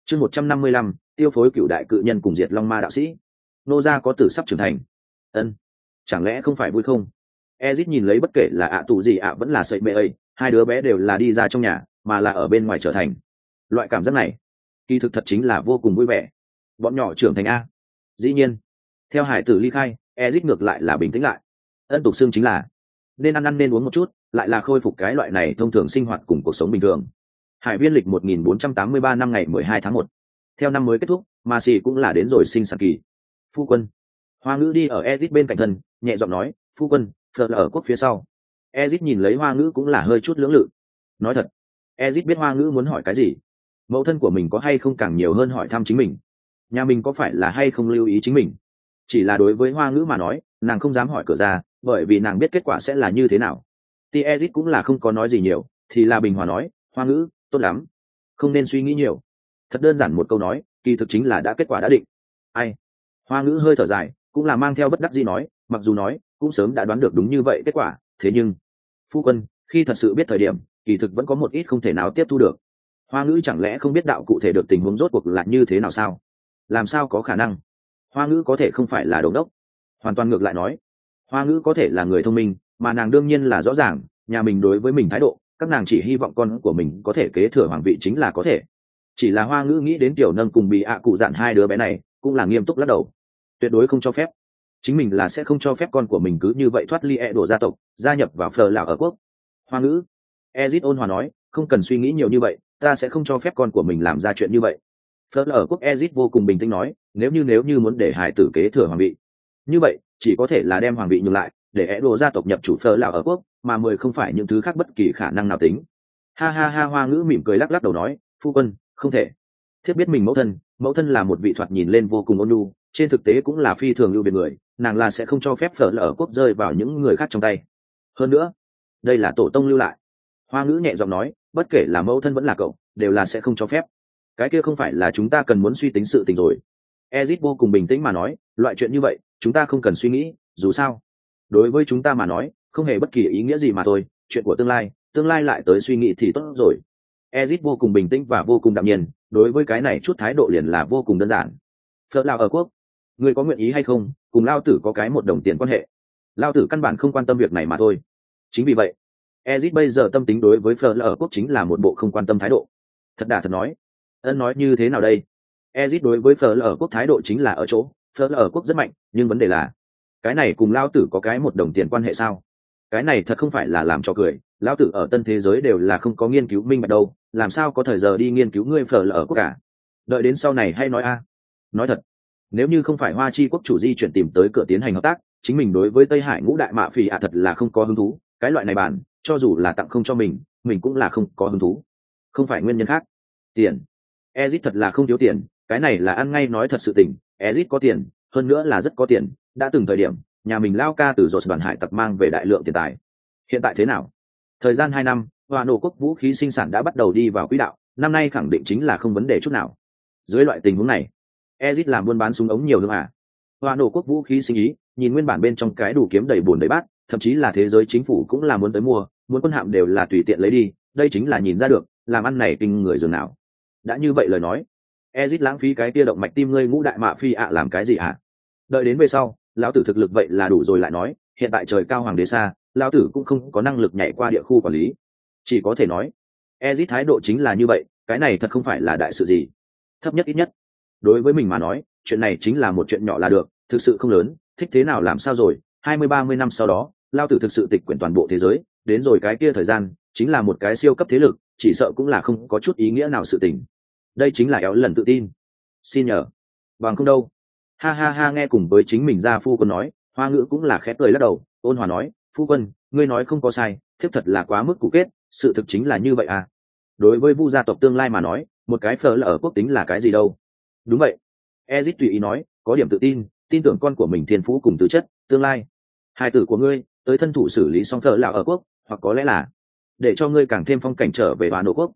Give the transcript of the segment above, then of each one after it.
Chương 155, tiêu phối cựu đại cự nhân cùng diệt long ma đạo sĩ. Nô gia có tử sắp trưởng thành. Ân, chẳng lẽ không phải vui không? Ezit nhìn lấy bất kể là tù gì vẫn là sợi mê ấy, hai đứa bé đều là đi ra trong nhà, mà là ở bên ngoài trở thành. Loại cảm giác này, kỳ thực thật chính là vô cùng vui vẻ. Bọn nhỏ trưởng thành a. Dĩ nhiên, theo hải tử ly khai, Ezit ngược lại là bình tĩnh lại. Ân tục xương chính là nên ăn nên uống một chút, lại là khôi phục cái loại này thông thường sinh hoạt cùng cuộc sống bình thường. Hải viên lịch 1483 năm ngày 12 tháng 1. Theo năm mới kết thúc, Marcy cũng là đến rồi sinh sản kỳ. Phu quân. Hoa ngữ đi ở Ezit bên cạnh thân, nhẹ giọng nói, phu quân, Fleur là ở quốc phía sau. Ezit nhìn lấy Hoa ngữ cũng là hơi chút lưỡng lự. Nói thật, Ezit biết Hoa ngữ muốn hỏi cái gì. Mẫu thân của mình có hay không càng nhiều hơn hỏi thăm chính mình. Nhà mình có phải là hay không lưu ý chính mình. Chỉ là đối với Hoa ngữ mà nói, nàng không dám hỏi cửa ra, bởi vì nàng biết kết quả sẽ là như thế nào. Thì Ezit cũng là không có nói gì nhiều, thì là bình hòa nói, Hoa ngữ, tốt lắm. Không nên suy nghĩ nhiều. Thật đơn giản một câu nói, kỳ thực chính là đã kết quả đã định. Ai? Hoa ngữ hơi thở dài, cũng là mang theo bất đắc dĩ nói, mặc dù nói cũng sớm đã đoán được đúng như vậy kết quả, thế nhưng phu quân khi thật sự biết thời điểm, kỳ thực vẫn có một ít không thể nào tiếp thu được. Hoa ngữ chẳng lẽ không biết đạo cụ thể được tình huống rốt cuộc là như thế nào sao? Làm sao có khả năng? Hoa ngữ có thể không phải là đống đốc. Hoàn toàn ngược lại nói, Hoa ngữ có thể là người thông minh, mà nàng đương nhiên là rõ ràng nhà mình đối với mình thái độ, các nàng chỉ hy vọng con của mình có thể kế thừa hoàng vị chính là có thể. Chỉ là Hoa ngữ nghĩ đến Tiểu Nâng cùng bị cụ dặn hai đứa bé này, cũng là nghiêm túc lắc đầu. Tuyệt đối không cho phép, chính mình là sẽ không cho phép con của mình cứ như vậy thoát ly đổ gia tộc, gia nhập vào Fleur lão ở quốc. Hoa ngữ. Ezit ôn hòa nói, không cần suy nghĩ nhiều như vậy, ta sẽ không cho phép con của mình làm ra chuyện như vậy. Fleur ở quốc. Ezit vô cùng bình tĩnh nói, nếu như muốn để hải tử kế thừa hoàng vị, như vậy chỉ có thể là đem hoàng vị nhường lại, để đổ gia tộc nhập chủ Fleur lão ở quốc, mà mười không phải những thứ khác bất kỳ khả năng nào tính. Ha ha ha. Hoa ngữ mỉm cười lắc lắc đầu nói, phu quân, không thể. Thiếp biết mình mẫu thân là một vị thoạt nhìn lên vô cùng ôn nhu, trên thực tế cũng là phi thường ưu biệt người, nàng là sẽ không cho phép Fleur ở quốc rơi vào những người khác trong tay. Hơn nữa, đây là tổ tông lưu lại. Hoa ngữ nhẹ giọng nói, bất kể là mẫu thân vẫn là cậu, đều là sẽ không cho phép. Cái kia không phải là chúng ta cần muốn suy tính sự tình rồi. Ezit vô cùng bình tĩnh mà nói, loại chuyện như vậy chúng ta không cần suy nghĩ, dù sao đối với chúng ta mà nói không hề bất kỳ ý nghĩa gì mà thôi, chuyện của tương lai lại tới suy nghĩ thì tốt rồi. Ezit vô cùng bình tĩnh và vô cùng đạm nhiên, đối với cái này chút thái độ liền là vô cùng đơn giản. Fleur lão ở quốc, người có nguyện ý hay không cùng lao tử có cái một đồng tiền quan hệ? Lao tử căn bản không quan tâm việc này mà thôi. Chính vì vậy, Ezit bây giờ tâm tính đối với Fleur lão ở quốc chính là một bộ không quan tâm thái độ. Thật nói, ân nói như thế nào đây? Ezit đối với Fleur lão ở quốc thái độ chính là ở chỗ, Fleur lão ở quốc rất mạnh, nhưng vấn đề là, cái này cùng lao tử có cái một đồng tiền quan hệ sao? Cái này thật không phải là làm cho cười, lao tử ở tân thế giới đều là không có nghiên cứu minh bạch đâu, làm sao có thời giờ đi nghiên cứu ngươi Fleur lão ở quốc cả? Đợi đến sau này hay nói a. Nói thật, nếu như không phải Hoa Chi quốc chủ di chuyển tìm tới cửa tiến hành hợp tác, chính mình đối với Tây Hải ngũ đại mạ phỉ thật là không có hứng thú. Cái loại này bản, cho dù là tặng không cho mình cũng là không có hứng thú. Không phải nguyên nhân khác. Tiền. Ezit thật là không thiếu tiền, cái này là ăn ngay nói thật sự tình. Ezit có tiền, hơn nữa là rất có tiền. Đã từng thời điểm, nhà mình lao ca từ dột bản hải tặc mang về đại lượng tiền tài. Hiện tại thế nào? Thời gian 2 năm, Hoa nổ quốc vũ khí sinh sản đã bắt đầu đi vào quỹ đạo. Năm nay khẳng định chính là không vấn đề chút nào. Dưới loại tình huống này, Ezit làm buôn bán súng ống nhiều hơn à? Hoa nổ quốc vũ khí sinh ý, nhìn nguyên bản bên trong cái đủ kiếm đầy bùn đầy bát, thậm chí là thế giới chính phủ cũng là muốn tới mua, muốn quân hạm đều là tùy tiện lấy đi, đây chính là nhìn ra được, làm ăn này kinh người dường nào. Đã như vậy lời nói, Ezit lãng phí cái kia động mạch tim ngươi ngũ đại mạ phi làm cái gì ạ? Đợi đến về sau, lão tử thực lực vậy là đủ rồi lại nói, hiện tại trời cao hoàng đế xa, lão tử cũng không có năng lực nhảy qua địa khu quản lý. Chỉ có thể nói, Ezit thái độ chính là như vậy, cái này thật không phải là đại sự gì. Thấp nhất ít nhất, đối với mình mà nói, chuyện này chính là một chuyện nhỏ là được, thực sự không lớn, thích thế nào làm sao rồi. 20-30 năm sau đó, lao tử thực sự tịch quyển toàn bộ thế giới, đến rồi cái kia thời gian chính là một cái siêu cấp thế lực, chỉ sợ cũng là không có chút ý nghĩa nào sự tình. Đây chính là éo lần tự tin. Xin nhờ, bằng không đâu. Ha ha ha. Nghe cùng với chính mình ra phu quân nói, Hoa ngữ cũng là khẽ cười lắc đầu, ôn hòa nói, phu quân, ngươi nói không có sai, thiếp thật là quá mức cụ kết, sự thực chính là như vậy à. Đối với Vu gia tộc tương lai mà nói, một cái Fleur là ở quốc tính là cái gì đâu. Đúng vậy. Ezit tùy ý nói, có điểm tự tin, tin tưởng con của mình thiên phú cùng tư chất, tương lai hai tử của ngươi tới thân thủ xử lý xong Fleur là ở quốc, hoặc có lẽ là để cho ngươi càng thêm phong cảnh trở về Hoa nổ quốc.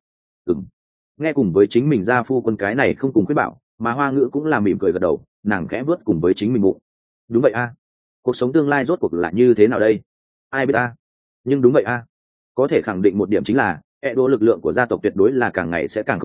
Nghe cùng với chính mình ra phu quân cái này không cùng khuyết bảo, mà Hoa ngữ cũng là mỉm cười gật đầu, nàng khẽ vớt cùng với chính mình bụng. Đúng vậy a. Cuộc sống tương lai rốt cuộc là như thế nào đây? Ai biết a. Nhưng đúng vậy a. Có thể khẳng định một điểm chính là Edo lực lượng của gia tộc tuyệt đối là càng ngày sẽ càng khổng lồ,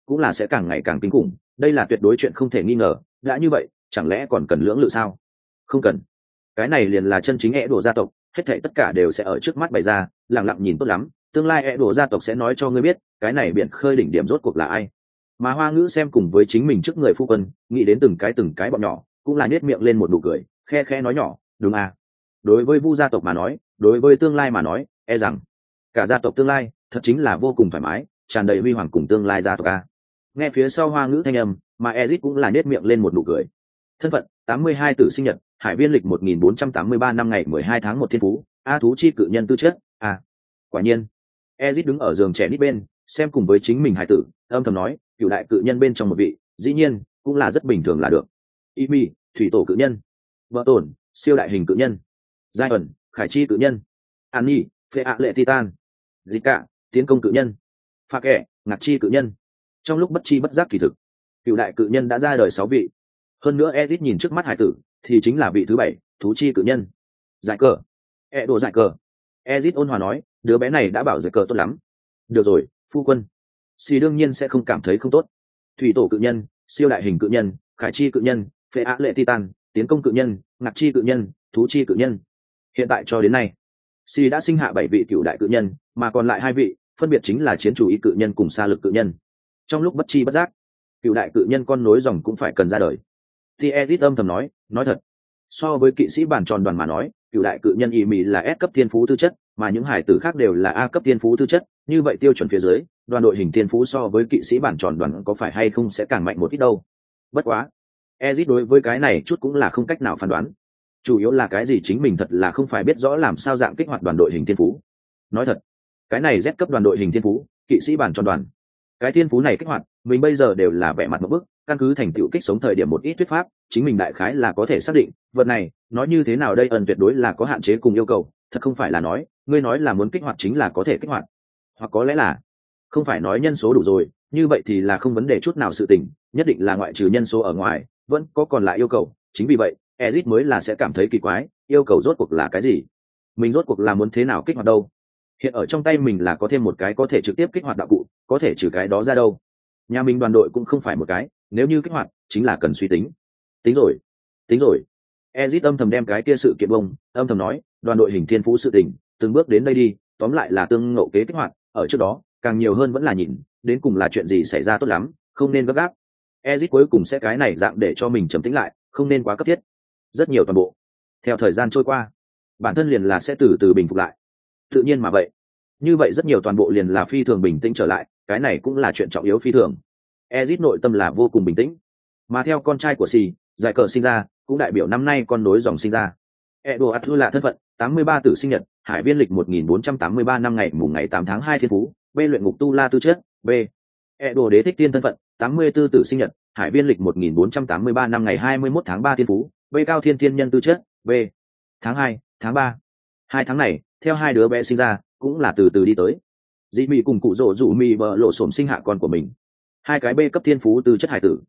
cũng là sẽ càng ngày càng kinh khủng, đây là tuyệt đối chuyện không thể nghi ngờ. Đã như vậy chẳng lẽ còn cần lưỡng lự sao? Không cần. Cái này liền là chân chính é đổ gia tộc, hết thảy tất cả đều sẽ ở trước mắt bày ra, lặng lặng nhìn tốt lắm, tương lai é đổ gia tộc sẽ nói cho ngươi biết cái này biển khơi đỉnh điểm rốt cuộc là ai. Mà Hoa Ngữ xem cùng với chính mình trước người phu quân, nghĩ đến từng cái bọn nhỏ, cũng là nhếch miệng lên một nụ cười, khe khẽ nói nhỏ, đúng à. Đối với Vu gia tộc mà nói, đối với tương lai mà nói, e rằng cả gia tộc tương lai thật chính là vô cùng thoải mái, tràn đầy huy hoàng cùng tương lai gia tộc a. Nghe phía sau Hoa Ngữ thanh âm, mà Ezic cũng là nhếch miệng lên một nụ cười. Thân phận 82 tử sinh nhật, Hải Viên lịch 1483 năm ngày 12 tháng 1 thiên phú, a thú chi cự nhân tư chất, a. Quả nhiên. Ezic đứng ở giường trẻ nít bên, xem cùng với chính mình hải tử, âm thầm nói, cựu đại cự nhân bên trong một vị, dĩ nhiên cũng là rất bình thường là được. Imi, thủy tổ cự nhân. Vợ tổn, siêu đại hình cự nhân. Giai ẩn, khải chi cự nhân. Annie, phệ ạ lệ titan. Zika, tiến công cự nhân. Pha kẻ, ngạc chi cự nhân. Trong lúc bất chi bất giác kỳ thực, cựu đại cự nhân đã ra đời 6 vị. Hơn nữa Edith nhìn trước mắt hải tử thì chính là vị thứ 7, thú chi cự nhân. Giải cờ. Đồ giải cờ. Edith ôn hòa nói, đứa bé này đã bảo giải cờ tốt lắm. Được rồi, phu quân. Xì đương nhiên sẽ không cảm thấy không tốt. Thủy tổ cự nhân, siêu đại hình cự nhân, khải chi cự nhân, phệ ạ lệ titan, tiến công cự nhân, ngạc chi cự nhân, thú chi cự nhân. Hiện tại cho đến nay, xì đã sinh hạ 7 vị cựu đại cự nhân, mà còn lại 2 vị phân biệt chính là chiến chủ ý cự nhân cùng xa lực cự nhân. Trong lúc bất chi bất giác, cựu đại cự nhân con nối dòng cũng phải cần ra đời. Thì Edith âm thầm nói thật, so với kỵ sĩ bàn tròn đoàn mà nói, cựu đại cự nhân y mì là S cấp thiên phú tư chất, mà những hải tử khác đều là A cấp thiên phú tư chất, như vậy tiêu chuẩn phía dưới, đoàn đội hình thiên phú so với kỵ sĩ bản tròn đoàn có phải hay không sẽ càng mạnh một ít đâu. Bất quá, Ezit đối với cái này chút cũng là không cách nào phán đoán. Chủ yếu là cái gì chính mình thật là không phải biết rõ làm sao dạng kích hoạt đoàn đội hình thiên phú. Nói thật, cái này Z cấp đoàn đội hình thiên phú, kỵ sĩ bản tròn đoàn. Cái thiên phú này kích hoạt, mình bây giờ đều là vẻ mặt một bức, căn cứ thành tựu kích sống thời điểm một ít thuyết pháp, chính mình đại khái là có thể xác định, vật này, nói như thế nào đây ẩn tuyệt đối là có hạn chế cùng yêu cầu, thật không phải là nói, ngươi nói là muốn kích hoạt chính là có thể kích hoạt. Hoặc có lẽ là không phải nói nhân số đủ rồi, như vậy thì là không vấn đề chút nào sự tình, nhất định là ngoại trừ nhân số ở ngoài, vẫn có còn lại yêu cầu, chính vì vậy, Ezit mới là sẽ cảm thấy kỳ quái, yêu cầu rốt cuộc là cái gì? Mình rốt cuộc là muốn thế nào kích hoạt đâu? Hiện ở trong tay mình là có thêm một cái có thể trực tiếp kích hoạt đạo cụ, có thể trừ cái đó ra đâu. Nhà mình đoàn đội cũng không phải một cái, nếu như kích hoạt, chính là cần suy tính. Tính rồi. Ezit âm thầm đem cái kia sự kiện bông, âm thầm nói, đoàn đội hình thiên phú sự tình, từng bước đến đây đi, tóm lại là tương ngộ kế kích hoạt, ở trước đó, càng nhiều hơn vẫn là nhìn, đến cùng là chuyện gì xảy ra tốt lắm, không nên gấp gáp. Ezit cuối cùng sẽ cái này dạng để cho mình trầm tĩnh lại, không nên quá cấp thiết. Rất nhiều toàn bộ. Theo thời gian trôi qua, bản thân liền là sẽ từ từ bình phục lại. Tự nhiên mà vậy. Như vậy rất nhiều toàn bộ liền là phi thường bình tĩnh trở lại, cái này cũng là chuyện trọng yếu phi thường. Ezit nội tâm là vô cùng bình tĩnh. Mà theo con trai của Sì, giải cờ sinh ra, cũng đại biểu năm nay con nối dòng sinh ra. Eduard là thân phận, 83 tử sinh nhật, Hải Viên lịch 1483 năm ngày mùng ngày 8 tháng 2 thiên phú, B luyện ngục tu la tư chất, B. Edo đế thích tiên thân phận, 84 tử sinh nhật, Hải Viên lịch 1483 năm ngày 21 tháng 3 thiên phú, B cao thiên thiên nhân tư chất, B. Tháng 2, tháng 3. 2 tháng này, theo 2 đứa bé sinh ra, cũng là từ từ đi tới. Dĩ Mị cùng cụ rổ rủ Mị bờ lộ xổm sinh hạ con của mình. 2 cái B cấp thiên phú tư chất hải tử.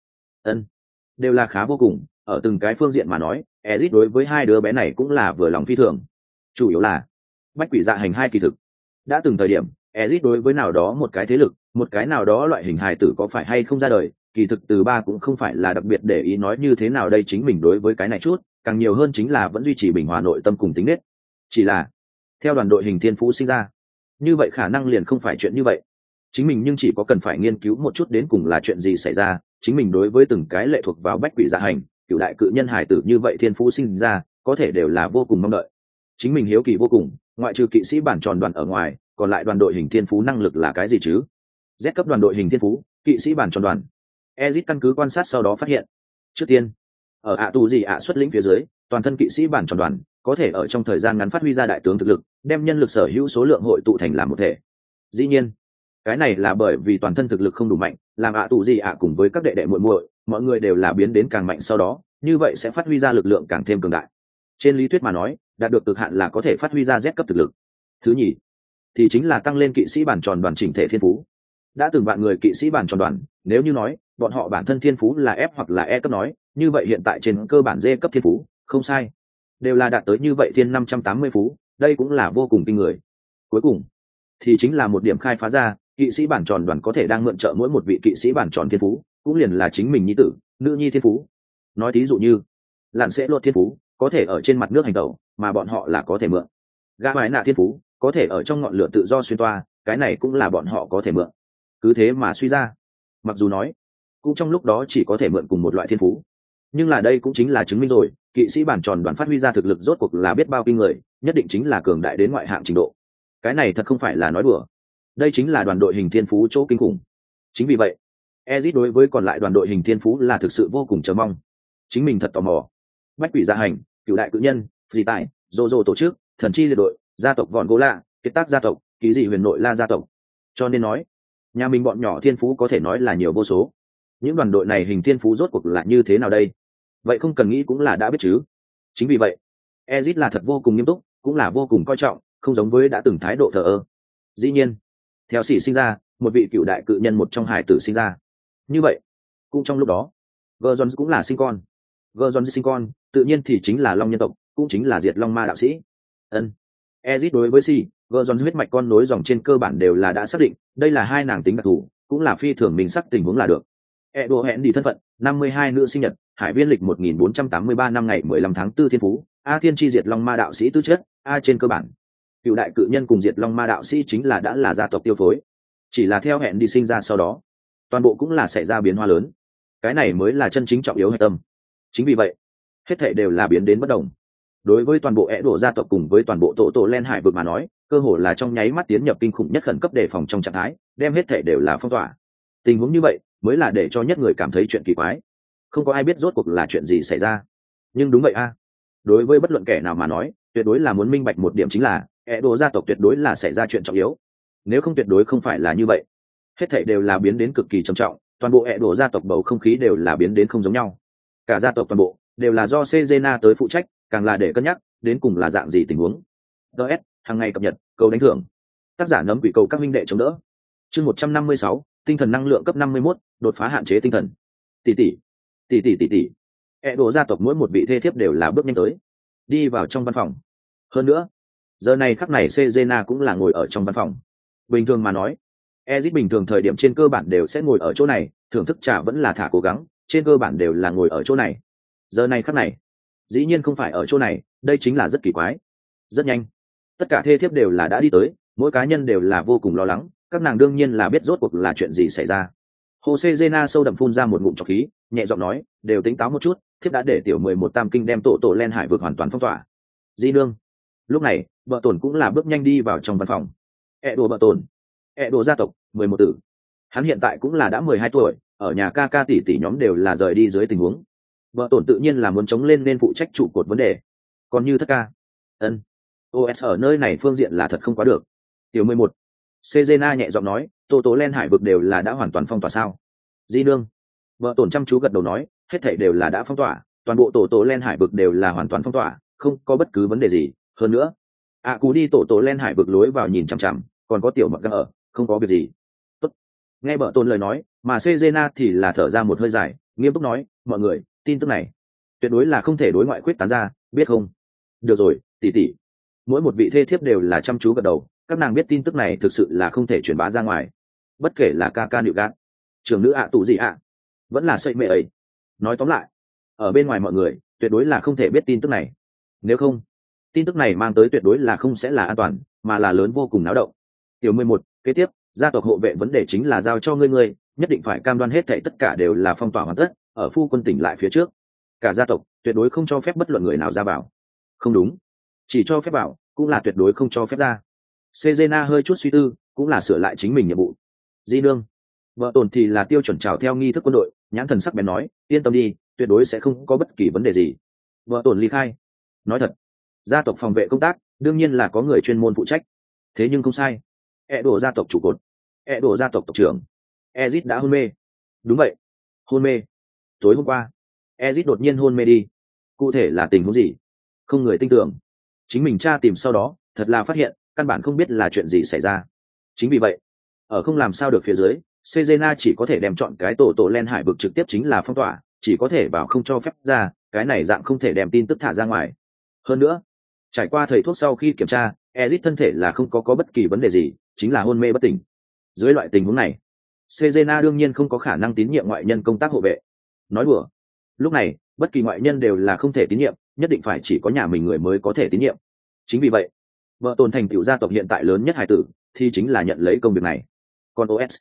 Đều là khá vô cùng, ở từng cái phương diện mà nói, Ezit đối với 2 đứa bé này cũng là vừa lòng phi thường. Chủ yếu là bách quỷ dạ hành 2 kỳ thực. Đã từng thời điểm, Ezit đối với nào đó một cái thế lực, một cái nào đó loại hình hài tử có phải hay không ra đời, kỳ thực từ 3 cũng không phải là đặc biệt để ý nói như thế nào đây chính mình đối với cái này chút, càng nhiều hơn chính là vẫn duy trì bình hòa nội tâm cùng tính nết. Chỉ là theo đoàn đội hình thiên phú sinh ra, như vậy khả năng liền không phải chuyện như vậy. Chính mình nhưng chỉ có cần phải nghiên cứu một chút đến cùng là chuyện gì xảy ra, chính mình đối với từng cái lệ thuộc vào bách quỷ dạ hành, cửu đại cự nhân hài tử như vậy thiên phú sinh ra, có thể đều là vô cùng mong đợi. Chính mình hiếu kỳ vô cùng, ngoại trừ kỵ sĩ bản tròn đoàn ở ngoài, còn lại đoàn đội hình thiên phú năng lực là cái gì chứ? Z cấp đoàn đội hình thiên phú, kỵ sĩ bản tròn đoàn. Ezit căn cứ quan sát sau đó phát hiện. Trước tiên, ở tù gì xuất lĩnh phía dưới, toàn thân kỵ sĩ bản tròn đoàn có thể ở trong thời gian ngắn phát huy ra đại tướng thực lực, đem nhân lực sở hữu số lượng hội tụ thành làm một thể. Dĩ nhiên, cái này là bởi vì toàn thân thực lực không đủ mạnh, làm tù gì cùng với các đệ đệ muội muội, mọi người đều là biến đến càng mạnh sau đó, như vậy sẽ phát huy ra lực lượng càng thêm cường đại. Trên lý thuyết mà nói, đạt được cực hạn là có thể phát huy ra Z cấp thực lực. Thứ nhì, thì chính là tăng lên kỵ sĩ bản tròn đoàn chỉnh thể thiên phú. Đã từng vạn người kỵ sĩ bản tròn đoàn, nếu như nói bọn họ bản thân thiên phú là F hoặc là E cấp nói, như vậy hiện tại trên cơ bản D cấp thiên phú, không sai, đều là đạt tới như vậy thiên 580 phú, đây cũng là vô cùng kinh người. Cuối cùng, thì chính là một điểm khai phá ra, kỵ sĩ bản tròn đoàn có thể đang mượn trợ mỗi một vị kỵ sĩ bản tròn thiên phú, cũng liền là chính mình nhi tử, nữ nhi thiên phú. Nói thí dụ như lặn sẽ lột thiên phú có thể ở trên mặt nước hành tẩu, mà bọn họ là có thể mượn. Gã mái nạ thiên phú có thể ở trong ngọn lửa tự do xuyên toa, cái này cũng là bọn họ có thể mượn. Cứ thế mà suy ra, mặc dù nói cũng trong lúc đó chỉ có thể mượn cùng một loại thiên phú, nhưng là đây cũng chính là chứng minh rồi kỵ sĩ bản tròn đoàn phát huy ra thực lực rốt cuộc là biết bao kinh người, nhất định chính là cường đại đến ngoại hạng trình độ. Cái này thật không phải là nói đùa, đây chính là đoàn đội hình thiên phú chỗ kinh khủng. Chính vì vậy Ezic đối với còn lại đoàn đội hình thiên phú là thực sự vô cùng chờ mong. Chính mình thật tò mò, bách quỷ gia hành, cựu đại cự nhân, phi tài, dô tổ chức, thần chi liệt đội, gia tộc vòn gỗ lạ, kiệt tác gia tộc, ký dị huyền nội la gia tộc. Cho nên nói nhà mình bọn nhỏ thiên phú có thể nói là nhiều vô số. Những đoàn đội này hình thiên phú rốt cuộc là như thế nào đây? Vậy không cần nghĩ cũng là đã biết chứ. Chính vì vậy Ezic là thật vô cùng nghiêm túc, cũng là vô cùng coi trọng, không giống với đã từng thái độ thờ ơ. Dĩ nhiên theo sĩ sinh ra một vị cựu đại cự nhân, một trong hải tử sinh ra như vậy, cũng trong lúc đó Gordon cũng là sinh con. Gordon sinh con tự nhiên thì chính là long nhân tộc, cũng chính là diệt long ma đạo sĩ. Ezic đối với Gordon huyết mạch con nối dòng trên cơ bản đều là đã xác định, đây là hai nàng tính đặc thù, cũng là phi thường mình sắc tình huống là được. Edo hẹn đi thân phận 52 nữ sinh nhật, hải viên lịch 1483 năm ngày 15 tháng 4 thiên phú, A thiên chi diệt long ma đạo sĩ tư chất, A trên cơ bản cựu đại cự nhân cùng diệt long ma đạo sĩ chính là đã là gia tộc tiêu phối. Chỉ là theo hẹn đi sinh ra sau đó toàn bộ cũng là xảy ra biến hóa lớn, cái này mới là chân chính trọng yếu hệ tâm. Chính vì vậy hết thảy đều là biến đến bất đồng. Đối với toàn bộ Edo gia tộc cùng với toàn bộ tổ len hải vực mà nói, cơ hồ là trong nháy mắt tiến nhập kinh khủng nhất khẩn cấp đề phòng trong trạng thái, đem hết thảy đều là phong tỏa. Tình huống như vậy mới là để cho nhất người cảm thấy chuyện kỳ quái, không có ai biết rốt cuộc là chuyện gì xảy ra. Nhưng đúng vậy a, đối với bất luận kẻ nào mà nói, tuyệt đối là muốn minh bạch một điểm, chính là Edo gia tộc tuyệt đối là xảy ra chuyện trọng yếu. Nếu không tuyệt đối không phải là như vậy, hết thảy đều là biến đến cực kỳ trầm trọng, toàn bộ Edo gia tộc bầu không khí đều là biến đến không giống nhau. Cả gia tộc toàn bộ đều là do Cezena tới phụ trách, càng là để cân nhắc đến cùng là dạng gì tình huống. DS hàng ngày cập nhật, cầu đánh thưởng. Tác giả nấm quỷ cầu các minh đệ chống đỡ. Chương 156, tinh thần năng lượng cấp 51, đột phá hạn chế tinh thần. Tỷ. Edo gia tộc mỗi một vị thê thiếp đều là bước nhanh tới, đi vào trong văn phòng. Hơn nữa, giờ này khắc này Cezena cũng là ngồi ở trong văn phòng. Bình thường mà nói, Ezic bình thường thời điểm trên cơ bản đều sẽ ngồi ở chỗ này, thưởng thức trà vẫn là thả cố gắng, trên cơ bản đều là ngồi ở chỗ này. Giờ này khắc này, dĩ nhiên không phải ở chỗ này, đây chính là rất kỳ quái. Rất nhanh, tất cả thê thiếp đều là đã đi tới, mỗi cá nhân đều là vô cùng lo lắng, các nàng đương nhiên là biết rốt cuộc là chuyện gì xảy ra. Jose Zena sâu đậm phun ra một ngụm trọc khí, nhẹ giọng nói, đều tính táo một chút, thiếp đã để tiểu 11 tam kinh đem tổ len hải vực hoàn toàn phong tỏa. Di nương. Lúc này vợ tổn cũng là bước nhanh đi vào trong văn phòng. Edo vợ tổn, Edo gia tộc 11 tử, hắn hiện tại cũng là đã 12 tuổi, ở nhà ca ca tỷ tỷ nhóm đều là rời đi dưới tình huống, vợ tổn tự nhiên là muốn chống lên nên phụ trách trụ cột vấn đề. Còn như thất ca os ở nơi này phương diện là thật không quá được. Tiểu 11, Cezena nhẹ giọng nói, tổ len hải vực đều là đã hoàn toàn phong tỏa sao? Di nương. Vợ tổn chăm chú gật đầu nói, hết thảy đều là đã phong tỏa, toàn bộ tổ len hải vực đều là hoàn toàn phong tỏa, không có bất cứ vấn đề gì. Hơn nữa cú đi tổ len hải vực lối vào nhìn chằm chằm, còn có tiểu mật găng ở, không có việc gì. Tốt. Nghe vợ tổn lời nói, mà Cezena thì là thở ra một hơi dài, nghiêm túc nói, mọi người, tin tức này tuyệt đối là không thể đối ngoại khuyết tán ra, biết không? Được rồi, tỷ. Mỗi một vị thê thiếp đều là chăm chú gật đầu, các nàng biết tin tức này thực sự là không thể truyền bá ra ngoài, bất kể là ca ca nịu gạt, trưởng nữ tù gì vẫn là sậy mẹ ấy. Nói tóm lại, ở bên ngoài mọi người tuyệt đối là không thể biết tin tức này, nếu không tin tức này mang tới tuyệt đối là không sẽ là an toàn, mà là lớn vô cùng náo động. Tiểu 11, kế tiếp gia tộc hộ vệ vấn đề chính là giao cho ngươi nhất định phải cam đoan hết thảy tất cả đều là phong tỏa hoàn tất, ở phu quân tỉnh lại phía trước, cả gia tộc tuyệt đối không cho phép bất luận người nào ra vào. Không đúng, chỉ cho phép vào, cũng là tuyệt đối không cho phép ra. Cezena hơi chút suy tư, cũng là sửa lại chính mình nhiệm vụ. Di nương. Vợ tổn thì là tiêu chuẩn chào theo nghi thức quân đội, nhãn thần sắc bén nói, yên tâm đi, tuyệt đối sẽ không có bất kỳ vấn đề gì. Vợ tổn ly khai. Nói thật, gia tộc phòng vệ công tác đương nhiên là có người chuyên môn phụ trách, thế nhưng không sai, Edo gia tộc trụ cột, Edo gia tộc tộc trưởng Ezic đã hôn mê. Đúng vậy, hôn mê. Tối hôm qua Ezic đột nhiên hôn mê đi, cụ thể là tình huống gì không người tin tưởng, chính mình tra tìm sau đó thật là phát hiện căn bản không biết là chuyện gì xảy ra. Chính vì vậy ở không làm sao được phía dưới, Cezena chỉ có thể đem chọn cái tổ len hải vực trực tiếp chính là phong tỏa, chỉ có thể bảo không cho phép ra, cái này dạng không thể đem tin tức thả ra ngoài. Hơn nữa trải qua thầy thuốc sau khi kiểm tra, Ezic thân thể là không có bất kỳ vấn đề gì, chính là hôn mê bất tỉnh. Dưới loại tình huống này, Cezena đương nhiên không có khả năng tín nhiệm ngoại nhân công tác hộ vệ. Nói đùa. Lúc này, bất kỳ ngoại nhân đều là không thể tín nhiệm, nhất định phải chỉ có nhà mình người mới có thể tín nhiệm. Chính vì vậy, vợ tồn thành tựu gia tộc hiện tại lớn nhất hài tử thì chính là nhận lấy công việc này. Còn OS,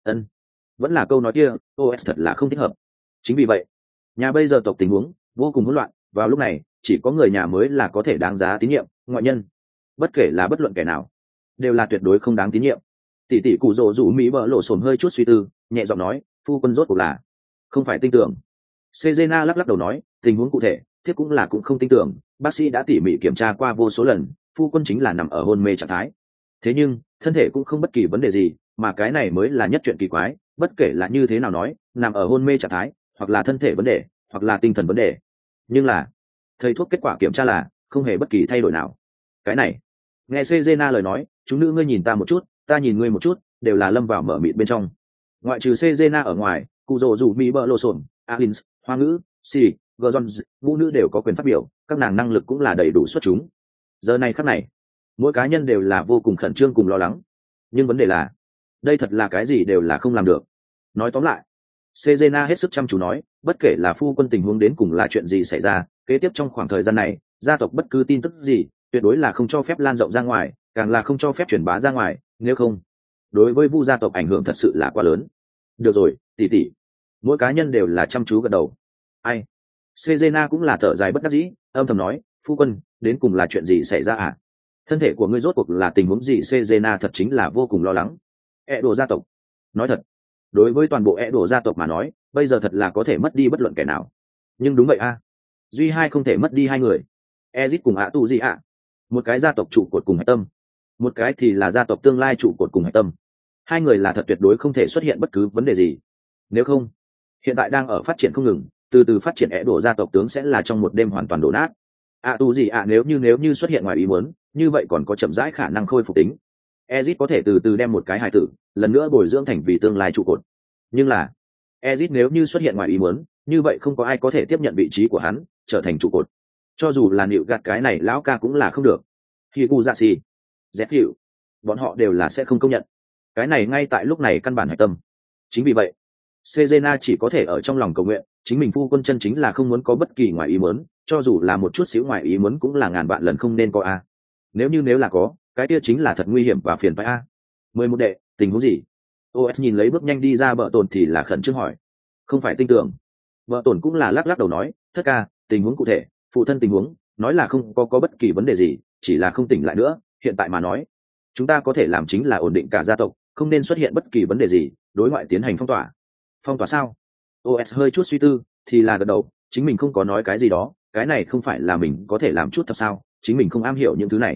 vẫn là câu nói kia, OS thật là không thích hợp. Chính vì vậy, nhà bây giờ tộc tình huống vô cùng hỗn loạn, vào lúc này, chỉ có người nhà mới là có thể đáng giá tín nhiệm, ngoại nhân, bất kể là bất luận kẻ nào, đều là tuyệt đối không đáng tín nhiệm. Tỷ tỷ cụ rồ rủ mỹ bỡ lộ sồn hơi chút suy tư, nhẹ giọng nói, phu quân rốt cuộc là không phải tin tưởng. Cezena lắc lắc đầu nói, tình huống cụ thể thiếp cũng không tin tưởng, bác sĩ đã tỉ mỉ kiểm tra qua vô số lần, phu quân chính là nằm ở hôn mê trạng thái. Thế nhưng thân thể cũng không bất kỳ vấn đề gì, mà cái này mới là nhất chuyện kỳ quái, bất kể là như thế nào nói, nằm ở hôn mê trạng thái hoặc là thân thể vấn đề hoặc là tinh thần vấn đề, nhưng là thầy thuốc kết quả kiểm tra là không hề bất kỳ thay đổi nào. Cái này, nghe Cezena lời nói, chúng nữ ngươi nhìn ta một chút, ta nhìn ngươi một chút, đều là lâm vào mở mịt bên trong. Ngoại trừ Cezena ở ngoài, cụ rồ rủ mỹ bỡ lộ sồn, Alins, hoa ngữ, si, Jones, vũ nữ đều có quyền phát biểu, các nàng năng lực cũng là đầy đủ xuất chúng. Giờ này khắc này, mỗi cá nhân đều là vô cùng khẩn trương cùng lo lắng, nhưng vấn đề là đây thật là cái gì đều là không làm được. Nói tóm lại, Cezena hết sức chăm chú nói, bất kể là phu quân tình huống đến cùng là chuyện gì xảy ra, kế tiếp trong khoảng thời gian này, gia tộc bất cứ tin tức gì, tuyệt đối là không cho phép lan rộng ra ngoài, càng là không cho phép truyền bá ra ngoài, nếu không, đối với Vu gia tộc ảnh hưởng thật sự là quá lớn. Được rồi, tỷ tỷ. Mỗi cá nhân đều là chăm chú gật đầu. Ai? Cezena cũng là thở dài bất đắc dĩ, âm thầm nói, phu quân, đến cùng là chuyện gì xảy ra à? Thân thể của ngươi rốt cuộc là tình huống gì? Cezena thật chính là vô cùng lo lắng. Đồ gia tộc. Nói thật, đối với toàn bộ Đồ gia tộc mà nói, bây giờ thật là có thể mất đi bất luận kẻ nào. Nhưng đúng vậy a, duy hai không thể mất đi hai người. Ezit cùng Tu gì ạ. Một cái gia tộc trụ cột cùng hạch tâm, một cái thì là gia tộc tương lai trụ cột cùng hạch tâm. Hai người là thật tuyệt đối không thể xuất hiện bất cứ vấn đề gì. Nếu không, hiện tại đang ở phát triển không ngừng, từ từ phát triển Đồ gia tộc tướng sẽ là trong một đêm hoàn toàn đổ nát. Tu gì ạ, nếu như xuất hiện ngoài ý muốn, như vậy còn có chậm rãi khả năng khôi phục tính. Ezit có thể từ từ đem một cái hài tử lần nữa bồi dưỡng thành vì tương lai trụ cột. Nhưng là Ezit nếu như xuất hiện ngoài ý muốn, như vậy không có ai có thể tiếp nhận vị trí của hắn trở thành trụ cột. Cho dù là nịu gạt cái này lão ca cũng là không được. Khi cu dạ xì, dép hiệu, bọn họ đều là sẽ không công nhận. Cái này ngay tại lúc này căn bản hạch tâm. Chính vì vậy, Cezena chỉ có thể ở trong lòng cầu nguyện, chính mình phu quân chân chính là không muốn có bất kỳ ngoài ý muốn, cho dù là một chút xíu ngoài ý muốn cũng là ngàn vạn lần không nên có a. Nếu là có, cái kia chính là thật nguy hiểm và phiền phức a. 11 đệ, tình huống gì? OS nhìn lấy bước nhanh đi ra bợ tồn thì là khẩn trương hỏi. Không phải tin tưởng. Bợ tồn cũng là lắc lắc đầu nói, thất ca, tình huống cụ thể, phụ thân tình huống, nói là không có bất kỳ vấn đề gì, chỉ là không tỉnh lại nữa, hiện tại mà nói, chúng ta có thể làm chính là ổn định cả gia tộc, không nên xuất hiện bất kỳ vấn đề gì, đối ngoại tiến hành phong tỏa. Phong tỏa sao? OS hơi chút suy tư, thì là gật đầu, chính mình không có nói cái gì đó, cái này không phải là mình có thể làm chút thật sao, chính mình không am hiểu những thứ này.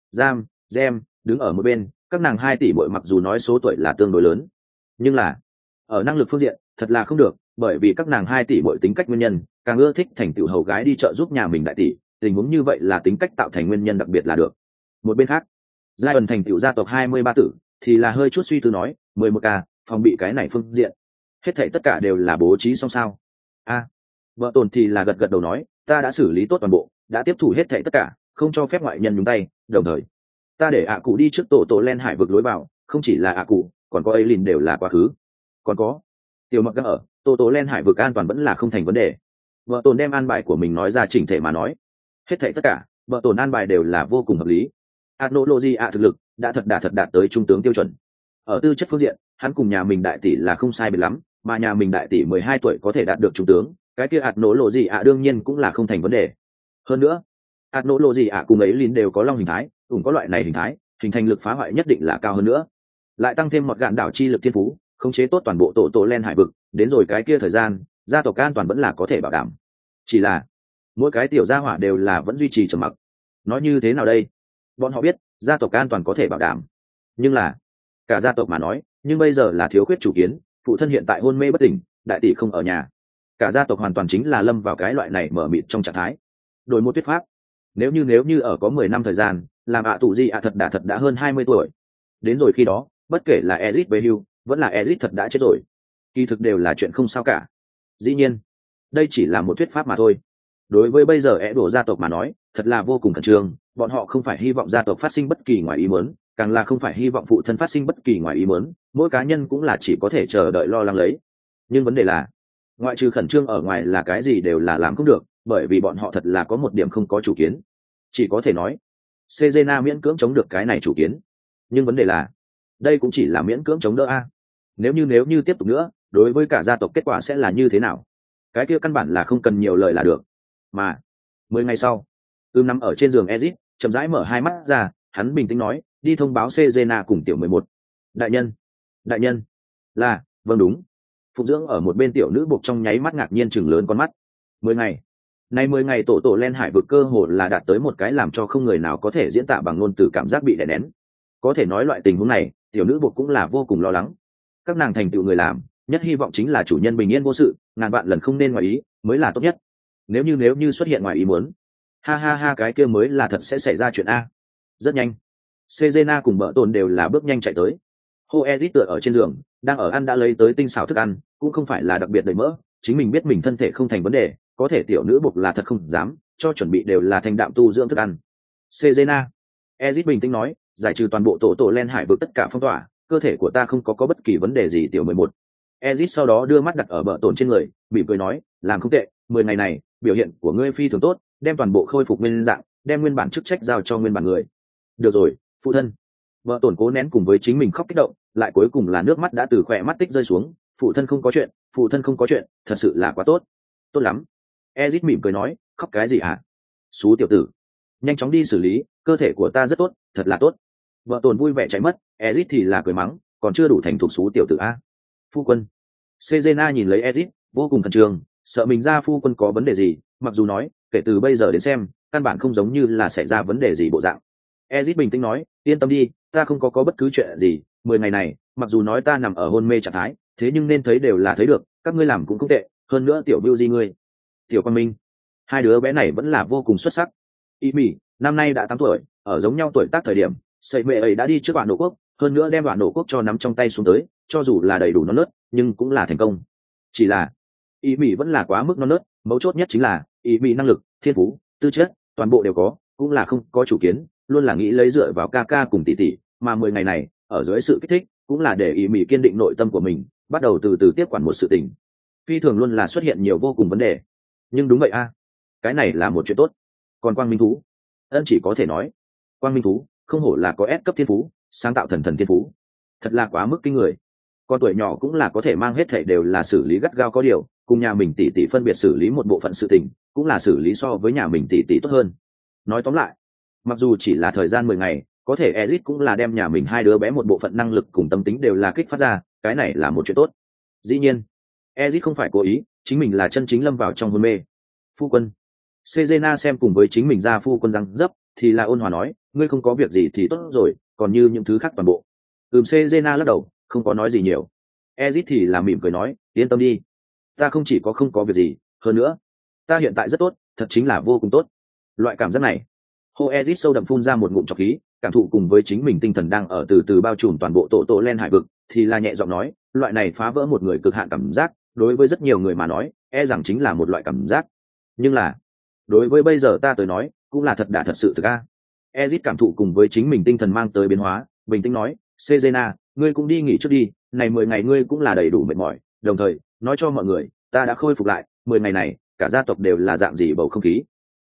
Gem, đứng ở một bên, các nàng 2 tỷ muội mặc dù nói số tuổi là tương đối lớn, nhưng là ở năng lực phương diện thật là không được, bởi vì các nàng 2 tỷ muội tính cách nguyên nhân, càng ưa thích thành tựu hầu gái đi chợ giúp nhà mình đại tỷ, tình huống như vậy là tính cách tạo thành nguyên nhân đặc biệt là được. Một bên khác, giai ẩn thành tựu gia tộc 23 tử thì là hơi chút suy tư nói, 11k, phòng bị cái này phương diện, hết thảy tất cả đều là bố trí xong sao? Vợ tồn thì là gật đầu nói, ta đã xử lý tốt toàn bộ, đã tiếp thủ hết thảy tất cả, không cho phép ngoại nhân nhúng tay, đồng thời ta để cụ đi trước tổ len hải vực lối vào, không chỉ là cụ, còn có Aylin đều là quá khứ, còn có tiểu mặc ở tổ len hải vực an toàn vẫn là không thành vấn đề. Vợ tồn đem an bài của mình nói ra chỉnh thể mà nói, hết thảy tất cả vợ tồn an bài đều là vô cùng hợp lý. Adnology thực lực đã thật đạt tới trung tướng tiêu chuẩn. Ở tư chất phương diện, hắn cùng nhà mình đại tỷ là không sai biệt lắm, mà nhà mình đại tỷ 12 tuổi có thể đạt được trung tướng, cái kia Adnology đương nhiên cũng là không thành vấn đề. Hơn nữa, Adnology cùng ấy Lin đều có long hình thái, cũng có loại này hình thái, hình thành lực phá hoại nhất định là cao hơn nữa. Lại tăng thêm một gạn đảo chi lực thiên phú, khống chế tốt toàn bộ tổ len hải vực, đến rồi cái kia thời gian, gia tộc an toàn vẫn là có thể bảo đảm. Chỉ là mỗi cái tiểu gia hỏa đều là vẫn duy trì trầm mặc. Nói như thế nào đây? Bọn họ biết gia tộc an toàn có thể bảo đảm, nhưng là cả gia tộc mà nói, nhưng bây giờ là thiếu khuyết chủ kiến, phụ thân hiện tại hôn mê bất tỉnh, đại tỷ không ở nhà, cả gia tộc hoàn toàn chính là lâm vào cái loại này mở mịt trong trạng thái. Đổi một thuyết pháp, nếu như ở có 10 năm thời gian, làm tù gì thật đã hơn 20 tuổi. Đến rồi khi đó, bất kể là Ezit về hưu, vẫn là Ezit thật đã chết rồi, kỳ thực đều là chuyện không sao cả. Dĩ nhiên, đây chỉ là một thuyết pháp mà thôi. Đối với bây giờ Đồ gia tộc mà nói, thật là vô cùng khẩn trương, bọn họ không phải hy vọng gia tộc phát sinh bất kỳ ngoài ý muốn, càng là không phải hy vọng phụ thân phát sinh bất kỳ ngoài ý muốn, mỗi cá nhân cũng là chỉ có thể chờ đợi lo lắng lấy. Nhưng vấn đề là ngoại trừ khẩn trương ở ngoài là cái gì đều là làm không được, bởi vì bọn họ thật là có một điểm không có chủ kiến. Chỉ có thể nói Cezena miễn cưỡng chống được cái này chủ kiến, nhưng vấn đề là đây cũng chỉ là miễn cưỡng chống đỡ a. Nếu như tiếp tục nữa, đối với cả gia tộc kết quả sẽ là như thế nào? Cái kia căn bản là không cần nhiều lời là được. Mà 10 ngày sau, nằm ở trên giường Ezit chậm rãi mở hai mắt ra, hắn bình tĩnh nói, đi thông báo Cezena cùng tiểu 11. Đại nhân, là, vâng đúng. Phục dưỡng ở một bên tiểu nữ buộc trong nháy mắt ngạc nhiên chừng lớn con mắt. 10 ngày. Nay 10 ngày tổ len hải vực cơ hồ là đạt tới một cái làm cho không người nào có thể diễn tả bằng ngôn từ cảm giác bị đè nén. Có thể nói loại tình huống này, tiểu nữ buộc cũng là vô cùng lo lắng. Các nàng thành tựu người làm, nhất hy vọng chính là chủ nhân bình yên vô sự, ngàn vạn lần không nên ngoài ý, mới là tốt nhất. Nếu như xuất hiện ngoài ý muốn, ha cái kia mới là thật sẽ xảy ra chuyện a. Rất nhanh, Cezena cùng Bợ Tồn đều là bước nhanh chạy tới. Hô Ezit tựa ở trên giường, đang ở ăn đã lấy tới tinh xảo thức ăn, cũng không phải là đặc biệt đầy mỡ, chính mình biết mình thân thể không thành vấn đề, có thể tiểu nữ buộc là thật không dám, cho chuẩn bị đều là thành đạm tu dưỡng thức ăn. Cezena, Ezit bình tĩnh nói, giải trừ toàn bộ tổ len hải vực tất cả phong tỏa, cơ thể của ta không có bất kỳ vấn đề gì tiểu 11. Ezit sau đó đưa mắt đặt ở Bợ Tồn trên người, mỉm cười nói, làm không tệ, 10 ngày này, biểu hiện của ngươi phi thường tốt, đem toàn bộ khôi phục nguyên dạng, đem nguyên bản chức trách giao cho nguyên bản người. Được rồi, phụ thân. Bợ Tồn cố nén cùng với chính mình khóc kích động, lại cuối cùng là nước mắt đã từ khỏe mắt tích rơi xuống. Phụ thân không có chuyện, thật sự là quá tốt. Tốt lắm. Ezit mỉm cười nói, khóc cái gì hả? Xú tiểu tử, nhanh chóng đi xử lý, cơ thể của ta rất tốt, thật là tốt. Bợ Tồn vui vẻ chạy mất, Ezit thì là cười mắng, còn chưa đủ thành thục xú tiểu tử a. Phu quân. Cezena nhìn lấy Ezit, vô cùng khẩn trương, sợ mình ra phu quân có vấn đề gì, mặc dù nói, kể từ bây giờ đến xem, căn bản không giống như là xảy ra vấn đề gì bộ dạng. Ezit bình tĩnh nói, yên tâm đi, ta không có bất cứ chuyện gì, 10 ngày này, mặc dù nói ta nằm ở hôn mê trạng thái, thế nhưng nên thấy đều là thấy được, các ngươi làm cũng không tệ, hơn nữa tiểu Bưu Di ngươi, tiểu Quang Minh, hai đứa bé này vẫn là vô cùng xuất sắc. Y Mị, năm nay đã 8 tuổi, ở giống nhau tuổi tác thời điểm, sợi mẹ ấy đã đi trước bạn nổ quốc, hơn nữa đem bạn nổ quốc cho nắm trong tay xuống tới, cho dù là đầy đủ non nớt, nhưng cũng là thành công. Chỉ là Y Mị vẫn là quá mức non nớt, mấu chốt nhất chính là Y Mị năng lực, thiên phú, tư chất, toàn bộ đều có, cũng là không có chủ kiến, luôn là nghĩ lấy dựa vào ca ca cùng tỷ tỷ, mà 10 ngày này, ở dưới sự kích thích, cũng là để Y Mị kiên định nội tâm của mình, bắt đầu từ từ tiếp quản một sự tình. Phi thường luôn là xuất hiện nhiều vô cùng vấn đề, nhưng đúng vậy a, cái này là một chuyện tốt. Còn Quang Minh thú, ân chỉ có thể nói, Quang Minh thú không hổ là có S cấp thiên phú, sáng tạo thần thiên phú, thật là quá mức kinh người. Con tuổi nhỏ cũng là có thể mang hết thảy đều là xử lý gắt gao có điều, cùng nhà mình tỷ tỷ phân biệt xử lý một bộ phận sự tình, cũng là xử lý so với nhà mình tỷ tỷ tốt hơn. Nói tóm lại, mặc dù chỉ là thời gian 10 ngày, có thể Ezit cũng là đem nhà mình hai đứa bé một bộ phận năng lực cùng tâm tính đều là kích phát ra, cái này là một chuyện tốt. Dĩ nhiên, Ezit không phải cố ý, chính mình là chân chính lâm vào trong hôn mê. Phu quân. Cezena xem cùng với chính mình ra phu quân răng dấp, thì là ôn hòa nói, ngươi không có việc gì thì tốt rồi, còn như những thứ khác toàn bộ. Cezena lắc đầu, không có nói gì nhiều. Ezit thì là mỉm cười nói, yên tâm đi, ta không chỉ có không có việc gì, hơn nữa, ta hiện tại rất tốt, thật chính là vô cùng tốt. Loại cảm giác này, Hồ Ezit sâu đậm phun ra một ngụm trọc khí, cảm thụ cùng với chính mình tinh thần đang ở từ từ bao trùm toàn bộ tổ len hải vực, thì là nhẹ giọng nói, loại này phá vỡ một người cực hạn cảm giác, đối với rất nhiều người mà nói, rằng chính là một loại cảm giác. Nhưng là, đối với bây giờ ta tới nói, cũng là thật đã thật sự thực a. Ezit cảm thụ cùng với chính mình tinh thần mang tới biến hóa, bình tĩnh nói, Cezena, ngươi cũng đi nghỉ trước đi, này 10 ngày ngươi cũng là đầy đủ mệt mỏi, đồng thời, nói cho mọi người, ta đã khôi phục lại, 10 ngày này, cả gia tộc đều là dạng gì bầu không khí.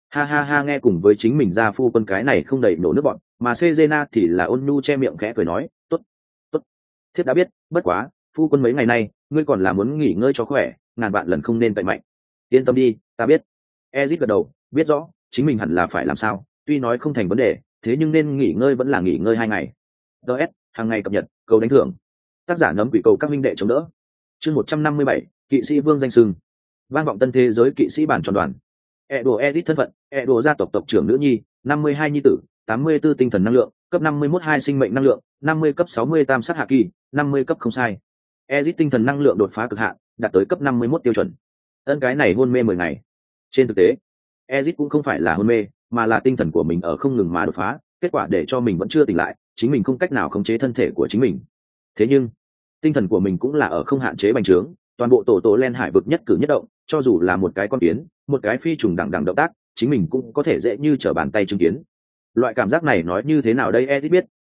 Ha nghe cùng với chính mình ra phu quân cái này không đầy nổ nước bọn, mà Cezena thì là ôn nhu che miệng khẽ cười nói, tốt, thiếp đã biết, bất quá, phu quân mấy ngày nay, ngươi còn là muốn nghỉ ngơi cho khỏe, ngàn vạn lần không nên cậy mạnh. Yên tâm đi, ta biết. Ezit gật đầu, biết rõ, chính mình hẳn là phải làm sao, tuy nói không thành vấn đề, thế nhưng nên nghỉ ngơi vẫn là nghỉ ngơi 2 ngày. DS, hàng ngày cập nhật, cầu đánh thưởng. Tác giả nấm quỷ cầu các minh đệ chống đỡ. Chương 157, kỵ sĩ vương danh sừng. Vang vọng tân thế giới kỵ sĩ bản tròn đoàn. Ezit thân phận, gia tộc tộc trưởng nữ nhi, 52 nhi tử, 84 tinh thần năng lượng, cấp 51 2 sinh mệnh năng lượng, 50 cấp 60 tam sát hạ kỳ, 50 cấp không sai. Ezit tinh thần năng lượng đột phá cực hạn, đạt tới cấp 51 tiêu chuẩn. Ân cái này hôn mê 10 ngày. Trên thực tế, Ezit cũng không phải là hôn mê, mà là tinh thần của mình ở không ngừng mà đột phá, kết quả để cho mình vẫn chưa tỉnh lại, chính mình không cách nào khống chế thân thể của chính mình. Thế nhưng, tinh thần của mình cũng là ở không hạn chế bành trướng, toàn bộ tổ len hải vực nhất cử nhất động, cho dù là một cái con kiến, một cái phi trùng đằng động tác, chính mình cũng có thể dễ như trở bàn tay chứng kiến. Loại cảm giác này nói như thế nào đây Ezit biết,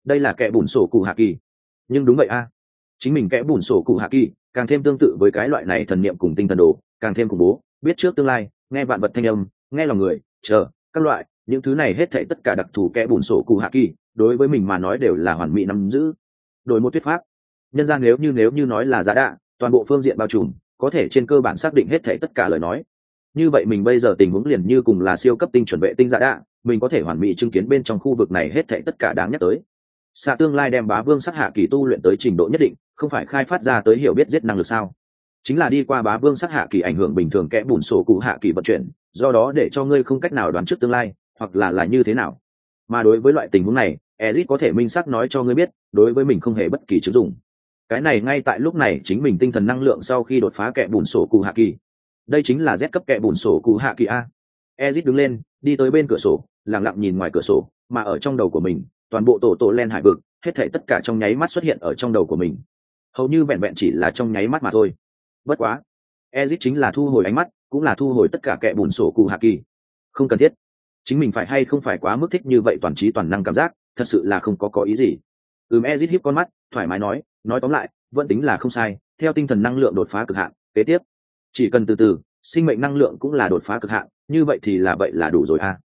đây là kẻ bùn sổ cụ hạ kỳ. Nhưng đúng vậy a, chính mình kẻ bùn sổ cụ hạ kỳ càng thêm tương tự với cái loại này thần niệm cùng tinh thần đồ, càng thêm khủng bố, biết trước tương lai, nghe vạn vật thanh âm, nghe lòng người, chờ các loại những thứ này hết thảy tất cả đặc thù kẻ bùn sổ cụ hạ kỳ đối với mình mà nói đều là hoàn mỹ nắm giữ. Đổi một thuyết pháp, nhân gian nếu như nói là giá đạ toàn bộ phương diện bao trùm, có thể trên cơ bản xác định hết thảy tất cả lời nói, như vậy mình bây giờ tình huống liền như cùng là siêu cấp tinh chuẩn vệ tinh giá đạ, mình có thể hoàn mỹ chứng kiến bên trong khu vực này hết thảy tất cả đáng nhắc tới. Xạ tương lai đem bá vương sắc hạ kỳ tu luyện tới trình độ nhất định, không phải khai phát ra tới hiểu biết giết năng lực sao? Chính là đi qua bá vương sắc hạ kỳ ảnh hưởng bình thường kẽ bùn sổ cụ hạ kỳ vận chuyển, do đó để cho ngươi không cách nào đoán trước tương lai, hoặc là như thế nào. Mà đối với loại tình huống này, Ezic có thể minh xác nói cho ngươi biết, đối với mình không hề bất kỳ chứng dụng. Cái này ngay tại lúc này chính mình tinh thần năng lượng sau khi đột phá kẽ bùn sổ cụ hạ kỳ. Đây chính là Z cấp kẽ bùn sổ cụ hạ kỳ a. Ezic đứng lên, đi tới bên cửa sổ, lặng lặng nhìn ngoài cửa sổ, mà ở trong đầu của mình, toàn bộ tổ len hải vực, hết thảy tất cả trong nháy mắt xuất hiện ở trong đầu của mình. Hầu như vẹn vẹn chỉ là trong nháy mắt mà thôi. Bất quá, Ezic chính là thu hồi ánh mắt, cũng là thu hồi tất cả kẽ bùn sổ cụ hạ kỳ. Không cần thiết. Chính mình phải hay không phải quá mức thích như vậy toàn trí toàn năng cảm giác, thật sự là không có ý gì. Ezic híp con mắt, thoải mái nói tóm lại, vẫn tính là không sai, theo tinh thần năng lượng đột phá cực hạn, kế tiếp, chỉ cần từ từ, sinh mệnh năng lượng cũng là đột phá cực hạn, như vậy thì là vậy là đủ rồi a.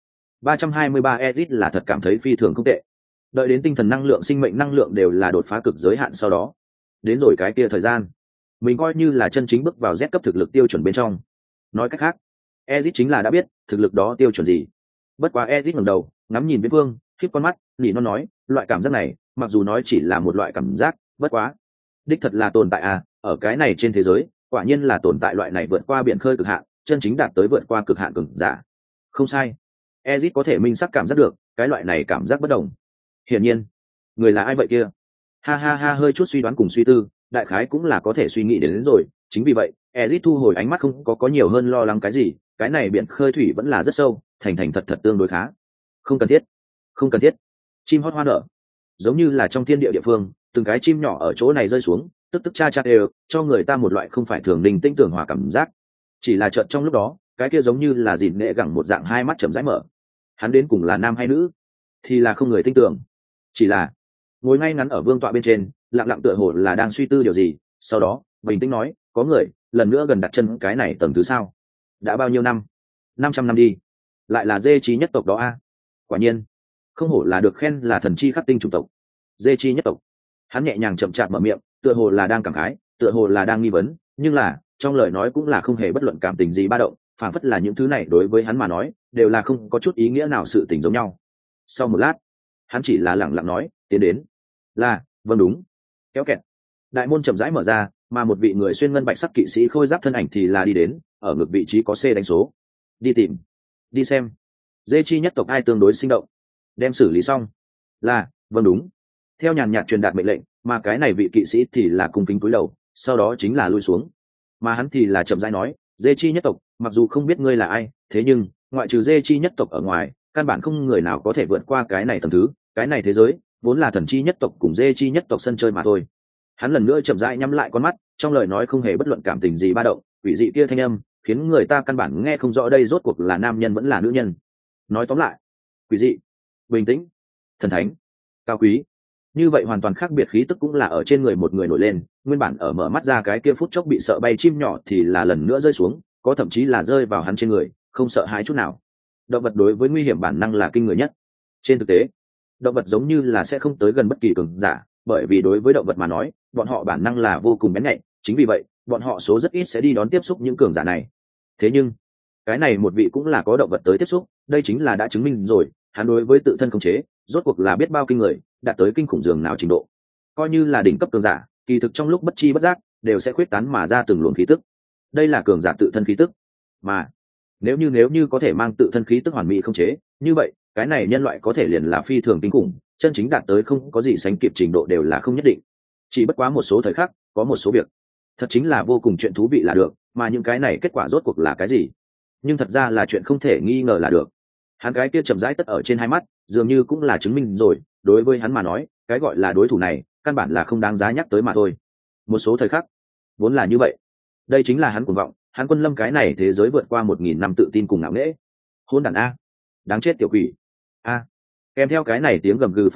323 Ezic là thật cảm thấy phi thường không tệ. Đợi đến tinh thần năng lượng sinh mệnh năng lượng đều là đột phá cực giới hạn sau đó, đến rồi cái kia thời gian, mình coi như là chân chính bước vào Z cấp thực lực tiêu chuẩn bên trong. Nói cách khác, Ezic chính là đã biết thực lực đó tiêu chuẩn gì. Bất quá Ezic ngẩng đầu, ngắm nhìn Viễn Vương, khép con mắt, nỉ non nói, loại cảm giác này, mặc dù nói chỉ là một loại cảm giác, bất quá, đích thật là tồn tại à, ở cái này trên thế giới, quả nhiên là tồn tại loại này vượt qua biển khơi cực hạn, chân chính đạt tới vượt qua cực hạn cường giả. Không sai. Ezic có thể minh xác cảm giác được, cái loại này cảm giác bất đồng. Hiển nhiên, người là ai vậy kia? Ha ha ha, hơi chút suy đoán cùng suy tư, đại khái cũng là có thể suy nghĩ đến rồi, chính vì vậy, Ezic thu hồi ánh mắt không có nhiều hơn lo lắng cái gì, cái này biển khơi thủy vẫn là rất sâu, thành thật tương đối khá. Không cần thiết. Chim hót hoa nở, giống như là trong thiên địa địa phương, từng cái chim nhỏ ở chỗ này rơi xuống, tức cha đều, cho người ta một loại không phải thường đình tinh tưởng hòa cảm giác. Chỉ là chợt trong lúc đó, cái kia giống như là dìn nệ gẳng một dạng hai mắt chậm rãi mở. Hắn đến cùng là nam hay nữ, thì là không người tin tưởng. Chỉ là ngồi ngay ngắn ở vương tọa bên trên, lặng lặng tựa hồ là đang suy tư điều gì, sau đó bình tĩnh nói, có người lần nữa gần đặt chân cái này tầng thứ sao? Đã bao nhiêu năm? 500 năm đi. Lại là dê trí nhất tộc đó a. Quả nhiên, không hổ là được khen là thần chi khắc tinh chủng tộc. Dê chi nhất tộc. Hắn nhẹ nhàng chậm chạp mở miệng, tựa hồ là đang cảm khái, tựa hồ là đang nghi vấn, nhưng là trong lời nói cũng là không hề bất luận cảm tình gì ba động, phản phất là những thứ này đối với hắn mà nói đều là không có chút ý nghĩa nào sự tình giống nhau. Sau một lát, hắn chỉ là lặng lặng nói, tiến đến. Là, vâng đúng. Kéo kẹt. Đại môn chậm rãi mở ra, mà một vị người xuyên ngân bạch sắc kỵ sĩ khôi giáp thân ảnh thì là đi đến, ở ngực vị trí có C đánh số. Đi tìm, đi xem. Dê chi nhất tộc ai tương đối sinh động, đem xử lý xong. Là, vâng đúng. Theo nhàn nhạt truyền đạt mệnh lệnh, mà cái này vị kỵ sĩ thì là cung kính cúi đầu, sau đó chính là lui xuống. Mà hắn thì là chậm rãi nói, dê chi nhất tộc, mặc dù không biết ngươi là ai, thế nhưng ngoại trừ dê chi nhất tộc ở ngoài, căn bản không người nào có thể vượt qua cái này tầng thứ, cái này thế giới vốn là thần chi nhất tộc cùng dê chi nhất tộc sân chơi mà thôi. Hắn lần nữa chậm rãi nhắm lại con mắt, trong lời nói không hề bất luận cảm tình gì ba động, quỷ dị kia thanh âm khiến người ta căn bản nghe không rõ đây rốt cuộc là nam nhân vẫn là nữ nhân. Nói tóm lại, quỷ dị, bình tĩnh, thần thánh, cao quý, như vậy hoàn toàn khác biệt khí tức cũng là ở trên người một người nổi lên. Nguyên bản ở mở mắt ra cái kia phút chốc bị sợ bay chim nhỏ thì là lần nữa rơi xuống, có thậm chí là rơi vào hắn trên người, không sợ hãi chút nào. Động vật đối với nguy hiểm bản năng là kinh người nhất. Trên thực tế, động vật giống như là sẽ không tới gần bất kỳ cường giả, bởi vì đối với động vật mà nói, bọn họ bản năng là vô cùng bén nhạy, chính vì vậy bọn họ số rất ít sẽ đi đón tiếp xúc những cường giả này. Thế nhưng cái này một vị cũng là có động vật tới tiếp xúc, đây chính là đã chứng minh rồi hắn đối với tự thân khống chế rốt cuộc là biết bao kinh người, đạt tới kinh khủng dường nào trình độ. Coi như là đỉnh cấp cường giả, kỳ thực trong lúc bất chi bất giác đều sẽ khuyết tán mà ra từng luồng khí tức. Đây là cường giả tự thân khí tức, mà nếu như có thể mang tự thân khí tức hoàn mỹ khống chế, như vậy cái này nhân loại có thể liền là phi thường kinh khủng, chân chính đạt tới không có gì sánh kịp trình độ đều là không nhất định. Chỉ bất quá một số thời khắc, có một số việc thật chính là vô cùng chuyện thú vị là được, mà những cái này kết quả rốt cuộc là cái gì, nhưng thật ra là chuyện không thể nghi ngờ là được. Hắn cái kia chậm rãi tất ở trên hai mắt, dường như cũng là chứng minh rồi, đối với hắn mà nói, cái gọi là đối thủ này, căn bản là không đáng giá nhắc tới mà thôi. Một số thời khắc, vốn là như vậy. Đây chính là hắn cuồng vọng, hắn quân lâm cái này thế giới vượt qua 1000 năm tự tin cùng ngạo nghễ. Hôn đản a, đáng chết tiểu quỷ. A. Kèm theo cái này tiếng gầm gừ phẫn nộ,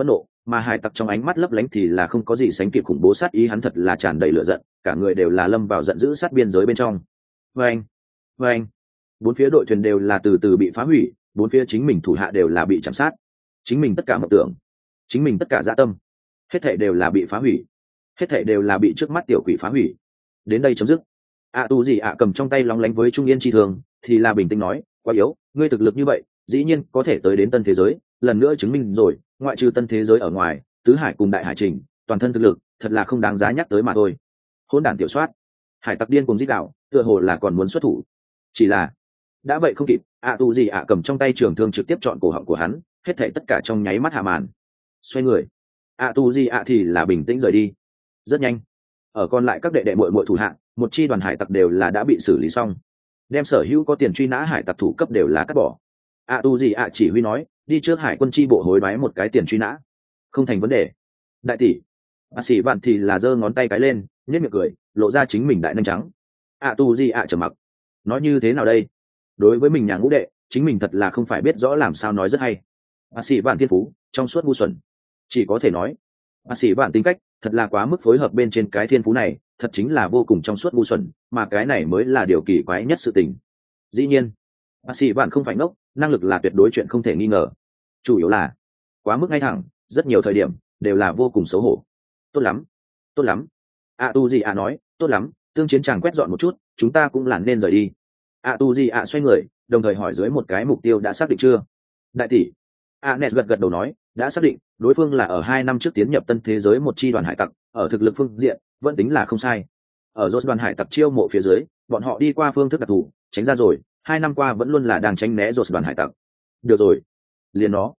mà hải tặc trong ánh mắt lấp lánh thì là không có gì sánh kịp khủng bố sát ý, hắn thật là tràn đầy lửa giận, cả người đều là lâm vào giận dữ sát biên giới bên trong. Vâng, vâng, bốn phía đội thuyền đều là từ từ bị phá hủy, bốn phía chính mình thủ hạ đều là bị chạm sát, chính mình tất cả mộng tưởng, chính mình tất cả dạ tâm, hết thảy đều là bị phá hủy, hết thảy đều là bị trước mắt tiểu quỷ phá hủy. Đến đây chấm dứt. Tu gì cầm trong tay lóng lánh với trung yên chi thường thì là bình tĩnh nói, quá yếu, ngươi thực lực như vậy dĩ nhiên có thể tới đến tân thế giới, lần nữa chứng minh rồi ngoại trừ tân thế giới ở ngoài, tứ hải cùng đại hải trình toàn thân thực lực thật là không đáng giá nhắc tới mà thôi. Hỗn đản tiểu soát. Hải tặc điên cùng giết đạo, tựa hồ là còn muốn xuất thủ, chỉ là đã vậy không kịp. Tu gì cầm trong tay trường thương trực tiếp chọn cổ họng của hắn, hết thảy tất cả trong nháy mắt hạ màn. Xoay người, Tu gì thì là bình tĩnh rời đi. Rất nhanh, ở còn lại các đệ đệ muội muội thủ hạ, một chi đoàn hải tặc đều là đã bị xử lý xong, đem sở hữu có tiền truy nã hải tặc thủ cấp đều là cắt bỏ. Tu gì chỉ huy nói, đi trước hải quân chi bộ hối đoái một cái tiền truy nã, không thành vấn đề. Đại tỷ. Sĩ bạn thì là giơ ngón tay cái lên, nhếch miệng cười, lộ ra chính mình đại nanh trắng. Tu gì trầm mặc, nói như thế nào đây? Đối với mình nhà ngũ đệ, chính mình thật là không phải biết rõ làm sao nói rất hay. Sĩ bạn thiên phú trong suốt ngu xuẩn, chỉ có thể nói sĩ bạn tính cách thật là quá mức phối hợp bên trên cái thiên phú này, thật chính là vô cùng trong suốt ngu xuẩn, mà cái này mới là điều kỳ quái nhất sự tình. Dĩ nhiên sĩ bạn không phải ngốc, năng lực là tuyệt đối chuyện không thể nghi ngờ, chủ yếu là quá mức ngay thẳng, rất nhiều thời điểm đều là vô cùng xấu hổ. Tốt lắm, tốt lắm. Tu gì nói, tốt lắm, tương chiến chàng quét dọn một chút, chúng ta cũng là nên rời đi. Tu gì xoay người, đồng thời hỏi dưới một cái mục tiêu đã xác định chưa? Đại tỷ. Nes gật gật đầu nói, đã xác định, đối phương là ở 2 năm trước tiến nhập tân thế giới một chi đoàn hải tặc, ở thực lực phương diện vẫn tính là không sai. Ở rốt đoàn hải tặc chiêu mộ phía dưới, bọn họ đi qua phương thức đặc thù, tránh ra rồi, 2 năm qua vẫn luôn là đang tránh né rốt đoàn hải tặc. Được rồi, liền nó.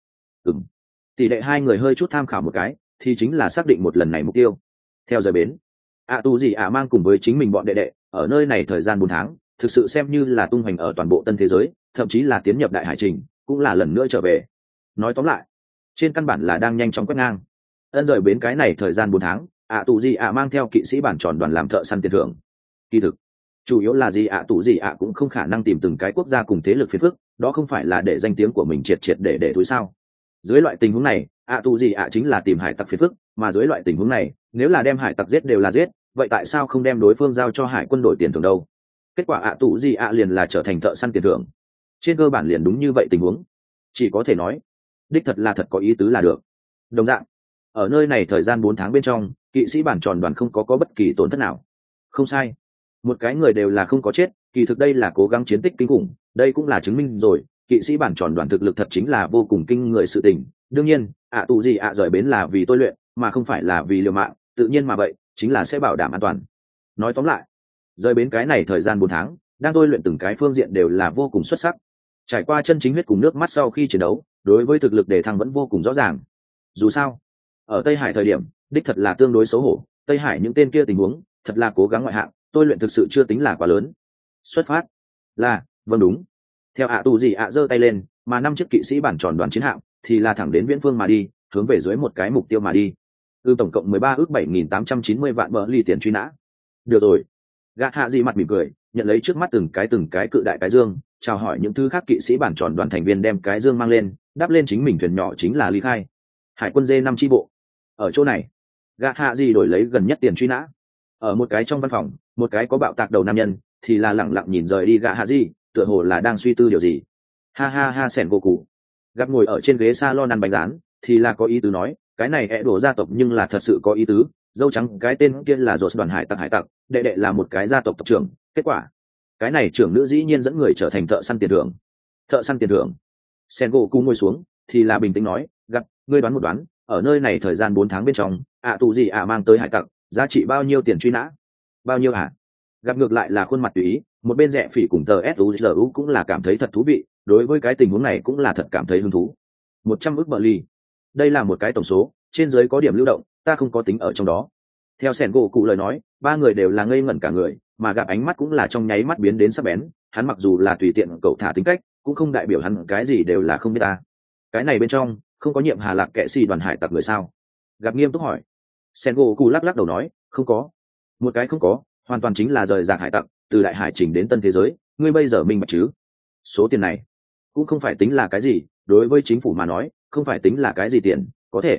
Tỷ đệ hai người hơi chút tham khảo một cái, thì chính là xác định một lần này mục tiêu. Theo rời bến, Tu gì mang cùng với chính mình bọn đệ đệ ở nơi này thời gian 4 tháng, thực sự xem như là tung hoành ở toàn bộ tân thế giới, thậm chí là tiến nhập đại hải trình, cũng là lần nữa trở về. Nói tóm lại, trên căn bản là đang nhanh chóng quét ngang. Rời bến cái này thời gian 4 tháng, Tu gì mang theo kỵ sĩ bản tròn đoàn làm thợ săn tiền thưởng. Kỳ thực, chủ yếu là gì Tu gì cũng không khả năng tìm từng cái quốc gia cùng thế lực phiền phức, đó không phải là để danh tiếng của mình triệt để túi sao? Dưới loại tình huống này, Tu gì chính là tìm hải tặc phiền phức, mà dưới loại tình huống này, nếu là đem hải tặc giết đều là giết, vậy tại sao không đem đối phương giao cho hải quân đổi tiền thưởng đâu? Kết quả Tu gì liền là trở thành thợ săn tiền thưởng. Trên cơ bản liền đúng như vậy tình huống, chỉ có thể nói đích thật là thật có ý tứ là được. Đồng dạng, ở nơi này thời gian 4 tháng bên trong, kỵ sĩ bản tròn đoàn không có bất kỳ tổn thất nào. Không sai, một cái người đều là không có chết, kỳ thực đây là cố gắng chiến tích kinh khủng, đây cũng là chứng minh rồi kỵ sĩ bản tròn đoàn thực lực thật chính là vô cùng kinh người sự tình. Đương nhiên, Tu gì rời bến là vì tôi luyện, mà không phải là vì liều mạng, tự nhiên mà vậy, chính là sẽ bảo đảm an toàn. Nói tóm lại, rời bến cái này thời gian 4 tháng, đang tôi luyện từng cái phương diện đều là vô cùng xuất sắc. Trải qua chân chính huyết cùng nước mắt sau khi chiến đấu, đối với thực lực đề thăng vẫn vô cùng rõ ràng. Dù sao, ở Tây Hải thời điểm, đích thật là tương đối xấu hổ, Tây Hải những tên kia tình huống, thật là cố gắng ngoại hạng, tôi luyện thực sự chưa tính là quá lớn. Xuất phát là, vâng đúng. Theo Tu gì giơ tay lên, mà 5 chiếc kỵ sĩ bản tròn đoàn chiến hạm thì là thẳng đến viễn phương mà đi, hướng về dưới một cái mục tiêu mà đi. Tổng cộng 13 ước 7.890 vạn bờ ly tiền truy nã. Được rồi. Gã Hạ Dị mặt mỉm cười, nhận lấy trước mắt từng cái cự đại cái dương, chào hỏi những thứ khác kỵ sĩ bản tròn đoàn thành viên đem cái dương mang lên, đáp lên chính mình thuyền nhỏ chính là ly khai. Hải quân D5 chi bộ. Ở chỗ này, Gã Hạ Dị đổi lấy gần nhất tiền truy nã. Ở một cái trong văn phòng, một cái có bạo tạc đầu nam nhân thì là lẳng lặng nhìn rời đi Gã Hạ Dị, tựa hồ là đang suy tư điều gì. Ha ha ha, sẻn gỗ cụ. Gặp ngồi ở trên ghế salon ăn bánh rán thì là có ý tứ nói, cái này ẹ đổ gia tộc nhưng là thật sự có ý tứ, dâu trắng cái tên kia là rột đoàn hải tặc, đệ đệ là một cái gia tộc tộc trưởng, kết quả cái này trưởng nữ dĩ nhiên dẫn người trở thành thợ săn tiền thưởng. Thợ săn tiền thưởng. Sen gỗ cu ngồi xuống thì là bình tĩnh nói, gặp ngươi đoán một đoán, ở nơi này thời gian 4 tháng bên trong, Tu gì mang tới hải tặc giá trị bao nhiêu tiền truy nã? Bao nhiêu hả? Gặp ngược lại là khuôn mặt tùy ý, một bên rẻ phỉ cùng tờ SUZU cũng là cảm thấy thật thú vị, đối với cái tình huống này cũng là thật cảm thấy hứng thú. 100 ức bờ ly. Đây là một cái tổng số, trên dưới có điểm lưu động, ta không có tính ở trong đó. Theo Sen gỗ cụ lời nói, ba người đều là ngây ngẩn cả người, mà gặp ánh mắt cũng là trong nháy mắt biến đến sắc bén. Hắn mặc dù là tùy tiện cậu thả tính cách, cũng không đại biểu hắn cái gì đều là không biết ta. Cái này bên trong không có nhiệm Hà Lạc kệ sĩ đoàn hải tặc người sao? Gặp nghiêm túc hỏi. Sen gỗ cụ lắc lắc đầu nói, không có. Một cái không có, hoàn toàn chính là rời rạc hải tặc, từ đại hải chỉnh đến tân thế giới, ngươi bây giờ minh bạch chứ? Số tiền này cũng không phải tính là cái gì, đối với chính phủ mà nói, không phải tính là cái gì tiền, có thể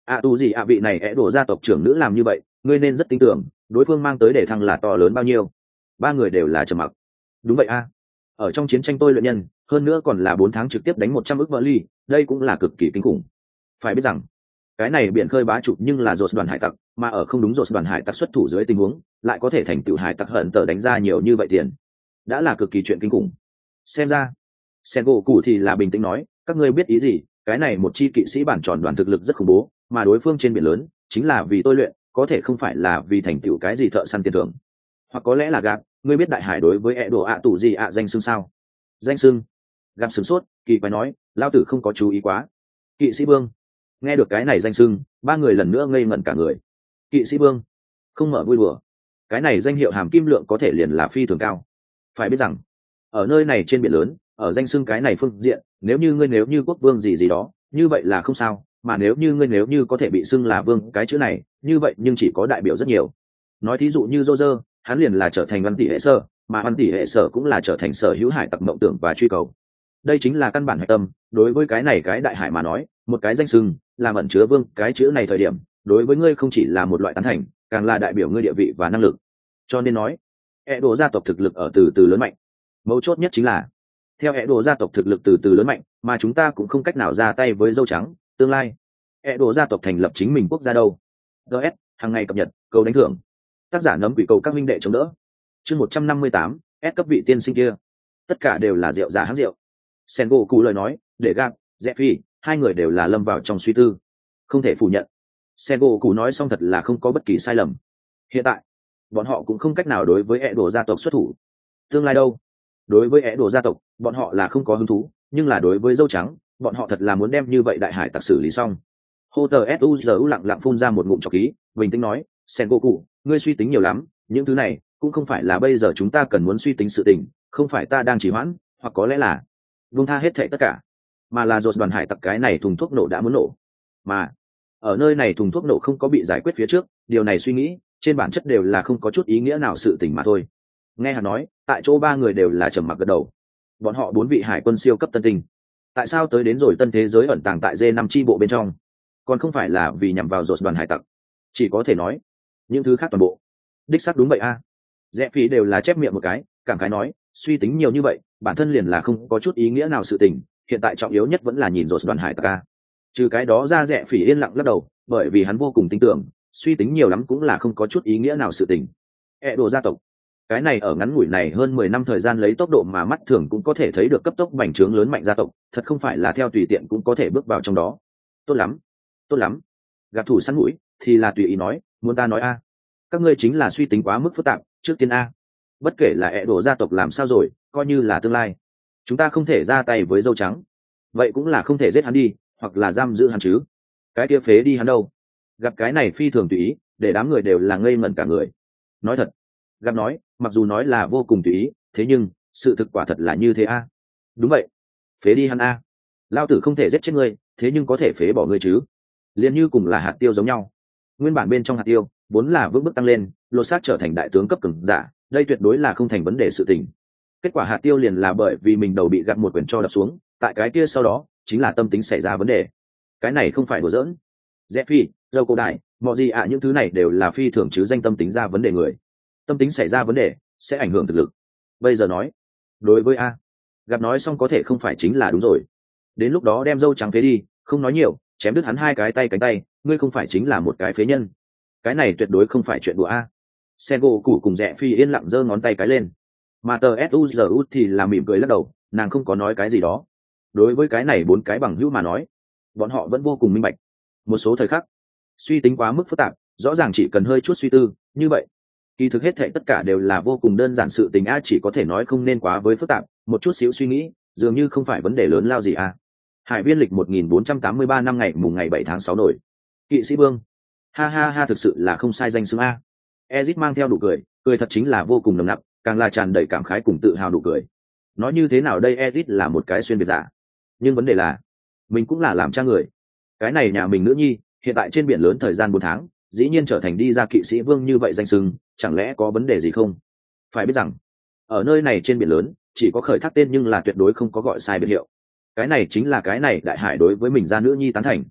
Tu gì vị này é đổ gia tộc trưởng nữ làm như vậy, ngươi nên rất tin tưởng đối phương mang tới để thăng là to lớn bao nhiêu. Ba người đều là trầm mặc. Đúng vậy a, ở trong chiến tranh tôi luyện nhân, hơn nữa còn là 4 tháng trực tiếp đánh 100 ức vỡ ly, đây cũng là cực kỳ kinh khủng. Phải biết rằng cái này biển khơi bá chủ nhưng là dột đoàn hải tặc, mà ở không đúng dột đoàn hải tặc xuất thủ dưới tình huống lại có thể thành tựu hải tặc hận tờ đánh ra nhiều như vậy tiền, đã là cực kỳ chuyện kinh khủng. Xem ra sen gỗ cụ thì là bình tĩnh nói, các ngươi biết ý gì, cái này một chi kỵ sĩ bản tròn đoàn thực lực rất khủng bố, mà đối phương trên biển lớn chính là vì tôi luyện, có thể không phải là vì thành tựu cái gì thợ săn tiền thưởng, hoặc có lẽ là gạp. Ngươi biết đại hải đối với ẹ đồ tù gì danh xưng sao? Danh xưng? Gạp sửng sốt, kỳ quái nói, lao tử không có chú ý quá. Kỵ sĩ vương. Nghe được cái này danh xưng, ba người lần nữa ngây ngẩn cả người. Kỵ sĩ vương, không mở vui đùa, cái này danh hiệu hàm kim lượng có thể liền là phi thường cao. Phải biết rằng ở nơi này trên biển lớn, ở danh xưng cái này phương diện, nếu như quốc vương gì gì đó như vậy là không sao, mà nếu như có thể bị xưng là vương cái chữ này như vậy nhưng chỉ có đại biểu rất nhiều. Nói thí dụ như Roger, hắn liền là trở thành văn tỷ hệ sở, mà văn tỷ hệ sở cũng là trở thành sở hữu hải tặc mộng tưởng và truy cầu. Đây chính là căn bản hạch tâm. Đối với cái này cái đại hải mà nói, một cái danh xưng làm ẩn chứa vương cái chữ này thời điểm, đối với ngươi không chỉ là một loại tán thành, càng là đại biểu ngươi địa vị và năng lực. Cho nên nói ẹ đồ gia tộc thực lực ở từ từ lớn mạnh. Mấu chốt nhất chính là theo ẹ đồ gia tộc thực lực từ từ lớn mạnh, mà chúng ta cũng không cách nào ra tay với dâu trắng. Tương lai ẹ đồ gia tộc thành lập chính mình quốc gia đâu. ts hàng ngày cập nhật câu đánh thưởng, tác giả nấm quỷ cầu các minh đệ chống đỡ. chương 158, S cấp vị tiên sinh kia, tất cả đều là rượu giả hãng rượu. Sen gỗ cụ lời nói để gap rẽ phi hai người đều là lâm vào trong suy tư. Không thể phủ nhận, Sen gỗ cụ nói xong thật là không có bất kỳ sai lầm. Hiện tại bọn họ cũng không cách nào đối với ẹ đồ gia tộc xuất thủ. Tương lai đâu, đối với ẹ đồ gia tộc bọn họ là không có hứng thú, nhưng là đối với dâu trắng bọn họ thật là muốn đem như vậy đại hải tặc xử lý xong. Hô tờ suzu lặng lặng phun ra một ngụm trọc khí, bình tĩnh nói, Sen gỗ cụ, ngươi suy tính nhiều lắm, những thứ này cũng không phải là bây giờ chúng ta cần muốn suy tính sự tình, không phải ta đang trì hoãn, hoặc có lẽ là buông tha hết thảy tất cả, mà là dột đoàn hải tặc cái này thùng thuốc nổ đã muốn nổ, mà ở nơi này thùng thuốc nổ không có bị giải quyết phía trước, điều này suy nghĩ trên bản chất đều là không có chút ý nghĩa nào sự tình mà thôi. Nghe hắn nói, tại chỗ ba người đều là trầm mặc gật đầu. Bọn họ 4 vị hải quân siêu cấp tân tinh, tại sao tới đến rồi tân thế giới ẩn tàng tại D5 chi bộ bên trong, còn không phải là vì nhằm vào dột đoàn hải tặc? Chỉ có thể nói những thứ khác toàn bộ đích xác đúng vậy a. Rẽ phí đều là chép miệng một cái, cảm khái nói, suy tính nhiều như vậy bản thân liền là không có chút ý nghĩa nào sự tình, hiện tại trọng yếu nhất vẫn là nhìn dột đoàn hải tặc a. Trừ cái đó ra, Rẽ phỉ yên lặng lắc đầu, bởi vì hắn vô cùng tin tưởng suy tính nhiều lắm cũng là không có chút ý nghĩa nào sự tình. ẹ đồ gia tộc cái này ở ngắn ngủi này hơn 10 năm thời gian lấy tốc độ mà mắt thường cũng có thể thấy được cấp tốc bành trướng lớn mạnh gia tộc, thật không phải là theo tùy tiện cũng có thể bước vào trong đó. Tốt lắm, tốt lắm. Gặp thủ săn mũi thì là tùy ý nói, muốn ta nói a, các ngươi chính là suy tính quá mức phức tạp. Trước tiên a, bất kể là ẹ đồ gia tộc làm sao rồi, coi như là tương lai chúng ta không thể ra tay với dâu trắng, vậy cũng là không thể giết hắn đi, hoặc là giam giữ hắn chứ. Cái kia phế đi hắn đâu? Gặp cái này phi thường tùy ý, để đám người đều là ngây ngẩn cả người. Nói thật, gặp nói mặc dù nói là vô cùng tùy ý, thế nhưng sự thực quả thật là như thế a. Đúng vậy, phế đi hắn a. Lao tử không thể giết chết ngươi, thế nhưng có thể phế bỏ ngươi chứ. Liên như cùng là hạt tiêu giống nhau, nguyên bản bên trong hạt tiêu vốn là vững bước tăng lên, lột xác trở thành đại tướng cấp cường giả, đây tuyệt đối là không thành vấn đề sự tình. Kết quả hạt tiêu liền là bởi vì mình đầu bị gặp một quyền cho đập xuống, tại cái kia sau đó chính là tâm tính xảy ra vấn đề. Cái này không phải đùa giỡn. Rẽ phi, dâu cổ đại, mọi gì những thứ này đều là phi thường chứ danh tâm tính ra vấn đề người. Tâm tính xảy ra vấn đề sẽ ảnh hưởng thực lực. Bây giờ nói đối với a, gặp nói xong có thể không phải chính là đúng rồi. Đến lúc đó đem dâu trắng phế đi, không nói nhiều, chém đứt hắn 2 cái tay cánh tay, ngươi không phải chính là một cái phế nhân. Cái này tuyệt đối không phải chuyện đùa a. Sen gỗ cụ cùng Rẽ phi yên lặng giơ ngón tay cái lên, mà tờ suzu thì là mỉm cười lắc đầu, nàng không có nói cái gì đó. Đối với cái này 4 cái bằng hữu mà nói, bọn họ vẫn vô cùng minh bạch. Một số thời khắc suy tính quá mức phức tạp, rõ ràng chỉ cần hơi chút suy tư như vậy, kỳ thực hết thảy tất cả đều là vô cùng đơn giản sự tình a, chỉ có thể nói không nên quá với phức tạp, một chút xíu suy nghĩ dường như không phải vấn đề lớn lao gì a. Hải viên lịch 1483 năm ngày mùng ngày 7 tháng 6 nổi. Kỵ sĩ vương. Ha ha ha, thực sự là không sai danh xưng a. Ezit mang theo nụ cười, cười thật chính là vô cùng nồng nặc, càng là tràn đầy cảm khái cùng tự hào nụ cười. Nói như thế nào đây, Ezit là một cái xuyên việt giả, nhưng vấn đề là mình cũng là làm cha người. Cái này nhà mình nữ nhi hiện tại trên biển lớn thời gian 4 tháng, dĩ nhiên trở thành đi ra kỵ sĩ vương như vậy danh xưng, chẳng lẽ có vấn đề gì không? Phải biết rằng ở nơi này trên biển lớn chỉ có khởi thác tên nhưng là tuyệt đối không có gọi sai biệt hiệu. Cái này chính là cái này đại hải đối với mình ra nữ nhi tán thành.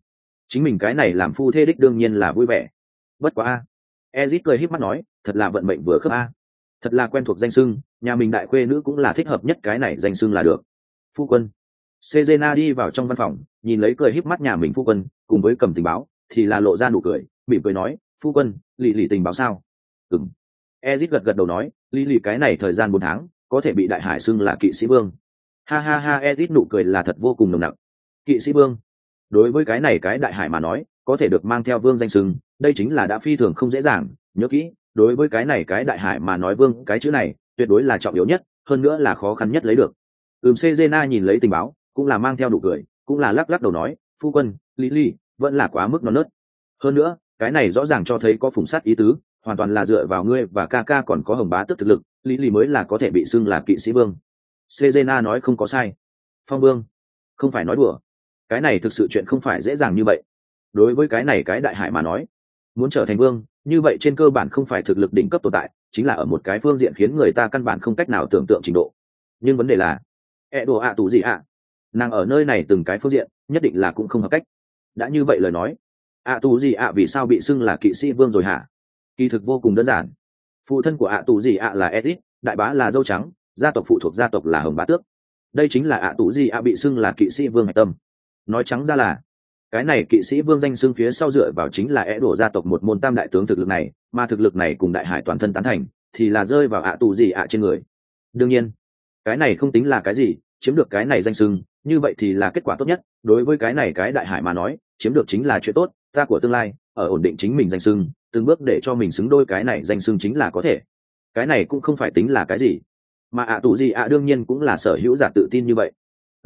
chính mình cái này làm phu thê đích đương nhiên là vui vẻ. Bất quá a, Ezit cười híp mắt nói, thật là vận mệnh vừa khớp a, thật là quen thuộc danh xưng, nhà mình đại khuê nữ cũng là thích hợp nhất cái này danh xưng là được. Phu quân. Sejena đi vào trong văn phòng, nhìn lấy cười híp mắt nhà mình phu quân, cùng với cầm tình báo, thì là lộ ra nụ cười, mỉm cười nói, phu quân, lì lì tình báo sao? Ừm. Ezit gật gật đầu nói, lì lì cái này thời gian 4 tháng, có thể bị đại hải xưng là kỵ sĩ vương. Ha ha ha, Ezit nụ cười là thật vô cùng nồng nặc. Kỵ sĩ vương. Đối với cái này cái đại hải mà nói, có thể được mang theo vương danh xưng, đây chính là đã phi thường không dễ dàng, nhớ kỹ, đối với cái này cái đại hải mà nói vương, cái chữ này, tuyệt đối là trọng yếu nhất, hơn nữa là khó khăn nhất lấy được. Sejena nhìn lấy tình báo, cũng là mang theo nụ cười, cũng là lắc lắc đầu nói, phu quân, Lily vẫn là quá mức non nớt. Hơn nữa, cái này rõ ràng cho thấy có phủng sát ý tứ, hoàn toàn là dựa vào ngươi và ca ca còn có Hồng Bá Tước thực lực, Lily mới là có thể bị xưng là kỵ sĩ vương. Sejena nói không có sai. Phong vương, không phải nói đùa. Cái này thực sự chuyện không phải dễ dàng như vậy. Đối với cái này cái đại hải mà nói, muốn trở thành vương, như vậy trên cơ bản không phải thực lực đỉnh cấp tồn tại, chính là ở một cái phương diện khiến người ta căn bản không cách nào tưởng tượng trình độ. Nhưng vấn đề là, đồ ạ tù gì ạ? Nàng ở nơi này từng cái phương diện, nhất định là cũng không hợp cách. Đã như vậy lời nói, tù gì ạ vì sao bị xưng là kỵ sĩ vương rồi hả? Kỳ thực vô cùng đơn giản. Phụ thân của tù gì ạ là Edith, đại bá là dâu trắng, gia tộc phụ thuộc gia tộc là Hồng Bá Tước. Đây chính là tù gì ạ bị xưng là kỵ sĩ vương hạch tâm. Nói trắng ra là, cái này kỵ sĩ vương danh xưng phía sau dựa vào chính là đổ gia tộc một môn tam đại tướng thực lực này, mà thực lực này cùng đại hải toàn thân tán thành, thì là rơi vào tù gì ạ trên người. Đương nhiên, cái này không tính là cái gì, chiếm được cái này danh xưng, như vậy thì là kết quả tốt nhất. Đối với cái này cái đại hải mà nói, chiếm được chính là chuyện tốt, ta của tương lai, ở ổn định chính mình danh xưng, từng bước để cho mình xứng đôi cái này danh xưng chính là có thể. Cái này cũng không phải tính là cái gì, mà tù gì đương nhiên cũng là sở hữu giả tự tin như vậy.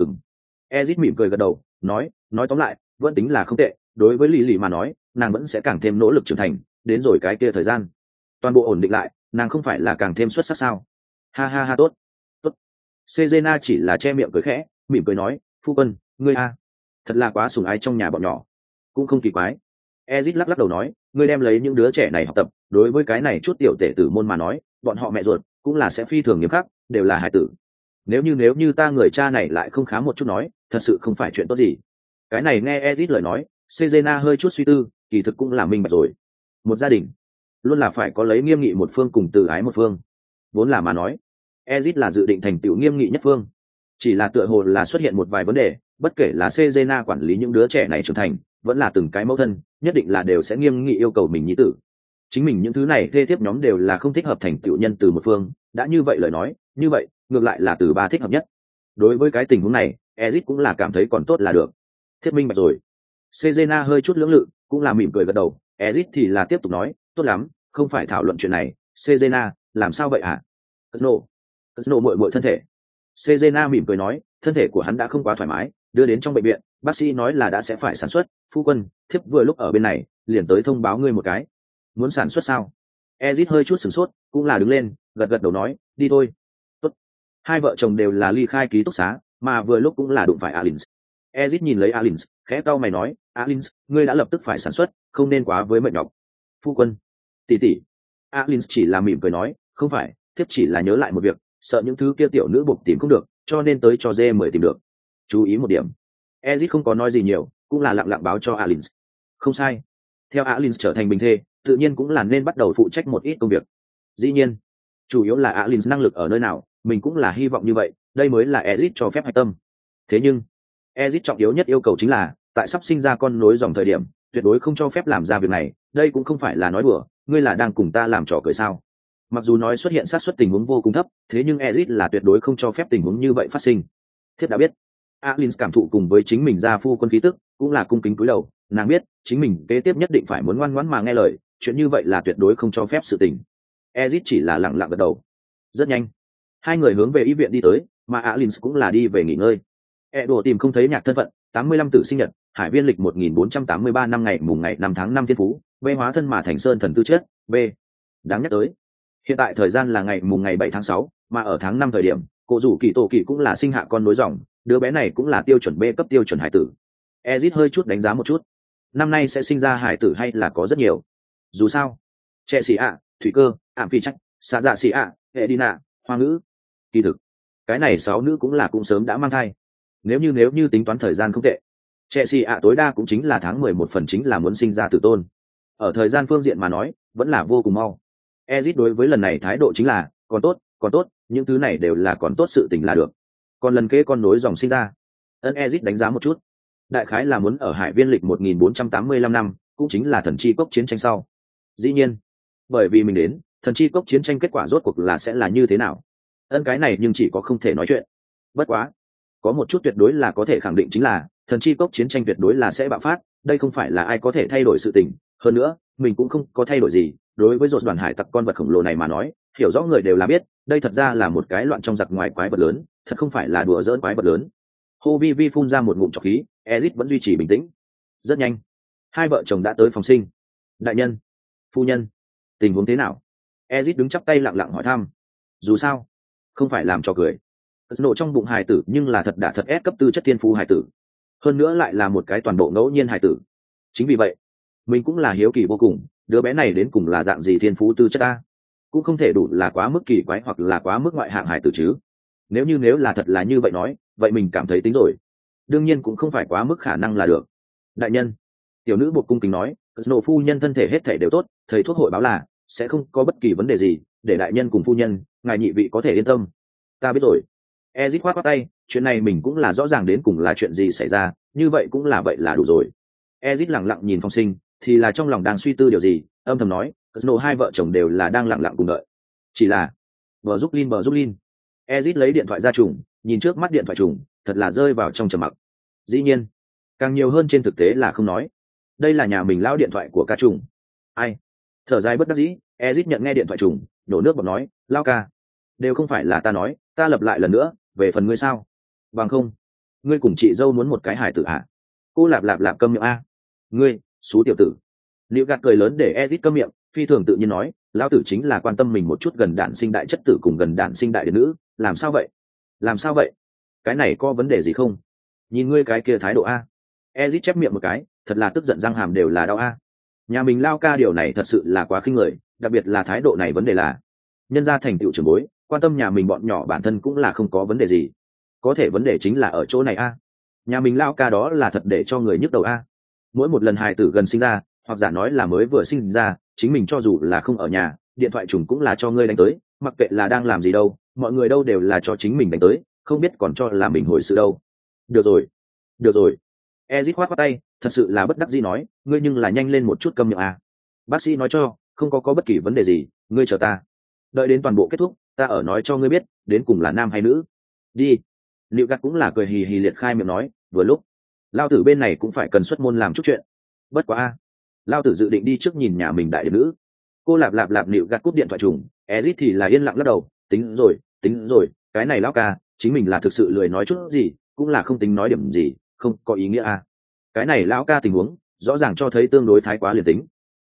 Ezit mỉm cười gật đầu, nói tóm lại, vẫn tính là không tệ, đối với Lily mà nói, nàng vẫn sẽ càng thêm nỗ lực trưởng thành, đến rồi cái kia thời gian, toàn bộ ổn định lại, nàng không phải là càng thêm xuất sắc sao? Ha ha ha, tốt. Sejena chỉ là che miệng cười khẽ, mỉm cười nói, phu quân, ngươi thật là quá sủng ái trong nhà bọn nhỏ. Cũng không kỳ quái. Ezit lắc lắc đầu nói, ngươi đem lấy những đứa trẻ này học tập, đối với cái này chút tiểu tể tử môn mà nói, bọn họ mẹ ruột cũng là sẽ phi thường nghiêm khắc, đều là hải tử. Nếu như ta người cha này lại không khá một chút nói, thật sự không phải chuyện tốt gì. Cái này nghe Ezit lời nói, Sejena hơi chút suy tư, kỳ thực cũng là minh bạch rồi. Một gia đình luôn là phải có lấy nghiêm nghị một phương cùng từ ái một phương. Vốn là mà nói, Ezit là dự định thành tựu nghiêm nghị nhất phương, chỉ là tựa hồ là xuất hiện một vài vấn đề, bất kể là Sejena quản lý những đứa trẻ này trưởng thành, vẫn là từng cái mẫu thân, nhất định là đều sẽ nghiêm nghị yêu cầu mình nhi tử. Chính mình những thứ này thê thiếp nhóm đều là không thích hợp thành tựu nhân từ một phương, đã như vậy lời nói, như vậy ngược lại là từ ba thích hợp nhất. Đối với cái tình huống này, Ezit cũng là cảm thấy còn tốt là được. Thiết minh bạch rồi. Sejena hơi chút lưỡng lự, cũng là mỉm cười gật đầu. Ezit thì là tiếp tục nói, tốt lắm, không phải thảo luận chuyện này. Sejena, làm sao vậy hả? Cất nộ muội thân thể. Sejena mỉm cười nói, thân thể của hắn đã không quá thoải mái, đưa đến trong bệnh viện, bác sĩ nói là đã sẽ phải sản xuất. Phu quân, thiếp vừa lúc ở bên này, liền tới thông báo ngươi một cái. Muốn sản xuất sao? Ezit hơi chút sửng sốt, cũng là đứng lên, gật gật đầu nói, đi thôi. Tốt. Hai vợ chồng đều là ly khai ký túc xá, mà vừa lúc cũng là đụng phải Alins. Ezit nhìn lấy Alins, khẽ cau mày nói, Alins, ngươi đã lập tức phải sản xuất, không nên quá với mệt nhọc. Phu quân, tỷ. Alins chỉ là mỉm cười nói, không phải, thiếp chỉ là nhớ lại một việc, sợ những thứ kia tiểu nữ buộc tìm không được, cho nên tới cho G10 tìm được. Chú ý một điểm. Ezit không có nói gì nhiều, cũng là lặng lặng báo cho Alins. Không sai. Theo Alins trở thành bình thê, tự nhiên cũng là nên bắt đầu phụ trách một ít công việc. Dĩ nhiên, chủ yếu là Alins năng lực ở nơi nào, mình cũng là hy vọng như vậy, đây mới là Ezit cho phép hạch tâm. Thế nhưng, Ezit trọng yếu nhất yêu cầu chính là, tại sắp sinh ra con nối dòng thời điểm, tuyệt đối không cho phép làm ra việc này, đây cũng không phải là nói đùa, ngươi là đang cùng ta làm trò cười sao? Mặc dù nói xuất hiện xác suất tình huống vô cùng thấp, thế nhưng Ezit là tuyệt đối không cho phép tình huống như vậy phát sinh. Thiếp đã biết. Alins cảm thụ cùng với chính mình gia phu quân khí tức, cũng là cung kính cúi đầu, nàng biết, chính mình kế tiếp nhất định phải muốn ngoan ngoãn mà nghe lời, chuyện như vậy là tuyệt đối không cho phép sự tình. Ezit chỉ là lặng lặng gật đầu. Rất nhanh, hai người hướng về y viện đi tới, mà Alins cũng là đi về nghỉ ngơi. Edo tìm không thấy nhạc thân phận, 85 tử sinh nhật, hải viên lịch 1483 năm ngày mùng ngày 5 tháng 5 thiên phú, B hóa thân mà thành sơn thần tư chất, B. Đáng nhắc tới. Hiện tại thời gian là ngày mùng ngày 7 tháng 6, mà ở tháng 5 thời điểm, cô rủ kỳ tổ kỳ cũng là sinh hạ con nối dòng, đứa bé này cũng là tiêu chuẩn B cấp tiêu chuẩn hải tử. Ezit hơi chút đánh giá một chút. Năm nay sẽ sinh ra hải tử hay là có rất nhiều. Dù sao, trẻ xì ạ, thủy cơ, ảm phi trách, xạ dạ xì ạ, hệ đi nạ, hoa ngữ. Kỳ thực, cái này 6 nữ cũng sớm đã mang thai. Nếu như tính toán thời gian không tệ. Chelsea ạ tối đa cũng chính là tháng 11 phần chính là muốn sinh ra tử tôn. Ở thời gian phương diện mà nói, vẫn là vô cùng mau. Ezit đối với lần này thái độ chính là, còn tốt, những thứ này đều là còn tốt sự tình là được. Còn lần kế con nối dòng sinh ra. Ezit đánh giá một chút. Đại khái là muốn ở Hải Viên lịch 1485 năm, cũng chính là thần chi cốc chiến tranh sau. Dĩ nhiên, bởi vì mình đến, thần chi cốc chiến tranh kết quả rốt cuộc là sẽ là như thế nào. Cái này nhưng chỉ có không thể nói chuyện. Bất quá, có một chút tuyệt đối là có thể khẳng định chính là thần chi cốc chiến tranh tuyệt đối là sẽ bạo phát, đây không phải là ai có thể thay đổi sự tình. Hơn nữa, mình cũng không có thay đổi gì, đối với dột đoàn hải tặc con vật khổng lồ này mà nói, hiểu rõ người đều là biết, đây thật ra là một cái loạn trong giặc ngoài quái vật lớn, thật không phải là đùa giỡn quái vật lớn. Hô Vi Vi phun ra một ngụm trọc khí, Ezit vẫn duy trì bình tĩnh. Rất nhanh, hai vợ chồng đã tới phòng sinh. Đại nhân, phu nhân, tình huống thế nào? Ezit đứng chắp tay lặng lặng hỏi thăm. Dù sao, không phải làm cho cười. Nộ trong bụng hài tử nhưng là thật đả thật ép cấp tư chất thiên phú hài tử. Hơn nữa lại là một cái toàn bộ ngẫu nhiên hài tử. Chính vì vậy, mình cũng là hiếu kỳ vô cùng, đứa bé này đến cùng là dạng gì thiên phú tư chất ta? Cũng không thể đủ là quá mức kỳ quái hoặc là quá mức ngoại hạng hài tử chứ. Nếu là thật là như vậy nói, vậy mình cảm thấy tính rồi. Đương nhiên cũng không phải quá mức khả năng là được. Đại nhân, tiểu nữ buộc cung kính nói, nộ phu nhân thân thể hết thể đều tốt, thầy thuốc hội báo là sẽ không có bất kỳ vấn đề gì, để đại nhân cùng phu nhân, ngài nhị vị có thể yên tâm. Ta biết rồi. Ezit khoát tay, chuyện này mình cũng là rõ ràng đến cùng là chuyện gì xảy ra, như vậy cũng là vậy là đủ rồi. Ezit lặng lặng nhìn Phong Sinh, thì là trong lòng đang suy tư điều gì, âm thầm nói, nộ hai vợ chồng đều là đang lặng lặng cùng đợi. Chỉ là, bờ giúp Lin. Ezit lấy điện thoại ra trùng, nhìn trước mắt điện thoại trùng, thật là rơi vào trong trầm mặc. Dĩ nhiên, càng nhiều hơn trên thực tế là không nói. Đây là nhà mình lao điện thoại của ca trùng. Ai? Thở dài bất đắc dĩ, Ezit nhận nghe điện thoại trùng, đổ nước bọt nói, lao ca, đều không phải là ta nói, ta lập lại lần nữa, về phần ngươi sao? Bằng không, ngươi cùng chị dâu muốn một cái hải tử à? Cô lạp câm miệng a. Ngươi, xú tiểu tử. Liệu gạt cười lớn để Ezit câm miệng, phi thường tự nhiên nói, lão tử chính là quan tâm mình một chút gần đản sinh đại chất tử cùng gần đản sinh đại nữ, làm sao vậy? Làm sao vậy? Cái này có vấn đề gì không? Nhìn ngươi cái kia thái độ a. Ezit chép miệng một cái, thật là tức giận răng hàm đều là đau a. Nhà mình lao ca điều này thật sự là quá khinh người, đặc biệt là thái độ này vấn đề là nhân gia thành tựu trưởng bối, quan tâm nhà mình bọn nhỏ bản thân cũng là không có vấn đề gì. Có thể vấn đề chính là ở chỗ này a. Nhà mình lao ca đó là thật để cho người nhức đầu a. Mỗi một lần hài tử gần sinh ra, hoặc giả nói là mới vừa sinh ra, chính mình cho dù là không ở nhà, điện thoại trùng cũng là cho ngươi đánh tới, mặc kệ là đang làm gì đâu, mọi người đâu đều là cho chính mình đánh tới, không biết còn cho là mình hồi sự đâu. Được rồi. Ezit khoát tay, thật sự là bất đắc dĩ nói, ngươi nhưng là nhanh lên một chút câm miệng à. Bác sĩ nói cho, không có bất kỳ vấn đề gì, ngươi chờ ta. Đợi đến toàn bộ kết thúc, ta ở nói cho ngươi biết, đến cùng là nam hay nữ. Đi. Liệu gạt cũng là cười hì hì liệt khai miệng nói, vừa lúc, lao tử bên này cũng phải cần xuất môn làm chút chuyện. Bất quá a, lao tử dự định đi trước nhìn nhà mình đại điệp nữ. Cô lạp liệu gạt cúp điện thoại trùng, Ezit thì là yên lặng lắc đầu, tính rồi, cái này lao ca, chính mình là thực sự lười nói chút gì, cũng là không tính nói điểm gì, không có ý nghĩa a. Cái này lão ca tình huống rõ ràng cho thấy tương đối thái quá liền tính.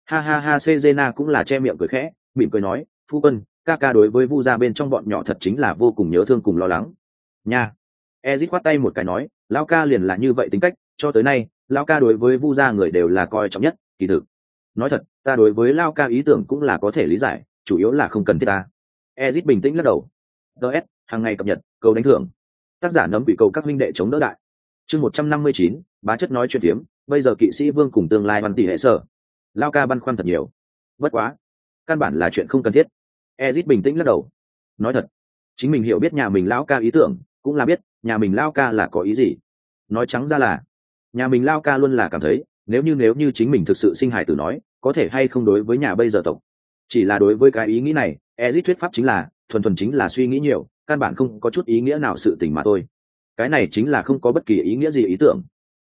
Ha Sejena cũng là che miệng cười khẽ, mỉm cười nói, phu quân, ca đối với vu gia bên trong bọn nhỏ thật chính là vô cùng nhớ thương cùng lo lắng nha. Ezit khoát tay một cái nói, lão ca liền là như vậy tính cách, cho tới nay lão ca đối với vu gia người đều là coi trọng nhất. Kỳ thực nói thật, ta đối với lão ca ý tưởng cũng là có thể lý giải, chủ yếu là không cần thiết ta. Ezit bình tĩnh lắc đầu. DS, hàng ngày cập nhật, câu đánh thưởng. Tác giả nấm bị cầu các minh đệ chống đỡ đại. Chương 159, bá chất nói chuyện tiếm, bây giờ kỵ sĩ vương cùng tương lai văn tỷ hệ sở. Lao ca băn khoăn thật nhiều. Bất quá, căn bản là chuyện không cần thiết. Ezit bình tĩnh lắc đầu. Nói thật, chính mình hiểu biết nhà mình lão ca ý tưởng, cũng là biết nhà mình lao ca là có ý gì. Nói trắng ra là, nhà mình lao ca luôn là cảm thấy, nếu như chính mình thực sự sinh hài tử nói, có thể hay không đối với nhà bây giờ tộc. Chỉ là đối với cái ý nghĩ này, Ezit thuyết pháp chính là, thuần chính là suy nghĩ nhiều, căn bản không có chút ý nghĩa nào sự tình mà thôi. Cái này chính là không có bất kỳ ý nghĩa gì ý tưởng.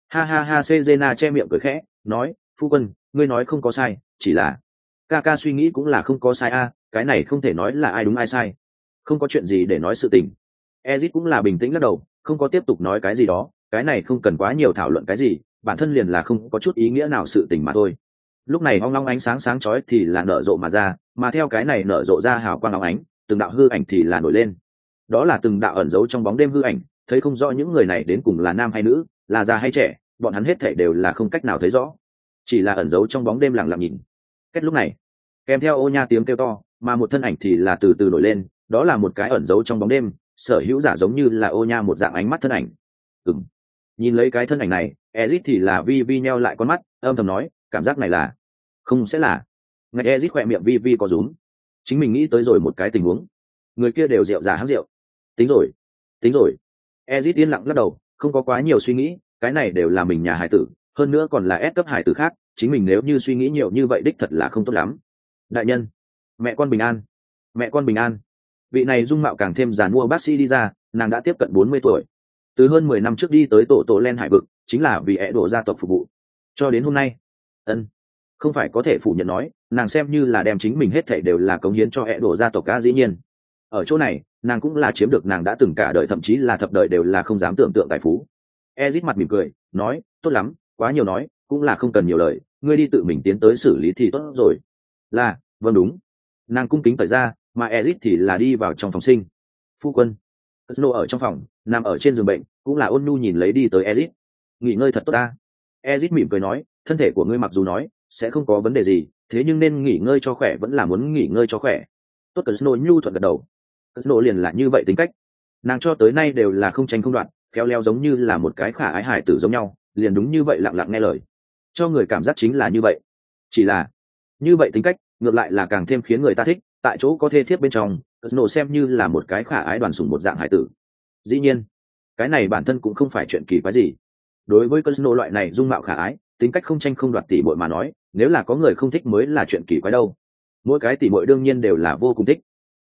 Ha Sejena che miệng cười khẽ, nói, phu quân, ngươi nói không có sai, chỉ là ca suy nghĩ cũng là không có sai a, cái này không thể nói là ai đúng ai sai. Không có chuyện gì để nói sự tình. Ezit cũng là bình tĩnh lắc đầu, không có tiếp tục nói cái gì đó, cái này không cần quá nhiều thảo luận cái gì, bản thân liền là không có chút ý nghĩa nào sự tình mà thôi. Lúc này ong long ánh sáng sáng chói thì là nở rộ mà ra, mà theo cái này nở rộ ra hào quang óng ánh, từng đạo hư ảnh thì là nổi lên. Đó là từng đạo ẩn giấu trong bóng đêm hư ảnh, thấy không rõ những người này đến cùng là nam hay nữ, là già hay trẻ, bọn hắn hết thảy đều là không cách nào thấy rõ, chỉ là ẩn giấu trong bóng đêm lặng lặng nhìn. Kết lúc này, kèm theo ô nha tiếng kêu to, mà một thân ảnh thì là từ từ nổi lên, đó là một cái ẩn giấu trong bóng đêm, sở hữu giả giống như là ô nha một dạng ánh mắt thân ảnh. Nhìn lấy cái thân ảnh này, Ezit thì là vi vi nheo lại con mắt, âm thầm nói, cảm giác này là không sẽ là. Ngay Ezit khỏe miệng vi vi có rúm. Chính mình nghĩ tới rồi một cái tình huống. Người kia đều rượu giả hãng rượu. Tính rồi. Ezit yên lặng lắc đầu, không có quá nhiều suy nghĩ, cái này đều là mình nhà hải tử, hơn nữa còn là S cấp hải tử khác, chính mình nếu như suy nghĩ nhiều như vậy đích thật là không tốt lắm. Đại nhân, mẹ con bình an. Mẹ con bình an. Vị này dung mạo càng thêm giàn mua bác sĩ đi ra, nàng đã tiếp cận 40 tuổi. Từ hơn 10 năm trước đi tới tổ len hải vực, chính là vì ẻ đổ gia tộc phục vụ. Cho đến hôm nay, không phải có thể phủ nhận nói, nàng xem như là đem chính mình hết thảy đều là cống hiến cho ẻ đổ gia tộc cả dĩ nhiên. Ở chỗ này, nàng cũng là chiếm được nàng đã từng cả đời thậm chí là thập đời đều là không dám tưởng tượng tài phú. Ezit mặt mỉm cười, nói, tốt lắm, quá nhiều nói, cũng là không cần nhiều lời, ngươi đi tự mình tiến tới xử lý thì tốt rồi. Là, vâng đúng. Nàng cung kính tẩy ra, mà Ezit thì là đi vào trong phòng sinh. Phu quân. Snow ở trong phòng, nằm ở trên giường bệnh, cũng là ôn nhu nhìn lấy đi tới Ezit. Nghỉ ngơi thật tốt ta. Ezit mỉm cười nói, thân thể của ngươi mặc dù nói sẽ không có vấn đề gì, thế nhưng nên nghỉ ngơi cho khỏe vẫn là muốn nghỉ ngơi cho khỏe. Tốt, Snow nhu thuận gật đầu. Snow liền là như vậy tính cách. Nàng cho tới nay đều là không tranh không đoạn, khéo léo giống như là một cái khả ái hài tử giống nhau, liền đúng như vậy lặng lặng nghe lời. Cho người cảm giác chính là như vậy. Chỉ là như vậy tính cách, ngược lại là càng thêm khiến người ta thích, tại chỗ có thê thiếp bên trong, Snow xem như là một cái khả ái đoàn sủng một dạng hài tử. Dĩ nhiên, cái này bản thân cũng không phải chuyện kỳ quái gì. Đối với Snow loại này dung mạo khả ái, tính cách không tranh không đoạt tỷ muội mà nói, nếu là có người không thích mới là chuyện kỳ quái đâu. Mỗi cái tỷ muội đương nhiên đều là vô cùng thích.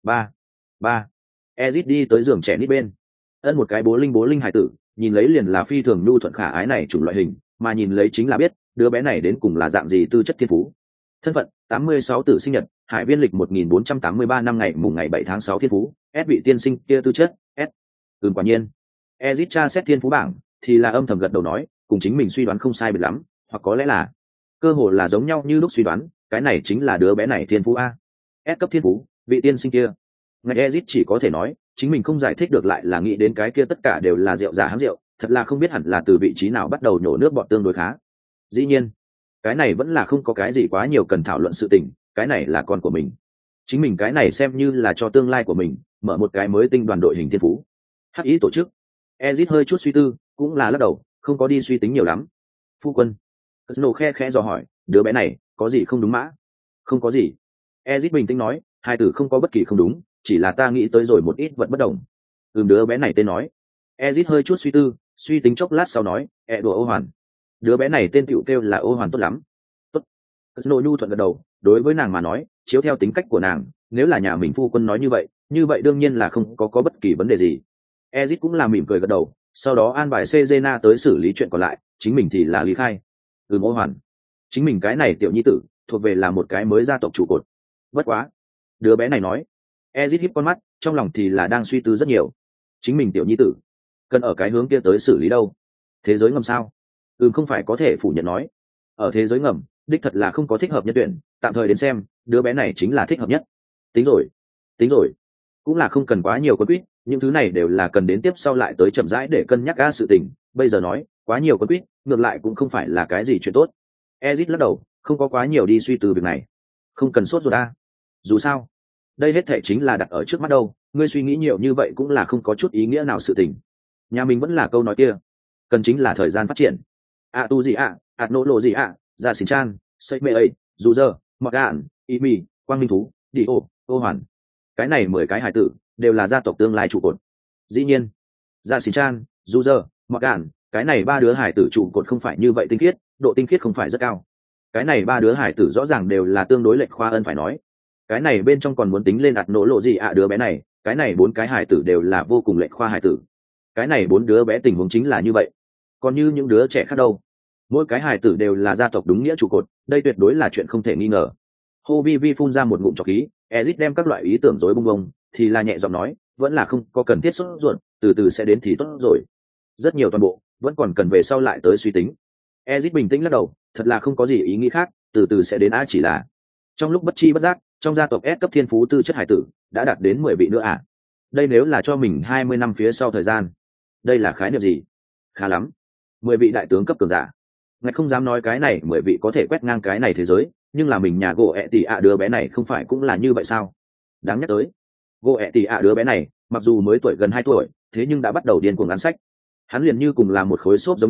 Ba. Ezit đi tới giường trẻ nít bên. Ân một cái bố linh hài tử, nhìn lấy liền là phi thường nhu thuận khả ái này chủng loại hình, mà nhìn lấy chính là biết, đứa bé này đến cùng là dạng gì tư chất thiên phú. Thân phận, 86 tử sinh nhật, Hải Viên lịch 1483 năm ngày mùng ngày 7 tháng 6 thiên phú, S vị tiên sinh kia tư chất, S. Quả nhiên. Ezit tra xét thiên phú bảng, thì là âm thầm gật đầu nói, cùng chính mình suy đoán không sai biệt lắm, hoặc có lẽ là cơ hồ là giống nhau như lúc suy đoán, cái này chính là đứa bé này thiên phú a. S cấp thiên phú, vị tiên sinh kia. Ngài Ezit chỉ có thể nói, chính mình không giải thích được lại là nghĩ đến cái kia tất cả đều là rượu giả hãng rượu, thật là không biết hẳn là từ vị trí nào bắt đầu nhổ nước bọt tương đối khá. Dĩ nhiên, cái này vẫn là không có cái gì quá nhiều cần thảo luận sự tình, cái này là con của mình. Chính mình cái này xem như là cho tương lai của mình, mở một cái mới tinh đoàn đội hình thiên phú. Hắc ý tổ chức. Ezit hơi chút suy tư, cũng là lắc đầu, không có đi suy tính nhiều lắm. Phu quân. Snow khẽ dò hỏi, đứa bé này, có gì không đúng mã? Không có gì. Ezit bình tĩnh nói, hai tử không có bất kỳ không đúng, chỉ là ta nghĩ tới rồi một ít vật bất đồng. Đứa bé này tên nói. Ezit hơi chút suy tư, suy tính chốc lát sau nói, đùa Ô Hoàn. Đứa bé này tên tiểu kêu là Ô Hoàn tốt lắm. Tốt. Snow nhu thuận gật đầu, đối với nàng mà nói, chiếu theo tính cách của nàng, nếu là nhà mình phu quân nói như vậy đương nhiên là không có bất kỳ vấn đề gì. Ezit cũng là mỉm cười gật đầu, sau đó an bài Cezena tới xử lý chuyện còn lại, chính mình thì là lý khai. Ô Hoàn. Chính mình cái này tiểu nhi tử, thuộc về là một cái mới gia tộc trụ cột. Bất quá. Đứa bé này nói. Ezit híp con mắt, trong lòng thì là đang suy tư rất nhiều. Chính mình tiểu nhi tử, cần ở cái hướng kia tới xử lý đâu? Thế giới ngầm sao? Không phải có thể phủ nhận nói. Ở thế giới ngầm, đích thật là không có thích hợp nhân tuyển, tạm thời đến xem, đứa bé này chính là thích hợp nhất. Tính rồi. Cũng là không cần quá nhiều quân quýt, những thứ này đều là cần đến tiếp sau lại tới chậm rãi để cân nhắc sự tình. Bây giờ nói, quá nhiều quân quýt, ngược lại cũng không phải là cái gì chuyện tốt. Ezit lắc đầu, không có quá nhiều đi suy tư việc này. Không cần sốt ruột a. Dù sao, đây hết thể chính là đặt ở trước mắt đâu, ngươi suy nghĩ nhiều như vậy cũng là không có chút ý nghĩa nào sự tình. Nhà mình vẫn là câu nói kia, cần chính là thời gian phát triển. Tu gì nỗ lộ gì ra xin chan, xây mê ấy, dù giờ, mặc ạn, ý mì, quang minh thú, đi ô hoàn. Cái này 10 cái hài tử đều là gia tộc tương lai trụ cột. Dĩ nhiên, ra xin chan, dù giờ, mặc ạn, cái này 3 đứa hài tử trụ cột không phải như vậy tinh khiết, độ tinh khiết không phải rất cao. Cái này 3 đứa hài tử rõ ràng đều là tương đối lệch khoa ân phải nói. Cái này bên trong còn muốn tính lên nỗ lộ gì đứa bé này, cái này 4 cái hài tử đều là vô cùng lệch khoa hài tử. Cái này 4 đứa bé tình huống chính là như vậy. Còn như những đứa trẻ khác đâu, mỗi cái hài tử đều là gia tộc đúng nghĩa trụ cột, đây tuyệt đối là chuyện không thể nghi ngờ. Hô vi phun ra một ngụm trọc khí, Ezit đem các loại ý tưởng rối bung bung, thì là nhẹ giọng nói, vẫn là không có cần thiết sốt ruột, từ từ sẽ đến thì tốt rồi. Rất nhiều toàn bộ, vẫn còn cần về sau lại tới suy tính. Ezit bình tĩnh lắc đầu, thật là không có gì ý nghĩ khác, từ từ sẽ đến chỉ là. Trong lúc bất chi bất giác, trong gia tộc S cấp thiên phú tư chất hải tử, đã đạt đến 10 vị nữa Đây nếu là cho mình 20 năm phía sau thời gian. Đây là khái niệm gì? Khá lắm. 10 vị đại tướng cấp cường giả. Ngài không dám nói cái này 10 vị có thể quét ngang cái này thế giới, nhưng là mình nhà gỗ tỷ đứa bé này không phải cũng là như vậy sao? Đáng nhắc tới. Gỗ tỷ đứa bé này, mặc dù mới tuổi gần 2 tuổi, thế nhưng đã bắt đầu điên cuồng ăn sách. Hắn liền như cùng là một khối xốp giống nhau,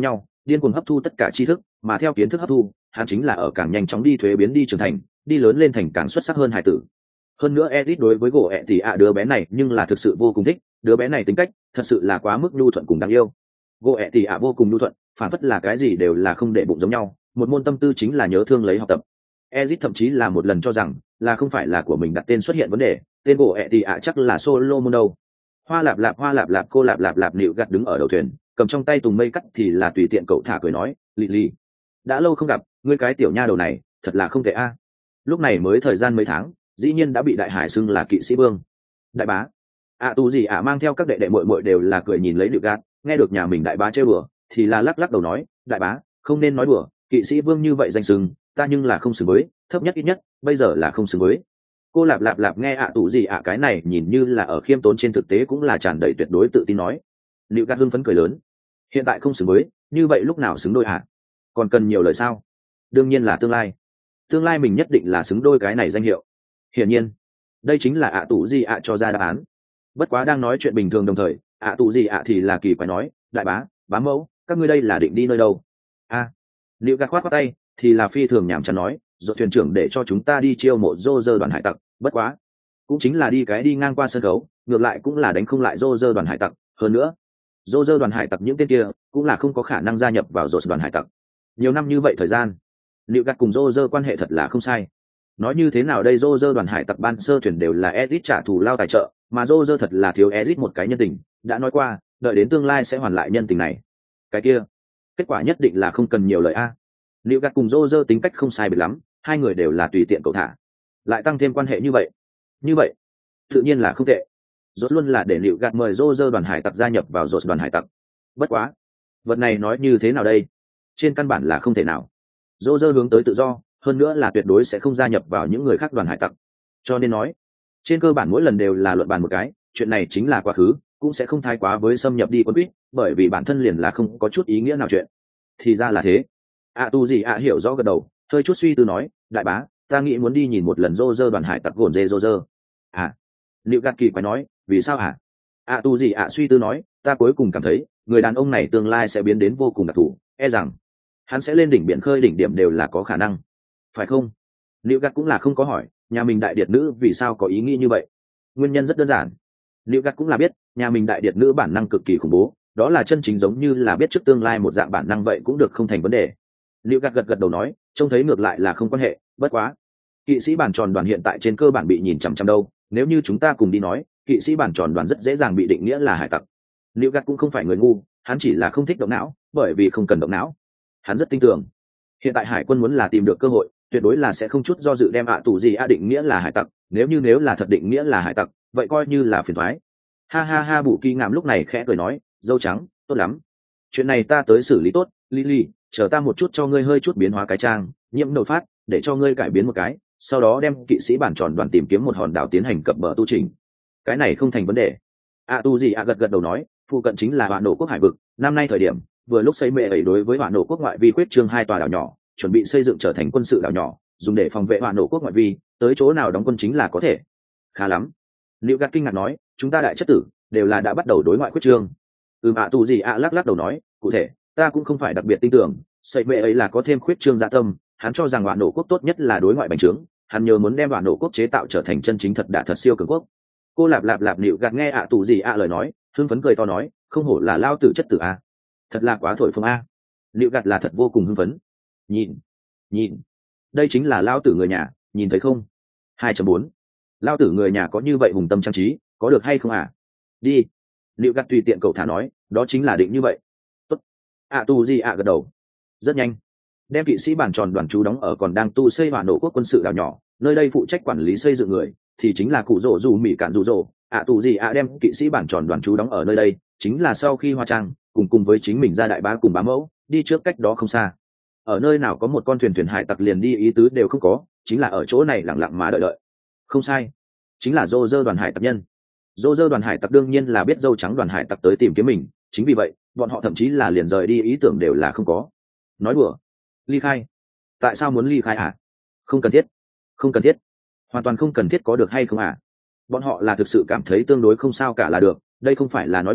điên cuồng hấp thu tất cả tri thức, mà theo kiến thức hấp thu, hắn chính là ở càng nhanh chóng đi thuế biến đi trưởng thành, đi lớn lên thành càng xuất sắc hơn hải tử. Hơn nữa Edith đối với gỗ ẹ thì đứa bé này nhưng là thực sự vô cùng thích, đứa bé này tính cách thật sự là quá mức nhu thuận cùng đáng yêu. Gỗ ẹ thì vô cùng nhu thuận, phản phất là cái gì đều là không để bụng giống nhau, một môn tâm tư chính là nhớ thương lấy học tập. Edith thậm chí là một lần cho rằng là không phải là của mình đặt tên xuất hiện vấn đề, tên gỗ ẹ thì chắc là Solomon đâu. Hoa lạp lạp cô lạp lạp lạp nịu gặt đứng ở đầu thuyền, cầm trong tay tùng mây cắt thì là tùy tiện cậu thả cười nói, lì lì, đã lâu không gặp, ngươi cái tiểu nha đầu này thật là không tệ a. Lúc này mới thời gian mấy tháng, dĩ nhiên đã bị đại hải xưng là kỵ sĩ vương. Đại bá tu gì mang theo các đệ đệ muội muội đều là cười nhìn lấy nịu gặt, nghe được nhà mình đại bá chơi bừa thì là lắc lắc đầu nói, đại bá không nên nói đùa, kỵ sĩ vương như vậy danh xưng ta nhưng là không xứng với, thấp nhất ít nhất bây giờ là không xứng với. Cô lạp lạp lạp nghe tụ gì cái này nhìn như là ở khiêm tốn, trên thực tế cũng là tràn đầy tuyệt đối tự tin nói. Liệu gạt hưng phấn cười lớn, hiện tại không xứng với, như vậy lúc nào xứng đôi còn cần nhiều lời sao? Đương nhiên là tương lai, tương lai mình nhất định là xứng đôi cái này danh hiệu. Hiển nhiên đây chính là tụ gì cho ra đáp án. Bất quá đang nói chuyện bình thường đồng thời tụ gì thì là kỳ phải nói, đại bá mẫu, các ngươi đây là định đi nơi đâu? Liệu gạt khoát tay thì là phi thường nhảm chán nói, rồi thuyền trưởng để cho chúng ta đi chiêu mộ dô dơ đoàn hải tặc, bất quá cũng chính là đi ngang qua sân khấu, ngược lại cũng là đánh không lại dô dơ đoàn hải tặc. Hơn nữa dô dơ đoàn hải tặc những tên kia cũng là không có khả năng gia nhập vào dô đoàn hải tặc. Nhiều năm như vậy thời gian, liệu gạt cùng dô dơ quan hệ thật là không sai. Nói như thế nào đây, dô dơ đoàn hải tặc ban sơ thuyền đều là Ezit trả thù lao tài trợ, mà dô dơ thật là thiếu Ezit một cái nhân tình, đã nói qua đợi đến tương lai sẽ hoàn lại nhân tình này. Cái kia kết quả nhất định là không cần nhiều lời Liệu gạt cùng dô dơ tính cách không sai biệt lắm, hai người đều là tùy tiện cậu thả, lại tăng thêm quan hệ như vậy tự nhiên là không tệ. Rốt luôn là để liệu gạt mời dô dơ đoàn hải tặc gia nhập vào rốt đoàn hải tặc. Bất quá vật này nói như thế nào đây, trên căn bản là không thể nào. Dô dơ hướng tới tự do, hơn nữa là tuyệt đối sẽ không gia nhập vào những người khác đoàn hải tặc, cho nên nói trên cơ bản mỗi lần đều là luận bàn một cái, chuyện này chính là quá khứ, cũng sẽ không thái quá với xâm nhập đi quân quýt, bởi vì bản thân liền là không có chút ý nghĩa nào chuyện. Thì ra là thế. Tu gì hiểu rõ gật đầu, hơi chút suy tư nói, đại bá ta nghĩ muốn đi nhìn một lần dô dơ đoàn hải tặc gồn dê dô dơ. Liệu gạt kỳ phải nói, vì sao Tu gì suy tư nói, ta cuối cùng cảm thấy người đàn ông này tương lai sẽ biến đến vô cùng đặc thù, e rằng hắn sẽ lên đỉnh biển khơi, đỉnh điểm đều là có khả năng, phải không? Liệu gạt cũng là không có hỏi nhà mình đại điệt nữ vì sao có ý nghĩ như vậy. Nguyên nhân rất đơn giản, Liệu gạt cũng là biết nhà mình đại điệt nữ bản năng cực kỳ khủng bố, đó là chân chính giống như là biết trước tương lai một dạng bản năng, vậy cũng được, không thành vấn đề. Liệu gạt gật đầu nói, trông thấy ngược lại là không quan hệ, bất quá kỵ sĩ bản tròn đoàn hiện tại trên cơ bản bị nhìn chằm chằm đâu, nếu như chúng ta cùng đi nói, kỵ sĩ bản tròn đoàn rất dễ dàng bị định nghĩa là hải tặc. Liệu gạt cũng không phải người ngu, hắn chỉ là không thích động não, bởi vì không cần động não. Hắn rất tin tưởng hiện tại hải quân muốn là tìm được cơ hội, tuyệt đối là sẽ không chút do dự đem tù gì định nghĩa là hải tặc. Nếu là thật định nghĩa là hải tặc, vậy coi như là phiền toái. Ha Bù Kỳ Ngạm lúc này khẽ cười nói, dâu trắng tốt lắm, chuyện này ta tới xử lý tốt. Lily, chờ ta một chút cho ngươi hơi chút biến hóa cái trang nhiễm nổi phát, để cho ngươi cải biến một cái, sau đó đem kỵ sĩ bản tròn đoàn tìm kiếm một hòn đảo tiến hành cập bờ tu trình. Cái này không thành vấn đề. Tu gì gật đầu nói, phụ cận chính là Hoạn Nổ Quốc hải vực, năm nay thời điểm vừa lúc xây mệ ấy đối với Hoạn Nổ Quốc ngoại vi quyết trương 2 tòa đảo nhỏ, chuẩn bị xây dựng trở thành quân sự đảo nhỏ, dùng để phòng vệ Hoạn Nổ Quốc ngoại vi, tới chỗ nào đóng quân chính là có thể. Khá lắm. Liệu gạt kinh ngạc nói, chúng ta đại chất tử đều là đã bắt đầu đối ngoại quyết trương. Tu gì lắc đầu nói, cụ thể ta cũng không phải đặc biệt tin tưởng, xây mệ ấy là có thêm khuyết trương dạ tâm, hắn cho rằng Hoạn Nổ Quốc tốt nhất là đối ngoại bành trướng, hắn nhớ muốn đem Hoạn Nổ Quốc chế tạo trở thành chân chính thật siêu cường quốc. Cô lạp Nịu gạt nghe Tu gì lời nói, hưng phấn cười to nói, không hổ là lao tử chất tử thật là quá thổi phồng Nịu gạt là thật vô cùng hưng phấn. Nhìn đây chính là lao tử người nhà, nhìn thấy không? 2.4 lao tử người nhà có như vậy hùng tâm trang trí, có được hay không đi. Nịu gạt tùy tiện cậu thả nói, đó chính là định như vậy. Tốt. Tu gì gật đầu. Rất nhanh đem kỵ sĩ bản tròn đoàn trú đóng ở còn đang tu xây Hoạn Nổ Quốc quân sự đảo nhỏ, nơi đây phụ trách quản lý xây dựng người thì chính là cụ rỗ dù mỹ cạn dù rỗ. Tu gì đem kỵ sĩ bản tròn đoàn trú đóng ở nơi đây, chính là sau khi Hoa Trang cùng với chính mình ra đại bá cùng bá mẫu đi trước cách đó không xa. Ở nơi nào có một con thuyền hải tặc liền đi ý tứ đều không có, chính là ở chỗ này lặng lặng mà đợi. Không sai, chính là dô dơ đoàn hải tặc nhân. Dô dơ đoàn hải tặc đương nhiên là biết dâu trắng đoàn hải tặc tới tìm kiếm mình, chính vì vậy bọn họ thậm chí là liền rời đi ý tưởng đều là không có. Nói đùa, ly khai? Tại sao muốn ly khai không cần thiết, hoàn toàn không cần thiết, có được hay không bọn họ là thực sự cảm thấy tương đối không sao cả là được, đây không phải là nói đùa,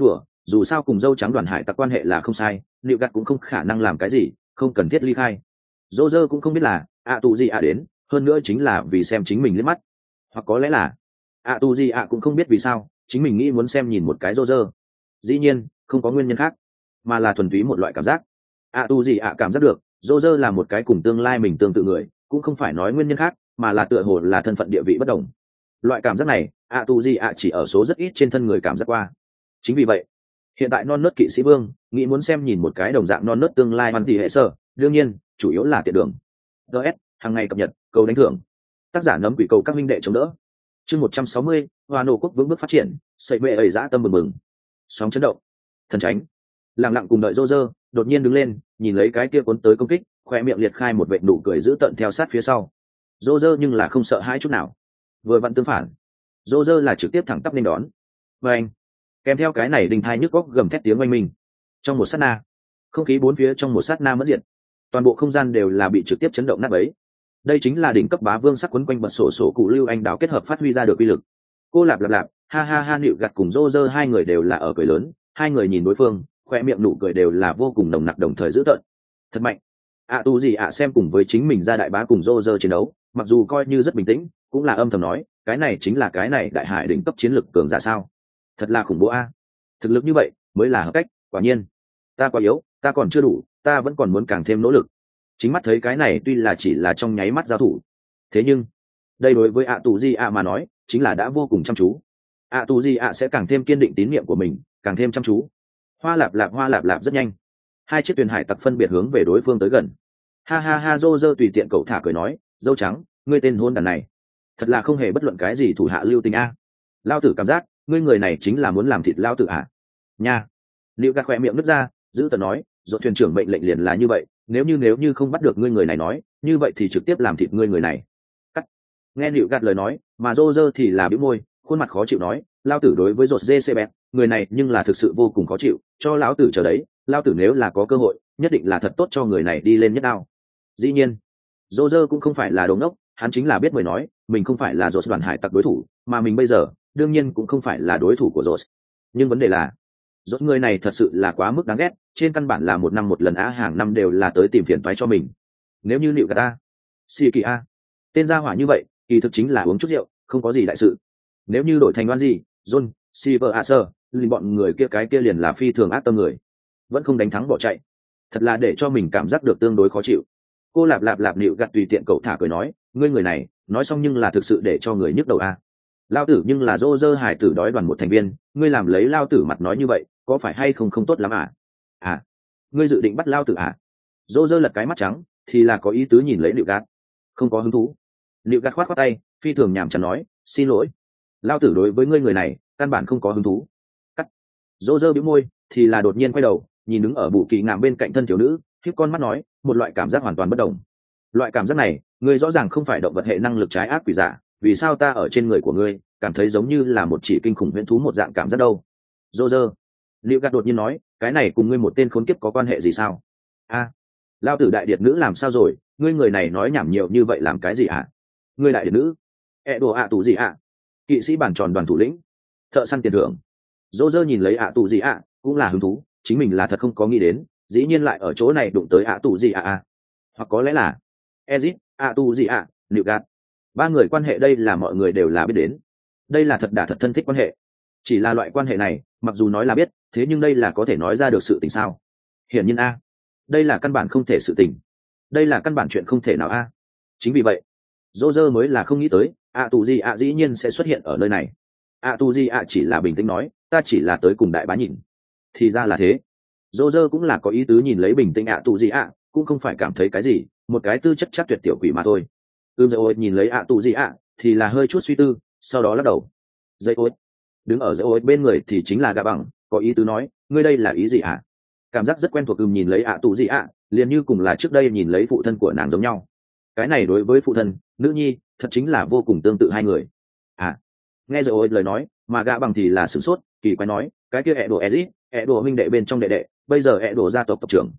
dù sao cùng dâu trắng đoàn hải tặc quan hệ là không sai, liệu gặt cũng không khả năng làm cái gì không cần thiết ly khai. Dô dơ cũng không biết là ạ tù gì ạ đến, hơn nữa chính là vì xem chính mình liếc mắt, hoặc có lẽ là ạ tù gì ạ cũng không biết vì sao chính mình nghĩ muốn xem nhìn một cái dô dơ. Dĩ nhiên không có nguyên nhân khác, mà là thuần túy một loại cảm giác. ạ tù gì ạ cảm giác được dô dơ là một cái cùng tương lai mình tương tự người, cũng không phải nói nguyên nhân khác, mà là tựa hồ là thân phận địa vị bất đồng. Loại cảm giác này ạ tù gì ạ chỉ ở số rất ít trên thân người cảm giác qua. Chính vì vậy hiện tại non nớt kỵ sĩ vương nghĩ muốn xem nhìn một cái đồng dạng non nớt tương lai hoàn tỷ hệ sơ, đương nhiên chủ yếu là tiện đường. ts hàng ngày cập nhật cầu đánh thưởng, tác giả nấm quỷ cầu các minh đệ chống đỡ. chương 160, hoa nổ quốc vững bước phát triển, sậy mệ ẩy dã tâm mừng mừng. Sóng chấn động, thần tránh lặng lặng cùng đợi rô rơ đột nhiên đứng lên, nhìn lấy cái kia cuốn tới công kích, khoe miệng liệt khai một vệt nụ cười giữ tận theo sát phía sau. Rô rơ nhưng là không sợ hãi chút nào, vừa vặn tương phản, rô rơ là trực tiếp thẳng tắp nên đón. Và anh kèm theo cái này đình thai nhức góc gầm thét tiếng oanh minh, trong một sát na không khí bốn phía trong một sát na mất diệt, toàn bộ không gian đều là bị trực tiếp chấn động nát bấy. Đây chính là đỉnh cấp bá vương sắc quấn quanh bật sổ sổ cụ lưu anh đào kết hợp phát huy ra được uy lực. Cô lạp lạp lạp ha ha ha, nịu gặt cùng rô rơ hai người đều là ở cười lớn, hai người nhìn đối phương khoe miệng nụ cười đều là vô cùng nồng nặc đồng thời dữ tợn. Thật mạnh. ạ tu gì ạ xem cùng với chính mình ra đại bá cùng rô rơ chiến đấu, mặc dù coi như rất bình tĩnh, cũng là âm thầm nói cái này chính là cái này đại hải đỉnh cấp chiến lực cường giả sao. Thật là khủng bố a. Thực lực như vậy mới là hợp cách. Quả nhiên ta quá yếu, ta còn chưa đủ, ta vẫn còn muốn càng thêm nỗ lực. Chính mắt thấy cái này tuy là chỉ là trong nháy mắt giao thủ, thế nhưng đây đối với ạ tù di ạ mà nói chính là đã vô cùng chăm chú. ạ tù di ạ sẽ càng thêm kiên định tín nhiệm của mình, càng thêm chăm chú. Hoa lạp lạp rất nhanh, hai chiếc thuyền hải tặc phân biệt hướng về đối phương tới gần. Ha ha ha, rô rơ tùy tiện cậu thả cười nói, dâu trắng, ngươi tên hôn đàn này thật là không hề bất luận cái gì thủ hạ lưu tình a. Lao tử cảm giác ngươi người này chính là muốn làm thịt lao tử à nha. Liệu gạt khỏe miệng nứt ra giữ tợn nói, dỗ thuyền trưởng mệnh lệnh liền là như vậy, nếu như không bắt được ngươi người này nói, như vậy thì trực tiếp làm thịt ngươi người này. Cắt. Nghe Liệu gạt lời nói mà rô rơ thì là bĩu môi, khuôn mặt khó chịu nói, lao tử đối với rột dê xe bẹt người này nhưng là thực sự vô cùng khó chịu, cho lão tử chờ đấy, lao tử nếu là có cơ hội nhất định là thật tốt cho người này đi lên nhất đao. Dĩ nhiên rô rơ cũng không phải là đồ ngốc, hắn chính là biết mới nói mình không phải là rột đoàn hải tặc đối thủ, mà mình bây giờ đương nhiên cũng không phải là đối thủ của rột. Nhưng vấn đề là rốt người này thật sự là quá mức đáng ghét, trên căn bản là một năm một lần hàng năm đều là tới tìm phiền toái cho mình. Nếu như Nịu Gata, Si Kỳ A, tên gia hỏa như vậy, kỳ thực chính là uống chút rượu, không có gì đại sự. Nếu như đổi thành đoan gì, John, Silver Acer, liền bọn người kia cái kia liền là phi thường ác tâm người, vẫn không đánh thắng bỏ chạy, thật là để cho mình cảm giác được tương đối khó chịu. Cô lạp Nịu Gặt tùy tiện cậu thả cười nói, ngươi người này, nói xong nhưng là thực sự để cho người nhức đầu a. Lao tử nhưng là dô dơ hải tử đói đoàn một thành viên, ngươi làm lấy lao tử mặt nói như vậy, có phải hay không không tốt lắm à? À, ngươi dự định bắt lao tử à? Dô dơ lật cái mắt trắng, thì là có ý tứ nhìn lấy Nịu Gạt, không có hứng thú. Nịu Gạt khoát tay, phi thường nhàm chán nói, xin lỗi, lao tử đối với ngươi người này căn bản không có hứng thú. Cắt. Dô dơ bĩu môi, thì là đột nhiên quay đầu, nhìn đứng ở bù kỳ ngạm bên cạnh thân thiếu nữ, khiếp con mắt nói, một loại cảm giác hoàn toàn bất đồng. Loại cảm giác này, ngươi rõ ràng không phải động vật hệ năng lực trái ác quỷ giả, vì sao ta ở trên người của ngươi cảm thấy giống như là một chỉ kinh khủng huyễn thú một dạng cảm giác đâu? Dô dơ. Liệu gạt đột nhiên nói, cái này cùng ngươi một tên khốn kiếp có quan hệ gì sao? A, lao tử đại điệt nữ làm sao rồi? Ngươi người này nói nhảm nhiều như vậy làm cái gì ạ? Ngươi đại điệt nữ? Đồ ạ tù gì ạ? Kỵ sĩ bản tròn đoàn thủ lĩnh, thợ săn tiền thưởng. Dô dơ nhìn lấy ạ tù gì ạ, cũng là hứng thú, chính mình là thật không có nghĩ đến, dĩ nhiên lại ở chỗ này đụng tới ạ tù gì ạ. Hoặc có lẽ là Ezit, ạ tù gì ạ, Liệu gạt. Ba người quan hệ đây là mọi người đều là biết đến, đây là thật đả thật thân thích quan hệ. Chỉ là loại quan hệ này mặc dù nói là biết, thế nhưng đây là có thể nói ra được sự tình sao? Hiển nhiên a, đây là căn bản không thể sự tình, đây là căn bản chuyện không thể nào a. Chính vì vậy dô dơ mới là không nghĩ tới ạ tù gì ạ dĩ nhiên sẽ xuất hiện ở nơi này. ạ tù gì ạ chỉ là bình tĩnh nói, ta chỉ là tới cùng đại bá nhìn. Thì ra là thế. Dô dơ cũng là có ý tứ nhìn lấy bình tĩnh ạ tù gì ạ, cũng không phải cảm thấy cái gì, một cái tư chất chắc tuyệt tiểu quỷ mà thôi. Dây ối nhìn lấy ạ tù gì ạ thì là hơi chút suy tư, sau đó lắc đầu. Dây ối đứng ở dây ối bên người thì chính là gạ bằng, có ý tứ nói, ngươi đây là ý gì ạ? Cảm giác rất quen thuộc. Nhìn lấy ạ tù gì ạ, liền như cùng là trước đây nhìn lấy phụ thân của nàng giống nhau. Cái này đối với phụ thân nữ nhi thật chính là vô cùng tương tự hai người. À, nghe dây ối lời nói mà gạ bằng thì là sửng sốt, kỳ quái nói, cái kia ẹ đồ Ezit, ẹ đồ huynh đệ bên trong đệ đệ, bây giờ ẹ đồ gia tộc tộc trưởng.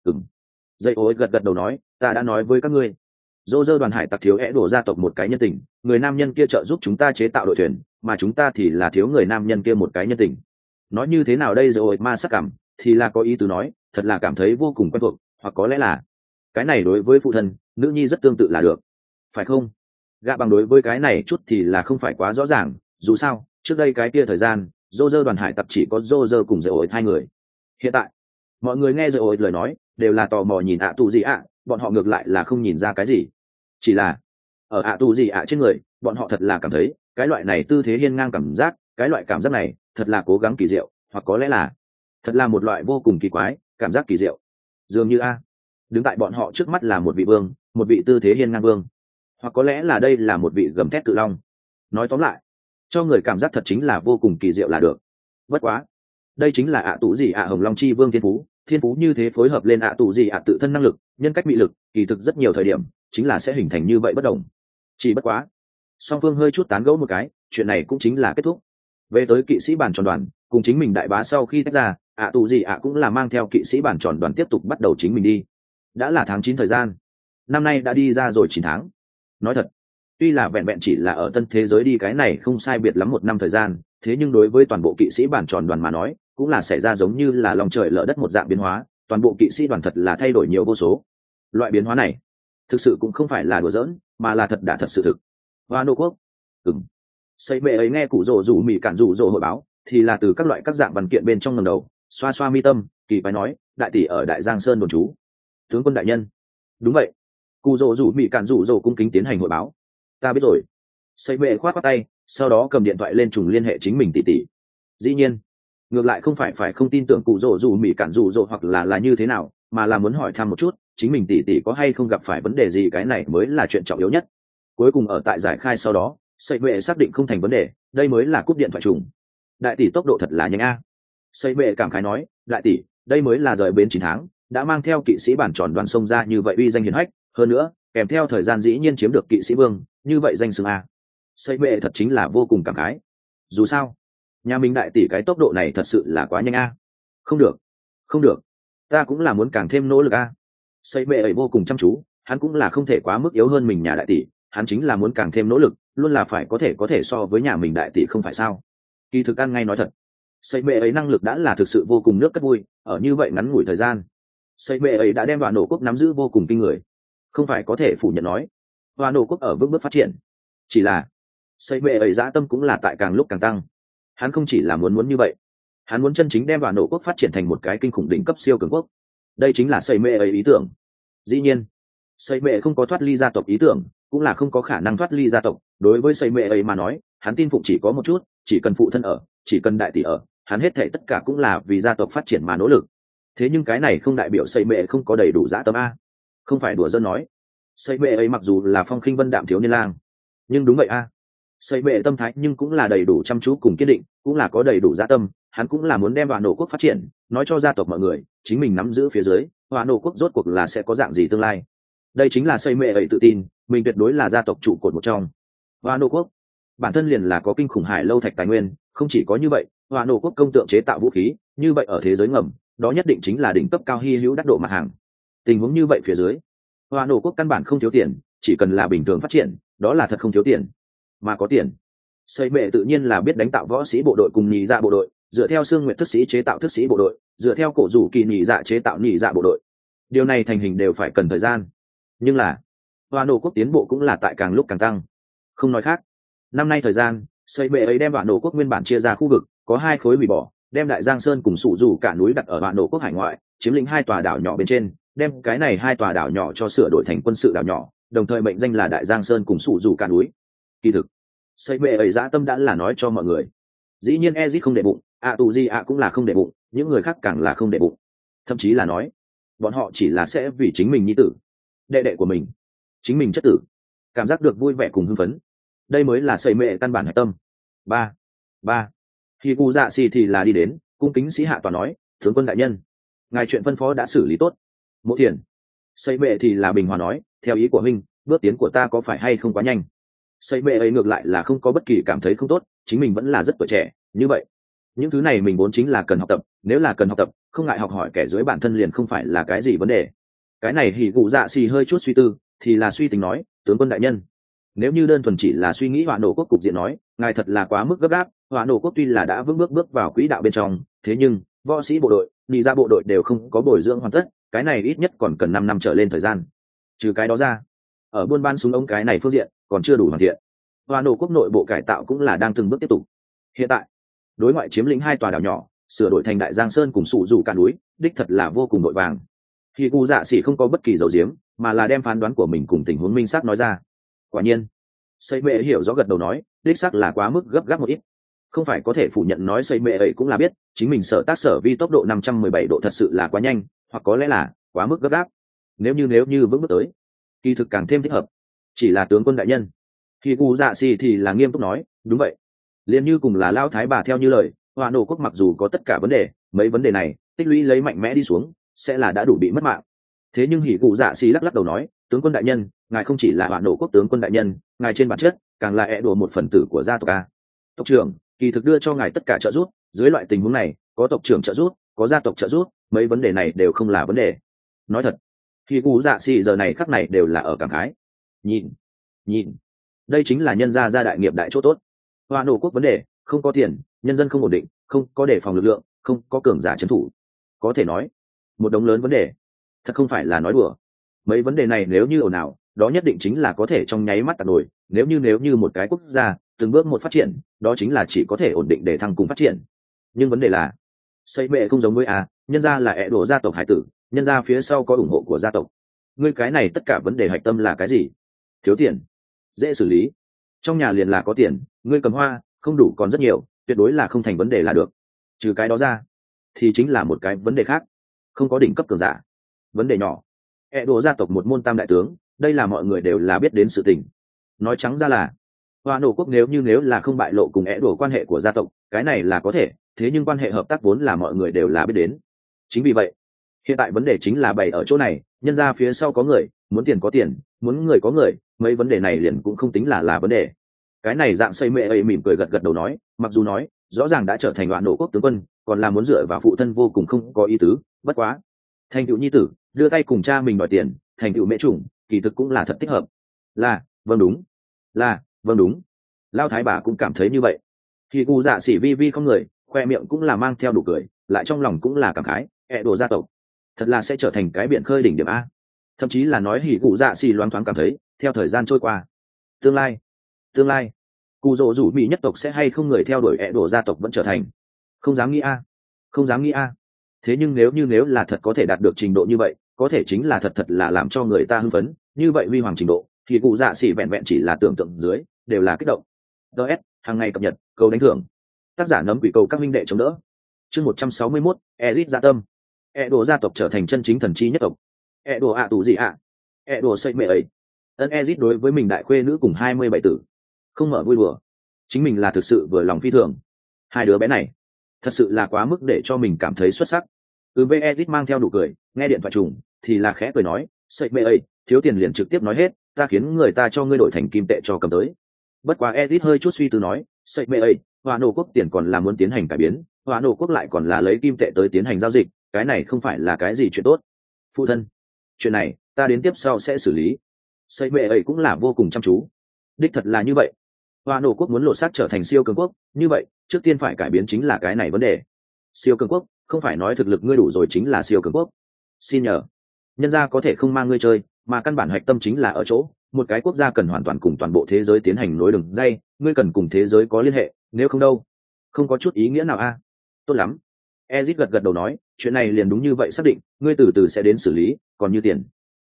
Dây ối gật gật đầu nói, ta đã nói với các ngươi, dô dơ đoàn hải tặc thiếu ẹ đổ gia tộc một cái nhân tình, người nam nhân kia trợ giúp chúng ta chế tạo đội thuyền, mà chúng ta thì là thiếu người nam nhân kia một cái nhân tình. nói như thế nào đây rồi ma sắc cảm thì là có ý tứ nói thật là cảm thấy vô cùng quen thuộc, hoặc có lẽ là cái này đối với phụ thân nữ nhi rất tương tự là được, phải không? Gạ bằng đối với cái này chút thì là không phải quá rõ ràng, dù sao trước đây cái kia thời gian dô dơ đoàn hải tặc chỉ có dô dơ cùng dơ ổi hai người. Hiện tại mọi người nghe dơ ổi lời nói đều là tò mò nhìn ạ tù gì ạ, bọn họ ngược lại là không nhìn ra cái gì, chỉ là ở ạ tù gì ạ trên người bọn họ thật là cảm thấy cái loại này tư thế hiên ngang cảm giác, cái loại cảm giác này thật là cố gắng kỳ diệu, hoặc có lẽ là thật là một loại vô cùng kỳ quái cảm giác kỳ diệu, dường như đứng tại bọn họ trước mắt là một vị vương, một vị tư thế hiên ngang vương, hoặc có lẽ là đây là một vị gầm thét cự long. Nói tóm lại cho người cảm giác thật chính là vô cùng kỳ diệu là được. Bất quá đây chính là ạ tù gì ạ hồng long chi vương thiên phú như thế phối hợp lên ạ tù gì ạ tự thân năng lực nhân cách mị lực, kỳ thực rất nhiều thời điểm chính là sẽ hình thành như vậy bất đồng. Chỉ bất quá song phương hơi chút tán gẫu một cái, chuyện này cũng chính là kết thúc. Về tới kỵ sĩ bàn tròn đoàn cùng chính mình đại bá sau khi tách ra, ạ tù gì ạ cũng là mang theo kỵ sĩ bàn tròn đoàn tiếp tục bắt đầu chính mình đi. Đã là tháng 9 thời gian, năm nay đã đi ra rồi 9 tháng. Nói thật, tuy là vẹn vẹn chỉ là ở tân thế giới đi cái này không sai biệt lắm 1 năm thời gian, thế nhưng đối với toàn bộ kỵ sĩ bàn tròn đoàn mà nói cũng là xảy ra giống như là lòng trời lở đất một dạng biến hóa, toàn bộ kỵ sĩ đoàn thật là thay đổi nhiều vô số. Loại biến hóa này thực sự cũng không phải là đùa giỡn, mà là thật đã thật sự thực. Hoa nô quốc xây mẹ ấy nghe cụ rồ rủ mỉ cản rủ rồ hội báo thì là từ các loại các dạng văn kiện bên trong ngầm đầu xoa xoa mi tâm, kỳ phải nói đại tỷ ở đại giang sơn đồn trú. Tướng quân đại nhân. Đúng vậy. Cụ rồ rủ mỉ cản rủ rồ cung kính tiến hành hội báo. Ta biết rồi. Xây mẹ khoát khoát tay, sau đó cầm điện thoại lên trùng liên hệ chính mình tỷ tỷ. Dĩ nhiên ngược lại không phải không tin tưởng cụ rồ rủ mỉ cản rủ rồ hoặc là như thế nào, mà là muốn hỏi thăm một chút chính mình tỷ tỷ có hay không gặp phải vấn đề gì, cái này mới là chuyện trọng yếu nhất. Cuối cùng ở tại giải khai sau đó xây mệ xác định không thành vấn đề, đây mới là cúp điện thoại trùng. Đại tỷ tốc độ thật là nhanh xây mệ cảm khái nói, đại tỷ đây mới là rời bến 9 tháng đã mang theo kỵ sĩ bản tròn đoàn sông ra như vậy uy danh hiển hách, hơn nữa kèm theo thời gian dĩ nhiên chiếm được kỵ sĩ vương như vậy danh xưng xây mệ thật chính là vô cùng cảm khái. Dù sao nhà mình đại tỷ cái tốc độ này thật sự là quá nhanh không được không được, ta cũng là muốn càng thêm nỗ lực xây mệ ấy vô cùng chăm chú, hắn cũng là không thể quá mức yếu hơn mình nhà đại tỷ, hắn chính là muốn càng thêm nỗ lực, luôn là phải có thể so với nhà mình đại tỷ không phải sao. Kỳ thực ăn ngay nói thật, xây mệ ấy năng lực đã là thực sự vô cùng nước cất vui, ở như vậy ngắn ngủi thời gian xây mệ ấy đã đem Hoa nổ quốc nắm giữ vô cùng kinh người, không phải có thể phủ nhận nói Hoa nổ quốc ở vững bước phát triển. Chỉ là xây mệ ấy dã tâm cũng là tại càng lúc càng tăng, hắn không chỉ là muốn như vậy, hắn muốn chân chính đem Hoa nổ quốc phát triển thành một cái kinh khủng đỉnh cấp siêu cường quốc. Đây chính là xây mệ ấy ý tưởng. Dĩ nhiên xây mệ không có thoát ly gia tộc ý tưởng, cũng là không có khả năng thoát ly gia tộc. Đối với xây mệ ấy mà nói, hắn tin phụng chỉ có một chút, chỉ cần phụ thân ở, chỉ cần đại tỷ ở, hắn hết thảy tất cả cũng là vì gia tộc phát triển mà nỗ lực. Thế nhưng cái này không đại biểu xây mệ không có đầy đủ dã tâm không phải đùa dân nói. Xây mệ ấy mặc dù là phong khinh vân đạm thiếu niên lang, nhưng đúng vậy xây mệ tâm thái nhưng cũng là đầy đủ chăm chú cùng kiên định, cũng là có đầy đủ dã tâm. Hắn cũng là muốn đem Hoa nổ quốc phát triển, nói cho gia tộc mọi người chính mình nắm giữ phía dưới Hoa nổ quốc rốt cuộc là sẽ có dạng gì tương lai. Đây chính là xây mệ ấy tự tin mình tuyệt đối là gia tộc trụ cột một trong. Hoa nổ quốc bản thân liền là có kinh khủng hải lâu thạch tài nguyên, không chỉ có như vậy, Hoa nổ quốc công tượng chế tạo vũ khí như vậy ở thế giới ngầm đó nhất định chính là đỉnh cấp cao hy hữu đắt độ mặt hàng. Tình huống như vậy phía dưới, Hoa nổ quốc căn bản không thiếu tiền, chỉ cần là bình thường phát triển đó là thật không thiếu tiền. Mà có tiền, xây mệ tự nhiên là biết đánh tạo võ sĩ bộ đội cùng nhị dạ bộ đội, dựa theo xương nguyệt thức sĩ chế tạo thức sĩ bộ đội, dựa theo cổ rủ kỳ nhị dạ chế tạo nhị dạ bộ đội. Điều này thành hình đều phải cần thời gian, nhưng là Hoa nổ quốc tiến bộ cũng là tại càng lúc càng tăng. Không nói khác, năm nay thời gian xây mệ ấy đem Hoa nổ quốc nguyên bản chia ra khu vực có 2 khối hủy bỏ, đem đại giang sơn cùng sủ rủ cả núi đặt ở Hoa nổ quốc hải ngoại, chiếm lĩnh 2 tòa đảo nhỏ bên trên, đem cái này 2 tòa đảo nhỏ cho sửa đổi thành quân sự đảo nhỏ, đồng thời mệnh danh là đại giang sơn cùng sủ rủ cả núi. Kỳ thực xây mệ ấy dã tâm đã là nói cho mọi người. Dĩ nhiên Ezit không để bụng, tù gì cũng là không để bụng, những người khác càng là không để bụng, thậm chí là nói bọn họ chỉ là sẽ vì chính mình nhi tử, đệ đệ của mình, chính mình chất tử cảm giác được vui vẻ cùng hưng phấn. Đây mới là xây mệ căn bản hạch tâm. Ba khi cụ dạ xì thì là đi đến cung kính sĩ hạ toàn nói, tướng quân đại nhân, ngài chuyện phân phó đã xử lý tốt. Mộ thiền xây mệ thì là bình hòa nói, theo ý của huynh, bước tiến của ta có phải hay không quá nhanh? Xây mệ ấy ngược lại là không có bất kỳ cảm thấy không tốt, chính mình vẫn là rất tuổi trẻ, như vậy những thứ này mình vốn chính là cần học tập, nếu là cần học tập không ngại học hỏi kẻ dưới bản thân liền không phải là cái gì vấn đề. Cái này hỉ cụ dạ xì hơi chút suy tư thì là suy tính nói, tướng quân đại nhân, nếu như đơn thuần chỉ là suy nghĩ Hoa nổ quốc cục diện nói, ngài thật là quá mức gấp gáp. Hỏa nổ quốc tuy là đã vững bước vào quỹ đạo bên trong, thế nhưng võ sĩ bộ đội, nhị ra bộ đội đều không có bồi dưỡng hoàn tất, cái này ít nhất còn cần 5 năm trở lên thời gian. Trừ cái đó ra, ở buôn bán súng ống cái này phương diện còn chưa đủ hoàn thiện. Hỏa nổ quốc nội bộ cải tạo cũng là đang từng bước tiếp tục. Hiện tại, đối ngoại chiếm lĩnh 2 tòa đảo nhỏ, sửa đổi thành Đại Giang Sơn cùng sụ dù cả núi, đích thật là vô cùng vội vàng. Khi Cú Dạ Sĩ không có bất kỳ dấu diếm, mà là đem phán đoán của mình cùng tình huống minh xác nói ra. Quả nhiên, Sấy Mệ hiểu rõ gật đầu nói, đích xác là quá mức gấp gáp một ít. Không phải có thể phủ nhận nói Sấy Mệ ấy cũng là biết, chính mình sở tác sở vi tốc độ 517 độ thật sự là quá nhanh, hoặc có lẽ là quá mức gấp gáp. Nếu như vững bước tới, kỳ thực càng thêm thích hợp. Chỉ là tướng quân đại nhân. Khi Cú Dạ Sĩ thì là nghiêm túc nói, đúng vậy. Liên như cùng là Lão Thái bà theo như lời, Hỏa nổ quốc mặc dù có tất cả vấn đề, mấy vấn đề này tích lũy lấy mạnh mẽ đi xuống, sẽ là đã đủ bị mất mạng. Thế nhưng Hỉ Cụ Dạ Sĩ lắc lắc đầu nói, tướng quân đại nhân, ngài không chỉ là Hỏa nổ quốc tướng quân đại nhân, ngài trên bản chất càng là đùa một phần tử của gia tộc a. Tộc trưởng kỳ thực đưa cho ngài tất cả trợ giúp, dưới loại tình huống này có tộc trưởng trợ giúp, có gia tộc trợ giúp, mấy vấn đề này đều không là vấn đề. Nói thật, Hỉ Cụ Dạ Sĩ giờ này khắc này đều là ở cảm khái. Nhìn, đây chính là nhân gia gia đại nghiệp đại chỗ tốt. Hỏa nổ quốc vấn đề, không có tiền, nhân dân không ổn định, không có đề phòng lực lượng, không có cường giả trấn thủ, có thể nói một đống lớn vấn đề, thật không phải là nói đùa. Mấy vấn đề này nếu như ồn ào, đó nhất định chính là có thể trong nháy mắt tạt nổi. Nếu như một cái quốc gia từng bước một phát triển, đó chính là chỉ có thể ổn định để thăng cùng phát triển. Nhưng vấn đề là Sấy Mệ không giống với nhân gia là đổ gia tộc hải tử, nhân gia phía sau có ủng hộ của gia tộc. Ngươi cái này tất cả vấn đề hạch tâm là cái gì? Thiếu tiền, dễ xử lý. Trong nhà liền là có tiền, ngươi cầm hoa không đủ còn rất nhiều, tuyệt đối là không thành vấn đề là được. Trừ cái đó ra thì chính là một cái vấn đề khác, không có đỉnh cấp cường giả. Vấn đề nhỏ, đổ gia tộc một môn tam đại tướng, đây là mọi người đều là biết đến sự tình. Nói trắng ra là Hỏa nổ quốc nếu là không bại lộ cùng đổ quan hệ của gia tộc, cái này là có thể, thế nhưng quan hệ hợp tác vốn là mọi người đều là biết đến. Chính vì vậy hiện tại vấn đề chính là bày ở chỗ này, nhân ra phía sau có người, muốn tiền có tiền, muốn người có người, mấy vấn đề này liền cũng không tính là vấn đề. Cái này dạng Sấy Mệ ấy mỉm cười gật đầu nói, mặc dù nói rõ ràng đã trở thành Hỏa nổ quốc tướng quân, còn là muốn dựa vào phụ thân vô cùng không có ý tứ, bất quá thành tựu nhi tử đưa tay cùng cha mình đòi tiền, thành tựu mẹ chủng kỳ thực cũng là thật thích hợp. Vâng đúng. Lao thái bà cũng cảm thấy như vậy. Khi Cú Dạ Sĩ vi không người, khoe miệng cũng là mang theo đủ cười, lại trong lòng cũng là cảm khái, đồ gia tộc thật là sẽ trở thành cái biển khơi đỉnh điểm a. Thậm chí là nói Hỉ Cụ Dạ Sĩ loáng thoáng cảm thấy, theo thời gian trôi qua, tương lai Cụ Dỗ rủ mỹ nhất tộc sẽ hay không người theo đuổi đồ gia tộc vẫn trở thành. Không dám nghĩ a. Thế nhưng nếu là thật có thể đạt được trình độ như vậy, có thể chính là thật là làm cho người ta hưng phấn, như vậy huy hoàng trình độ thì Cụ Dạ Sĩ vẹn vẹn chỉ là tưởng tượng dưới, đều là kích động. DS hàng ngày cập nhật, cầu đánh thưởng. Tác giả nấm quỷ cầu các minh đệ chống đỡ. Chương 161, Ezic dạ tâm. Đồ gia tộc trở thành chân chính thần chi nhất tộc. Đồ ạ tù gì ạ? Đồ Sấy Mệ ấy. Ân Ezic đối với mình đại khuê nữ cùng 27 tử, không mở vui đùa, chính mình là thực sự vừa lòng phi thường. Hai đứa bé này thật sự là quá mức để cho mình cảm thấy xuất sắc. Ezic mang theo nụ cười, nghe điện thoại trùng thì là khẽ cười nói, Sấy Mệ ấy, thiếu tiền liền trực tiếp nói hết, ta khiến người ta cho ngươi đổi thành kim tệ cho cầm tới. Bất quá Ezic hơi chút suy tư nói, Sấy Mệ ấy, Hỏa nổ quốc tiền còn là muốn tiến hành cải biến, Hỏa nổ quốc lại còn là lấy kim tệ tới tiến hành giao dịch, cái này không phải là cái gì chuyện tốt. Phụ thân, chuyện này ta đến tiếp sau sẽ xử lý. Sấy Mệ ấy cũng là vô cùng chăm chú. Đích thật là như vậy. Hỏa nổ quốc muốn lột xác trở thành siêu cường quốc, như vậy trước tiên phải cải biến chính là cái này vấn đề. Siêu cường quốc không phải nói thực lực ngươi đủ rồi chính là siêu cường quốc. Xin nhờ, nhân gia có thể không mang ngươi chơi, mà căn bản hạch tâm chính là ở chỗ một cái quốc gia cần hoàn toàn cùng toàn bộ thế giới tiến hành nối đường dây, ngươi cần cùng thế giới có liên hệ, nếu không đâu không có chút ý nghĩa nào a. Tốt lắm. Ezic gật đầu nói, chuyện này liền đúng như vậy xác định, ngươi từ từ sẽ đến xử lý, còn như tiền.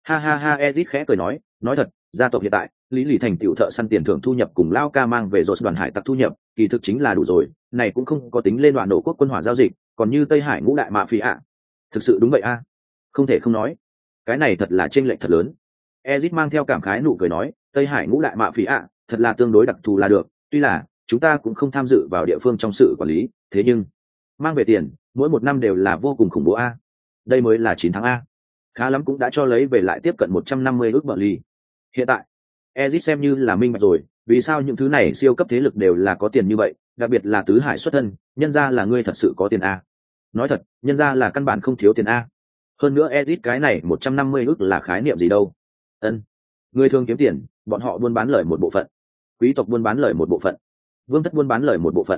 Ha, Ezic khẽ cười nói thật, gia tộc hiện tại lý lì thành tựu thợ săn tiền thưởng thu nhập cùng Lao Ca mang về rồi đoàn hải tặc thu nhập, kỳ thực chính là đủ rồi, này cũng không có tính lên Hỏa nổ quốc quân hỏa giao dịch, còn như Tây Hải ngũ đại mạ phỉ ạ. Thực sự đúng vậy a. Không thể không nói, cái này thật là chênh lệch thật lớn. Ezic mang theo cảm khái nụ cười nói, Tây Hải ngũ đại mạ phỉ ạ, thật là tương đối đặc thù là được, tuy là chúng ta cũng không tham dự vào địa phương trong sự quản lý, thế nhưng mang về tiền mỗi một năm đều là vô cùng khủng bố a. Đây mới là 9 tháng a. Khá lắm cũng đã cho lấy về lại tiếp cận 150 ức bờ ly. Hiện tại Ezic xem như là minh bạch rồi, vì sao những thứ này siêu cấp thế lực đều là có tiền như vậy, đặc biệt là tứ hải xuất thân, nhân ra là ngươi thật sự có tiền a. Nói thật, nhân ra là căn bản không thiếu tiền a. Hơn nữa Ezic cái này 150 ức là khái niệm gì đâu. Người thường kiếm tiền, bọn họ buôn bán lời một bộ phận, quý tộc buôn bán lời một bộ phận, vương thất buôn bán lời một bộ phận,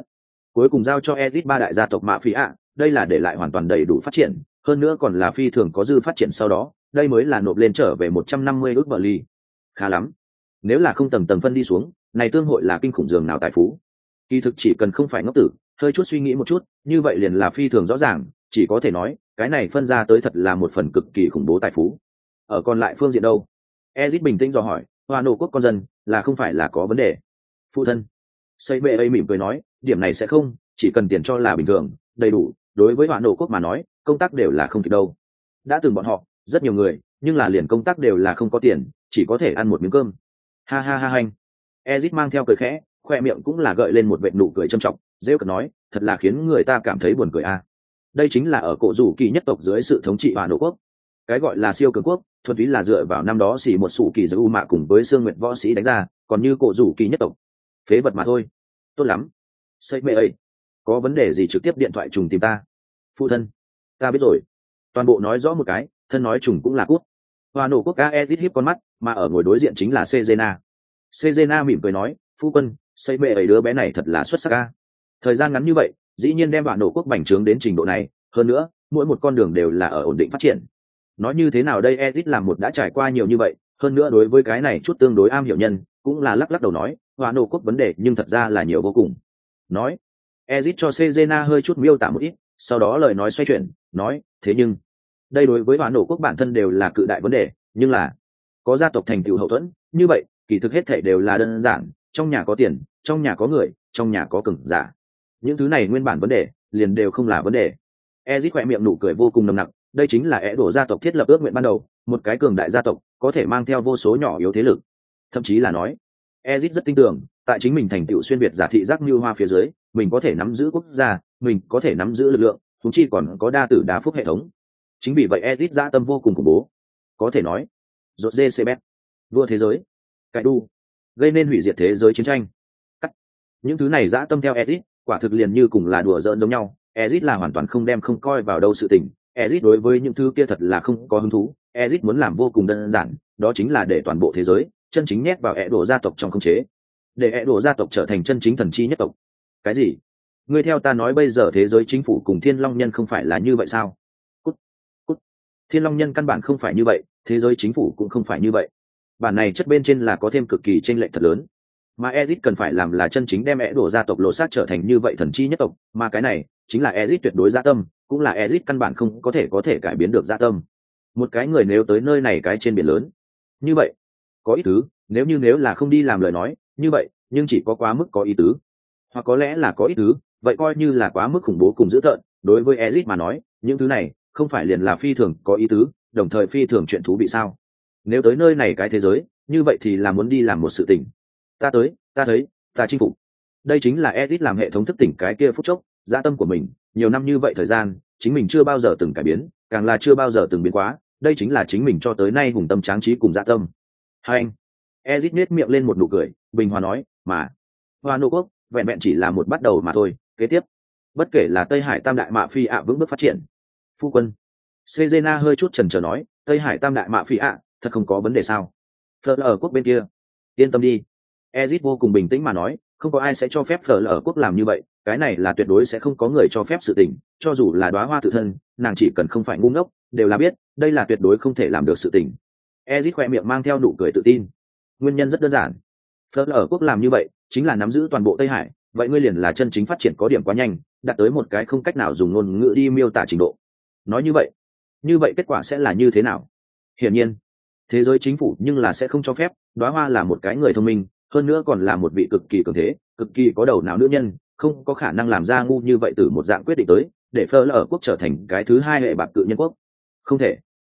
cuối cùng giao cho Ezic ba đại gia tộc mạ phí ạ, đây là để lại hoàn toàn đầy đủ phát triển, hơn nữa còn là phi thường có dư phát triển sau đó, đây mới là nộp lên trở về 150 ức bờ ly. Khá lắm. Nếu là không tầng tầng phân đi xuống, này tương hội là kinh khủng dường nào tài phú. Kỳ thực chỉ cần không phải ngốc tử, hơi chút suy nghĩ một chút, như vậy liền là phi thường rõ ràng, chỉ có thể nói, cái này phân ra tới thật là một phần cực kỳ khủng bố tài phú. Ở còn lại phương diện đâu? Ezic bình tĩnh dò hỏi, Hoa nổ quốc con dân là không phải là có vấn đề? Phụ thân. Xây bệ ấy mỉm cười nói, điểm này sẽ không, chỉ cần tiền cho là bình thường, đầy đủ, đối với Hoa nổ quốc mà nói, công tác đều là không kịp đâu. Đã từng bọn họ, rất nhiều người, nhưng là liền công tác đều là không có tiền, chỉ có thể ăn một miếng cơm. Ha ha ha hành. Ezic mang theo cười khẽ, khoe miệng cũng là gợi lên một vệt nụ cười trầm trọng, rêu cợt nói, thật là khiến người ta cảm thấy buồn cười a. Đây chính là ở cổ rủ kỳ nhất tộc dưới sự thống trị Hoa nổ quốc. Cái gọi là siêu cường quốc, thuần túy là dựa vào năm đó xỉ một sủ kỳ giới u mạ cùng với xương nguyệt võ sĩ đánh ra, còn như cổ rủ kỳ nhất tộc, phế vật mà thôi. Tốt lắm. Xây mê ấy, có vấn đề gì trực tiếp điện thoại trùng tìm ta. Phụ thân, ta biết rồi. Toàn bộ nói rõ một cái, thân nói trùng cũng là cút. Hoa nổ quốc ca Ezic hiếp con mắt, mà ở ngồi đối diện chính là Cezena. Cezena mỉm cười nói, phu quân, xây mê ấy đứa bé này thật là xuất sắc ca. Thời gian ngắn như vậy, dĩ nhiên đem Hoa nổ quốc bành trướng đến trình độ này, hơn nữa, mỗi một con đường đều là ở ổn định phát triển. Nói như thế nào đây, Ezic làm một đã trải qua nhiều như vậy, hơn nữa đối với cái này chút tương đối am hiểu nhân, cũng là lắc lắc đầu nói, Hoa nổ quốc vấn đề nhưng thật ra là nhiều vô cùng. Nói, Ezic cho Cezena hơi chút miêu tả một ít, sau đó lời nói xoay chuyển, nói, thế nhưng, đây đối với Hoa nổ quốc bản thân đều là cự đại vấn đề, nhưng là, có gia tộc thành tựu hậu thuẫn, như vậy, kỳ thực hết thảy đều là đơn giản, trong nhà có tiền, trong nhà có người, trong nhà có cường giả. Những thứ này nguyên bản vấn đề, liền đều không là vấn đề. Ezic khỏe miệng nụ cười vô cùng nồng nặc, đây chính là ẻ đổ gia tộc thiết lập ước nguyện ban đầu, một cái cường đại gia tộc có thể mang theo vô số nhỏ yếu thế lực. Thậm chí là nói, Ezic rất tin tưởng, tại chính mình thành tựu xuyên việt giả thị giác như hoa phía dưới, mình có thể nắm giữ quốc gia, mình có thể nắm giữ lực lượng, thậm chí còn có đa tử đa phúc hệ thống. Chính vì vậy Ezic dã tâm vô cùng khủng bố. Có thể nói, rốt dê Sebet, vua thế giới, cải đu, gây nên hủy diệt thế giới chiến tranh. Cắt. Những thứ này dã tâm theo Ezic, quả thực liền như cùng là đùa giỡn giống nhau. Ezic là hoàn toàn không đem không coi vào đâu sự tình. Ezic đối với những thứ kia thật là không có hứng thú. Ezic muốn làm vô cùng đơn giản, đó chính là để toàn bộ thế giới chân chính nhét vào ẻ đổ gia tộc trong khống chế, để ẻ đổ gia tộc trở thành chân chính thần chi nhất tộc. Cái gì? Ngươi theo ta nói bây giờ thế giới chính phủ cùng Thiên Long Nhân không phải là như vậy sao? Cút, cút. Thiên Long Nhân căn bản không phải như vậy, thế giới chính phủ cũng không phải như vậy. Bản này chất bên trên là có thêm cực kỳ chênh lệch thật lớn. Mà Ezic cần phải làm là chân chính đem ẻ đổ gia tộc lộ xác trở thành như vậy thần chi nhất tộc, mà cái này chính là Ezic tuyệt đối dạ tâm, cũng là Ezic căn bản không có thể cải biến được dạ tâm. Một cái người nếu tới nơi này cái trên biển lớn, như vậy, có ý tứ, nếu là không đi làm lời nói, như vậy, nhưng chỉ có quá mức có ý tứ. Hoặc có lẽ là có ý tứ, vậy coi như là quá mức khủng bố cùng dữ tợn, đối với Ezic mà nói, những thứ này không phải liền là phi thường có ý tứ, đồng thời phi thường chuyện thú vị sao? Nếu tới nơi này cái thế giới, như vậy thì là muốn đi làm một sự tình. Ta tới, ta thấy, ta chinh phục. Đây chính là Ezic làm hệ thống thức tỉnh cái kia phút chốc, dạ tâm của mình, nhiều năm như vậy thời gian, chính mình chưa bao giờ từng cải biến, càng là chưa bao giờ từng biến quá, đây chính là chính mình cho tới nay hùng tâm tráng trí cùng dạ tâm. Hai anh. Ezic nhếch miệng lên một nụ cười, bình hòa nói, mà Hoa nô quốc vẹn vẹn chỉ là một bắt đầu mà thôi, kế tiếp, bất kể là Tây Hải Tam Đại Mạ Phi ạ vững bước phát triển. Phu quân. Cezena hơi chút chần chờ nói, Tây Hải Tam Đại Mạ Phi ạ, thật không có vấn đề sao? Phở ở quốc bên kia, yên tâm đi. Ezic vô cùng bình tĩnh mà nói, không có ai sẽ cho phép Phở ở quốc làm như vậy, cái này là tuyệt đối sẽ không có người cho phép sự tình, cho dù là đóa hoa tự thân, nàng chỉ cần không phải ngu ngốc, đều là biết, đây là tuyệt đối không thể làm được sự tình. Ezic khỏe miệng mang theo nụ cười tự tin. Nguyên nhân rất đơn giản. Phở ở quốc làm như vậy, chính là nắm giữ toàn bộ Tây Hải, vậy ngươi liền là chân chính phát triển có điểm quá nhanh, đạt tới một cái không cách nào dùng ngôn ngữ đi miêu tả trình độ. Nói như vậy kết quả sẽ là như thế nào? Hiển nhiên, thế giới chính phủ nhưng là sẽ không cho phép, đóa hoa là một cái người thông minh, hơn nữa còn là một vị cực kỳ cường thế, cực kỳ có đầu não nữ nhân, không có khả năng làm ra ngu như vậy từ một dạng quyết định tới, để Phở ở quốc trở thành cái thứ hai hệ bạc cự nhân quốc. Không thể.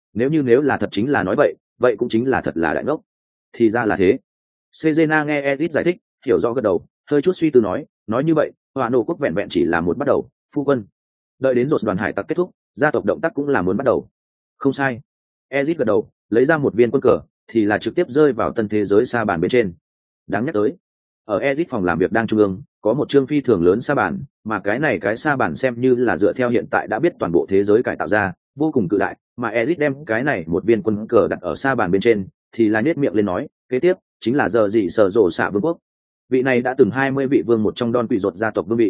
Nếu là thật chính là nói vậy cũng chính là thật là đại ngốc. Thì ra là thế. Cezena nghe Ezic giải thích, hiểu rõ gật đầu, hơi chút suy tư nói như vậy, Hoa nô quốc vẹn vẹn chỉ là một bắt đầu, phu quân. Đợi đến rột đoàn hải tặc kết thúc, gia tộc động tác cũng là muốn bắt đầu. Không sai. Ezic gật đầu, lấy ra một viên quân cờ, thì là trực tiếp rơi vào tân thế giới sa bàn bên trên. Đáng nhắc tới, ở Ezic phòng làm việc đang trung ương, có một chương phi thường lớn sa bàn, mà cái sa bàn xem như là dựa theo hiện tại đã biết toàn bộ thế giới cải tạo ra, vô cùng cự đại, mà Ezic đem cái này một viên quân cờ đặt ở sa bàn bên trên, thì là nhếch miệng lên nói, kế tiếp chính là giờ gì sở rộ xạ vương quốc. Vị này đã từng 20 vị vương một trong Don Quỷ Rột gia tộc vương vị.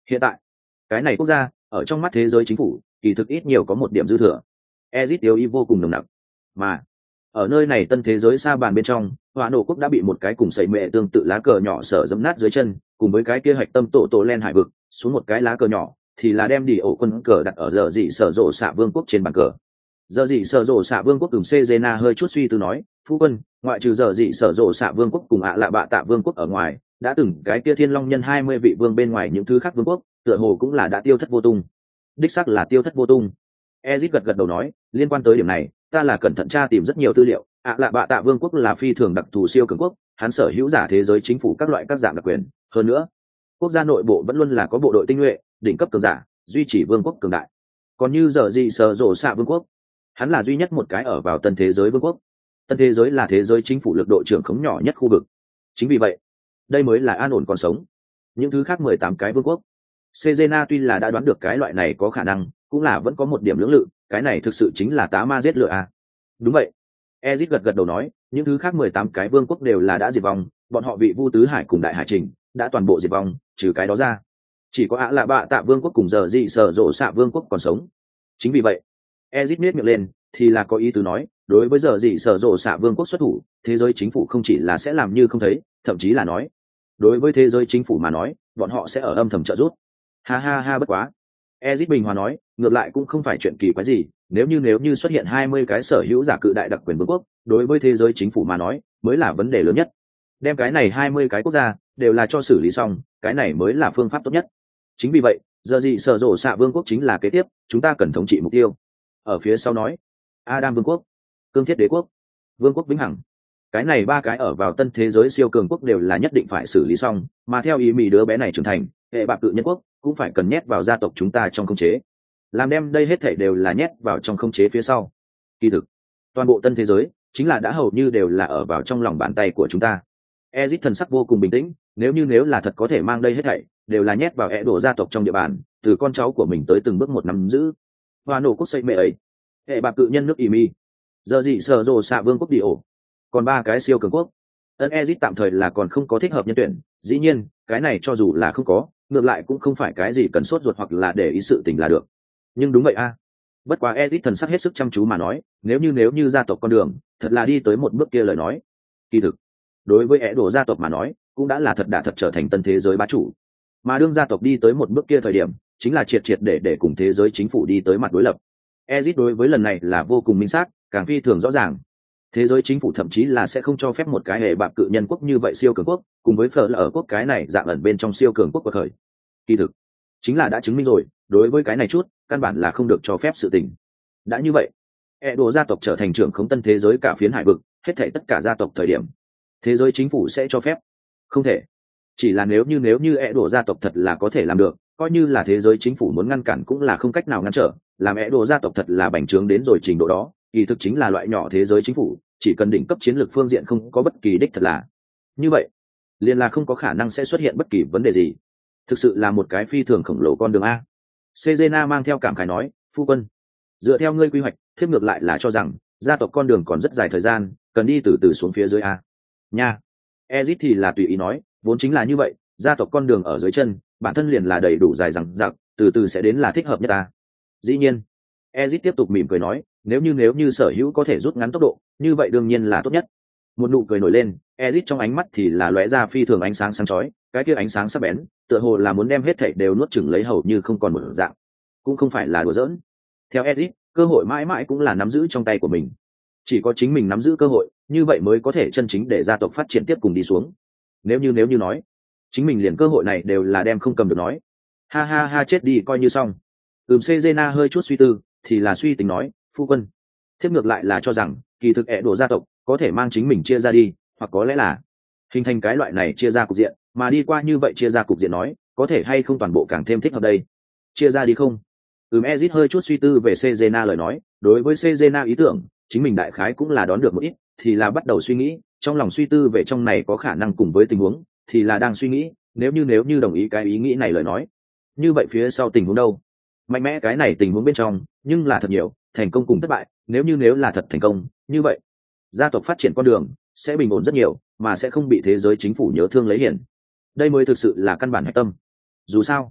Hiện tại cái này quốc gia ở trong mắt thế giới chính phủ kỳ thực ít nhiều có một điểm dư thừa. Ezit yêu ý vô cùng nồng nặc, mà ở nơi này tân thế giới xa bàn bên trong, hỏa nổ quốc đã bị một cái cùng sẩy mệ tương tự lá cờ nhỏ sở dẫm nát dưới chân, cùng với cái kia hạch tâm tổ len hải vực xuống một cái lá cờ nhỏ thì là đem đi ổ quân cờ đặt ở giờ dị sở rộ xạ vương quốc trên bàn cờ. Giờ dị sở rộ xạ vương quốc cùng Cezena hơi chút suy tư nói, phu quân, ngoại trừ giờ dị sở rộ xạ vương quốc cùng ạ lạ bạ tạ vương quốc ở ngoài, đã từng cái kia thiên long nhân 20 vị vương bên ngoài những thứ khác vương quốc tựa hồ cũng là đã tiêu thất vô tung. Đích xác là tiêu thất vô tung. Ezit gật gật đầu nói, liên quan tới điểm này ta là cẩn thận tra tìm rất nhiều tư liệu. ạ lạ bạ tạ vương quốc là phi thường đặc thù siêu cường quốc, hắn sở hữu giả thế giới chính phủ các loại các dạng đặc quyền, hơn nữa quốc gia nội bộ vẫn luôn là có bộ đội tinh nhuệ đỉnh cấp cường giả duy trì vương quốc cường đại. Còn như giờ gì sở rộ xạ vương quốc, hắn là duy nhất một cái ở vào tân thế giới vương quốc. Tân thế giới là thế giới chính phủ lực độ trưởng khống nhỏ nhất khu vực, chính vì vậy đây mới là an ổn còn sống. Những thứ khác 18 cái vương quốc, Cezena tuy là đã đoán được cái loại này có khả năng, cũng là vẫn có một điểm lưỡng lự, cái này thực sự chính là tá ma giết lửa à. Đúng vậy. Ezit gật gật đầu nói, những thứ khác 18 cái vương quốc đều là đã diệt vong, bọn họ bị Vu Tứ Hải cùng Đại Hải Trình đã toàn bộ diệt vong, trừ cái đó ra, chỉ có ạ lạ bạ tạ vương quốc cùng giờ dị sở rộ xạ vương quốc còn sống. Chính vì vậy, Ezit nhếch miệng lên, thì là có ý tứ nói, đối với giờ dị sở rộ xạ vương quốc xuất thủ, thế giới chính phủ không chỉ là sẽ làm như không thấy, thậm chí là nói, đối với thế giới chính phủ mà nói, bọn họ sẽ ở âm thầm trợ giúp. Ha ha ha, bất quá. Ezit bình hòa nói, ngược lại cũng không phải chuyện kỳ quái gì, nếu như xuất hiện 20 cái sở hữu giả cự đại đặc quyền vương quốc, đối với thế giới chính phủ mà nói, mới là vấn đề lớn nhất. Đem cái này 20 cái quốc gia đều là cho xử lý xong, cái này mới là phương pháp tốt nhất. Chính vì vậy, giờ gì sở rộ xạ vương quốc chính là kế tiếp, chúng ta cần thống trị mục tiêu. Ở phía sau nói, Adam vương quốc, Cương Thiết đế quốc, Vương quốc vĩnh hằng. Cái này ba cái ở vào tân thế giới siêu cường quốc đều là nhất định phải xử lý xong, mà theo ý mì đứa bé này trưởng thành, hệ bạc cự nhân quốc cũng phải cần nhét vào gia tộc chúng ta trong khống chế. Làm đem đây hết thảy đều là nhét vào trong khống chế phía sau. Kỳ thực, toàn bộ tân thế giới chính là đã hầu như đều là ở vào trong lòng bàn tay của chúng ta. Ezit thần sắc vô cùng bình tĩnh, nếu là thật có thể mang đây hết thảy đều là nhét vào ẻ đổ gia tộc trong địa bàn, từ con cháu của mình tới từng bước một nắm giữ. Hoa nổ quốc xây mẹ ấy, hệ bạc cự nhân nước Imi, giờ gì sở rồ xạ vương quốc đi ổ, còn ba cái siêu cường quốc. Ân Ezit tạm thời là còn không có thích hợp nhân tuyển, dĩ nhiên, cái này cho dù là không có, ngược lại cũng không phải cái gì cần sốt ruột hoặc là để ý sự tình là được. Nhưng đúng vậy a. Bất quá Ezit thần sắc hết sức chăm chú mà nói, nếu như gia tộc con đường thật là đi tới một bước kia lời nói, kỳ thực đối với ẻ đổ gia tộc mà nói cũng đã là thật trở thành tân thế giới bá chủ, mà đương gia tộc đi tới một bước kia thời điểm chính là triệt để cùng thế giới chính phủ đi tới mặt đối lập. Ezit đối với lần này là vô cùng minh xác, càng phi thường rõ ràng. Thế giới chính phủ thậm chí là sẽ không cho phép một cái hệ bạc cự nhân quốc như vậy siêu cường quốc cùng với phở là ở quốc cái này dạng ẩn bên trong siêu cường quốc của khởi. Kỳ thực chính là đã chứng minh rồi, đối với cái này chút căn bản là không được cho phép sự tình. Đã như vậy, ẻ đổ gia tộc trở thành trưởng khống tân thế giới cả phiến hải vực, hết thảy tất cả gia tộc thời điểm thế giới chính phủ sẽ cho phép? Không thể. Chỉ là nếu như ẻ đổ gia tộc thật là có thể làm được, coi như là thế giới chính phủ muốn ngăn cản cũng là không cách nào ngăn trở. Làm ẻ đổ gia tộc thật là bành trướng đến rồi trình độ đó, kỳ thực chính là loại nhỏ thế giới chính phủ, chỉ cần đỉnh cấp chiến lược phương diện không có bất kỳ đích thật là như vậy, liền là không có khả năng sẽ xuất hiện bất kỳ vấn đề gì. Thực sự là một cái phi thường khổng lồ con đường a. Cezena mang theo cảm khái nói, phu quân, dựa theo ngươi quy hoạch, thiếp ngược lại là cho rằng gia tộc con đường còn rất dài thời gian, cần đi từ từ xuống phía dưới a. Nha. Ezit thì là tùy ý nói, vốn chính là như vậy, gia tộc con đường ở dưới chân, bản thân liền là đầy đủ dài dằng dặc, từ từ sẽ đến là thích hợp nhất ta. Dĩ nhiên, Ezit tiếp tục mỉm cười nói, nếu như sở hữu có thể rút ngắn tốc độ, như vậy đương nhiên là tốt nhất. Một nụ cười nổi lên, Ezit trong ánh mắt thì là lóe ra phi thường ánh sáng sáng chói, cái kia ánh sáng sắc bén, tựa hồ là muốn đem hết thảy đều nuốt chửng lấy hầu như không còn một dạng. Cũng không phải là đùa giỡn. Theo Ezit, cơ hội mãi mãi cũng là nắm giữ trong tay của mình. Chỉ có chính mình nắm giữ cơ hội, như vậy mới có thể chân chính để gia tộc phát triển tiếp cùng đi xuống. Nếu như nói, chính mình liền cơ hội này đều là đem không cầm được nói. Ha ha ha, chết đi coi như xong. Cezena hơi chút suy tư, thì là suy tính nói, phu quân, thiếp ngược lại là cho rằng kỳ thực ẻ đổ gia tộc có thể mang chính mình chia ra đi, hoặc có lẽ là hình thành cái loại này chia ra cục diện, mà đi qua như vậy chia ra cục diện nói, có thể hay không toàn bộ càng thêm thích hợp đây. Chia ra đi không? Ezit hơi chút suy tư về Cezena lời nói, đối với Cezena ý tưởng chính mình đại khái cũng là đón được một ít, thì là bắt đầu suy nghĩ, trong lòng suy tư về trong này có khả năng cùng với tình huống, thì là đang suy nghĩ, nếu như đồng ý cái ý nghĩ này lời nói, như vậy phía sau tình huống đâu? Mạnh mẽ cái này tình huống bên trong, nhưng là thật nhiều, thành công cùng thất bại, nếu là thật thành công, như vậy, gia tộc phát triển con đường sẽ bình ổn rất nhiều, mà sẽ không bị thế giới chính phủ nhớ thương lấy hiển. Đây mới thực sự là căn bản hạch tâm. Dù sao,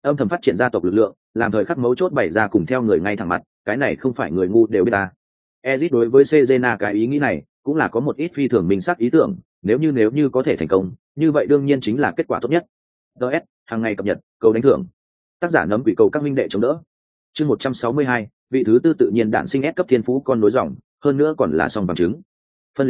âm thầm phát triển gia tộc lực lượng, làm thời khắc mấu chốt bày ra cùng theo người ngay thẳng mặt, cái này không phải người ngu đều biết ta. Ezit đối với Cezena cái ý nghĩ này cũng là có một ít phi thường minh xác ý tưởng, nếu như có thể thành công, như vậy đương nhiên chính là kết quả tốt nhất. DS, hàng ngày cập nhật, cầu đánh thưởng. Tác giả nấm quỷ cầu các minh đệ chống đỡ. Chương 162, vị thứ tư tự nhiên đản sinh S cấp thiên phú con nối dòng, hơn nữa còn là song bằng chứng. Phân liệt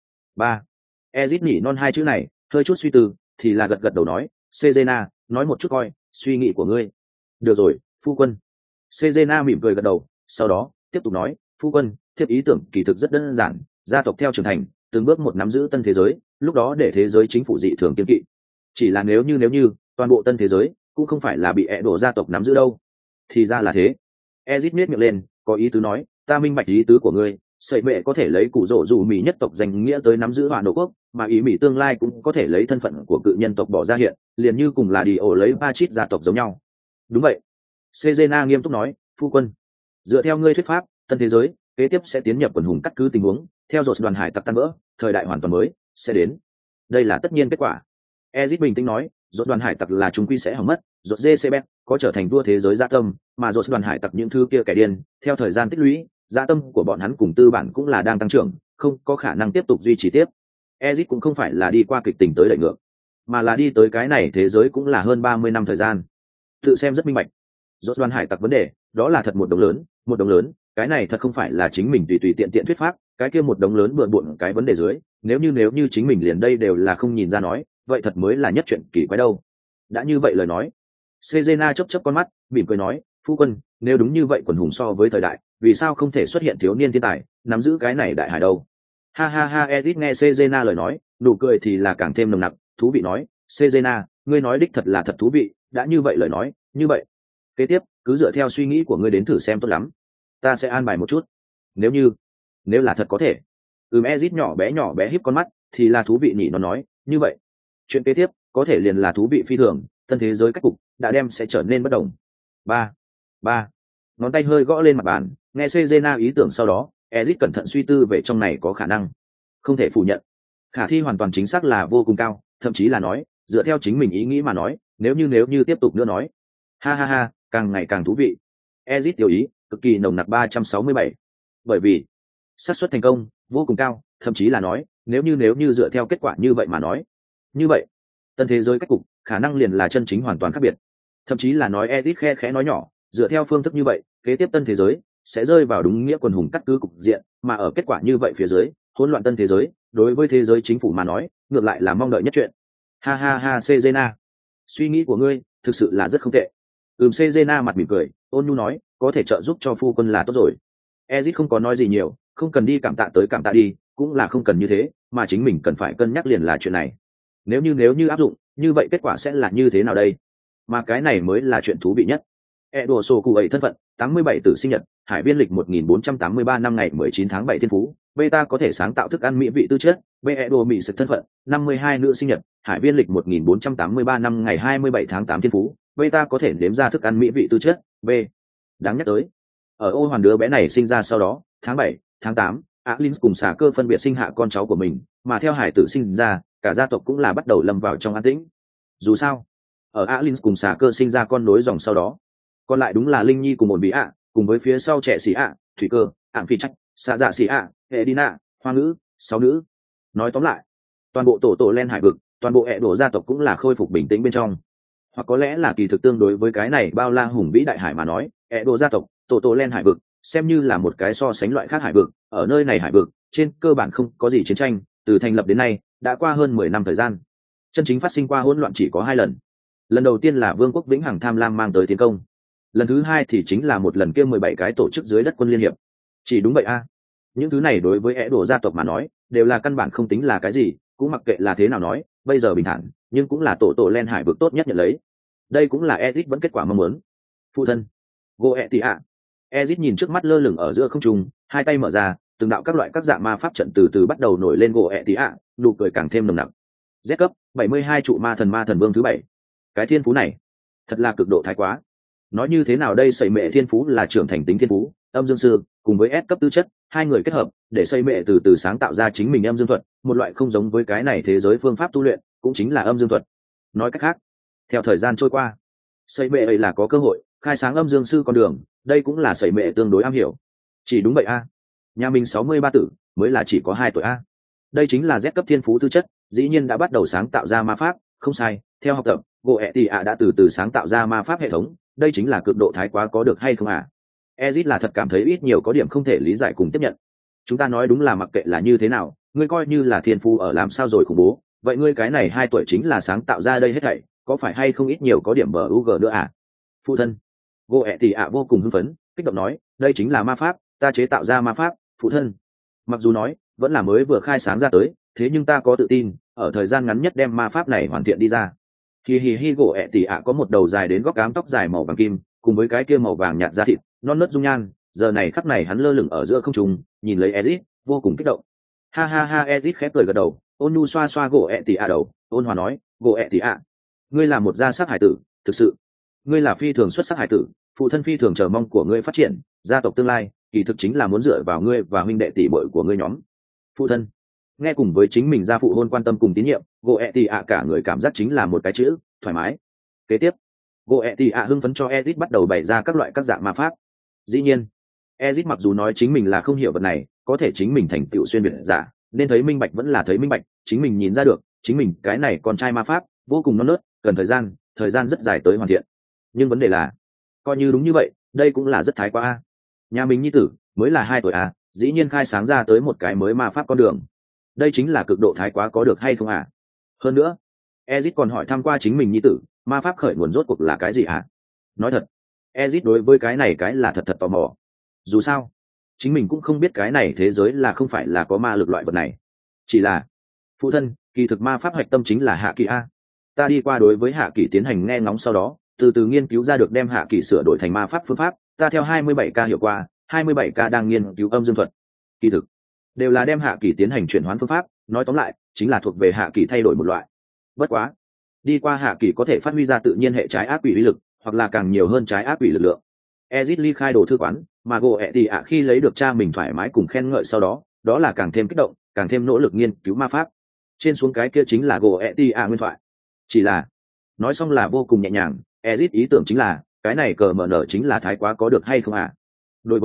3. Ezit nhỉ non hai chữ này, hơi chút suy tư, thì là gật gật đầu nói, Cezena, nói một chút coi, suy nghĩ của ngươi. Được rồi, phu quân. Cezena mỉm cười gật đầu, sau đó tiếp tục nói, phu quân, thiếp ý tưởng kỳ thực rất đơn giản, gia tộc theo trưởng thành, từng bước một nắm giữ tân thế giới, lúc đó để thế giới chính phủ dị thường kiên kỵ. Chỉ là nếu như toàn bộ tân thế giới cũng không phải là bị ẹ đổ gia tộc nắm giữ đâu. Thì ra là thế. Ezit miết miệng lên, có ý tứ nói, ta minh bạch ý tứ của ngươi, sợi mẹ có thể lấy củ rổ dù Mỹ nhất tộc danh nghĩa tới nắm giữ Hỏa Nổ quốc, mà ý Mỹ tương lai cũng có thể lấy thân phận của cự nhân tộc bỏ ra hiện, liền như cùng là đi ổ lấy Pachit gia tộc giống nhau. Đúng vậy. Cezena nghiêm túc nói, phu quân, dựa theo ngươi thuyết pháp, tân thế giới kế tiếp sẽ tiến nhập quần hùng cắt cứ tình huống, theo dột đoàn hải tặc tan vỡ, thời đại hoàn toàn mới sẽ đến. Đây là tất nhiên kết quả. Ezit bình tĩnh nói, dột đoàn hải tặc là chúng quy sẽ hỏng mất, dột JCB có trở thành vua thế giới dạ tâm, mà dột đoàn hải tặc những thứ kia kẻ điên, theo thời gian tích lũy, dạ tâm của bọn hắn cùng tư bản cũng là đang tăng trưởng, không có khả năng tiếp tục duy trì tiếp. Ezit cũng không phải là đi qua kịch tình tới đợi ngược, mà là đi tới cái này thế giới cũng là hơn 30 năm thời gian. Tự xem rất minh bạch. Dột đoàn hải tặc vấn đề, đó là thật một đống lớn, cái này thật không phải là chính mình tùy tiện thuyết pháp, cái kia một đống lớn bừa bộn cái vấn đề dưới, nếu như chính mình liền đây đều là không nhìn ra nói, vậy thật mới là nhất chuyện kỳ quái đâu. Đã như vậy lời nói, Cezena chớp con mắt, mỉm cười nói, phu quân, nếu đúng như vậy quần hùng so với thời đại, vì sao không thể xuất hiện thiếu niên thiên tài, nắm giữ cái này đại hải đâu? Ha ha ha, Edith nghe Cezena lời nói, nụ cười thì là càng thêm nồng nặc, thú vị nói, Cezena, ngươi nói đích thật là thật thú vị, đã như vậy lời nói, như vậy, kế tiếp cứ dựa theo suy nghĩ của ngươi đến thử xem tốt lắm, ta sẽ an bài một chút. Nếu là thật có thể. Ezit nhỏ bé híp con mắt, thì là thú vị nhỉ, nó nói, như vậy, chuyện kế tiếp có thể liền là thú vị phi thường, tân thế giới cách cục đã đem sẽ trở nên bất đồng. Ba. Ngón tay hơi gõ lên mặt bàn, nghe Cezena ý tưởng sau đó, Ezit cẩn thận suy tư về trong này có khả năng, không thể phủ nhận, khả thi hoàn toàn chính xác là vô cùng cao, thậm chí là nói, dựa theo chính mình ý nghĩ mà nói, nếu như tiếp tục nữa nói, ha ha ha, càng ngày càng thú vị. Ezit tiểu ý cực kỳ nồng nặc 367, bởi vì xác suất thành công vô cùng cao, thậm chí là nói, nếu như dựa theo kết quả như vậy mà nói, như vậy tân thế giới cách cục khả năng liền là chân chính hoàn toàn khác biệt. Thậm chí là nói, Ezit khẽ nói nhỏ, dựa theo phương thức như vậy, kế tiếp tân thế giới sẽ rơi vào đúng nghĩa quần hùng cắt cứ cục diện, mà ở kết quả như vậy phía dưới, hỗn loạn tân thế giới, đối với thế giới chính phủ mà nói, ngược lại là mong đợi nhất chuyện. Ha ha ha, Cezena, suy nghĩ của ngươi thực sự là rất không tệ. Cezena mặt mỉm cười, ôn nhu nói, có thể trợ giúp cho phu quân là tốt rồi. Ezit không có nói gì nhiều, không cần đi cảm tạ tới cảm tạ đi, cũng là không cần như thế, mà chính mình cần phải cân nhắc liền là chuyện này. Nếu như áp dụng, như vậy kết quả sẽ là như thế nào đây? Mà cái này mới là chuyện thú vị nhất. Edo cụ ấy thân phận, 87 tử sinh nhật, hải viên lịch 1483 năm ngày 19 tháng 7 thiên phú, beta có thể sáng tạo thức ăn mỹ vị tư chất, Edo mỹ sự thân phận, 52 nữ sinh nhật, hải viên lịch 1483 năm ngày 27 tháng 8 thiên phú, beta có thể nếm ra thức ăn mỹ vị tư chất, B. Đáng nhắc tới, ở ô hoàn đứa bé này sinh ra sau đó, tháng 7, tháng 8, Alin cùng xà cơ phân biệt sinh hạ con cháu của mình, mà theo hải tử sinh ra, cả gia tộc cũng là bắt đầu lâm vào trong an tĩnh. Dù sao, ở Alin cùng xà cơ sinh ra con nối dòng sau đó, còn lại đúng là Linh Nhi cùng một bí ạ, cùng với phía sau trẻ xì ạ, thủy cơ, ạng phi trách, xạ dạ xì ạ, Edina, hoa ngữ, sáu nữ. Nói tóm lại, toàn bộ tổ len hải vực, toàn bộ hệ đổ gia tộc cũng là khôi phục bình tĩnh bên trong. Hoặc có lẽ là kỳ thực tương đối với cái này bao la hùng vĩ đại hải mà nói, hệ đổ gia tộc, tổ len hải vực xem như là một cái so sánh loại khác hải vực. Ở nơi này hải vực trên cơ bản không có gì chiến tranh, từ thành lập đến nay đã qua hơn 10 năm thời gian. Chân chính phát sinh qua hỗn loạn chỉ có 2 lần. Lần đầu tiên là vương quốc vĩnh hằng tham lam mang tới tiến công, lần thứ 2 thì chính là một lần kia 17 cái tổ chức dưới đất quân liên hiệp. Chỉ đúng vậy a. Những thứ này đối với ẻ đổ gia tộc mà nói đều là căn bản không tính là cái gì, cũng mặc kệ là thế nào nói, bây giờ bình thản, nhưng cũng là tổ len hải vực tốt nhất nhận lấy. Đây cũng là Ezic vẫn kết quả mong muốn. Phụ thân Goetia. Ezic nhìn trước mắt lơ lửng ở giữa không trung, hai tay mở ra, từng đạo các loại các dạng ma pháp trận từ từ bắt đầu nổi lên Goetia, nụ cười càng thêm nồng nặc. Z cấp 72 trụ ma thần vương thứ 7. Cái thiên phú này thật là cực độ thái quá. Nói như thế nào đây, sẩy mẹ thiên phú là trưởng thành tính thiên phú, âm dương sư cùng với S cấp tư chất, hai người kết hợp để xây mẹ từ từ sáng tạo ra chính mình âm dương thuật, một loại không giống với cái này thế giới phương pháp tu luyện, cũng chính là âm dương thuật. Nói cách khác, theo thời gian trôi qua, Sẩy mệ ấy là có cơ hội khai sáng âm dương sư con đường, đây cũng là sẩy mệ tương đối am hiểu. Chỉ đúng vậy a. Nhà mình 63 tử mới là chỉ có 2 tuổi a. Đây chính là Z cấp thiên phú tư chất, dĩ nhiên đã bắt đầu sáng tạo ra ma pháp, không sai, theo học tập, Goetia đã từ từ sáng tạo ra ma pháp hệ thống, đây chính là cực độ thái quá có được hay không à? Ezit là thật cảm thấy ít nhiều có điểm không thể lý giải cùng tiếp nhận. Chúng ta nói đúng là mặc kệ là như thế nào, ngươi coi như là thiên phú ở làm sao rồi khủng bố, vậy ngươi cái này 2 tuổi chính là sáng tạo ra đây hết thảy, có phải hay không ít nhiều có điểm bờ UG nữa à? Phụ thân. Goetia vô cùng hưng phấn, kích động nói, đây chính là ma pháp, ta chế tạo ra ma pháp, phụ thân. Mặc dù nói, vẫn là mới vừa khai sáng ra tới, thế nhưng ta có tự tin, ở thời gian ngắn nhất đem ma pháp này hoàn thiện đi ra. Hi Goetia có một đầu dài đến góc cám tóc dài màu vàng kim, cùng với cái kia màu vàng nhạt da thịt, non nớt dung nhan, giờ này khắc này hắn lơ lửng ở giữa không trung, nhìn lấy Ezit, vô cùng kích động. Ha ha ha, Ezit khép cười gật đầu, ôn nhu xoa xoa Goetia đầu, ôn hòa nói, Goetia, ngươi là một gia sắc hải tử, thực sự, ngươi là phi thường xuất sắc hải tử, phụ thân phi thường chờ mong của ngươi phát triển, gia tộc tương lai, kỳ thực chính là muốn dựa vào ngươi và huynh đệ tỷ muội của ngươi nhóm. Phụ thân. Nghe cùng với chính mình gia phụ hôn quan tâm cùng tín nhiệm, Goetia cả người cảm giác chính là một cái chữ, thoải mái. Kế tiếp, Goetia hưng phấn cho Ezit bắt đầu bày ra các loại các dạng ma pháp. Dĩ nhiên, Ezit mặc dù nói chính mình là không hiểu vật này, có thể chính mình thành tựu xuyên biệt giả, nên thấy minh bạch vẫn là thấy minh bạch, chính mình nhìn ra được, chính mình cái này con trai ma pháp, vô cùng non nớt, cần thời gian rất dài tới hoàn thiện. Nhưng vấn đề là, coi như đúng như vậy, đây cũng là rất thái quá a. Nhà mình nhi tử mới là 2 tuổi a, dĩ nhiên khai sáng ra tới một cái mới ma pháp con đường. Đây chính là cực độ thái quá có được hay không à? Hơn nữa, Ezit còn hỏi thăm qua chính mình nhi tử, ma pháp khởi nguồn rốt cuộc là cái gì à? Nói thật, Ezit đối với cái này cái là thật tò mò. Dù sao, chính mình cũng không biết cái này thế giới là không phải là có ma lực loại vật này. Chỉ là, phụ thân, kỳ thực ma pháp hoạch tâm chính là hạ kỳ a. Ta đi qua đối với hạ kỳ tiến hành nghe ngóng, sau đó từ từ nghiên cứu ra được đem hạ kỳ sửa đổi thành ma pháp phương pháp. Ta theo 27K hiệu qua, 27K đang nghiên cứu âm dương thuật. Kỳ thực đều là đem hạ kỳ tiến hành chuyển hoán phương pháp, nói tóm lại chính là thuộc về hạ kỳ thay đổi một loại. Bất quá, đi qua hạ kỳ có thể phát huy ra tự nhiên hệ trái ác quỷ uy lực, hoặc là càng nhiều hơn trái ác quỷ lực lượng. Ezit ly khai đồ thư quán, mà Goetia khi lấy được cha mình thoải mái cùng khen ngợi sau đó, đó là càng thêm kích động, càng thêm nỗ lực nghiên cứu ma pháp. Trên xuống cái kia chính là Goetia nguyên thoại. Chỉ là nói xong là vô cùng nhẹ nhàng, Ezit ý tưởng chính là cái này cờ mở nở chính là thái quá có được hay không à? Đối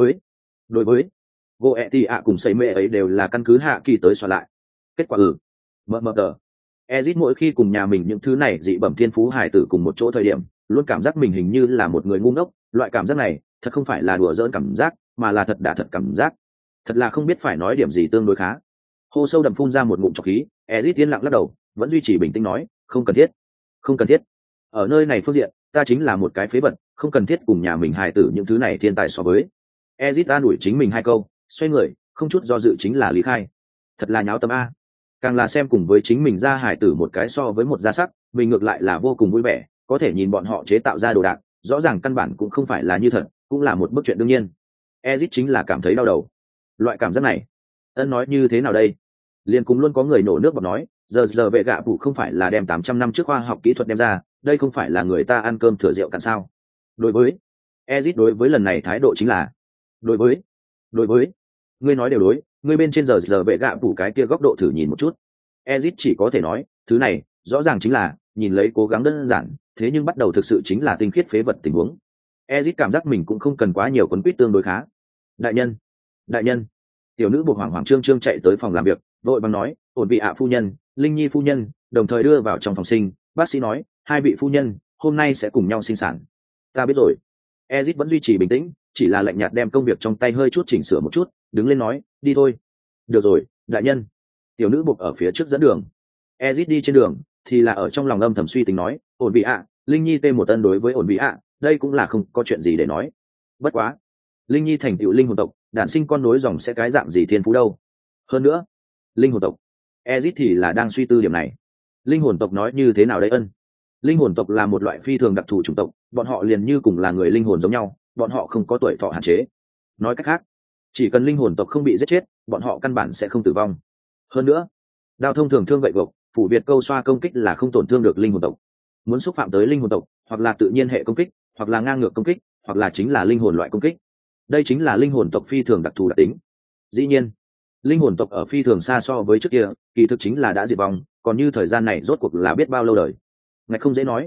với Goetia cùng xây mê ấy đều là căn cứ hạ kỳ tới soạn lại. Kết quả mờ tờ. Ezit mỗi khi cùng nhà mình những thứ này dị bẩm thiên phú hài tử cùng một chỗ thời điểm, luôn cảm giác mình hình như là một người ngu ngốc, loại cảm giác này thật không phải là đùa giỡn cảm giác, mà là thật cảm giác. Thật là không biết phải nói điểm gì tương đối khá. Hô sâu đậm phun ra một ngụm trọc khí, Ezit yên lặng lắc đầu, vẫn duy trì bình tĩnh nói, không cần thiết. Ở nơi này phương diện, ta chính là một cái phế vật, không cần thiết cùng nhà mình hài tử những thứ này thiên tài so với. Ezit an ủi chính mình 2 câu, xoay người, không chút do dự chính là lý khai. Thật là nháo tâm a. Càng là xem cùng với chính mình ra hài tử một cái so với một gia sắc, mình ngược lại là vô cùng vui vẻ, có thể nhìn bọn họ chế tạo ra đồ đạc, rõ ràng căn bản cũng không phải là như thật, cũng là một bức chuyện đương nhiên. Ezit chính là cảm thấy đau đầu. Loại cảm giác này, ân nói như thế nào đây? Liên cũng luôn có người nổ nước bọt nói, giờ vệ gạ phụ không phải là đem 800 năm trước khoa học kỹ thuật đem ra, đây không phải là người ta ăn cơm thừa rượu cạn sao? Đối với Ezit đối với lần này thái độ chính là đối với ngươi nói đều đối, ngươi bên trên giờ vệ gạ phụ cái kia góc độ thử nhìn một chút. Ezit chỉ có thể nói, thứ này rõ ràng chính là nhìn lấy cố gắng đơn giản, thế nhưng bắt đầu thực sự chính là tinh khiết phế vật tình huống. Ezit cảm giác mình cũng không cần quá nhiều quấn quýt tương đối khá. Đại nhân. Tiểu nữ buộc hoảng trương chạy tới phòng làm việc, vội vàng nói, ổn vị ạ phu nhân, Linh Nhi phu nhân, đồng thời đưa vào trong phòng sinh. Bác sĩ nói, 2 vị phu nhân hôm nay sẽ cùng nhau sinh sản. Ta biết rồi. Ezit vẫn duy trì bình tĩnh, chỉ là lạnh nhạt đem công việc trong tay hơi chút chỉnh sửa một chút, đứng lên nói, đi thôi. Được rồi, đại nhân. Tiểu nữ buộc ở phía trước dẫn đường. Ezit đi trên đường thì là ở trong lòng âm thầm suy tính nói, ổn vị ạ, Linh Nhi tê một tân đối với ổn vị ạ, đây cũng là không có chuyện gì để nói. Bất quá, Linh Nhi thành tựu linh hồn tộc, đản sinh con nối dòng sẽ cái dạng gì thiên phú đâu. Hơn nữa, linh hồn tộc, Ezit thì là đang suy tư điểm này. Linh hồn tộc nói như thế nào đây ân? Linh hồn tộc là một loại phi thường đặc thù chủng tộc, bọn họ liền như cùng là người linh hồn giống nhau, bọn họ không có tuổi thọ hạn chế. Nói cách khác, chỉ cần linh hồn tộc không bị giết chết, bọn họ căn bản sẽ không tử vong. Hơn nữa, đao thông thường thương gậy gộc, phủ việt câu xoa công kích là không tổn thương được linh hồn tộc. Muốn xúc phạm tới linh hồn tộc, hoặc là tự nhiên hệ công kích, hoặc là ngang ngược công kích, hoặc là chính là linh hồn loại công kích. Đây chính là linh hồn tộc phi thường đặc thù đặc tính. Dĩ nhiên, linh hồn tộc ở phi thường xa so với trước kia, kỳ thực chính là đã diệt vong, còn như thời gian này rốt cuộc là biết bao lâu đời. Ngạch không dễ nói.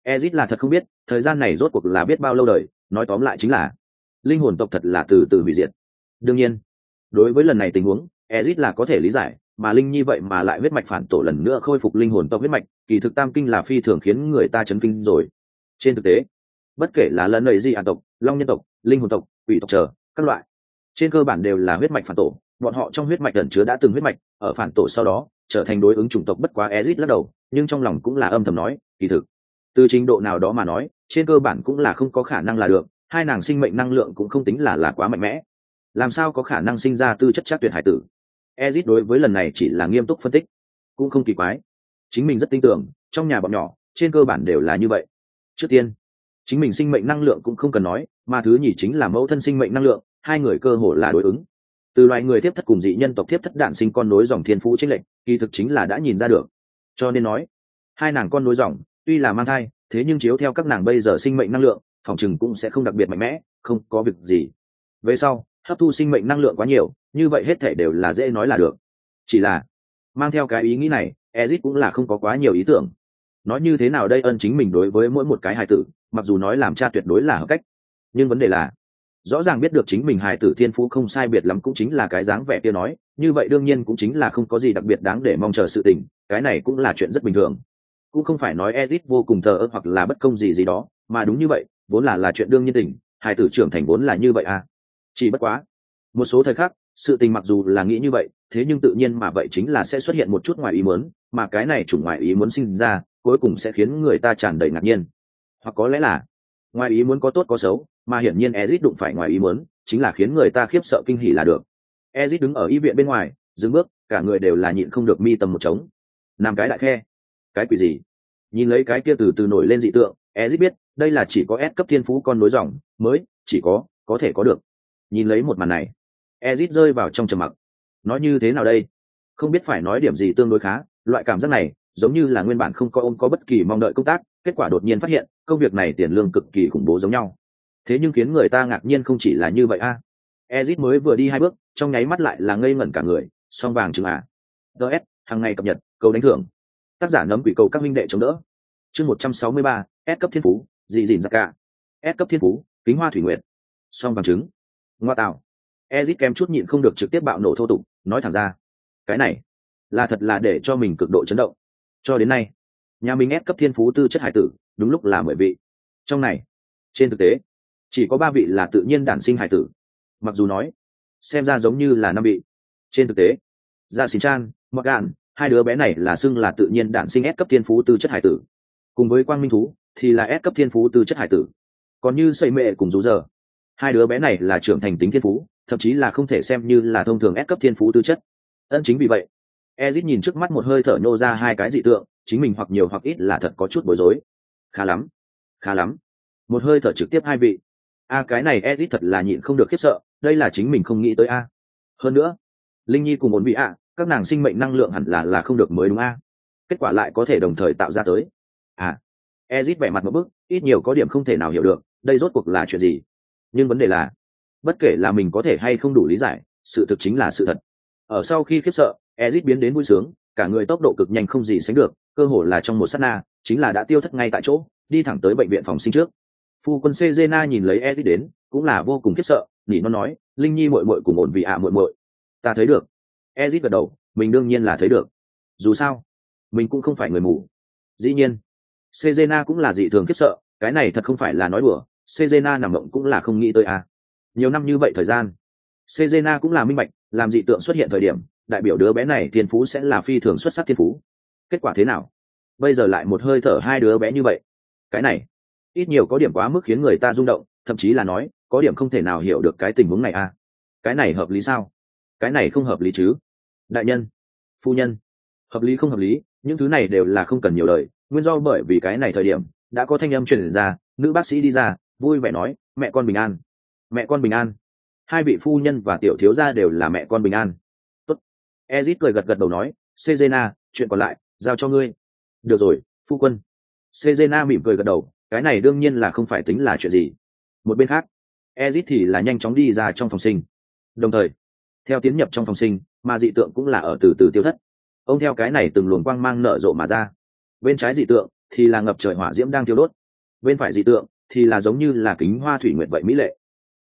Ezit là thật không biết thời gian này rốt cuộc là biết bao lâu đời, nói tóm lại chính là linh hồn tộc thật là từ từ hủy diệt. Đương nhiên đối với lần này tình huống Ezit là có thể lý giải, mà Linh Nhi vậy mà lại huyết mạch phản tổ lần nữa khôi phục linh hồn tộc huyết mạch, kỳ thực tam kinh là phi thường khiến người ta chấn kinh rồi. Trên thực tế bất kể là lần này di ả tộc, long nhân tộc, linh hồn tộc, quỷ tộc chờ các loại, trên cơ bản đều là huyết mạch phản tổ, bọn họ trong huyết mạch ẩn chứa đã từng huyết mạch, ở phản tổ sau đó trở thành đối ứng chủng tộc. Bất quá Ezit lắc đầu, nhưng trong lòng cũng là âm thầm nói, kỳ thực từ trình độ nào đó mà nói trên cơ bản cũng là không có khả năng là được, hai nàng sinh mệnh năng lượng cũng không tính là quá mạnh mẽ, làm sao có khả năng sinh ra tư chất chắc tuyệt hải tử. Ezit đối với lần này chỉ là nghiêm túc phân tích, cũng không kỳ quái, chính mình rất tin tưởng trong nhà bọn nhỏ trên cơ bản đều là như vậy. Trước tiên chính mình sinh mệnh năng lượng cũng không cần nói, mà thứ nhì chính là mẫu thân sinh mệnh năng lượng, hai người cơ hồ là đối ứng. Từ loài người tiếp thất cùng dị nhân tộc tiếp thất đạn sinh con nối dòng thiên phú chênh lệch, kỳ thực chính là đã nhìn ra được. Cho nên nói hai nàng con nối dòng tuy là mang thai, thế nhưng chiếu theo các nàng bây giờ sinh mệnh năng lượng phòng chừng cũng sẽ không đặc biệt mạnh mẽ, không có việc gì. Về sau hấp thu sinh mệnh năng lượng quá nhiều, như vậy hết thể đều là dễ nói là được. Chỉ là mang theo cái ý nghĩ này, Ezit cũng là không có quá nhiều ý tưởng. Nói như thế nào đây, ân chính mình đối với mỗi một cái hài tử, mặc dù nói làm cha tuyệt đối là hợp cách, nhưng vấn đề là rõ ràng biết được chính mình hài tử thiên phú không sai biệt lắm cũng chính là cái dáng vẻ kia nói, như vậy đương nhiên cũng chính là không có gì đặc biệt đáng để mong chờ sự tình, cái này cũng là chuyện rất bình thường. Cũng không phải nói Ezit vô cùng thờ ơ hoặc là bất công gì gì đó, mà đúng như vậy vốn là chuyện đương nhiên tình, hài tử trưởng thành vốn là như vậy à. Chỉ bất quá một số thời khắc sự tình mặc dù là nghĩ như vậy, thế nhưng tự nhiên mà vậy chính là sẽ xuất hiện một chút ngoài ý muốn, mà cái này chủng ngoài ý muốn sinh ra cuối cùng sẽ khiến người ta tràn đầy ngạc nhiên, hoặc có lẽ là ngoài ý muốn có tốt có xấu, mà hiển nhiên Ezit đụng phải ngoài ý muốn chính là khiến người ta khiếp sợ kinh hỉ là được. Ezit đứng ở y viện bên ngoài dừng bước, cả người đều là nhịn không được mi tầm một trống. Nam cái đại khe, cái quỷ gì? Nhìn lấy cái kia từ từ nổi lên dị tượng, Ezit biết đây là chỉ có S cấp thiên phú con nối dòng mới chỉ có thể có được. Nhìn lấy một màn này, Ezit rơi vào trong trầm mặc. Nói như thế nào đây? Không biết phải nói điểm gì tương đối khá, loại cảm giác này giống như là nguyên bản không có bất kỳ mong đợi công tác, kết quả đột nhiên phát hiện công việc này tiền lương cực kỳ khủng bố giống nhau. Thế nhưng khiến người ta ngạc nhiên không chỉ là như vậy a. Ezit mới vừa đi 2 bước, trong nháy mắt lại là ngây ngẩn cả người, song vàng chừng à. DS, hàng ngày cập nhật, cầu đánh thưởng. Tác giả nấm quỷ cầu các minh đệ chống đỡ. Chương 163, S cấp thiên phú, dị dịn giặc cả. S cấp thiên phú, kính hoa thủy nguyệt. Song vàng trứng. Ngoa tạo. Ezit kém chút nhịn không được trực tiếp bạo nổ thô tục, nói thẳng ra. Cái này là thật là để cho mình cực độ chấn động. Cho đến nay, nhà mình S cấp thiên phú tư chất hải tử, đúng lúc là 10 vị. Trong này, trên thực tế, chỉ có 3 vị là tự nhiên đản sinh hải tử. Mặc dù nói, xem ra giống như là 5 vị. Trên thực tế, Dạ Xỉn Chan, Morgan, hai đứa bé này là xưng là tự nhiên đản sinh S cấp thiên phú tư chất hải tử. Cùng với Quang Minh thú thì là S cấp thiên phú tư chất hải tử. Còn như Sẩy Mệ cùng Rú Giờ, hai đứa bé này là trưởng thành tính thiên phú, thậm chí là không thể xem như là thông thường S cấp thiên phú tư chất. Chính vì vậy, Ezit nhìn trước mắt một hơi thở nhô ra hai cái dị tượng, chính mình hoặc nhiều hoặc ít là thật có chút bối rối. Khá lắm, khá lắm. Một hơi thở trực tiếp 2 vị. Cái này Ezit thật là nhịn không được khiếp sợ, đây là chính mình không nghĩ tới a. Hơn nữa, Linh Nhi cùng ổn vị các nàng sinh mệnh năng lượng hẳn là không được mới đúng a. Kết quả lại có thể đồng thời tạo ra tới. Ezit vẻ mặt một bức, ít nhiều có điểm không thể nào hiểu được, đây rốt cuộc là chuyện gì. Nhưng vấn đề là, bất kể là mình có thể hay không đủ lý giải, sự thực chính là sự thật. Ở sau khi khiếp sợ, Ezit biến đến vui sướng, cả người tốc độ cực nhanh không gì sánh được, cơ hồ là trong một sát na, chính là đã tiêu thất ngay tại chỗ, đi thẳng tới bệnh viện phòng sinh trước. Phu quân Cezena nhìn lấy Ezit đến, cũng là vô cùng khiếp sợ, nỉ nó nói, Linh Nhi muội muội cùng ổn vị muội muội. Ta thấy được. Ezit gật đầu, mình đương nhiên là thấy được. Dù sao, mình cũng không phải người mù. Dĩ nhiên, Cezena cũng là dị thường khiếp sợ, cái này thật không phải là nói đùa, Cezena nằm mộng cũng là không nghĩ tới Nhiều năm như vậy thời gian, Cezena cũng là minh bạch, làm dị tượng xuất hiện thời điểm, đại biểu đứa bé này thiên phú sẽ là phi thường xuất sắc thiên phú. Kết quả thế nào? Bây giờ lại một hơi thở hai đứa bé như vậy. Cái này, ít nhiều có điểm quá mức khiến người ta rung động, thậm chí là nói, có điểm không thể nào hiểu được cái tình huống này Cái này hợp lý sao? Cái này không hợp lý chứ? Đại nhân, phu nhân, hợp lý không hợp lý, những thứ này đều là không cần nhiều lời, nguyên do bởi vì cái này thời điểm, đã có thanh âm truyền ra, nữ bác sĩ đi ra, vui vẻ nói, mẹ con bình an. Mẹ con bình an. Hai vị phu nhân và tiểu thiếu gia đều là mẹ con bình an. Tốt. Ezit cười gật đầu nói, Cezena, chuyện còn lại giao cho ngươi. Được rồi, phu quân. Cezena mỉm cười gật đầu, cái này đương nhiên là không phải tính là chuyện gì. Một bên khác, Ezit thì là nhanh chóng đi ra trong phòng sinh. Đồng thời, theo tiến nhập trong phòng sinh, mà dị tượng cũng là ở từ từ tiêu thất. Ông theo cái này từng luồng quang mang nở rộ mà ra. Bên trái dị tượng thì là ngập trời hỏa diễm đang thiêu đốt. Bên phải dị tượng thì là giống như là kính hoa thủy nguyệt vậy mỹ lệ.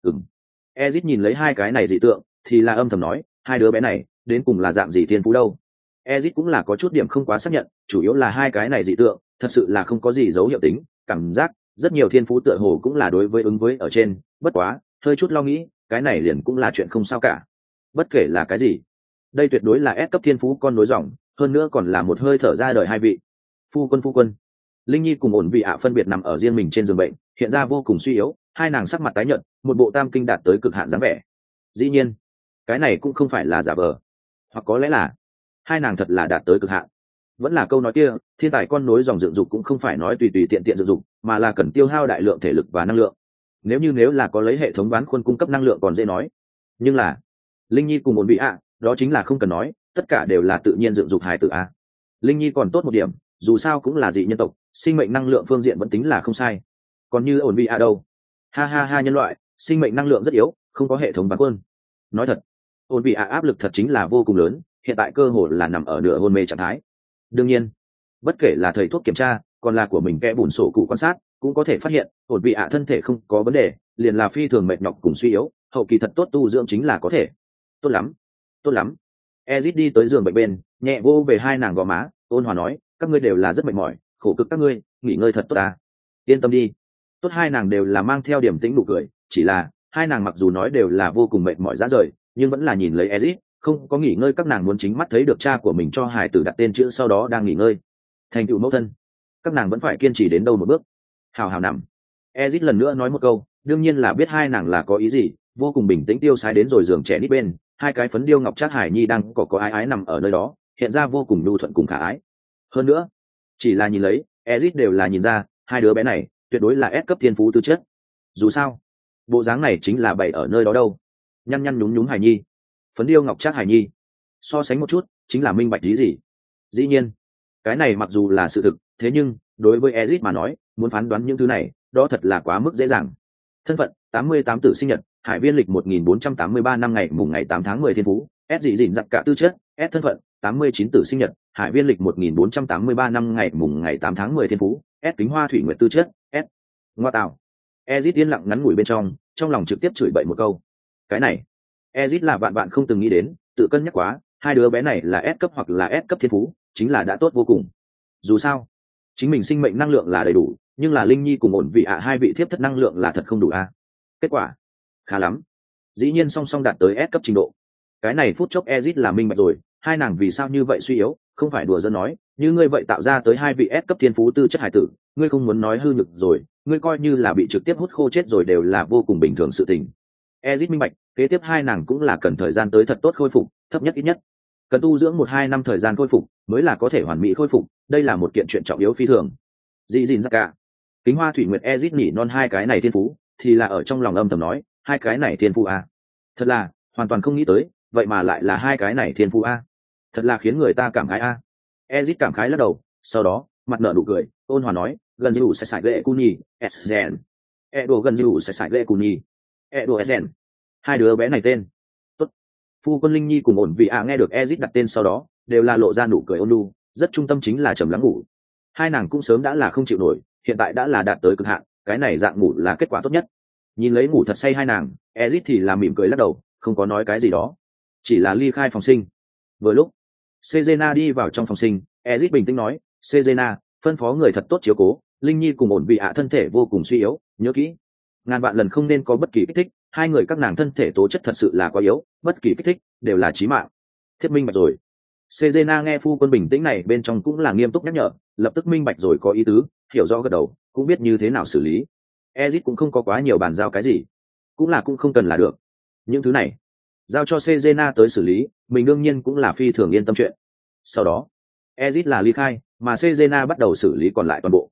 Ezit nhìn lấy hai cái này dị tượng thì là âm thầm nói, hai đứa bé này đến cùng là dạng gì thiên phú đâu. Ezit cũng là có chút điểm không quá xác nhận, chủ yếu là hai cái này dị tượng thật sự là không có gì dấu hiệu tính, cảm giác rất nhiều thiên phú tựa hồ cũng là đối với ứng với ở trên, bất quá hơi chút lo nghĩ, cái này liền cũng là chuyện không sao cả. Bất kể là cái gì, đây tuyệt đối là S cấp thiên phú con nối dòng, hơn nữa còn là một hơi thở ra đời hai vị. Phu quân. Linh Nhi cùng ổn vị ạ phân biệt nằm ở riêng mình trên giường bệnh, hiện ra vô cùng suy yếu, hai nàng sắc mặt tái nhợt, một bộ tam kinh đạt tới cực hạn dáng vẻ. Dĩ nhiên, cái này cũng không phải là giả vờ, hoặc có lẽ là hai nàng thật là đạt tới cực hạn. Vẫn là câu nói kia, thiên tài con nối dòng dựng dục cũng không phải nói tùy tùy tiện tiện dựng dục, mà là cần tiêu hao đại lượng thể lực và năng lượng. Nếu là có lấy hệ thống bán khuôn cung cấp năng lượng còn dễ nói, nhưng là Linh Nhi cùng ổn vị ạ, đó chính là không cần nói, tất cả đều là tự nhiên dựng dục hài tử a. Linh Nhi còn tốt một điểm, dù sao cũng là dị nhân tộc, sinh mệnh năng lượng phương diện vẫn tính là không sai. Còn như ổn vị ạ đâu, ha nhân loại sinh mệnh năng lượng rất yếu, không có hệ thống bán quân. Nói thật, ổn vị ạ áp lực thật chính là vô cùng lớn, hiện tại cơ hội là nằm ở nửa hôn mê trạng thái. Đương nhiên, bất kể là thầy thuốc kiểm tra còn là của mình kẽ bùn sổ cụ quan sát, cũng có thể phát hiện ổn vị ạ thân thể không có vấn đề, liền là phi thường mệt nhọc cùng suy yếu, hậu kỳ thật tốt tu dưỡng chính là có thể. Tốt lắm. Ezit đi tới giường bệnh bên, nhẹ vô về hai nàng gò má, ôn hòa nói, các ngươi đều là rất mệt mỏi, khổ cực các ngươi, nghỉ ngơi thật tốt à. Yên tâm đi. Tốt, hai nàng đều là mang theo điểm tĩnh nụ cười, chỉ là hai nàng mặc dù nói đều là vô cùng mệt mỏi rã rời, nhưng vẫn là nhìn lấy Ezit, không có nghỉ ngơi, các nàng muốn chính mắt thấy được cha của mình cho hải tử đặt tên chữ sau đó đang nghỉ ngơi. Thành tựu mẫu thân, các nàng vẫn phải kiên trì đến đâu một bước. Hào nằm. Ezit lần nữa nói một câu, đương nhiên là biết hai nàng là có ý gì, vô cùng bình tĩnh tiêu sái đến rồi giường trẻ nít bên, hai cái phấn điêu ngọc trác hải nhi đang có ái nằm ở nơi đó, hiện ra vô cùng nhu thuận cùng khả ái. Hơn nữa, chỉ là nhìn lấy, Ezit đều là nhìn ra, hai đứa bé này tuyệt đối là S cấp thiên phú tư chất. Dù sao, bộ dáng này chính là bày ở nơi đó đâu. Nhăn nhúm hải nhi, phấn điêu ngọc trác hải nhi, so sánh một chút, chính là minh bạch lý gì. Dĩ nhiên, cái này mặc dù là sự thực, thế nhưng đối với Ezit mà nói, muốn phán đoán những thứ này, đó thật là quá mức dễ dàng. Thân phận 88 tử sinh nhật, hải viên lịch 1483 năm ngày mùng ngày 8 tháng 10 thiên phú, S dị dịn giặc cả tư chất, S thân phận 89 tử sinh nhật, hải viên lịch 1483 năm ngày mùng ngày 8 tháng 10 thiên phú, S kính hoa thủy nguyệt tư chất, S. Ngoa tạo. Ezit yên lặng ngắn ngủi bên trong lòng trực tiếp chửi bậy một câu. Cái này, Ezit là bạn không từng nghĩ đến, tự cân nhắc quá, hai đứa bé này là S cấp hoặc là S cấp thiên phú, chính là đã tốt vô cùng. Dù sao, chính mình sinh mệnh năng lượng là đầy đủ, nhưng là Linh Nhi cùng ổn vị ạ hai vị thiếp thất năng lượng là thật không đủ a. Kết quả khá lắm, dĩ nhiên song song đạt tới S cấp trình độ. Cái này phút chốc Ezit là minh bạch rồi, hai nàng vì sao như vậy suy yếu, không phải đùa giỡn nói, như ngươi vậy tạo ra tới hai vị S cấp thiên phú tư chất hải tử, ngươi không muốn nói hư nhược rồi, ngươi coi như là bị trực tiếp hút khô chết rồi đều là vô cùng bình thường sự tình. Ezit minh bạch, kế tiếp hai nàng cũng là cần thời gian tới thật tốt khôi phục, thấp nhất ít nhất cần tu dưỡng 1-2 năm thời gian khôi phục mới là có thể hoàn mỹ khôi phục, đây là một kiện chuyện trọng yếu phi thường. Dị dịn ra cả kính hoa thủy nguyệt Ezit nhỉ non hai cái này thiên phú thì là ở trong lòng âm thầm nói, hai cái này thiên phú a, thật là hoàn toàn không nghĩ tới, vậy mà lại là hai cái này thiên phú a, thật là khiến người ta cảm khái a. Ezit cảm khái lắc đầu, sau đó mặt nở nụ cười, ôn hòa nói, gần như sẽ sải lệ cuni sgen edo, gần như sẽ sải lệ cuni edo sgen, hai đứa bé này tên tốt. Phu quân Linh Nhi cùng ổn vị ạ nghe được Ezit đặt tên sau đó đều là lộ ra nụ cười ôn nhu, rất trung tâm chính là trầm lắng ngủ. Hai nàng cũng sớm đã là không chịu nổi, hiện tại đã là đạt tới cực hạn, cái này dạng ngủ là kết quả tốt nhất. Nhìn lấy ngủ thật say hai nàng, Ezit thì là mỉm cười lắc đầu, không có nói cái gì đó, chỉ là ly khai phòng sinh. Vừa lúc Sejena đi vào trong phòng sinh, Ezit bình tĩnh nói, Sejena, phân phó người thật tốt chiếu cố, Linh Nhi cùng ổn vị ạ thân thể vô cùng suy yếu, nhớ kỹ, ngàn vạn lần không nên có bất kỳ kích thích, hai người các nàng thân thể tố chất thật sự là quá yếu, bất kỳ kích thích đều là chí mạng. Thiết minh bạch rồi. Sejena nghe phu quân bình tĩnh này bên trong cũng là nghiêm túc nhắc nhở, lập tức minh bạch rồi có ý tứ, hiểu rõ gật đầu, cũng biết như thế nào xử lý. Ezit cũng không có quá nhiều bàn giao cái gì, cũng không cần là được. Những thứ này giao cho Sejena tới xử lý, mình đương nhiên cũng là phi thường yên tâm chuyện. Sau đó, Ezit là ly khai, mà Sejena bắt đầu xử lý còn lại toàn bộ.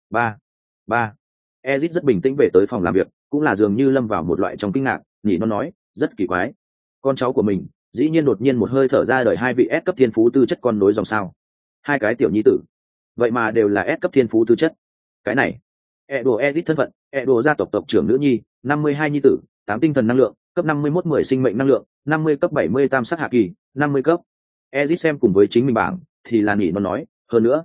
Ba. Ezit rất bình tĩnh về tới phòng làm việc, cũng là dường như lâm vào một loại trong kinh ngạc, nhỉ nó nói, rất kỳ quái. Con cháu của mình, dĩ nhiên đột nhiên một hơi thở ra đời hai vị S cấp thiên phú tư chất con nối dòng sao. Hai cái tiểu nhi tử, vậy mà đều là S cấp thiên phú tư chất. Cái này, Edo Ezit thân phận, Edo gia tộc tộc trưởng nữ nhi, 52 nhi tử, 8 tinh thần năng lượng, cấp 51 10 sinh mệnh năng lượng, 50 cấp 70 tam sắc hạ kỳ, 50 cấp. Ezit xem cùng với chính mình bảng, thì là nhỉ nó nói, hơn nữa,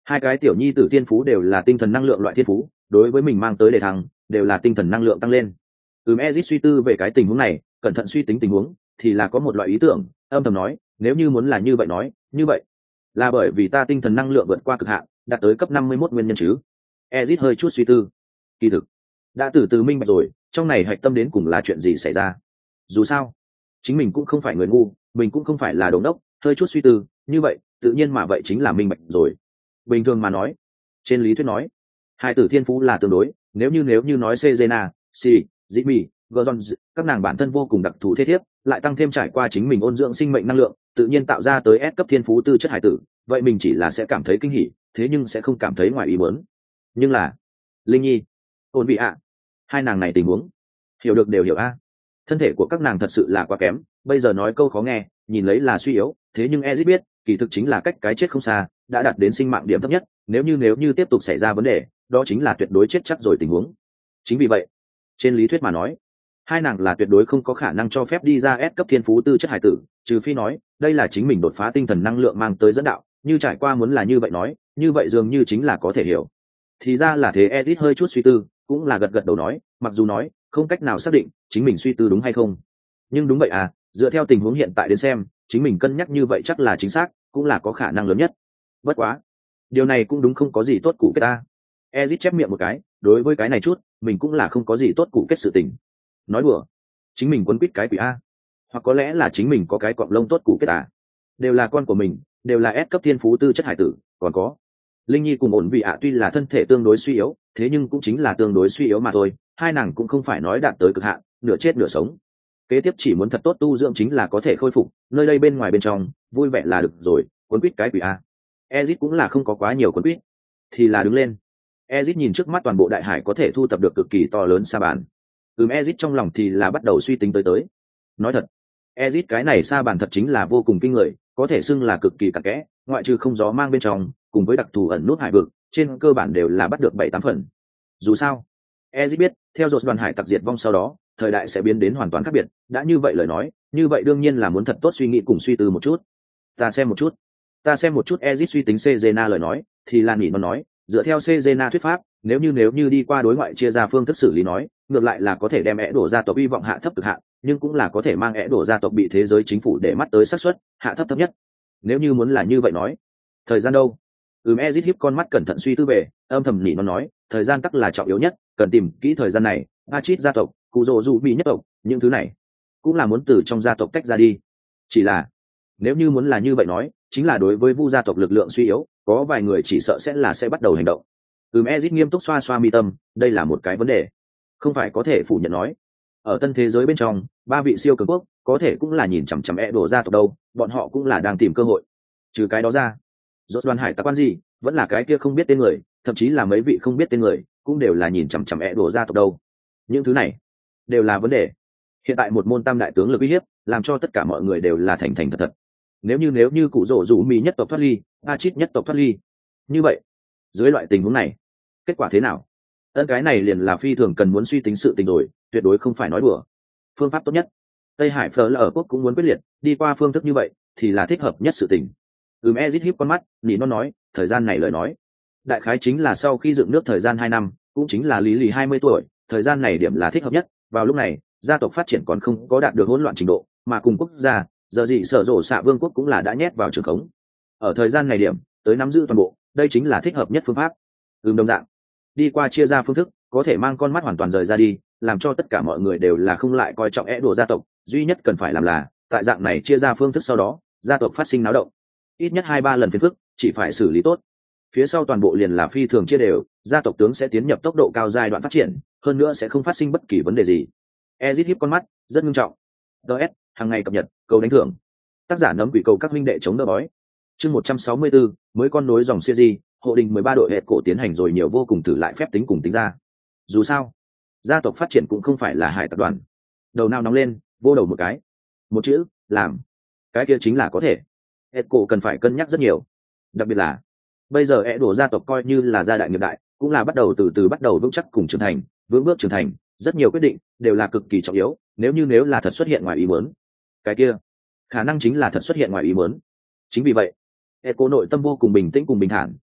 Hai cái tiểu nhi tử thiên phú đều là tinh thần năng lượng loại thiên phú, đối với mình mang tới đề thăng đều là tinh thần năng lượng tăng lên. Ezit suy tư về cái tình huống này, cẩn thận suy tính tình huống, thì là có một loại ý tưởng, âm thầm nói, nếu như muốn là như vậy nói, như vậy là bởi vì ta tinh thần năng lượng vượt qua cực hạn, đạt tới cấp 51 nguyên nhân chứ. Ezit hơi chút suy tư. Kỳ thực, đã từ từ minh bạch rồi, trong này hạch tâm đến cùng là chuyện gì xảy ra. Dù sao, chính mình cũng không phải người ngu, mình cũng không phải là đồ đốc, hơi chút suy tư, như vậy, tự nhiên mà vậy chính là minh bạch rồi. Bình thường mà nói, trên lý thuyết nói, hai tử thiên phú là tương đối, nếu như nói Cezena, Jimmy, Gordon, các nàng bản thân vô cùng đặc thù thế thiếp, lại tăng thêm trải qua chính mình ôn dưỡng sinh mệnh năng lượng, tự nhiên tạo ra tới S cấp thiên phú tư chất hải tử, vậy mình chỉ là sẽ cảm thấy kinh hỉ, thế nhưng sẽ không cảm thấy ngoài ý muốn. Nhưng là, Linh Nhi, ôn vị ạ, hai nàng này tình huống, hiểu được đều hiểu a. Thân thể của các nàng thật sự là quá kém, bây giờ nói câu khó nghe, nhìn lấy là suy yếu, thế nhưng Ezic biết, kỳ thực chính là cách cái chết không xa, đã đạt đến sinh mạng điểm thấp nhất, nếu như tiếp tục xảy ra vấn đề, đó chính là tuyệt đối chết chắc rồi tình huống. Chính vì vậy, trên lý thuyết mà nói, hai nàng là tuyệt đối không có khả năng cho phép đi ra S cấp thiên phú tư chất hải tử, trừ phi nói, đây là chính mình đột phá tinh thần năng lượng mang tới dẫn đạo, như trải qua muốn là như vậy nói, như vậy dường như chính là có thể hiểu. Thì ra là thế. Ezic hơi chút suy tư, cũng là gật gật đầu nói, mặc dù nói không cách nào xác định chính mình suy tư đúng hay không, nhưng đúng vậy à, dựa theo tình huống hiện tại đến xem, chính mình cân nhắc như vậy chắc là chính xác, cũng là có khả năng lớn nhất. Bất quá, điều này cũng đúng không có gì tốt cụ kết ta. Ezic chép miệng một cái, đối với cái này chút, mình cũng là không có gì tốt cụ kết sự tình. Nói đùa, chính mình quấn quýt cái quỷ a, hoặc có lẽ là chính mình có cái cọng lông tốt cụ kết à. Đều là con của mình, đều là S cấp thiên phú tư chất hải tử, còn có Linh Nhi cùng ổn vị ạ tuy là thân thể tương đối suy yếu, thế nhưng cũng chính là tương đối suy yếu mà thôi, hai nàng cũng không phải nói đạt tới cực hạn, nửa chết nửa sống. Kế tiếp chỉ muốn thật tốt tu dưỡng chính là có thể khôi phục, nơi đây bên ngoài bên trong, vui vẻ là được rồi, quấn quýt cái quỷ a. Ezic cũng là không có quá nhiều quấn quýt, thì là đứng lên. Ezic nhìn trước mắt toàn bộ đại hải có thể thu tập được cực kỳ to lớn sa bàn. Ezic trong lòng thì là bắt đầu suy tính tới. Nói thật, Ezic cái này sa bàn thật chính là vô cùng kinh người, có thể xưng là cực kỳ cặn kẽ, ngoại trừ không gió mang bên trong, cùng với đặc thù ẩn nút hải vực, trên cơ bản đều là bắt được 7-8 phần. Dù sao, Ezic biết, theo dột đoàn hải tặc diệt vong sau đó, thời đại sẽ biến đến hoàn toàn khác biệt, đã như vậy lời nói, như vậy đương nhiên là muốn thật tốt suy nghĩ cùng suy tư một chút. Ta xem một chút Ezic suy tính Cezena lời nói, thì là nỉ nó nói, dựa theo Cezena thuyết pháp, nếu như đi qua đối ngoại chia ra phương thức xử lý nói, ngược lại là có thể đem ẻ đổ gia tộc hy vọng hạ thấp cực hạn, nhưng cũng là có thể mang ẻ đổ gia tộc bị thế giới chính phủ để mắt tới xác suất hạ thấp thấp nhất. Nếu như muốn là như vậy nói, thời gian đâu? Ezic hiếp con mắt cẩn thận suy tư về, âm thầm nỉ nó nói, thời gian tắc là trọng yếu nhất, cần tìm kỹ thời gian này, Achit gia tộc, cụ rồ dù bị nhất tộc, những thứ này cũng là muốn từ trong gia tộc tách ra đi. Chỉ là, nếu như muốn là như vậy nói, chính là đối với Vu gia tộc lực lượng suy yếu, có vài người chỉ sợ sẽ bắt đầu hành động. Ezic nghiêm túc xoa xoa mi tâm, đây là một cái vấn đề, không phải có thể phủ nhận nói. Ở tân thế giới bên trong, ba vị siêu cường quốc có thể cũng là nhìn chằm chằm đổ gia tộc đâu, bọn họ cũng là đang tìm cơ hội. Trừ cái đó ra, rốt đoàn hải tặc quan gì, vẫn là cái kia không biết tên người, thậm chí là mấy vị không biết tên người, cũng đều là nhìn chằm chằm đổ gia tộc đâu. Những thứ này đều là vấn đề. Hiện tại một môn tam đại tướng lực uy hiếp, làm cho tất cả mọi người đều là thành thật thật. Nếu như cụ rổ rủ mì nhất tộc thoát ly, Achit nhất tộc thoát ly, như vậy dưới loại tình huống này, kết quả thế nào? Cái này liền là phi thường cần muốn suy tính sự tình rồi, tuyệt đối không phải nói đùa. Phương pháp tốt nhất, Tây Hải Phở là ở quốc cũng muốn quyết liệt, đi qua phương thức như vậy thì là thích hợp nhất sự tình. Ezic híp con mắt, nỉ nó nói, thời gian này lời nói, đại khái chính là sau khi dựng nước thời gian 2 năm, cũng chính là lý lì 20 tuổi, thời gian này điểm là thích hợp nhất. Vào lúc này, gia tộc phát triển còn không có đạt được hỗn loạn trình độ, mà cùng quốc gia, giờ gì sở rộ xạ vương quốc cũng là đã nhét vào trường khống. Ở thời gian này điểm, tới nắm giữ toàn bộ, đây chính là thích hợp nhất phương pháp. Đồng dạng, đi qua chia ra phương thức, có thể mang con mắt hoàn toàn rời ra đi, làm cho tất cả mọi người đều là không lại coi trọng đồ gia tộc, duy nhất cần phải làm là, tại dạng này chia ra phương thức sau đó, gia tộc phát sinh náo động, ít nhất 2-3 lần phiền phức, chỉ phải xử lý tốt. Phía sau toàn bộ liền là phi thường chia đều, gia tộc tướng sẽ tiến nhập tốc độ cao giai đoạn phát triển, hơn nữa sẽ không phát sinh bất kỳ vấn đề gì. Ezic híp con mắt, rất nghiêm trọng. DS, hàng ngày cập nhật, cầu đánh thưởng. Tác giả nấm quỷ cầu các huynh đệ chống đỡ bói. Chương 164, mới con nối dòng series, hộ đình 13 đội hệ cổ tiến hành rồi nhiều vô cùng thử lại phép tính cùng tính ra. Dù sao, gia tộc phát triển cũng không phải là hải tập đoàn. Đầu nào nóng lên, vô đầu một cái. Một chữ, làm. Cái kia chính là có thể. Hệ cổ cần phải cân nhắc rất nhiều. Đặc biệt là, bây giờ hệ đổ gia tộc coi như là gia đại nghiệp đại, cũng là bắt đầu từ từ bắt đầu vững chắc cùng trưởng thành, vững bước trưởng thành, rất nhiều quyết định đều là cực kỳ trọng yếu, nếu là thật xuất hiện ngoài ý muốn, cái kia khả năng chính là thật xuất hiện ngoài ý muốn. Chính vì vậy, Eco nội tâm vô cùng bình tĩnh cùng bình thản,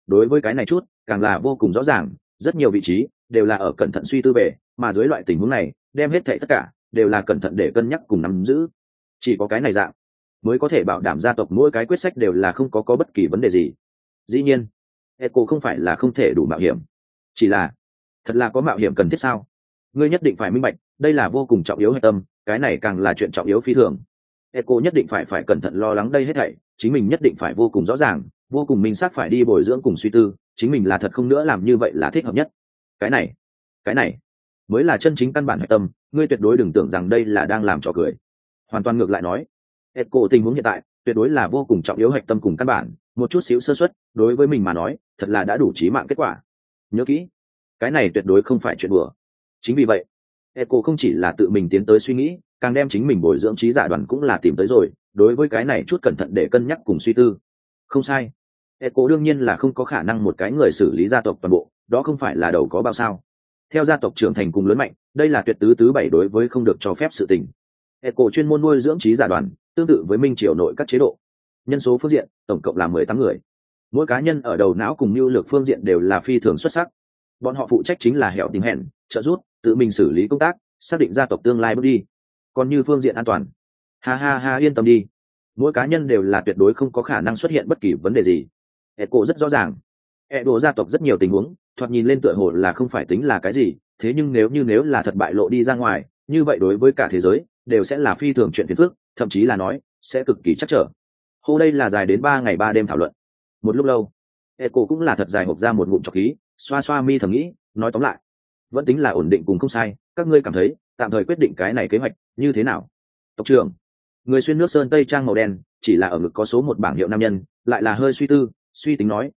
đối với cái này chút càng là vô cùng rõ ràng, rất nhiều vị trí đều là ở cẩn thận suy tư về, mà dưới loại tình huống này đem hết thảy tất cả đều là cẩn thận để cân nhắc cùng nắm giữ. Chỉ có cái này dạng mới có thể bảo đảm gia tộc mỗi cái quyết sách đều là không có bất kỳ vấn đề gì. Dĩ nhiên Echo không phải là không thể đủ mạo hiểm, chỉ là thật là có mạo hiểm cần thiết sao? Ngươi nhất định phải minh bạch, đây là vô cùng trọng yếu hệ tâm, cái này càng là chuyện trọng yếu phi thường. Echo nhất định phải cẩn thận lo lắng đây hết thảy, chính mình nhất định phải vô cùng rõ ràng, vô cùng minh xác phải đi bồi dưỡng cùng suy tư, chính mình là thật không nữa làm như vậy là thích hợp nhất. Cái này mới là chân chính căn bản hệ tâm, ngươi tuyệt đối đừng tưởng rằng đây là đang làm trò cười. Hoàn toàn ngược lại nói, Echo tình huống hiện tại tuyệt đối là vô cùng trọng yếu hạch tâm cùng căn bản, một chút xíu sơ suất đối với mình mà nói thật là đã đủ chí mạng kết quả. Nhớ kỹ, cái này tuyệt đối không phải chuyện đùa. Chính vì vậy Echo không chỉ là tự mình tiến tới suy nghĩ, càng đem chính mình bồi dưỡng trí giả đoàn cũng là tìm tới rồi, đối với cái này chút cẩn thận để cân nhắc cùng suy tư. Không sai, Echo đương nhiên là không có khả năng một cái người xử lý gia tộc toàn bộ, đó không phải là đầu có bao sao. Theo gia tộc trưởng thành cùng lớn mạnh, đây là tuyệt tứ thứ bảy đối với không được cho phép sự tình. Echo chuyên môn nuôi dưỡng trí giả đoàn, tương tự với Minh Triều nội các chế độ. Nhân số phương diện, tổng cộng là 18 người. Mỗi cá nhân ở đầu não cùng mưu lược phương diện đều là phi thường xuất sắc. Bọn họ phụ trách chính là hẻo tìm hẹn, trợ giúp, tự mình xử lý công tác, xác định gia tộc tương lai bước đi. Còn như phương diện an toàn, ha yên tâm đi, mỗi cá nhân đều là tuyệt đối không có khả năng xuất hiện bất kỳ vấn đề gì. Echo rất rõ ràng, Edo gia tộc rất nhiều tình huống, thoạt nhìn lên tựa hồ là không phải tính là cái gì, thế nhưng nếu là thật bại lộ đi ra ngoài, như vậy đối với cả thế giới đều sẽ là phi thường chuyện phiền phức, thậm chí là nói sẽ cực kỳ chắc trở. Hôm đây là dài đến 3 ngày 3 đêm thảo luận. Một lúc lâu, Echo cũng là thật dài hộc ra một ngụm trọc khí, xoa mi thầm nghĩ, nói tóm lại, vẫn tính là ổn định cùng không sai, các ngươi cảm thấy tạm thời quyết định cái này kế hoạch như thế nào? Tộc trưởng, người xuyên nước sơn tây trang màu đen, chỉ là ở ngực có số 1 bảng hiệu nam nhân, lại là hơi suy tính nói,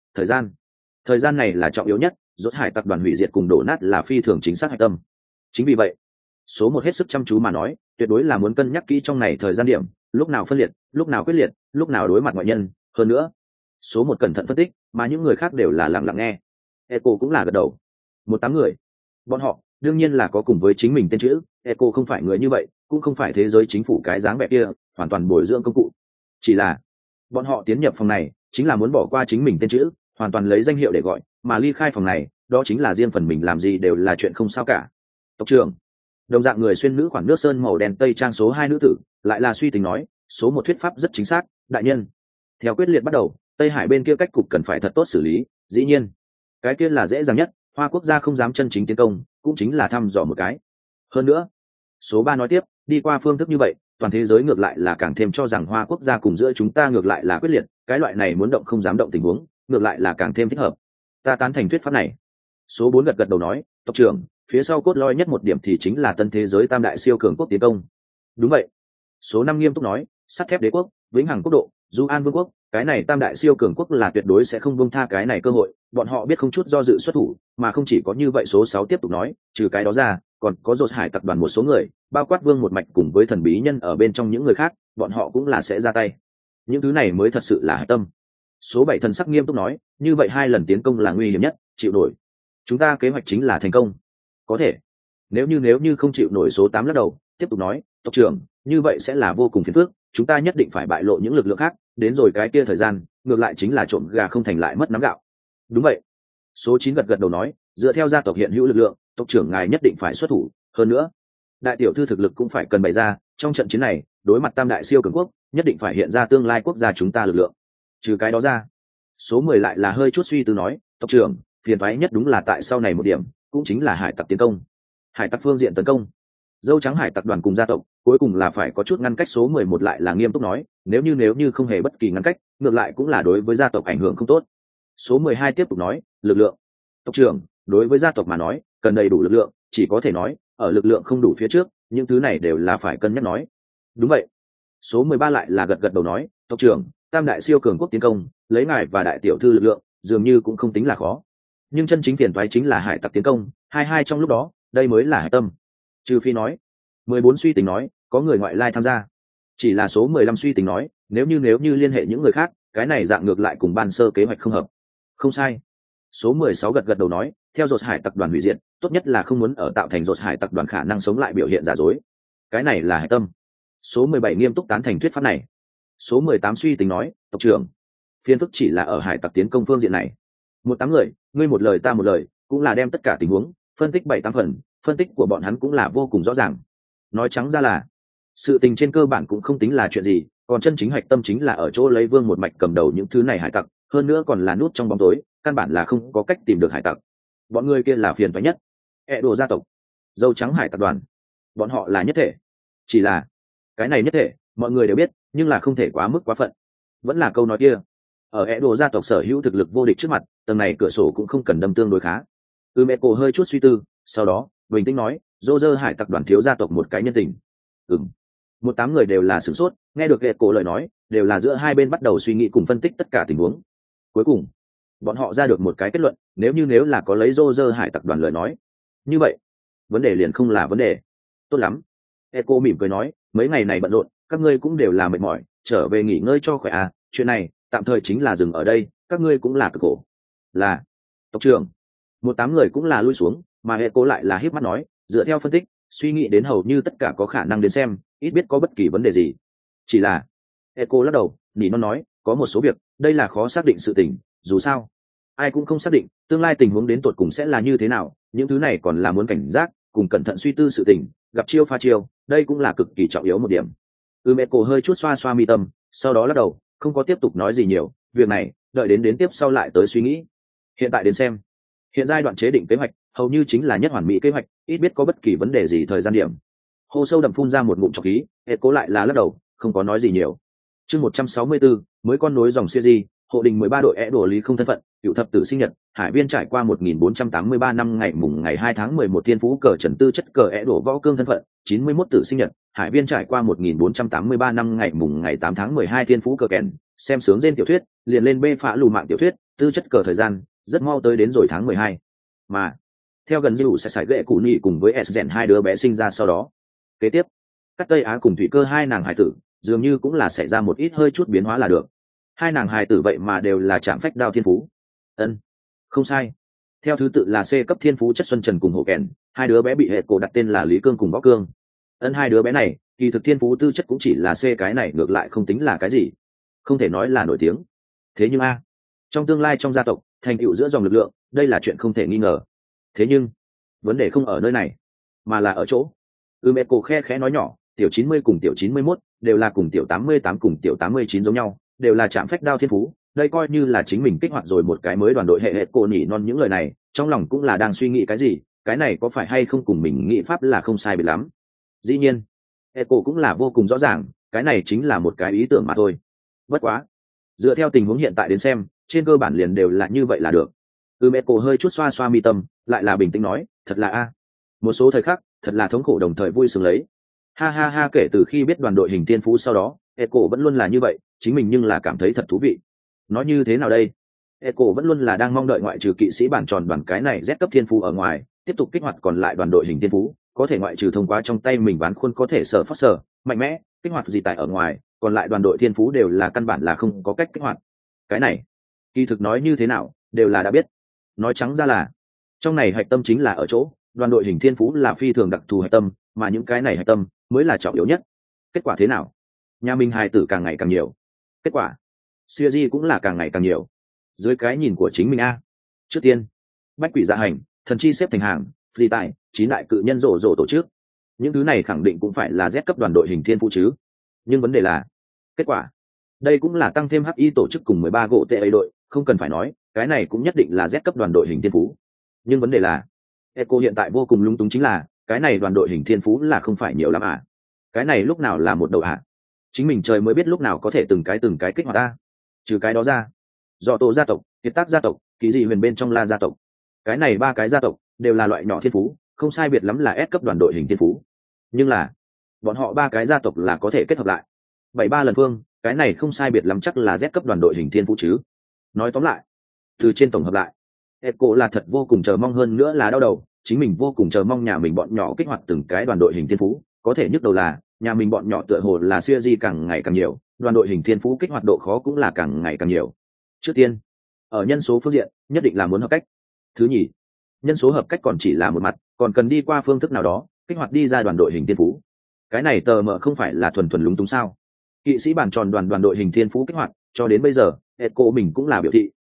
thời gian này là trọng yếu nhất, rốt hải tập đoàn hủy diệt cùng đổ nát là phi thường chính xác hạch tâm. Chính vì vậy, số 1 hết sức chăm chú mà nói, tuyệt đối là muốn cân nhắc kỹ trong này thời gian điểm, lúc nào phân liệt, lúc nào quyết liệt, lúc nào đối mặt ngoại nhân, hơn nữa số 1 cẩn thận phân tích, mà những người khác đều là lặng lặng nghe. Echo cũng là gật đầu. 18 người, bọn họ đương nhiên là có cùng với chính mình tên chữ. Echo không phải người như vậy, cũng không phải thế giới chính phủ cái dáng vẻ kia, hoàn toàn bồi dưỡng công cụ. Chỉ là bọn họ tiến nhập phòng này chính là muốn bỏ qua chính mình tên chữ, hoàn toàn lấy danh hiệu để gọi, mà ly khai phòng này đó chính là riêng phần mình làm gì đều là chuyện không sao cả. Tộc trưởng, đồng dạng người xuyên nữ khoản nước sơn màu đen tây trang số 2 nữ tử lại là suy tính nói, số 1 thuyết pháp rất chính xác, đại nhân. Theo quyết liệt bắt đầu, Tây Hải bên kia cách cục cần phải thật tốt xử lý, dĩ nhiên cái kia là dễ dàng nhất, Hoa quốc gia không dám chân chính tiến công, cũng chính là thăm dò một cái. Hơn nữa, số 3 nói tiếp, đi qua phương thức như vậy, toàn thế giới ngược lại là càng thêm cho rằng Hoa quốc gia cùng giữa chúng ta ngược lại là quyết liệt, cái loại này muốn động không dám động tình huống, ngược lại là càng thêm thích hợp. Ta tán thành thuyết pháp này. Số 4 gật đầu nói, tộc trưởng, phía sau cốt lõi nhất một điểm thì chính là tân thế giới tam đại siêu cường quốc tiến công. Đúng vậy. Số 5 nghiêm túc nói, sắt thép đế quốc, vĩnh hằng quốc độ, du an vương quốc, cái này tam đại siêu cường quốc là tuyệt đối sẽ không buông tha cái này cơ hội, bọn họ biết không chút do dự xuất thủ, mà không chỉ có như vậy. Số 6 tiếp tục nói, trừ cái đó ra, còn có Dột Hải tập đoàn một số người, bao quát Vương một mạch cùng với thần bí nhân ở bên trong những người khác, bọn họ cũng là sẽ ra tay. Những thứ này mới thật sự là hải tâm. Số 7 thần sắc nghiêm túc nói, như vậy 2 lần tiến công là nguy hiểm nhất, chịu nổi. Chúng ta kế hoạch chính là thành công. Có thể. Nếu như không chịu nổi. Số 8 lắc đầu, tiếp tục nói, tộc trưởng, như vậy sẽ là vô cùng phiền phức, chúng ta nhất định phải bại lộ những lực lượng khác, đến rồi cái kia thời gian, ngược lại chính là trộm gà không thành lại mất nắm gạo. Đúng vậy. Số 9 gật đầu nói, dựa theo gia tộc hiện hữu lực lượng, tộc trưởng ngài nhất định phải xuất thủ, hơn nữa, đại tiểu thư thực lực cũng phải cần bày ra, trong trận chiến này, đối mặt tam đại siêu cường quốc, nhất định phải hiện ra tương lai quốc gia chúng ta lực lượng. Trừ cái đó ra, số 10 lại là hơi chút suy tư nói, tộc trưởng, phiền toái nhất đúng là tại sau này một điểm, cũng chính là hải tặc tiến công. Hải tặc phương diện tấn công, dâu trắng hải tặc đoàn cùng gia tộc, cuối cùng là phải có chút ngăn cách. Số 11 lại là nghiêm túc nói, nếu như không hề bất kỳ ngăn cách, ngược lại cũng là đối với gia tộc ảnh hưởng không tốt. Số 12 tiếp tục nói, lực lượng. Tộc trưởng, đối với gia tộc mà nói, cần đầy đủ lực lượng, chỉ có thể nói, ở lực lượng không đủ phía trước, những thứ này đều là phải cân nhắc nói. Đúng vậy. Số 13 lại là gật đầu nói, tộc trưởng, tam đại siêu cường quốc tiến công, lấy ngài và đại tiểu thư lực lượng, dường như cũng không tính là khó. Nhưng chân chính phiền toái chính là hải tặc tiến công, hai trong lúc đó, đây mới là hải tâm. Trừ phi nói, 14 suy tính nói, có người ngoại lai tham gia. Chỉ là số 15 suy tính nói, nếu như liên hệ những người khác, cái này dạng ngược lại cùng ban sơ kế hoạch không hợp. Không sai. Số 16 gật đầu nói, theo Dột Hải tập đoàn hủy diệt, tốt nhất là không muốn ở tạo thành Dột Hải tập đoàn khả năng sống lại biểu hiện giả dối. Cái này là hải tâm. Số 17 nghiêm túc tán thành thuyết pháp này. Số 18 suy tính nói, tộc trưởng, phiền phức chỉ là ở hải tặc tiến công phương diện này. một tám người, ngươi một lời ta một lời, cũng là đem tất cả tình huống phân tích 7-8 phần, phân tích của bọn hắn cũng là vô cùng rõ ràng. Nói trắng ra là sự tình trên cơ bản cũng không tính là chuyện gì, còn chân chính hạch tâm chính là ở chỗ lấy Vương một mạch cầm đầu những thứ này hải tặc, hơn nữa còn là nút trong bóng tối, căn bản là không có cách tìm được hải tặc. Bọn người kia là phiền toái nhất. Đồ gia tộc, dâu trắng hải tặc đoàn, bọn họ là nhất thể. Chỉ là cái này nhất thể mọi người đều biết, nhưng là không thể quá mức quá phận. Vẫn là câu nói kia, ở Đồ gia tộc sở hữu thực lực vô địch trước mặt, tầng này cửa sổ cũng không cần đâm tương đối khá. Mẹ hơi chút suy tư, sau đó bình tĩnh nói, dô dơ hải tặc đoàn thiếu gia tộc một cái nhân tình. Một tám người đều là sửng sốt, nghe được cổ lời nói, đều là giữa hai bên bắt đầu suy nghĩ cùng phân tích tất cả tình huống. Cuối cùng bọn họ ra được một cái kết luận, nếu là có lấy dô dơ hải tặc đoàn lời nói, như vậy vấn đề liền không là vấn đề. Tốt lắm, Eco mỉm cười nói, mấy ngày này bận rộn, các ngươi cũng đều là mệt mỏi, trở về nghỉ ngơi cho khỏe à, chuyện này tạm thời chính là dừng ở đây, các ngươi cũng là cực khổ. Là tộc trưởng. Một tám người cũng là lui xuống, mà Eco lại là híp mắt nói, dựa theo phân tích, suy nghĩ đến hầu như tất cả có khả năng đến xem, ít biết có bất kỳ vấn đề gì. Chỉ là Eco lắc đầu, nỉ non nói, có một số việc, đây là khó xác định sự tình, dù sao ai cũng không xác định tương lai tình huống đến tột cùng sẽ là như thế nào, những thứ này còn là muốn cảnh giác cùng cẩn thận suy tư sự tình, gặp chiêu pha chiêu, đây cũng là cực kỳ trọng yếu một điểm. Eco hơi chút xoa xoa mi tâm, sau đó lắc đầu, không có tiếp tục nói gì nhiều, việc này đợi đến tiếp sau lại tới suy nghĩ. Hiện tại đến xem, hiện giai đoạn chế định kế hoạch hầu như chính là nhất hoàn mỹ kế hoạch, ít biết có bất kỳ vấn đề gì thời gian điểm. Hô sâu đậm phun ra một ngụm trọc khí, Eco lại là lắc đầu, không có nói gì nhiều. Chương 164, mới con nối dòng series, hộ đình 13 đội Đồ lý không thân phận, cựu thập tử sinh nhật, hải viên trải qua 1483 năm ngày mùng ngày 2 tháng 11 thiên phú cờ trần tư chất cờ Đồ võ cương thân phận, 91 tử sinh nhật, hải viên trải qua 1483 năm ngày mùng ngày 8 tháng 12 thiên phú cờ kèn, xem sướng trên tiểu thuyết, liền lên bê phá lù mạng tiểu thuyết, tư chất cờ thời gian, rất mau tới đến rồi tháng 12. Mà theo gần như sẽ sải ghệ cụ nhị cùng với Sgen hai đứa bé sinh ra sau đó. Kế tiếp, các Tây Á cùng thủy cơ hai nàng hải tử, dường như cũng là xảy ra một ít hơi chút biến hóa là được. Hai nàng hài tử vậy mà đều là trạng phách đao thiên phú. Không sai, theo thứ tự là C cấp thiên phú chất xuân trần cùng hộ kèn, hai đứa bé bị hệ cổ đặt tên là Lý Cương cùng Võ Cương. Hai đứa bé này kỳ thực thiên phú tư chất cũng chỉ là C, cái này ngược lại không tính là cái gì, không thể nói là nổi tiếng. Thế nhưng trong tương lai trong gia tộc thành tựu giữa dòng lực lượng, đây là chuyện không thể nghi ngờ. Thế nhưng vấn đề không ở nơi này, mà là ở chỗ Eco khe khẽ nói nhỏ, tiểu 90 cùng tiểu 91 đều là cùng tiểu 88 cùng tiểu 89 giống nhau, đều là chạm phách đao thiên phú, đây coi như là chính mình kích hoạt rồi một cái mới đoàn đội hệ cô nhỉ non những lời này, trong lòng cũng là đang suy nghĩ cái gì, cái này có phải hay không cùng mình nghĩ pháp là không sai biệt lắm. Dĩ nhiên, Eco cũng là vô cùng rõ ràng, cái này chính là một cái ý tưởng mà thôi. Bất quá, dựa theo tình huống hiện tại đến xem, trên cơ bản liền đều là như vậy là được. Eco hơi chút xoa xoa mi tâm, lại là bình tĩnh nói, thật là một số thời khắc, thật là thống khổ đồng thời vui sướng lấy. Ha ha ha, kể từ khi biết đoàn đội hình tiên phú sau đó, Eco vẫn luôn là như vậy, chính mình nhưng là cảm thấy thật thú vị. Nói như thế nào đây? Eco vẫn luôn là đang mong đợi ngoại trừ kỵ sĩ bản tròn bằng cái này Z cấp thiên phú ở ngoài, tiếp tục kích hoạt còn lại đoàn đội hình tiên phú, có thể ngoại trừ thông qua trong tay mình bán khuôn có thể sở phát sở, mạnh mẽ, kích hoạt gì tại ở ngoài, còn lại đoàn đội thiên phú đều là căn bản là không có cách kích hoạt. Cái này, kỳ thực nói như thế nào, đều là đã biết. Nói trắng ra là, trong này hạch tâm chính là ở chỗ, đoàn đội hình thiên phú là phi thường đặc thù hạch tâm, mà những cái này hạch tâm mới là trọng yếu nhất. Kết quả thế nào? Nhà mình hài tử càng ngày càng nhiều. Kết quả series cũng là càng ngày càng nhiều. Dưới cái nhìn của chính mình trước tiên, bách quỷ dạ hành, thần chi xếp thành hàng, phi tài, 9 đại cự nhân rổ tổ chức, những thứ này khẳng định cũng phải là Z cấp đoàn đội hình thiên phú chứ. Nhưng vấn đề là kết quả, đây cũng là tăng thêm HI tổ chức cùng 13 gỗ tệ ấy đội, không cần phải nói, cái này cũng nhất định là Z cấp đoàn đội hình thiên phú. Nhưng vấn đề là Eco hiện tại vô cùng lung túng chính là cái này đoàn đội hình thiên phú là không phải nhiều lắm cái này lúc nào là một đầu chính mình trời mới biết lúc nào có thể từng cái kích hoạt trừ cái đó ra, dọ tổ gia tộc, kiệt tác gia tộc, kỳ dị huyền bên trong la gia tộc, cái này 3 cái gia tộc đều là loại nhỏ thiên phú, không sai biệt lắm là S cấp đoàn đội hình thiên phú. Nhưng là bọn họ 3 cái gia tộc là có thể kết hợp lại 73 lần phương, cái này không sai biệt lắm chắc là Z cấp đoàn đội hình thiên phú chứ. Nói tóm lại, từ trên tổng hợp lại, Eco là thật vô cùng chờ mong, hơn nữa là đau đầu, chính mình vô cùng chờ mong nhà mình bọn nhỏ kích hoạt từng cái đoàn đội hình thiên phú, có thể nhức đầu là nhà mình bọn nhỏ tựa hồ là series càng ngày càng nhiều, đoàn đội hình thiên phú kích hoạt độ khó cũng là càng ngày càng nhiều. Trước tiên, ở nhân số phương diện, nhất định là muốn hợp cách. Thứ nhì, nhân số hợp cách còn chỉ là một mặt, còn cần đi qua phương thức nào đó kích hoạt đi ra đoàn đội hình thiên phú. Cái này tờ mờ không phải là thuần lúng túng sao? Kỵ sĩ bản tròn đoàn đội hình thiên phú kích hoạt, cho đến bây giờ, Eco mình cũng là biểu thị,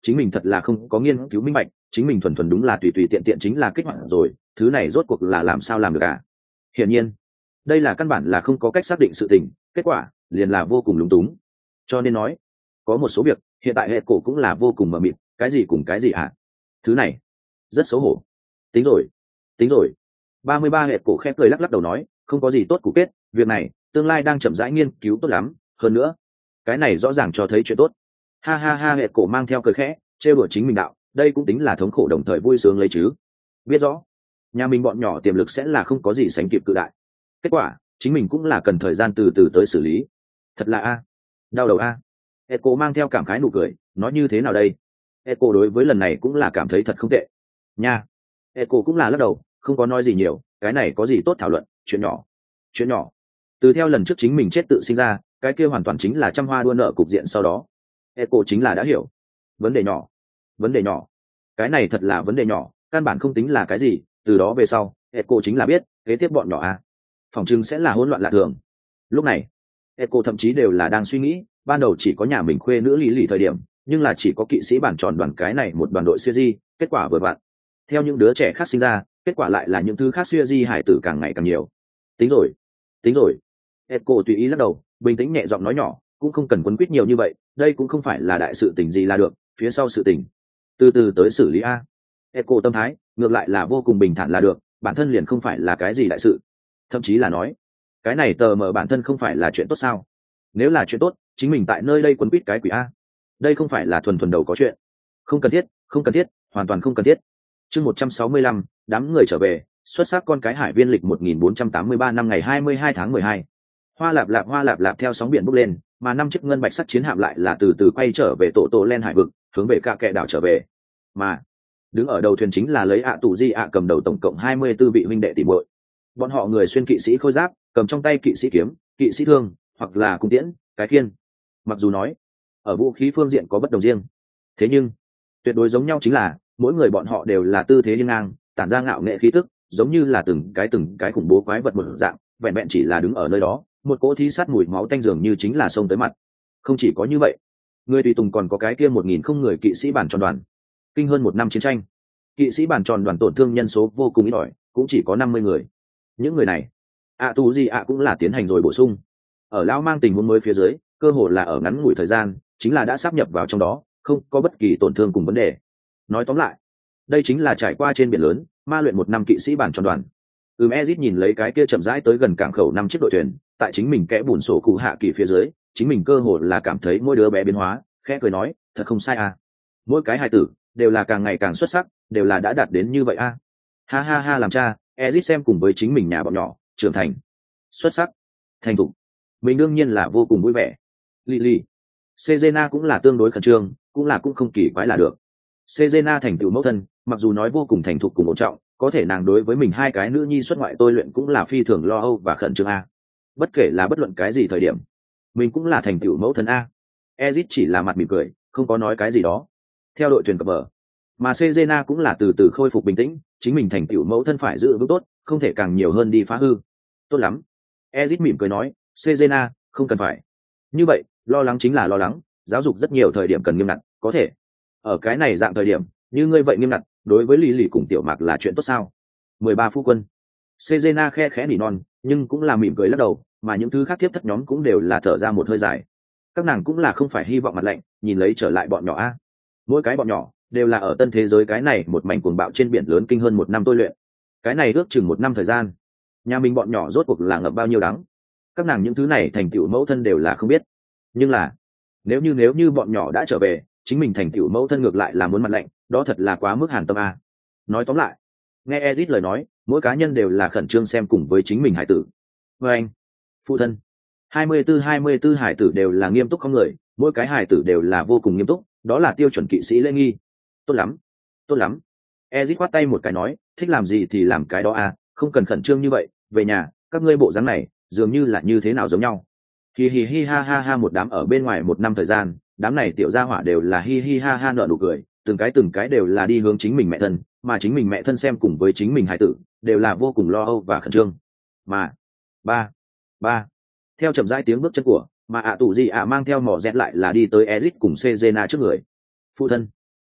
chính mình thật là không có nghiên cứu minh bạch, chính mình thuần thuần đúng là tùy tùy tiện tiện chính là kích hoạt rồi, thứ này rốt cuộc là làm sao làm được à? Hiển nhiên đây là căn bản là không có cách xác định sự tình, kết quả liền là vô cùng lúng túng. Cho nên nói có một số việc hiện tại hệ cổ cũng là vô cùng mờ mịt, cái gì cùng cái gì hả? Thứ này rất xấu hổ. Tính rồi, tính rồi. 33 hệ cổ khẽ cười lắc lắc đầu nói, không có gì tốt cụ kết, việc này tương lai đang chậm rãi nghiên cứu tốt lắm, hơn nữa cái này rõ ràng cho thấy chuyện tốt. Ha ha ha, hệ cổ mang theo cười khẽ trêu đùa chính mình đạo, đây cũng tính là thống khổ đồng thời vui sướng lấy chứ. Biết rõ nhà mình bọn nhỏ tiềm lực sẽ là không có gì sánh kịp cự đại, kết quả chính mình cũng là cần thời gian từ từ tới xử lý. Thật là a đau đầu a. Echo mang theo cảm khái nụ cười nói, như thế nào đây? Echo đối với lần này cũng là cảm thấy thật không tệ nha. Echo cũng là lắc đầu không có nói gì nhiều, cái này có gì tốt thảo luận, chuyện nhỏ. Chuyện nhỏ? Từ theo lần trước chính mình chết tự sinh ra, cái kia hoàn toàn chính là trăm hoa đua nợ cục diện sau đó. Echo chính là đã hiểu. Vấn đề nhỏ? Vấn đề nhỏ? Cái này thật là vấn đề nhỏ, căn bản không tính là cái gì. Từ đó về sau Echo chính là biết kế tiếp bọn nhỏ a phòng chừng sẽ là hỗn loạn lạ thường. Lúc này Echo thậm chí đều là đang suy nghĩ, ban đầu chỉ có nhà mình khuê nữ lý lì thời điểm, nhưng là chỉ có kỵ sĩ bản tròn đoàn cái này một đoàn đội siêu di, kết quả vừa vặn theo những đứa trẻ khác sinh ra, kết quả lại là những thứ khác siêu di hải tử càng ngày càng nhiều. Tính rồi, tính rồi. Echo tùy ý lắc đầu, bình tĩnh nhẹ giọng nói nhỏ, cũng không cần quấn quýt nhiều như vậy, đây cũng không phải là đại sự tình gì là được, phía sau sự tình từ từ tới xử lý a. Echo tâm thái ngược lại là vô cùng bình thản là được, bản thân liền không phải là cái gì đại sự, thậm chí là nói cái này tờ mờ bản thân không phải là chuyện tốt sao? Nếu là chuyện tốt, chính mình tại nơi đây quấn quýt cái quỷ a, đây không phải là thuần thuần đầu có chuyện. Không cần thiết, không cần thiết, hoàn toàn không cần thiết. Chương 165, đám người trở về, xuất sắc con cái hải viên lịch 1483 năm ngày 22 tháng 12. Hoa lạp lạp theo sóng biển bốc lên, mà năm chiếc ngân bạch sắt chiến hạm lại là từ từ quay trở về tổ len hải vực, hướng về cả kệ đảo trở về. Mà đứng ở đầu thuyền chính là lấy tù di cầm đầu tổng cộng 24 vị huynh đệ tỷ muội. Bọn họ người xuyên kỵ sĩ khôi giáp, cầm trong tay kỵ sĩ kiếm, kỵ sĩ thương, hoặc là cung tiễn, cái khiên. Mặc dù nói ở vũ khí phương diện có bất đồng riêng, thế nhưng tuyệt đối giống nhau chính là mỗi người bọn họ đều là tư thế hiên ngang, tản ra ngạo nghệ khí tức, giống như là từng cái khủng bố quái vật một dạng, vẹn vẹn chỉ là đứng ở nơi đó, một cỗ thí sát mùi máu tanh dường như chính là xông tới mặt. Không chỉ có như vậy, người tùy tùng còn có cái kia 1000 không người kỵ sĩ bản tròn đoàn. Kinh hơn một năm chiến tranh, kỵ sĩ bản tròn đoàn tổn thương nhân số vô cùng ít ỏi, cũng chỉ có 50 người. Những người này tù gì cũng là tiến hành rồi bổ sung, ở lão mang tình huống mới phía dưới, cơ hồ là ở ngắn ngủi thời gian chính là đã sáp nhập vào trong đó, không có bất kỳ tổn thương cùng vấn đề. Nói tóm lại, đây chính là trải qua trên biển lớn ma luyện một năm kỵ sĩ bản tròn đoàn. Ezit nhìn lấy cái kia chậm rãi tới gần cảng khẩu 5 chiếc đội thuyền, tại chính mình kẽ bùn sổ cụ hạ kỳ phía dưới, chính mình cơ hồ là cảm thấy mỗi đứa bé biến hóa, khẽ cười nói, thật không sai à, mỗi cái hài tử đều là càng ngày càng xuất sắc, đều là đã đạt đến như vậy à. Ha ha ha, làm cha Ezit xem cùng với chính mình nhà bọn nhỏ trưởng thành, xuất sắc, thành thục, mình đương nhiên là vô cùng vui vẻ. Lily Sejena cũng là tương đối khẩn trương, cũng không kỳ quái là được. Sejena thành tựu mẫu thân, mặc dù nói vô cùng thành thục cùng ổn trọng, có thể nàng đối với mình hai cái nữ nhi xuất ngoại tôi luyện cũng là phi thường lo âu và khẩn trương a. Bất kể là bất luận cái gì thời điểm, mình cũng là thành tựu mẫu thân a. Ezit chỉ là mặt mỉm cười, không có nói cái gì đó. Theo đội thuyền cập bờ, mà Sejena cũng là từ từ khôi phục bình tĩnh, chính mình thành tựu mẫu thân phải giữ vững tốt, không thể càng nhiều hơn đi phá hư. Tốt lắm. Ezit mỉm cười nói, Sejena, không cần phải như vậy, lo lắng chính là lo lắng, giáo dục rất nhiều thời điểm cần nghiêm ngặt, có thể ở cái này dạng thời điểm như ngươi vậy nghiêm ngặt, đối với lý lì cùng tiểu mạc là chuyện tốt sao? 13 phu quân. Sejena khe khẽ nỉ non, nhưng cũng là mỉm cười lắc đầu, mà những thứ khác tiếp thất nhóm cũng đều là thở ra một hơi dài. Các nàng cũng là không phải hy vọng mặt lạnh, nhìn lấy trở lại bọn nhỏ a. Mỗi cái bọn nhỏ đều là ở tân thế giới cái này một mảnh cuồng bạo trên biển lớn kinh hơn một năm tôi luyện. Cái này ước chừng một năm thời gian, nhà mình bọn nhỏ rốt cuộc là ngập bao nhiêu đắng. Các nàng những thứ này thành tựu mẫu thân đều là không biết, nhưng là nếu như bọn nhỏ đã trở về, chính mình thành tựu mẫu thân ngược lại là muốn mặt lạnh, đó thật là quá mức hàn tâm a. Nói tóm lại, nghe Ezit lời nói, mỗi cá nhân đều là khẩn trương xem cùng với chính mình hải tử. Và anh phụ thân 24 hải tử đều là nghiêm túc không người, mỗi cái hải tử đều là vô cùng nghiêm túc, đó là tiêu chuẩn kỵ sĩ lễ nghi. Tốt lắm, tốt lắm. Ezit khoát tay một cái nói, thích làm gì thì làm cái đó a, không cần khẩn trương như vậy, về nhà các ngươi bộ dáng này dường như là như thế nào giống nhau. Hi hi hi ha ha ha, một đám ở bên ngoài một năm thời gian, đám này tiểu gia hỏa đều là hi hi ha ha nở nụ cười, từng cái đều là đi hướng chính mình mẹ thân, mà chính mình mẹ thân xem cùng với chính mình hải tử đều là vô cùng lo âu và khẩn trương. Mà ba theo chậm rãi tiếng bước chân của mà tù gì mang theo mỏ dẹt lại là đi tới Ezit cùng Sejena trước người. Phụ thân,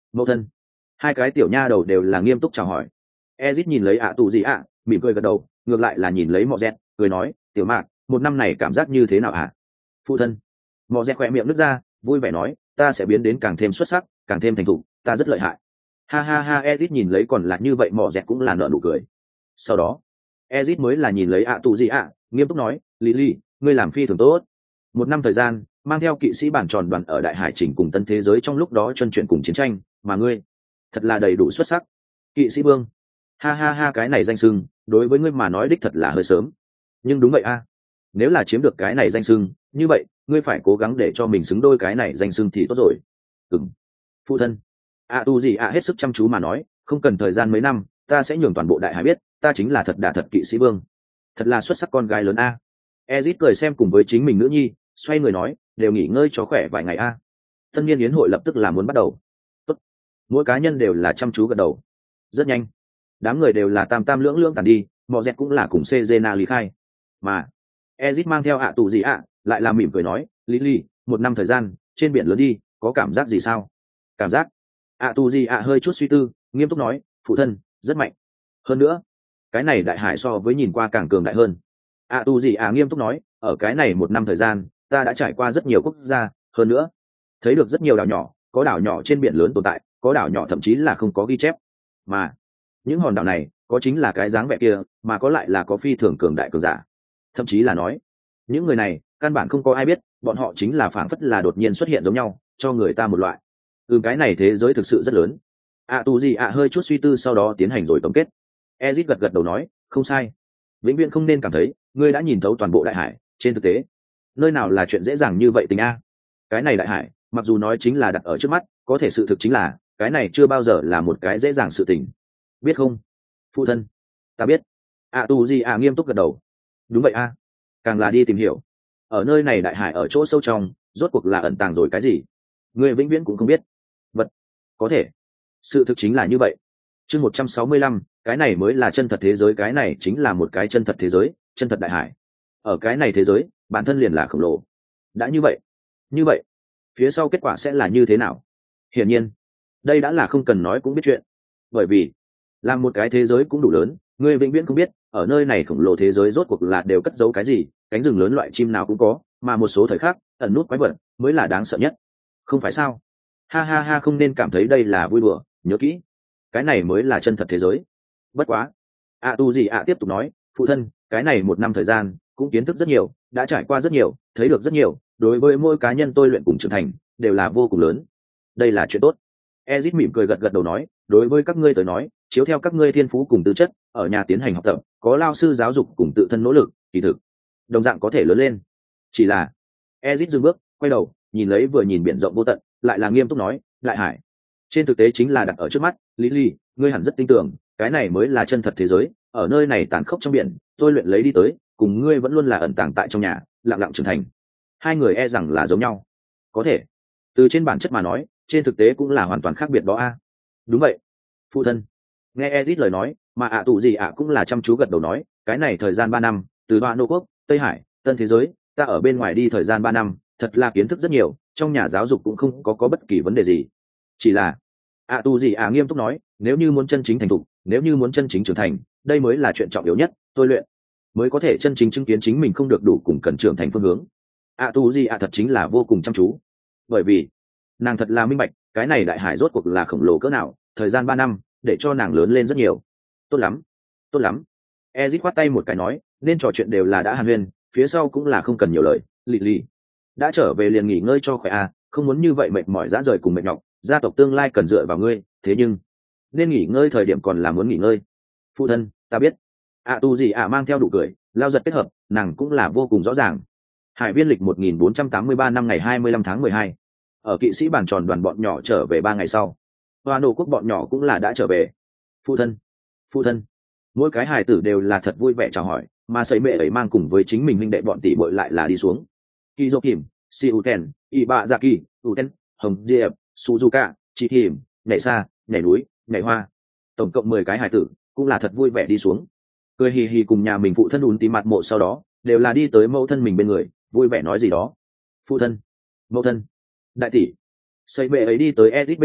Mẫu thân. Hai cái tiểu nha đầu đều là nghiêm túc chào hỏi. Ezit nhìn lấy ạ tù gì ạ, mỉm cười gật đầu, ngược lại là nhìn lấy mọ dẹt, cười nói, tiểu mạc, một năm này cảm giác như thế nào ạ? Phụ thân. Mọ dẹt khỏe miệng nứt ra, vui vẻ nói, ta sẽ biến đến càng thêm xuất sắc, càng thêm thành thục, ta rất lợi hại. Ha ha ha, Ezit nhìn lấy còn là như vậy, mọ dẹt cũng là nở nụ cười. Sau đó Ezit mới là nhìn lấy ạ tù gì ạ, nghiêm túc nói, Lily, ngươi làm phi thường tốt. Một năm thời gian, mang theo kỵ sĩ bản tròn đoàn ở đại hải trình cùng tân thế giới trong lúc đó chân chuyển cùng chiến tranh, mà ngươi thật là đầy đủ xuất sắc. Kỵ sĩ vương. Ha ha ha, cái này danh xưng đối với ngươi mà nói đích thật là hơi sớm, nhưng đúng vậy a, nếu là chiếm được cái này danh xưng, như vậy ngươi phải cố gắng để cho mình xứng đôi cái này danh xưng thì tốt rồi. Ừm. Phụ thân. ạ tu gì ạ hết sức chăm chú mà nói, không cần thời gian mấy năm, ta sẽ nhường toàn bộ đại hải biết ta chính là thật đà thật kỵ sĩ vương, thật là xuất sắc con gái lớn a. Ezit cười xem cùng với chính mình nữ nhi, xoay người nói, đều nghỉ ngơi cho khỏe vài ngày a. Tân niên yến hội lập tức là muốn bắt đầu. Tốt. Mỗi cá nhân đều là chăm chú gật đầu. Rất nhanh, đám người đều là tam tam lưỡng lưỡng tàn đi, mọ dẹt cũng là cùng Cezena lý khai. Mà Ezit mang theo ạ tù gì ạ, lại là mỉm cười nói, Lily, một năm thời gian trên biển lớn đi, có cảm giác gì sao? Cảm giác? ạ tù gì ạ hơi chút suy tư, nghiêm túc nói, phụ thân, rất mạnh. Hơn nữa, cái này đại hải so với nhìn qua càng cường đại hơn. ạ tù gì ạ nghiêm túc nói, ở cái này một năm thời gian, ta đã trải qua rất nhiều quốc gia, hơn nữa thấy được rất nhiều đảo nhỏ, có đảo nhỏ trên biển lớn tồn tại, có đảo nhỏ thậm chí là không có ghi chép, mà những hòn đảo này có chính là cái dáng vẻ kia, mà có lại là có phi thường cường đại cường giả, thậm chí là nói những người này căn bản không có ai biết bọn họ chính là phảng phất là đột nhiên xuất hiện giống nhau, cho người ta một loại cái này thế giới thực sự rất lớn. ạ tù gì ạ hơi chút suy tư, sau đó tiến hành rồi tổng kết. Ezit gật gật đầu nói, không sai, vĩnh viễn không nên cảm thấy ngươi đã nhìn thấu toàn bộ đại hải, trên thực tế nơi nào là chuyện dễ dàng như vậy tình a. Cái này đại hải mặc dù nói chính là đặt ở trước mắt, có thể sự thực chính là cái này chưa bao giờ là một cái dễ dàng sự tình, biết không? Phụ thân, ta biết. ạ tù gì ạ nghiêm túc gật đầu. Đúng vậy a, càng là đi tìm hiểu ở nơi này đại hải ở chỗ sâu trong rốt cuộc là ẩn tàng rồi cái gì, ngươi vĩnh viễn cũng không biết. Vật có thể sự thực chính là như vậy. Chương 165, cái này mới là chân thật thế giới, cái này chính là một cái chân thật thế giới, chân thật đại hải. Ở cái này thế giới bản thân liền là khổng lồ. Đã như vậy phía sau kết quả sẽ là như thế nào? Hiển nhiên đây đã là không cần nói cũng biết chuyện, bởi vì làm một cái thế giới cũng đủ lớn, ngươi vĩnh viễn không biết ở nơi này khổng lồ thế giới rốt cuộc là đều cất giấu cái gì, cánh rừng lớn loại chim nào cũng có, mà một số thời khắc ẩn nút quái vật mới là đáng sợ nhất, không phải sao? Ha ha ha, không nên cảm thấy đây là vui đùa, nhớ kỹ, cái này mới là chân thật thế giới. Bất quá ạ tu gì ạ tiếp tục nói, phụ thân, cái này một năm thời gian cũng kiến thức rất nhiều, đã trải qua rất nhiều, thấy được rất nhiều, đối với mỗi cá nhân tôi luyện cùng trưởng thành đều là vô cùng lớn, đây là chuyện tốt. Ezit mỉm cười gật gật đầu nói, đối với các ngươi tới nói, chiếu theo các ngươi thiên phú cùng tư chất, ở nhà tiến hành học tập, có lao sư giáo dục cùng tự thân nỗ lực, kỳ thực đồng dạng có thể lớn lên. Chỉ là Ezit dừng bước, quay đầu nhìn lấy vừa nhìn biển rộng vô tận, lại là nghiêm túc nói, đại hải trên thực tế chính là đặt ở trước mắt, Lily, ngươi hẳn rất tin tưởng cái này mới là chân thật thế giới, ở nơi này tàn khốc trong biển, tôi luyện lấy đi tới, cùng ngươi vẫn luôn là ẩn tàng tại trong nhà, lặng lặng trưởng thành. Hai người e rằng là giống nhau, có thể từ trên bản chất mà nói, trên thực tế cũng là hoàn toàn khác biệt đó a. Đúng vậy, phụ thân. Nghe Ezit lời nói, mà ạ tù gì ạ cũng là chăm chú gật đầu nói, cái này thời gian 3 năm, từ Hoa Nô quốc, Tây Hải, tân thế giới, ta ở bên ngoài đi thời gian 3 năm, thật là kiến thức rất nhiều, trong nhà giáo dục cũng không có bất kỳ vấn đề gì. Chỉ là ạ tù gì ạ nghiêm túc nói, nếu như muốn chân chính thành thục, nếu như muốn chân chính trưởng thành, đây mới là chuyện trọng yếu nhất, tôi luyện mới có thể chân chính chứng kiến chính mình không được đủ cùng cần trưởng thành phương hướng. ạ tù gì ạ thật chính là vô cùng chăm chú, bởi vì nàng thật là minh bạch cái này đại hải rốt cuộc là khổng lồ cỡ nào, thời gian 3 năm để cho nàng lớn lên rất nhiều. Tốt lắm, tốt lắm. Ezit khoát tay một cái nói, nên trò chuyện đều là đã hàn huyên, phía sau cũng là không cần nhiều lời. Lily đã trở về liền nghỉ ngơi cho khỏe a, không muốn như vậy mệt mỏi dã rời cùng mệt nhọc, gia tộc tương lai cần dựa vào ngươi, thế nhưng nên nghỉ ngơi thời điểm còn là muốn nghỉ ngơi. Phụ thân, ta biết. ạ tu gì ạ mang theo đủ cười, lao giật kết hợp, nàng cũng là vô cùng rõ ràng. Hải viên lịch 1483 năm ngày 25 tháng 12, ở kỵ sĩ bàn tròn đoàn bọn nhỏ trở về 3 ngày sau, Hoa Nô quốc bọn nhỏ cũng là đã trở về. Phụ thân, phụ thân. Mỗi cái hài tử đều là thật vui vẻ chào hỏi, mà sấy mẹ ấy mang cùng với chính mình huynh đệ bọn tỷ bội lại là đi xuống. Kỳ Dô Kìm, Si Uten, Y Bạ Dạ Kỳ, Uten, Hồng Diệp, Suzuka, Chị Hiểm, nhảy xa, nhảy núi, nhảy hoa, tổng cộng 10 cái hài tử cũng là thật vui vẻ đi xuống, cười hì hì cùng nhà mình phụ thân ùn tí mặt mộ, sau đó đều là đi tới mẫu thân mình bên người, vui vẻ nói gì đó. Phụ thân, mẫu thân, đại tỷ. Sấy mẹ ấy đi tới Ezit bên người,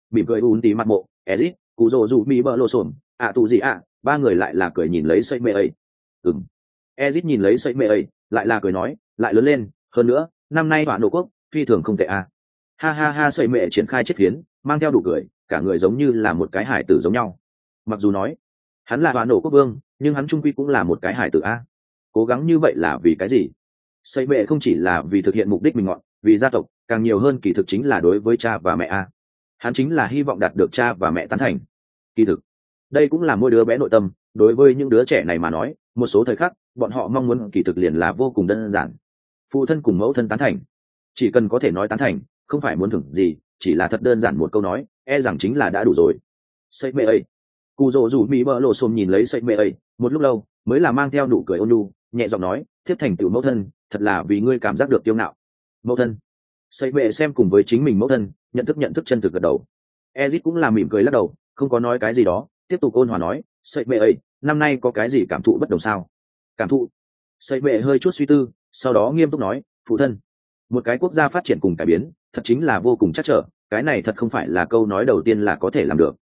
mỉm cười ún tí mặt mộ ezit cụ rồ dù mỹ bờ lô sồn ạ tù gì ạ, ba người lại là cười nhìn lấy sậy mẹ ấy. Ezit nhìn lấy sậy mẹ ấy lại là cười nói, lại lớn lên hơn nữa năm nay hỏa nổ quốc phi thường không tệ à. Ha ha ha, sậy mẹ triển khai chiếc phiến mang theo đủ cười, cả người giống như là một cái hải tử giống nhau. Mặc dù nói hắn là hỏa nổ quốc vương, nhưng hắn trung quy cũng là một cái hải tử a. Cố gắng như vậy là vì cái gì? Sậy mẹ không chỉ là vì thực hiện mục đích mình ngọn, vì gia tộc, càng nhiều hơn kỳ thực chính là đối với cha và mẹ a. Hắn chính là hy vọng đạt được cha và mẹ tán thành. Kỳ thực đây cũng là mỗi đứa bé nội tâm, đối với những đứa trẻ này mà nói, một số thời khắc bọn họ mong muốn kỳ thực liền là vô cùng đơn giản: phụ thân cùng mẫu thân tán thành. Chỉ cần có thể nói tán thành, không phải muốn thưởng gì, chỉ là thật đơn giản một câu nói, e rằng chính là đã đủ rồi. Sậy mẹ ấy, cụ rồ rủ mỹ bờ lộ xôm nhìn lấy sậy mẹ ấy một lúc lâu, mới là mang theo nụ cười ôn nhu, nhẹ giọng nói, thiếp thành tựu mẫu thân, thật là vì ngươi cảm giác được tiêu ngạo. Mẫu thân. Sậy mẹ xem cùng với chính mình mẫu thân, nhận thức chân thực gật đầu. Ezit cũng là mỉm cười lắc đầu, không có nói cái gì đó, tiếp tục ôn hòa nói, sậy mẹ ấy, năm nay có cái gì cảm thụ bất đồng sao? Cảm thụ? Sậy mẹ hơi chút suy tư, sau đó nghiêm túc nói, phụ thân, một cái quốc gia phát triển cùng cải biến, thật chính là vô cùng chắc trở, cái này thật không phải là câu nói đầu tiên là có thể làm được.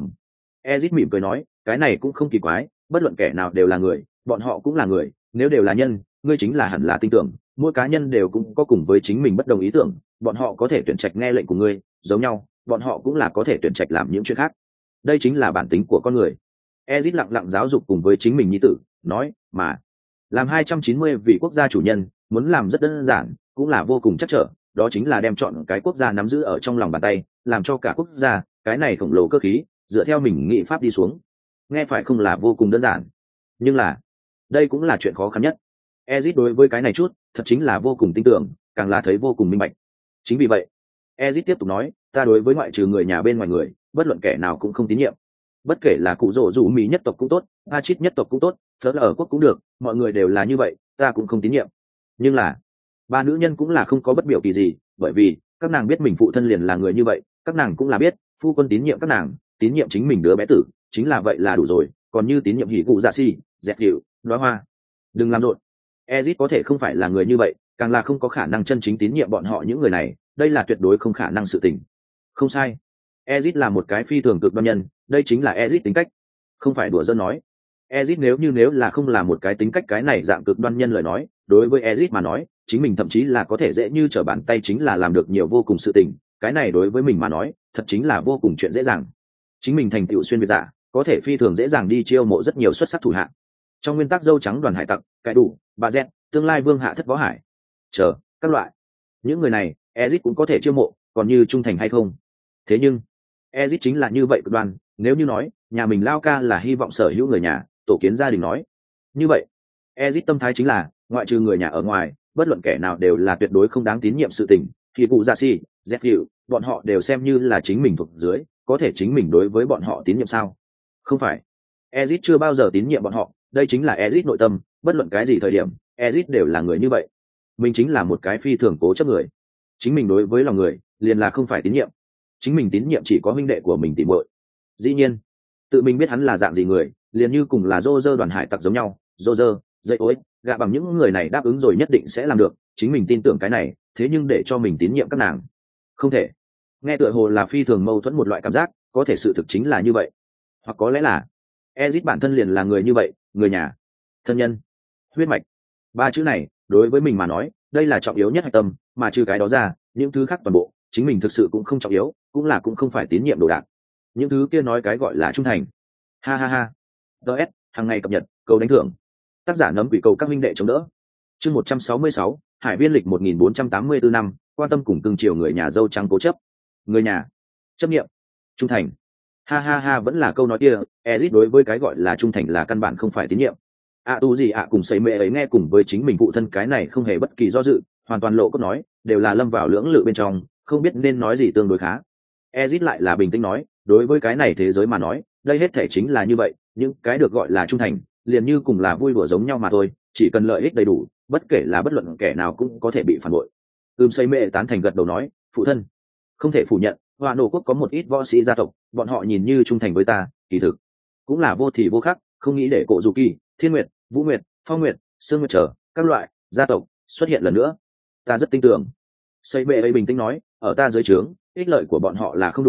Ezit mỉm cười nói, cái này cũng không kỳ quái, bất luận kẻ nào đều là người, bọn họ cũng là người, nếu đều là nhân, ngươi chính là hẳn là tin tưởng, mỗi cá nhân đều cũng có cùng với chính mình bất đồng ý tưởng, bọn họ có thể tuyển trạch nghe lệnh của ngươi, giống nhau, bọn họ cũng là có thể tuyển trạch làm những chuyện khác. Đây chính là bản tính của con người. Ezit lặng lặng giáo dục cùng với chính mình nhi tử, nói, mà làm 290 vị quốc gia chủ nhân, muốn làm rất đơn giản, cũng là vô cùng chắc trở, đó chính là đem chọn cái quốc gia nắm giữ ở trong lòng bàn tay, làm cho cả quốc gia, cái này khổng lồ cơ khí, dựa theo mình nghị pháp đi xuống. Nghe phải không là vô cùng đơn giản, nhưng là đây cũng là chuyện khó khăn nhất. Ezit đối với cái này chút, thật chính là vô cùng tin tưởng, càng là thấy vô cùng minh bạch. Chính vì vậy, Ezit tiếp tục nói, ta đối với ngoại trừ người nhà bên ngoài người, bất luận kẻ nào cũng không tín nhiệm. Bất kể là cụ rồ rủ mỹ nhất tộc cũng tốt, Hachit nhất tộc cũng tốt, phớt ở quốc cũng được, mọi người đều là như vậy, ta cũng không tín nhiệm. Nhưng là ba nữ nhân cũng là không có bất biểu kỳ gì, bởi vì các nàng biết mình phụ thân liền là người như vậy, các nàng cũng là biết phu quân tín nhiệm các nàng, tín nhiệm chính mình đứa bé tử, chính là vậy là đủ rồi. Còn như tín nhiệm hỉ cụ dạ si, dẹp hiệu, nói hoa, đừng làm rộn. Ezit có thể không phải là người như vậy, càng là không có khả năng chân chính tín nhiệm bọn họ những người này, đây là tuyệt đối không khả năng sự tình. Không sai, Ezit là một cái phi thường cực đoan nhân, đây chính là Ezit tính cách, không phải đùa giỡn nói. Ezit nếu là không là một cái tính cách cái này dạng cực đoan nhân lời nói, đối với Ezit mà nói, chính mình thậm chí là có thể dễ như trở bàn tay chính là làm được nhiều vô cùng sự tình, cái này đối với mình mà nói, thật chính là vô cùng chuyện dễ dàng. Chính mình thành tựu xuyên việt giả, có thể phi thường dễ dàng đi chiêu mộ rất nhiều xuất sắc thủ hạ. Trong nguyên tắc dâu trắng đoàn hải tặc, cải đủ, bà Z, tương lai vương hạ thất võ hải, chờ các loại, những người này, Ezit cũng có thể chiêu mộ, còn như trung thành hay không. Thế nhưng Ezit chính là như vậy cực đoan, nếu như nói nhà mình lao ca là hy vọng sở hữu người nhà tổ kiến gia đình nói như vậy, Ezit tâm thái chính là ngoại trừ người nhà ở ngoài, bất luận kẻ nào đều là tuyệt đối không đáng tín nhiệm sự tình. Thì cụ dạ si, dẹp hiệu, bọn họ đều xem như là chính mình thuộc dưới, có thể chính mình đối với bọn họ tín nhiệm sao? Không phải. Ezit chưa bao giờ tín nhiệm bọn họ, đây chính là Ezit nội tâm, bất luận cái gì thời điểm, Ezit đều là người như vậy. Mình chính là một cái phi thường cố chấp người. Chính mình đối với lòng người, liền là không phải tín nhiệm. Chính mình tín nhiệm chỉ có huynh đệ của mình tỉ muội. Dĩ nhiên, tự mình biết hắn là dạng gì người, liền như cùng là Roger đoàn hải tặc giống nhau, Roger, dây ối, gạ bằng những người này đáp ứng rồi nhất định sẽ làm được, chính mình tin tưởng cái này, thế nhưng để cho mình tín nhiệm các nàng, không thể. Nghe tựa hồ là phi thường mâu thuẫn một loại cảm giác, có thể sự thực chính là như vậy, hoặc có lẽ là Ezit bản thân liền là người như vậy, người nhà, thân nhân, huyết mạch, ba chữ này đối với mình mà nói, đây là trọng yếu nhất hạch tâm, mà trừ cái đó ra, những thứ khác toàn bộ, chính mình thực sự cũng không trọng yếu, cũng không phải tín nhiệm đồ đạc. Những thứ kia nói cái gọi là trung thành. Ha ha ha. DS, hàng ngày cập nhật, cầu đánh thưởng. Tác giả nấm quỷ cầu các minh đệ chống đỡ. Chương 166, Hải viên lịch 1484 năm, quan tâm cùng từng chiều người nhà dâu trắng cố chấp. Người nhà, chấp niệm, trung thành. Ha ha ha, vẫn là câu nói kia, Ezit đối với cái gọi là trung thành là căn bản không phải tín nhiệm. Tu gì cùng sấy mẹ ấy nghe cùng với chính mình phụ thân cái này không hề bất kỳ do dự, hoàn toàn lộ cốt nói, đều là lâm vào lưỡng lự bên trong, không biết nên nói gì tương đối khá. Ezit lại là bình tĩnh nói, đối với cái này thế giới mà nói, đây hết thể chính là như vậy, những cái được gọi là trung thành, liền như cùng là vui đùa giống nhau mà thôi, chỉ cần lợi ích đầy đủ, bất kể là bất luận kẻ nào cũng có thể bị phản bội. Sấy mẹ tán thành gật đầu nói, phụ thân, không thể phủ nhận, Hoa Nổ quốc có một ít võ sĩ gia tộc, bọn họ nhìn như trung thành với ta, kỳ thực cũng là vô thì vô khắc, không nghĩ để Cổ Dù Kỳ, Thiên Nguyệt, Vũ Nguyệt, Phong Nguyệt, Sương Nguyệt trở các loại gia tộc xuất hiện lần nữa. Ta rất tin tưởng. Sấy mẹ ấy bình tĩnh nói, ở ta dưới trướng, ích lợi của bọn họ là không đủ,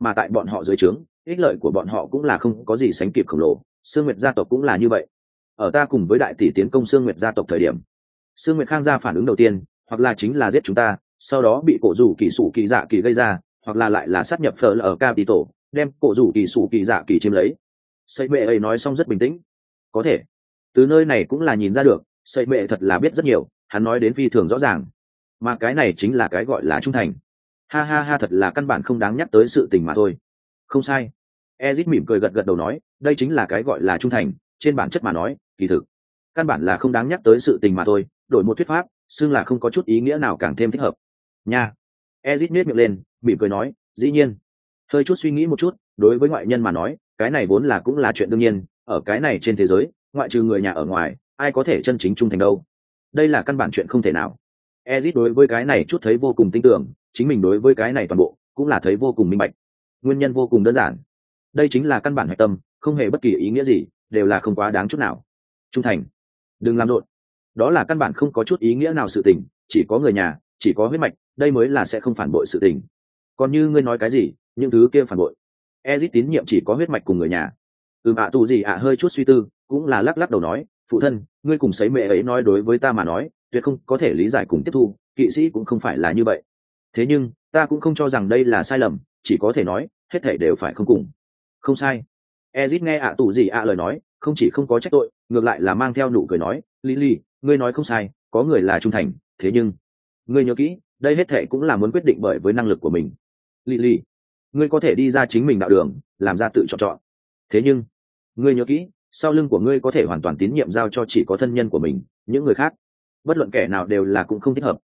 mà tại bọn họ dưới trướng ích lợi của bọn họ cũng là không có gì sánh kịp khổng lồ. Sương Nguyệt gia tộc cũng là như vậy. Ở ta cùng với đại tỷ tiến công Sương Nguyệt gia tộc thời điểm, Sương Nguyệt Khang gia phản ứng đầu tiên hoặc là chính là giết chúng ta, sau đó bị cổ rủ kỳ sủ kỳ dạ kỳ gây ra, hoặc là lại là sát nhập phở ở Capital, đem cổ rủ kỳ sủ kỳ dạ kỳ chiếm lấy. Sậy mẹ ấy nói xong rất bình tĩnh. Có thể từ nơi này cũng là nhìn ra được, Sậy mẹ thật là biết rất nhiều, hắn nói đến phi thường rõ ràng, mà cái này chính là cái gọi là trung thành. Ha ha ha, thật là căn bản không đáng nhắc tới sự tình mà thôi. Không sai. Ezit mỉm cười gật gật đầu nói, đây chính là cái gọi là trung thành, trên bản chất mà nói, kỳ thực căn bản là không đáng nhắc tới sự tình mà thôi, đổi một thuyết pháp, xưng là không có chút ý nghĩa nào càng thêm thích hợp. Nha. Ezit nhếch miệng lên, mỉm cười nói, dĩ nhiên. Hơi chút suy nghĩ một chút, đối với ngoại nhân mà nói, cái này vốn là cũng là chuyện đương nhiên, ở cái này trên thế giới, ngoại trừ người nhà ở ngoài, ai có thể chân chính trung thành đâu. Đây là căn bản chuyện không thể nào. Ezit đối với cái này chút thấy vô cùng tin tưởng, chính mình đối với cái này toàn bộ cũng là thấy vô cùng minh bạch. Nguyên nhân vô cùng đơn giản. Đây chính là căn bản hạch tâm, không hề bất kỳ ý nghĩa gì, đều là không quá đáng chút nào. Trung thành, đừng làm rộn. Đó là căn bản không có chút ý nghĩa nào sự tình, chỉ có người nhà, chỉ có huyết mạch, đây mới là sẽ không phản bội sự tình. Còn như ngươi nói cái gì, những thứ kia phản bội. Ezit tín nhiệm chỉ có huyết mạch cùng người nhà. Tù gì ạ hơi chút suy tư, cũng là lắc lắc đầu nói, phụ thân, ngươi cùng sấy mẹ ấy nói đối với ta mà nói, tuyệt không có thể lý giải cùng tiếp thu, kỵ sĩ cũng không phải là như vậy. Thế nhưng, ta cũng không cho rằng đây là sai lầm, chỉ có thể nói, hết thảy đều phải không cùng. Không sai. Ezit nghe Tù gì ạ lời nói, không chỉ không có trách tội, ngược lại là mang theo nụ cười nói, Lily, ngươi nói không sai, có người là trung thành, thế nhưng, ngươi nhớ kỹ, đây hết thảy cũng là muốn quyết định bởi với năng lực của mình. Lily, ngươi có thể đi ra chính mình đạo đường, làm ra tự chọn. Thế nhưng, ngươi nhớ kỹ, sau lưng của ngươi có thể hoàn toàn tín nhiệm giao cho chỉ có thân nhân của mình, những người khác, bất luận kẻ nào đều là cũng không thích hợp.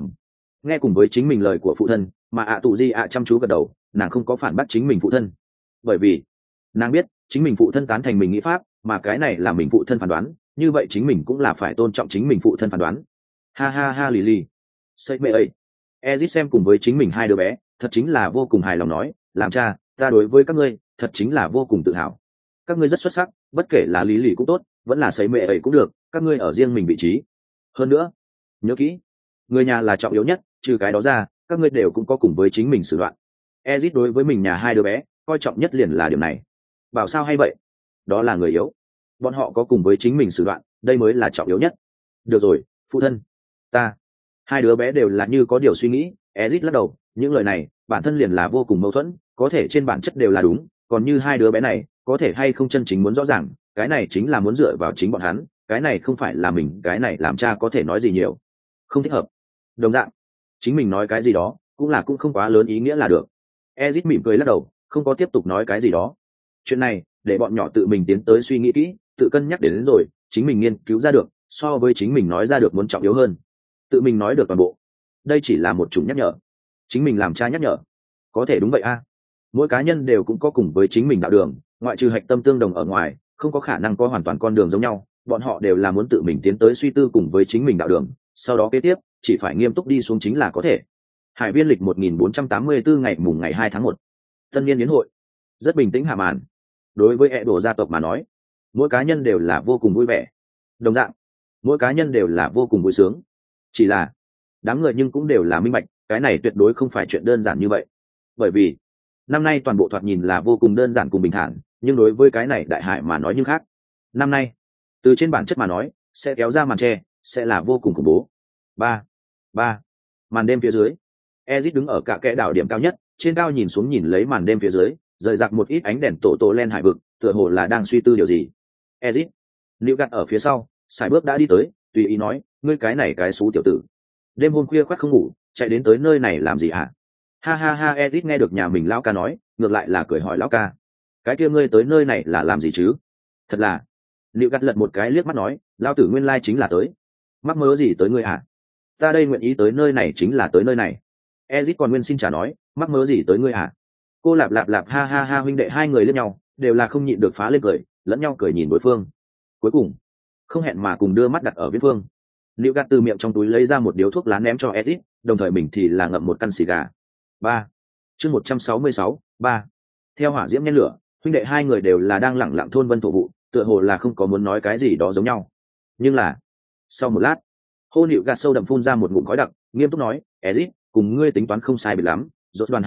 Nghe cùng với chính mình lời của phụ thân, mà Tù gì ạ chăm chú gật đầu, nàng không có phản bác chính mình phụ thân, bởi vì nàng biết chính mình phụ thân tán thành mình nghĩ pháp, mà cái này là mình phụ thân phán đoán, như vậy chính mình cũng là phải tôn trọng chính mình phụ thân phán đoán. Ha ha ha, Lily, say mẹ ấy. Ezit xem cùng với chính mình hai đứa bé, thật chính là vô cùng hài lòng nói, làm cha, ta đối với các ngươi thật chính là vô cùng tự hào. Các ngươi rất xuất sắc, bất kể là lý lì cũng tốt, vẫn là say mẹ ấy cũng được, các ngươi ở riêng mình vị trí. Hơn nữa, nhớ kỹ, người nhà là trọng yếu nhất, trừ cái đó ra, các ngươi đều cũng có cùng với chính mình xử đoạn. Ezit đối với mình nhà hai đứa bé, coi trọng nhất liền là điều này. Bảo sao hay vậy? Đó là người yếu. Bọn họ có cùng với chính mình xử đoạn, đây mới là trọng yếu nhất. Được rồi, phụ thân, ta. Hai đứa bé đều là như có điều suy nghĩ. Ezit lắc đầu, những lời này, bản thân liền là vô cùng mâu thuẫn, có thể trên bản chất đều là đúng, còn như hai đứa bé này, có thể hay không chân chính muốn rõ ràng, cái này chính là muốn dựa vào chính bọn hắn, cái này không phải là mình, cái này làm cha có thể nói gì nhiều. Không thích hợp. Đồng dạng, chính mình nói cái gì đó, cũng không quá lớn ý nghĩa là được. Ezit mỉm cười lắc đầu, không có tiếp tục nói cái gì đó. Chuyện này, để bọn nhỏ tự mình tiến tới suy nghĩ kỹ, tự cân nhắc đến rồi, chính mình nghiên cứu ra được, so với chính mình nói ra được muốn trọng yếu hơn. Tự mình nói được toàn bộ. Đây chỉ là một chủng nhắc nhở. Chính mình làm cha nhắc nhở. Có thể đúng vậy a. Mỗi cá nhân đều cũng có cùng với chính mình đạo đường, ngoại trừ hạch tâm tương đồng ở ngoài, không có khả năng có hoàn toàn con đường giống nhau, bọn họ đều là muốn tự mình tiến tới suy tư cùng với chính mình đạo đường, sau đó kế tiếp, chỉ phải nghiêm túc đi xuống chính là có thể. Hải viên lịch 1484 ngày mùng ngày 2 tháng 1. Tân niên yến hội. Rất bình tĩnh hạ màn. Đối với hệ đồ gia tộc mà nói, mỗi cá nhân đều là vô cùng vui vẻ. Đồng dạng, mỗi cá nhân đều là vô cùng vui sướng. Chỉ là, đám người nhưng cũng đều là minh bạch, cái này tuyệt đối không phải chuyện đơn giản như vậy. Bởi vì, năm nay toàn bộ thoạt nhìn là vô cùng đơn giản cùng bình thản, nhưng đối với cái này đại hải mà nói nhưng khác. Năm nay, từ trên bản chất mà nói, sẽ kéo ra màn tre, sẽ là vô cùng khủng bố. Ba. Màn đêm phía dưới. Ezit đứng ở cả kẽ đảo điểm cao nhất, trên cao nhìn xuống nhìn lấy màn đêm phía dưới, rời rạc một ít ánh đèn tổ len hải vực, tựa hồ là đang suy tư điều gì. Ezit, Lưu gạt ở phía sau, sải bước đã đi tới, tùy ý nói, ngươi cái này cái xú tiểu tử, đêm hôm khuya khoắt không ngủ, chạy đến tới nơi này làm gì hả? Ha ha ha, Ezit nghe được nhà mình lão ca nói, ngược lại là cười hỏi lão ca, cái kia ngươi tới nơi này là làm gì chứ? Thật là. Lưu gạt lật một cái liếc mắt nói, lão tử nguyên lai chính là tới. Mắc mớ gì tới ngươi hả? Ta đây nguyện ý tới nơi này chính là tới nơi này. Ezit còn nguyên xin trả nói, mắc mớ gì tới ngươi hả? Cô lạp ha ha ha, huynh đệ hai người lẫn nhau, đều là không nhịn được phá lên cười, lẫn nhau cười nhìn đối phương. Cuối cùng, không hẹn mà cùng đưa mắt đặt ở viễn phương. Lưu gạt từ miệng trong túi lấy ra một điếu thuốc lá ném cho Ezit, đồng thời mình thì là ngậm một căn xì gà. Chương 166, Theo hỏa diễm nhen lửa, huynh đệ hai người đều là đang lẳng lặng thôn vân thổ vụ, tựa hồ là không có muốn nói cái gì đó giống nhau. Nhưng là, sau một lát, hôn hiệu gạt sâu đậm phun ra một ngụm khói đặc, nghiêm túc nói, Ezit, cùng ngươi tính toán không sai biệt lắm, rốt đoàn hải tặc,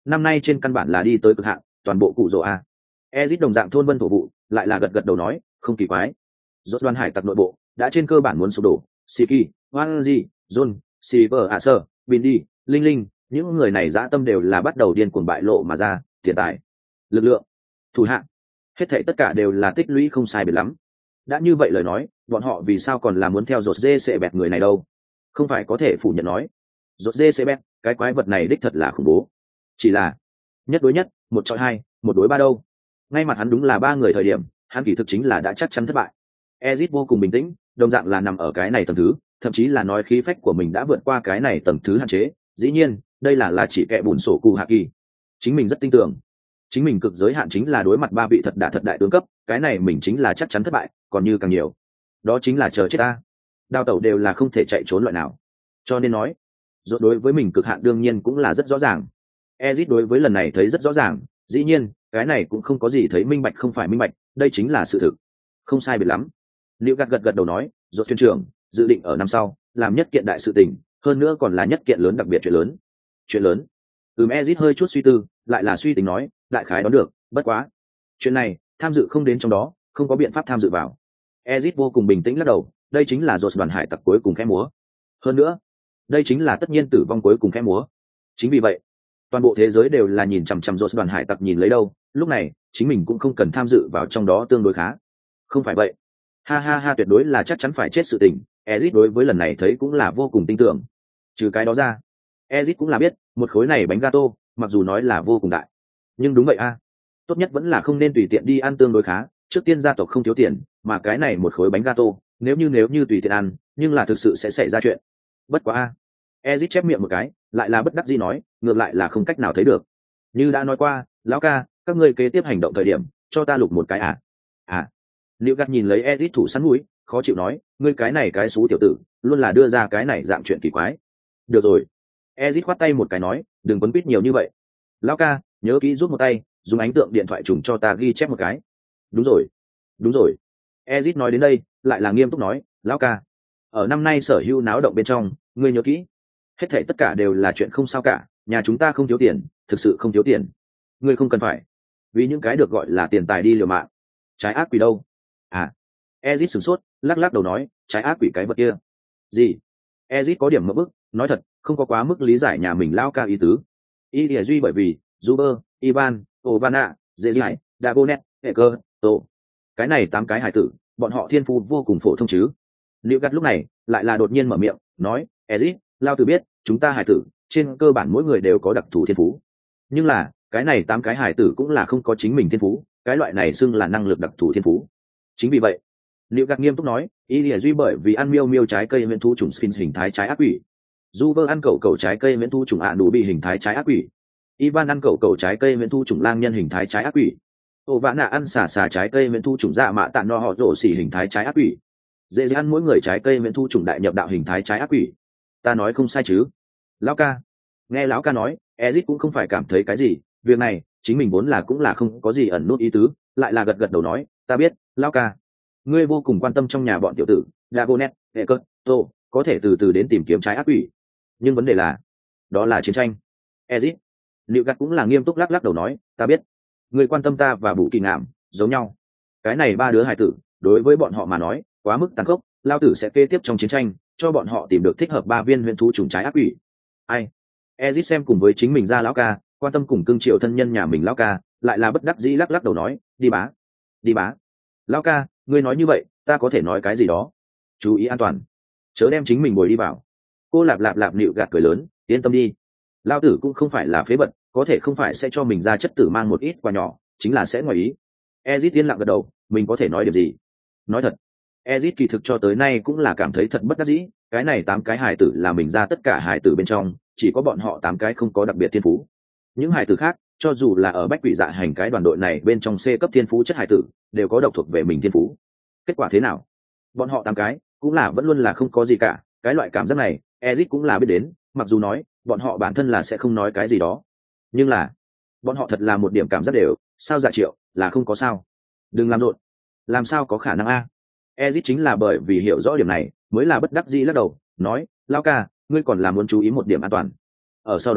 năm nay trên căn bản là đi tới cực hạn, toàn bộ cụ rồ a. Ezit đồng dạng thôn vân thổ vụ, lại là gật gật đầu nói, không kỳ quái. Rốt đoàn hải tặc nội bộ đã trên cơ bản muốn sụp đổ, Siki, Wanji, John, Silver Acer, Bindi, Linh Linh, những người này dã tâm đều là bắt đầu điên cuồng bại lộ mà ra, tiền tài, lực lượng, thủ hạ, hết thảy tất cả đều là tích lũy không sai biệt lắm. Đã như vậy lời nói, bọn họ vì sao còn là muốn theo rột dê sẽ bẹt người này đâu? Không phải có thể phủ nhận nói. Rột dê sẽ bẹt, cái quái vật này đích thật là khủng bố. Chỉ là nhất đối nhất, một chọi hai, một đối ba đâu. Ngay mặt hắn đúng là ba người thời điểm, hắn kỳ thực chính là đã chắc chắn thất bại. Ezit vô cùng bình tĩnh, đồng dạng là nằm ở cái này tầng thứ, thậm chí là nói khí phách của mình đã vượt qua cái này tầng thứ hạn chế. Dĩ nhiên, đây là chỉ kẻ bùn sổ cụ hạ kỳ. Chính mình rất tin tưởng, chính mình cực giới hạn chính là đối mặt ba vị thật đại tướng cấp, cái này mình chính là chắc chắn thất bại, còn như càng nhiều, đó chính là chờ chết ta. Đào tẩu đều là không thể chạy trốn loại nào. Cho nên nói, rốt đối với mình cực hạn đương nhiên cũng là rất rõ ràng. Ezit đối với lần này thấy rất rõ ràng, dĩ nhiên, cái này cũng không có gì thấy minh bạch không phải minh bạch, đây chính là sự thực. Không sai biệt lắm. Liệu gật đầu nói, rốt thuyền trưởng, dự định ở năm sau, làm nhất kiện đại sự tình, hơn nữa còn là nhất kiện lớn đặc biệt chuyện lớn. Chuyện lớn. Ezit hơi chút suy tư, lại là suy tính nói, đại khái đoán được, bất quá. Chuyện này, tham dự không đến trong đó, không có biện pháp tham dự vào. Ezit vô cùng bình tĩnh lắc đầu, đây chính là rốt đoàn hải tặc cuối cùng khẽ múa. Hơn nữa, đây chính là tất nhiên tử vong cuối cùng khẽ múa. Chính vì vậy, toàn bộ thế giới đều là nhìn chằm chằm rốt đoàn hải tặc nhìn lấy đâu, lúc này, chính mình cũng không cần tham dự vào trong đó tương đối khá. Không phải vậy. Ha, tuyệt đối là chắc chắn phải chết sự tình, Ezit đối với lần này thấy cũng là vô cùng tin tưởng. Trừ cái đó ra, Ezit cũng là biết, một khối này bánh gato, mặc dù nói là vô cùng đại, nhưng đúng vậy a, tốt nhất vẫn là không nên tùy tiện đi ăn tương đối khá, trước tiên gia tộc không thiếu tiền, mà cái này một khối bánh gato, nếu như tùy tiện ăn, nhưng là thực sự sẽ xảy ra chuyện. Bất quá a. Ezit chép miệng một cái, lại là bất đắc dĩ nói, ngược lại là không cách nào thấy được. Như đã nói qua, lão ca, các ngươi kế tiếp hành động thời điểm, cho ta lục một cái à? À. Liệu gắt nhìn lấy Ezit thủ sẵn mũi, khó chịu nói, ngươi cái này cái xú tiểu tử, luôn là đưa ra cái này dạng chuyện kỳ quái. Được rồi. Ezit khoát tay một cái nói, đừng quấn quýt nhiều như vậy. Lão ca, nhớ kỹ rút một tay, dùng ánh tượng điện thoại trùng cho ta ghi chép một cái. Đúng rồi. Ezit nói đến đây, lại là nghiêm túc nói, lão ca, ở năm nay sở hữu náo động bên trong, ngươi nhớ kỹ, hết thảy tất cả đều là chuyện không sao cả, nhà chúng ta không thiếu tiền, thực sự không thiếu tiền. Ngươi không cần phải vì những cái được gọi là tiền tài đi liều mạng. Trái ác quỷ đâu? À. Ezit sửng sốt, lắc đầu nói, trái ác quỷ cái vật kia. Gì? Ezit có điểm ngượng bức, nói thật, không có quá mức lý giải nhà mình lão ca ý tứ. Ý địa duy bởi vì Zuber, Ivan, Ovana, Zezai, Dagonet, Eker, Tô. Cái này 8 cái hải tử, bọn họ thiên phú vô cùng phổ thông chứ. Liệu gắt lúc này, lại là đột nhiên mở miệng, nói, Ezit, lao tử biết, chúng ta hải tử, trên cơ bản mỗi người đều có đặc thù thiên phú. Nhưng là, cái này 8 cái hải tử cũng là không có chính mình thiên phú, cái loại này xưng là năng lực đặc thù thiên phú. Chính vì vậy, liệu gắt nghiêm túc nói, ý địa duy bởi vì ăn miêu trái cây miễn thu trùng Sphinx hình thái trái ác quỷ. Zuber ăn cẩu trái cây miễn thu trùng ạ đủ bị hình thái trái ác quỷ. Ivan ăn cẩu trái cây miễn thu trùng lang nhân hình thái trái ác quỷ. Ô vã nạ ăn xà trái cây miễn thu trùng dạ mạ tạn no họ rổ xỉ hình thái trái ác quỷ. Dễ ăn mỗi người trái cây miễn thu trùng đại nhập đạo hình thái trái ác quỷ. Ta nói không sai chứ? Lão ca. Nghe lão ca nói, Ezit cũng không phải cảm thấy cái gì, việc này, chính mình vốn là cũng là không có gì ẩn nút ý tứ, lại là gật đầu nói, ta biết, lão ca. Ngươi vô cùng quan tâm trong nhà bọn tiểu tử, Dagonet, Eker, Tô, có thể từ từ đến tìm kiếm trái ác quỷ. Nhưng vấn đề là, đó là chiến tranh. Ezit. Liệu gắt cũng là nghiêm túc lắc đầu nói, ta biết. Người quan tâm ta và Bù Kỳ Ngạm, giống nhau. Cái này 3 đứa hài tử, đối với bọn họ mà nói, quá mức tàn khốc, lao tử sẽ kế tiếp trong chiến tranh, cho bọn họ tìm được thích hợp 3 viên huyền thú trùng trái ác quỷ. Ai? Ezit xem cùng với chính mình ra lão ca, quan tâm cùng cưng chiều thân nhân nhà mình lão ca, lại là bất đắc dĩ lắc đầu nói, đi bá. Lão ca, ngươi nói như vậy, ta có thể nói cái gì đó. Chú ý an toàn, chớ đem chính mình bồi đi vào. Cô lạp nịu gạt cười lớn, yên tâm đi. Lao tử cũng không phải là phế vật, có thể không phải sẽ cho mình ra chất tử mang một ít quà nhỏ, chính là sẽ ngoài ý. Ezit yên lặng gật đầu, mình có thể nói điểm gì? Nói thật, Ezit kỳ thực cho tới nay cũng là cảm thấy thật bất đắc dĩ, cái này 8 cái hài tử là mình ra tất cả hài tử bên trong, chỉ có bọn họ 8 cái không có đặc biệt thiên phú. Những hài tử khác, cho dù là ở Bách Quỷ Dạ Hành cái đoàn đội này bên trong C cấp thiên phú chất hài tử, đều có độc thuộc về mình thiên phú. Kết quả thế nào? Bọn họ 8 cái, cũng là vẫn luôn là không có gì cả, cái loại cảm giác này, Ezit cũng là biết đến, mặc dù nói, bọn họ bản thân là sẽ không nói cái gì đó. Nhưng là, bọn họ thật là một điểm cảm giác đều, sao dạ triệu, là không có sao. Đừng làm rộn. Làm sao có khả năng a? Ezit chính là bởi vì hiểu rõ điểm này, mới là bất đắc dĩ lắc đầu, nói, lão ca, ngươi còn là muốn chú ý một điểm an toàn. Ở sau đó,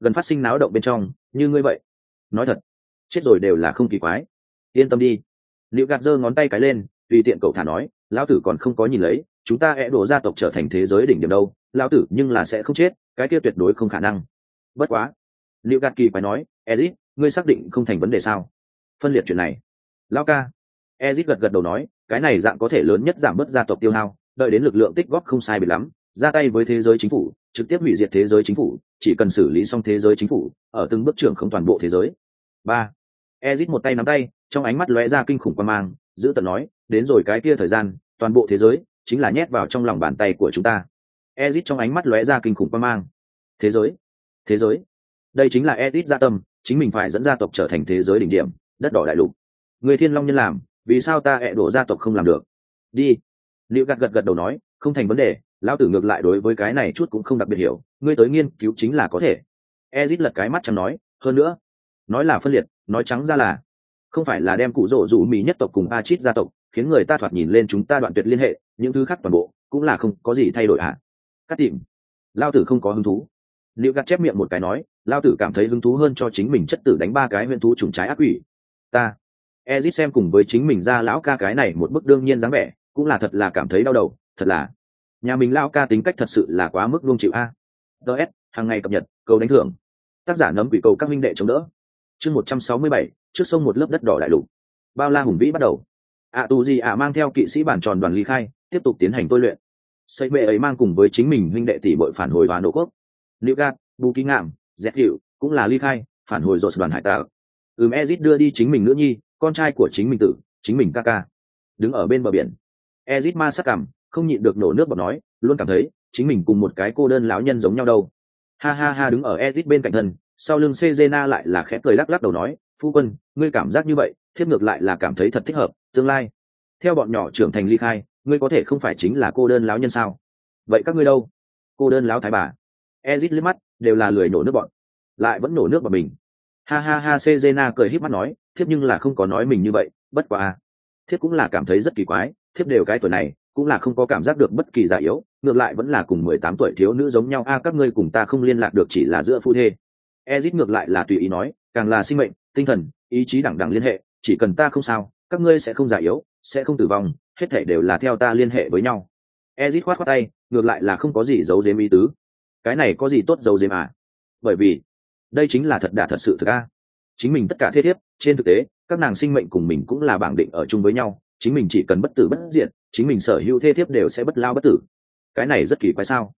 gần phát sinh náo động bên trong như ngươi vậy. Nói thật, chết rồi đều là không kỳ quái. Yên tâm đi. Liệu gạt giơ ngón tay cái lên, tùy tiện cậu thả nói, lão tử còn không có nhìn lấy, chúng ta ẹ đổ gia tộc trở thành thế giới đỉnh điểm đâu, lão tử nhưng là sẽ không chết, cái kia tuyệt đối không khả năng. Bất quá. Liệu gạt kỳ phải nói, Ezit, ngươi xác định không thành vấn đề sao? Phân liệt chuyện này. Lão ca. Ezit gật gật đầu nói, cái này dạng có thể lớn nhất giảm bớt gia tộc tiêu hao, đợi đến lực lượng tích góp không sai biệt lắm, ra tay với thế giới chính phủ, trực tiếp hủy diệt thế giới chính phủ, chỉ cần xử lý xong thế giới chính phủ, ở từng bước trưởng không toàn bộ thế giới. 3. Ezit một tay nắm tay, trong ánh mắt lóe ra kinh khủng quan mang, giữ tận nói, đến rồi cái kia thời gian, toàn bộ thế giới chính là nhét vào trong lòng bàn tay của chúng ta. Ezit trong ánh mắt lóe ra kinh khủng quan mang. Thế giới. Đây chính là Ezit dạ tâm, chính mình phải dẫn gia tộc trở thành thế giới đỉnh điểm, đất đỏ đại lục. Người Thiên Long nhân làm, vì sao ta ẹ đổ gia tộc không làm được? Đi. Liệu gật gật đầu nói, không thành vấn đề, lão tử ngược lại đối với cái này chút cũng không đặc biệt hiểu, ngươi tới nghiên cứu chính là có thể. Ezit lật cái mắt trắng nói, hơn nữa, nói là phân liệt, nói trắng ra là không phải là đem cụ rỗ rủ mỹ nhất tộc cùng Achit gia tộc, khiến người ta thoạt nhìn lên chúng ta đoạn tuyệt liên hệ, những thứ khác toàn bộ cũng là không có gì thay đổi hả? Cắt tìm. Lão tử không có hứng thú. Liệu gạt chép miệng một cái nói, lão tử cảm thấy hứng thú hơn cho chính mình chất tử đánh 3 cái huyền thú trùng trái ác quỷ. Ta. Ezit xem cùng với chính mình ra lão ca cái này một bức đương nhiên dáng vẻ, cũng là thật là cảm thấy đau đầu, thật là nhà mình lão ca tính cách thật sự là quá mức luông chịu a. DS, hàng ngày cập nhật, cầu đánh thưởng. Tác giả nấm quỷ cầu các minh đệ chống đỡ. Chương 167, trước sông một lớp đất đỏ đại lục. Bao la hùng vĩ bắt đầu. Tu Di mang theo kỵ sĩ bản tròn đoàn ly khai, tiếp tục tiến hành tôi luyện. Xây bệ ấy mang cùng với chính mình huynh đệ tỷ bội phản hồi vào nô quốc. Liễu Gạt, Bù Ký Ngạm, Dẹt Hiệu cũng là ly khai, phản hồi rột đoàn hải tạo. Ezit đưa đi chính mình nữ nhi, con trai của chính mình tử, chính mình ca ca. Đứng ở bên bờ biển, Ezit ma sắc cảm, không nhịn được nổ nước bọt nói, luôn cảm thấy chính mình cùng một cái cô đơn lão nhân giống nhau đâu. Ha ha ha, đứng ở Ezit bên cạnh thân, sau lưng Cezena lại là khẽ cười lắc lắc đầu nói, phu quân, ngươi cảm giác như vậy, thiếp ngược lại là cảm thấy thật thích hợp, tương lai theo bọn nhỏ trưởng thành ly khai, ngươi có thể không phải chính là cô đơn lão nhân sao? Vậy các ngươi đâu? Cô đơn lão thái bà. Ezit liếc mắt, đều là lười nổ nước bọn, lại vẫn nổ nước vào mình. Ha ha ha, Cezena cười híp mắt nói, thiếp nhưng là không có nói mình như vậy, bất quá thiếp cũng là cảm thấy rất kỳ quái, thiếp đều cái tuổi này cũng là không có cảm giác được bất kỳ già yếu, ngược lại vẫn là cùng 18 tuổi thiếu nữ giống nhau. Các ngươi cùng ta không liên lạc được chỉ là giữa phu thê. Ezit ngược lại là tùy ý nói, càng là sinh mệnh, tinh thần, ý chí đẳng đẳng liên hệ, chỉ cần ta không sao, các ngươi sẽ không già yếu, sẽ không tử vong, hết thảy đều là theo ta liên hệ với nhau. Ezit khoát khoát tay, ngược lại là không có gì giấu giếm ý tứ. Cái này có gì tốt giấu giếm à? Bởi vì đây chính là thật đả thật sự thực a. Chính mình tất cả thế thiếp, trên thực tế, các nàng sinh mệnh cùng mình cũng là bảng định ở chung với nhau, chính mình chỉ cần bất tử bất diệt, chính mình sở hữu thế thiếp đều sẽ bất lao bất tử. Cái này rất kỳ quái sao?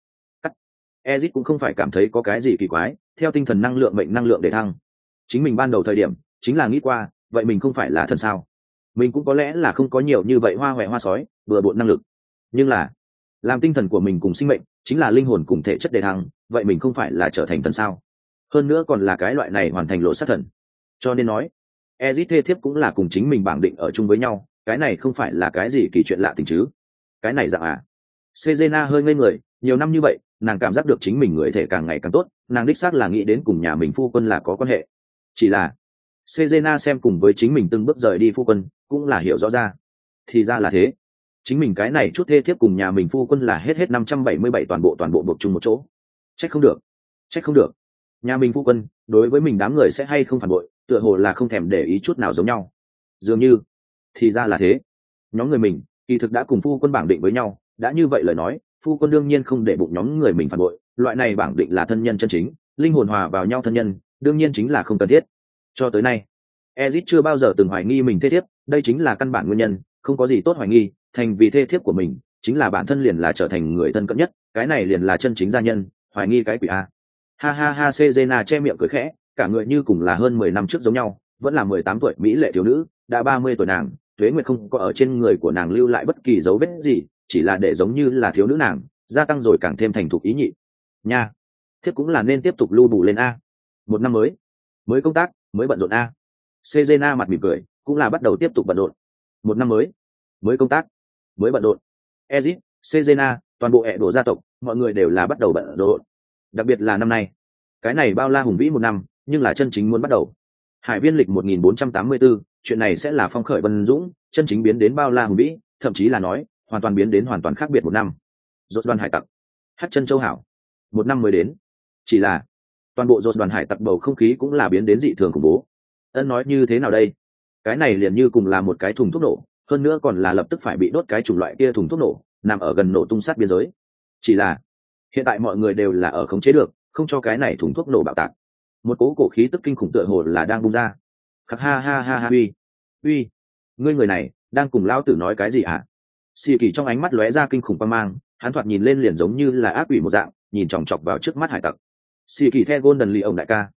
Ezit cũng không phải cảm thấy có cái gì kỳ quái, theo tinh thần năng lượng mệnh năng lượng để thăng. Chính mình ban đầu thời điểm, chính là nghĩ qua, vậy mình không phải là thần sao? Mình cũng có lẽ là không có nhiều như vậy hoa hoẹ hoa sói, vừa bộn năng lực. Nhưng là, làm tinh thần của mình cùng sinh mệnh, chính là linh hồn cùng thể chất để thăng, vậy mình không phải là trở thành thần sao? Hơn nữa còn là cái loại này hoàn thành lộ sát thần. Cho nên nói, Ezit thê thiếp cũng là cùng chính mình bảng định ở chung với nhau, cái này không phải là cái gì kỳ chuyện lạ tình chứ? Cái này dạng à? Cezena hơi ngây người, nhiều năm như vậy, nàng cảm giác được chính mình người thể càng ngày càng tốt, nàng đích xác là nghĩ đến cùng nhà mình phu quân là có quan hệ. Chỉ là Cezena xem cùng với chính mình từng bước rời đi phu quân, cũng là hiểu rõ ra. Thì ra là thế. Chính mình cái này chút thê thiếp cùng nhà mình phu quân là hết 577 toàn bộ buộc chung một chỗ. Trách không được. Nhà mình phu quân, đối với mình đám người sẽ hay không phản bội, tựa hồ là không thèm để ý chút nào giống nhau. Dường như, thì ra là thế. Nhóm người mình, kỳ thực đã cùng phu quân bảng định với nhau, đã như vậy lời nói, phu quân đương nhiên không để bụng nhóm người mình phản bội, loại này bảng định là thân nhân chân chính, linh hồn hòa vào nhau thân nhân, đương nhiên chính là không cần thiết. Cho tới nay, Ezit chưa bao giờ từng hoài nghi mình thê thiếp, đây chính là căn bản nguyên nhân, không có gì tốt hoài nghi, thành vì thê thiếp của mình, chính là bản thân liền là trở thành người thân cận nhất, cái này liền là chân chính gia nhân, hoài nghi cái quỷ a. Ha ha ha, Cezena che miệng cười khẽ, cả người như cùng là hơn 10 năm trước giống nhau, vẫn là 18 tuổi mỹ lệ thiếu nữ, đã 30 tuổi nàng, tuế nguyệt không có ở trên người của nàng lưu lại bất kỳ dấu vết gì, chỉ là để giống như là thiếu nữ nàng, gia tăng rồi càng thêm thành thục ý nhị. Nha, thiếp cũng là nên tiếp tục lưu bù lên a. Một năm mới công tác, mới bận rộn a. Cezena mặt mỉm cười, cũng là bắt đầu tiếp tục bận rộn. Một năm mới công tác, mới bận rộn. Ezit, Cezena, toàn bộ hệ đồ gia tộc, mọi người đều là bắt đầu bận rộn. Đặc biệt là năm nay, cái này bao la hùng vĩ một năm, nhưng là chân chính muốn bắt đầu. Hải viên lịch 1484, chuyện này sẽ là phong khởi vân dũng, chân chính biến đến bao la hùng vĩ, thậm chí là nói, hoàn toàn biến đến hoàn toàn khác biệt một năm. Rốt Văn hải tặc, Hắc chân châu hảo, một năm mới đến. Chỉ là toàn bộ dột đoàn hải tặc bầu không khí cũng là biến đến dị thường khủng bố. Ân nói như thế nào đây? Cái này liền như cùng là một cái thùng thuốc nổ, hơn nữa còn là lập tức phải bị đốt cái chủng loại kia thùng thuốc nổ nằm ở gần nổ tung sát biên giới. Chỉ là hiện tại mọi người đều là ở khống chế được, không cho cái này thùng thuốc nổ bạo tạc. Một cố cổ khí tức kinh khủng tựa hồ là đang bung ra. Khắc ha ha ha ha uy, ngươi người này đang cùng lão tử nói cái gì ạ? Xì kỳ trong ánh mắt lóe ra kinh khủng quang mang, hắn thoạt nhìn lên liền giống như là ác quỷ một dạng, nhìn chòng chọc vào trước mắt hải tặc. Xì kỳ the golden lì ông đại ca,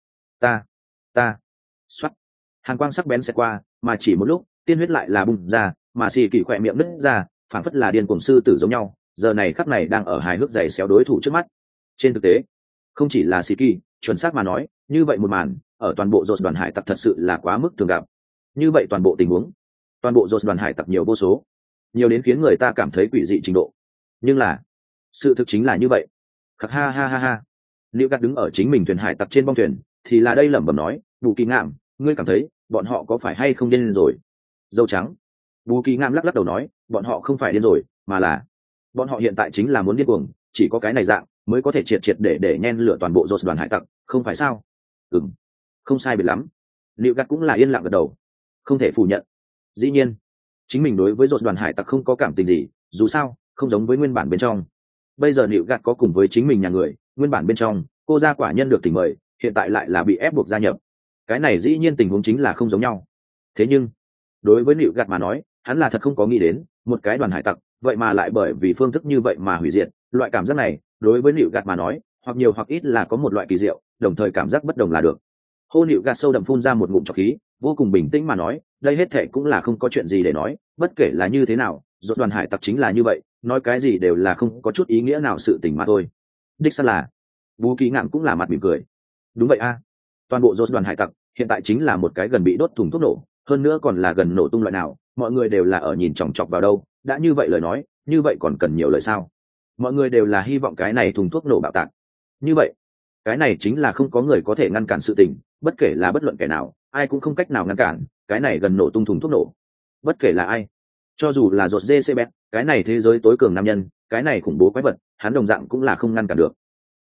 ta xoắt, hàn quang sắc bén sẽ qua, mà chỉ một lúc tiên huyết lại là bung ra, mà xì kỳ khỏe miệng nứt ra, phảng phất là điên cuồng sư tử giống nhau, giờ này khắc này đang ở hài hước giày xéo đối thủ trước mắt. Trên thực tế không chỉ là xì kỳ, chuẩn xác mà nói như vậy một màn ở toàn bộ dột đoàn hải tặc thật sự là quá mức thường gặp. Như vậy toàn bộ tình huống, toàn bộ dột đoàn hải tặc nhiều vô số, nhiều đến khiến người ta cảm thấy quỷ dị trình độ. Nhưng là sự thực chính là như vậy. Khắc ha ha ha ha. Liệu gạt đứng ở chính mình thuyền hải tặc trên bong thuyền thì là đây lẩm bẩm nói, Bù Kỳ Ngạm, ngươi cảm thấy bọn họ có phải hay không điên rồi? Dâu trắng. Bù Kỳ Ngạm lắc lắc đầu nói, bọn họ không phải điên rồi, mà là bọn họ hiện tại chính là muốn điên cuồng, chỉ có cái này dạng mới có thể triệt triệt để nhen lửa toàn bộ dột đoàn hải tặc, không phải sao? Không sai biệt lắm. Liệu gạt cũng là yên lặng gật đầu, không thể phủ nhận. Dĩ nhiên chính mình đối với dột đoàn hải tặc không có cảm tình gì, dù sao không giống với nguyên bản bên trong. Bây giờ Liệu gạt có cùng với chính mình nhà người, nguyên bản bên trong cô gia quả nhân được tỉnh mời, hiện tại lại là bị ép buộc gia nhập. Cái này dĩ nhiên tình huống chính là không giống nhau. Thế nhưng đối với Liệu gạt mà nói, hắn là thật không có nghĩ đến một cái đoàn hải tặc vậy mà lại bởi vì phương thức như vậy mà hủy diệt. Loại cảm giác này đối với Liệu gạt mà nói, hoặc nhiều hoặc ít là có một loại kỳ diệu, đồng thời cảm giác bất đồng là được. Hô Liệu gạt sâu đậm phun ra một ngụm trọc khí, vô cùng bình tĩnh mà nói, đây hết thệ cũng là không có chuyện gì để nói, bất kể là như thế nào, dột đoàn hải tặc chính là như vậy, nói cái gì đều là không có chút ý nghĩa nào sự tình mà thôi. Đích xác là. Bú Kỳ Ngạn cũng là mặt mỉm cười. Đúng vậy a, toàn bộ dột đoàn hải tặc hiện tại chính là một cái gần bị đốt thùng thuốc nổ, hơn nữa còn là gần nổ tung loại nào, mọi người đều là ở nhìn chòng chọc vào đâu. Đã như vậy lời nói, như vậy còn cần nhiều lời sao? Mọi người đều là hy vọng cái này thùng thuốc nổ bạo tạc. Như vậy cái này chính là không có người có thể ngăn cản sự tình, bất kể là bất luận kẻ nào, ai cũng không cách nào ngăn cản cái này gần nổ tung thùng thuốc nổ. Bất kể là ai, cho dù là rột dê cb, cái này thế giới tối cường nam nhân, cái này khủng bố quái vật, hắn đồng dạng cũng là không ngăn cản được.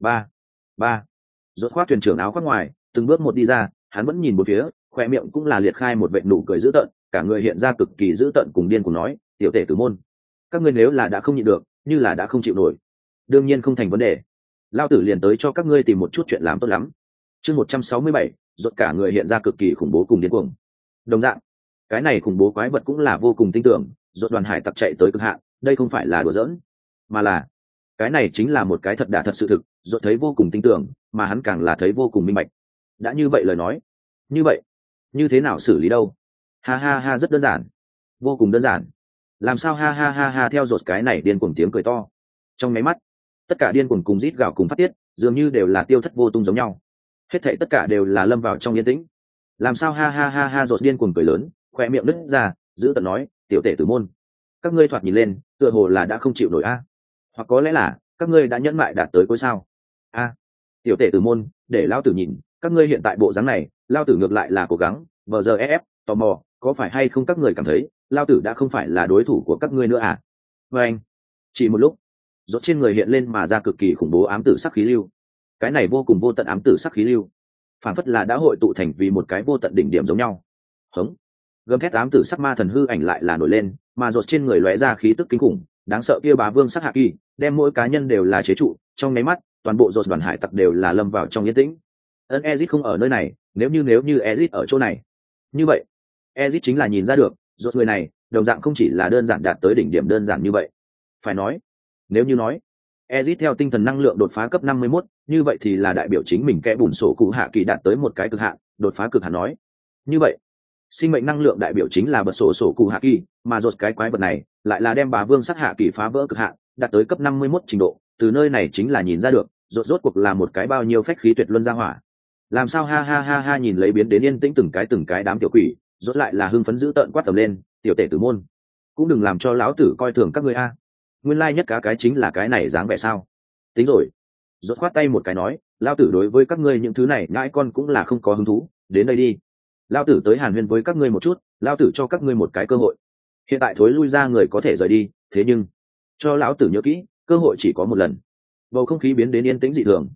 Ba rột khoác thuyền trưởng áo khoác ngoài, từng bước một đi ra, hắn vẫn nhìn một phía, khoe miệng cũng là liệt khai một vệt nụ cười dữ tợn, cả người hiện ra cực kỳ dữ tợn cùng điên cùng nói, tiểu tể tử môn, các ngươi nếu là đã không nhịn được, như là đã không chịu nổi, đương nhiên không thành vấn đề, lao tử liền tới cho các ngươi tìm một chút chuyện làm tốt lắm. Chương 167, rốt cả người hiện ra cực kỳ khủng bố cùng điên cuồng. Đồng dạng, cái này khủng bố quái vật cũng là vô cùng tin tưởng, rốt đoàn hải tặc chạy tới cực hạn, đây không phải là đùa giỡn, mà là cái này chính là một cái thật đả thật sự thực, rốt thấy vô cùng tin tưởng, mà hắn càng là thấy vô cùng minh bạch. Đã như vậy lời nói, như vậy, như thế nào xử lý đâu? Ha ha ha, rất đơn giản, vô cùng đơn giản. Làm sao ha ha ha ha theo rốt cái này điên cuồng tiếng cười to. Trong mấy mắt, tất cả điên cuồng cùng rít gào cùng phát tiết, dường như đều là tiêu thất vô tung giống nhau. Hết thảy tất cả đều là lâm vào trong yên tĩnh. Làm sao ha ha ha ha rột điên cuồng cười lớn, khoe miệng nứt ra, giữ tận nói, tiểu tể tử môn, các ngươi thoạt nhìn lên tựa hồ là đã không chịu nổi a, hoặc có lẽ là các ngươi đã nhẫn mại đạt tới cuối sao a. Tiểu tể tử môn, để lao tử nhìn các ngươi hiện tại bộ dáng này, lao tử ngược lại là cố gắng vờ giờ ép tò mò có phải hay không các người cảm thấy lao tử đã không phải là đối thủ của các ngươi nữa à? Và anh chỉ một lúc, rốt trên người hiện lên mà ra cực kỳ khủng bố ám tử sắc khí lưu. Cái này vô cùng vô tận ám tử sắc khí lưu, phản phất là đã hội tụ thành vì một cái vô tận đỉnh điểm giống nhau. Hống, gầm thét ám tử sắc ma thần hư ảnh lại là nổi lên, mà rốt trên người lóe ra khí tức kinh khủng, đáng sợ kia bá vương sắc hạ kỳ, đem mỗi cá nhân đều là chế trụ, trong nháy mắt, toàn bộ rốt đoàn hải tặc đều là lâm vào trong yên tĩnh. Ân Ezit không ở nơi này, nếu như Ezit ở chỗ này, như vậy, Ezit chính là nhìn ra được, rốt người này, đồng dạng không chỉ là đơn giản đạt tới đỉnh điểm đơn giản như vậy. Phải nói, nếu như nói Ezit theo tinh thần năng lượng đột phá cấp 51, như vậy thì là đại biểu chính mình kẽ bùn sổ cụ hạ kỳ đạt tới một cái cực hạn, đột phá cực hạn nói. Như vậy, sinh mệnh năng lượng đại biểu chính là bật sổ cụ hạ kỳ, mà rốt cái quái vật này lại là đem bà vương sát hạ kỳ phá vỡ cực hạn, đạt tới cấp 51 trình độ, từ nơi này chính là nhìn ra được, rốt cuộc là một cái bao nhiêu phách khí tuyệt luân ra hỏa. Làm sao ha ha ha ha nhìn lấy biến đến yên tĩnh từng cái đám tiểu quỷ, rốt lại là hưng phấn dữ tợn quát tầm lên, tiểu tể tử môn, cũng đừng làm cho lão tử coi thường các ngươi a. Nguyên lai nhất cá cái chính là cái này dáng vẻ sao? Tính rồi. Rốt khoát tay một cái nói, lão tử đối với các ngươi những thứ này ngãi con cũng là không có hứng thú, đến đây đi. Lão tử tới hàn huyên với các ngươi một chút, lão tử cho các ngươi một cái cơ hội. Hiện tại thối lui ra người có thể rời đi, thế nhưng cho lão tử nhớ kỹ, cơ hội chỉ có một lần. Bầu không khí biến đến yên tĩnh dị thường.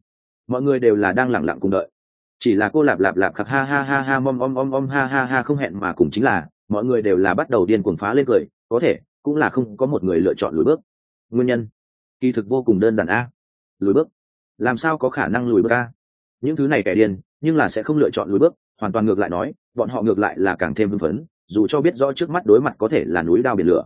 mọi người đều là đang lẳng lặng cùng đợi. Chỉ là cô lạp lạp lạp khạc ha ha ha ha om ha ha ha không hẹn mà cùng chính là mọi người đều là bắt đầu điên cuồng phá lên cười, có thể cũng là không có một người lựa chọn lùi bước. Nguyên nhân kỳ thực vô cùng đơn giản a. Lùi bước? Làm sao có khả năng lùi bước a? Những thứ này kẻ điên nhưng là sẽ không lựa chọn lùi bước, hoàn toàn ngược lại nói, bọn họ ngược lại là càng thêm hưng phấn, dù cho biết rõ trước mắt đối mặt có thể là núi đao biển lửa.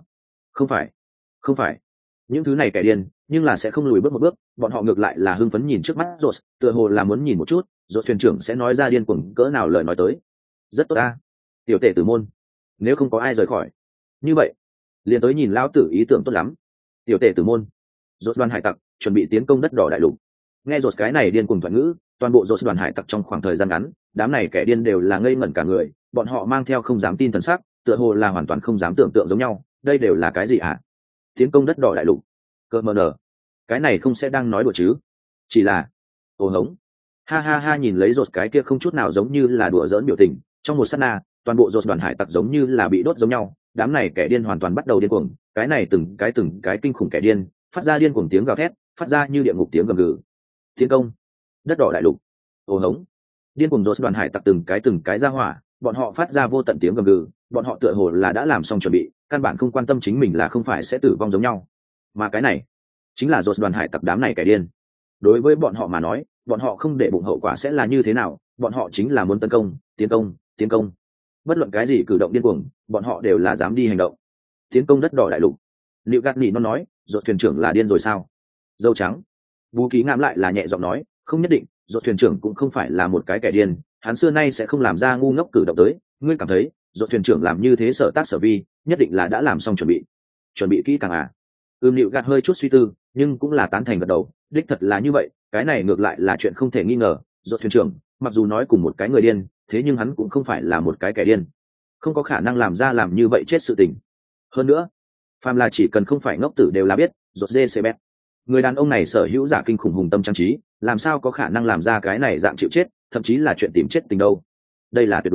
Không phải những thứ này kẻ điên nhưng là sẽ không lùi bước một bước, bọn họ ngược lại là hưng phấn nhìn trước mắt rột, tựa hồ là muốn nhìn một chút rột thuyền trưởng sẽ nói ra điên cuồng cỡ nào lời nói tới. Rất tốt ta, tiểu tể tử môn, nếu không có ai rời khỏi như vậy liền tới nhìn lão tử ý tưởng tốt lắm. Tiểu tể tử môn, rột đoàn hải tặc chuẩn bị tiến công đất đỏ đại lục. Nghe rột cái này điên cuồng thuận ngữ, toàn bộ rột đoàn hải tặc trong khoảng thời gian ngắn, đám này kẻ điên đều là ngây ngẩn cả người, bọn họ mang theo không dám tin thần sắc, tựa hồ là hoàn toàn không dám tưởng tượng giống nhau. Đây đều là cái gì hả? Tiến công đất đỏ đại lục? Cơ mờ nở, cái này không sẽ đang nói đùa chứ? Chỉ là ồ hống ha ha ha. Nhìn lấy rột cái kia không chút nào giống như là đùa giỡn biểu tình, trong một sát na toàn bộ rột đoàn hải tặc giống như là bị đốt giống nhau. Đám này kẻ điên hoàn toàn bắt đầu điên cuồng, cái này từng cái kinh khủng kẻ điên phát ra điên cuồng tiếng gào thét, phát ra như địa ngục tiếng gầm gừ. Tiến công đất đỏ đại lục. Ồ hống, điên cuồng rột đoàn hải tặc từng cái ra hỏa, bọn họ phát ra vô tận tiếng gầm gừ, bọn họ tựa hồ là đã làm xong chuẩn bị, căn bản không quan tâm chính mình là không phải sẽ tử vong giống nhau. Mà cái này chính là rột đoàn hải tặc đám này kẻ điên. Đối với bọn họ mà nói, bọn họ không để bụng hậu quả sẽ là như thế nào, bọn họ chính là muốn tấn công, tiến công. Bất luận cái gì cử động điên cuồng, bọn họ đều là dám đi hành động. Tiến công đất đỏ đại lục. Liệu gạt nỉ nó nói, rột thuyền trưởng là điên rồi sao? Dâu trắng Vũ Ký ngạm lại là nhẹ giọng nói, không nhất định, rột thuyền trưởng cũng không phải là một cái kẻ điên, hắn xưa nay sẽ không làm ra ngu ngốc cử động tới. Ngươi cảm thấy rột thuyền trưởng làm như thế sở tác sở vi, nhất định là đã làm xong chuẩn bị kỹ càng à? Liệu gạt hơi chút suy tư, nhưng cũng là tán thành gật đầu, đích thật là như vậy, cái này ngược lại là chuyện không thể nghi ngờ. Rột thuyền trưởng mặc dù nói cùng một cái người điên, thế nhưng hắn cũng không phải là một cái kẻ điên, không có khả năng làm như vậy chết sự tình. Hơn nữa, phàm là chỉ cần không phải ngốc tử đều là biết, rột dê xe bét, người đàn ông này sở hữu giả kinh khủng hùng tâm trang trí, làm sao có khả năng làm ra cái này dạng chịu chết, thậm chí là chuyện tìm chết tình đâu. Đây là tuyệt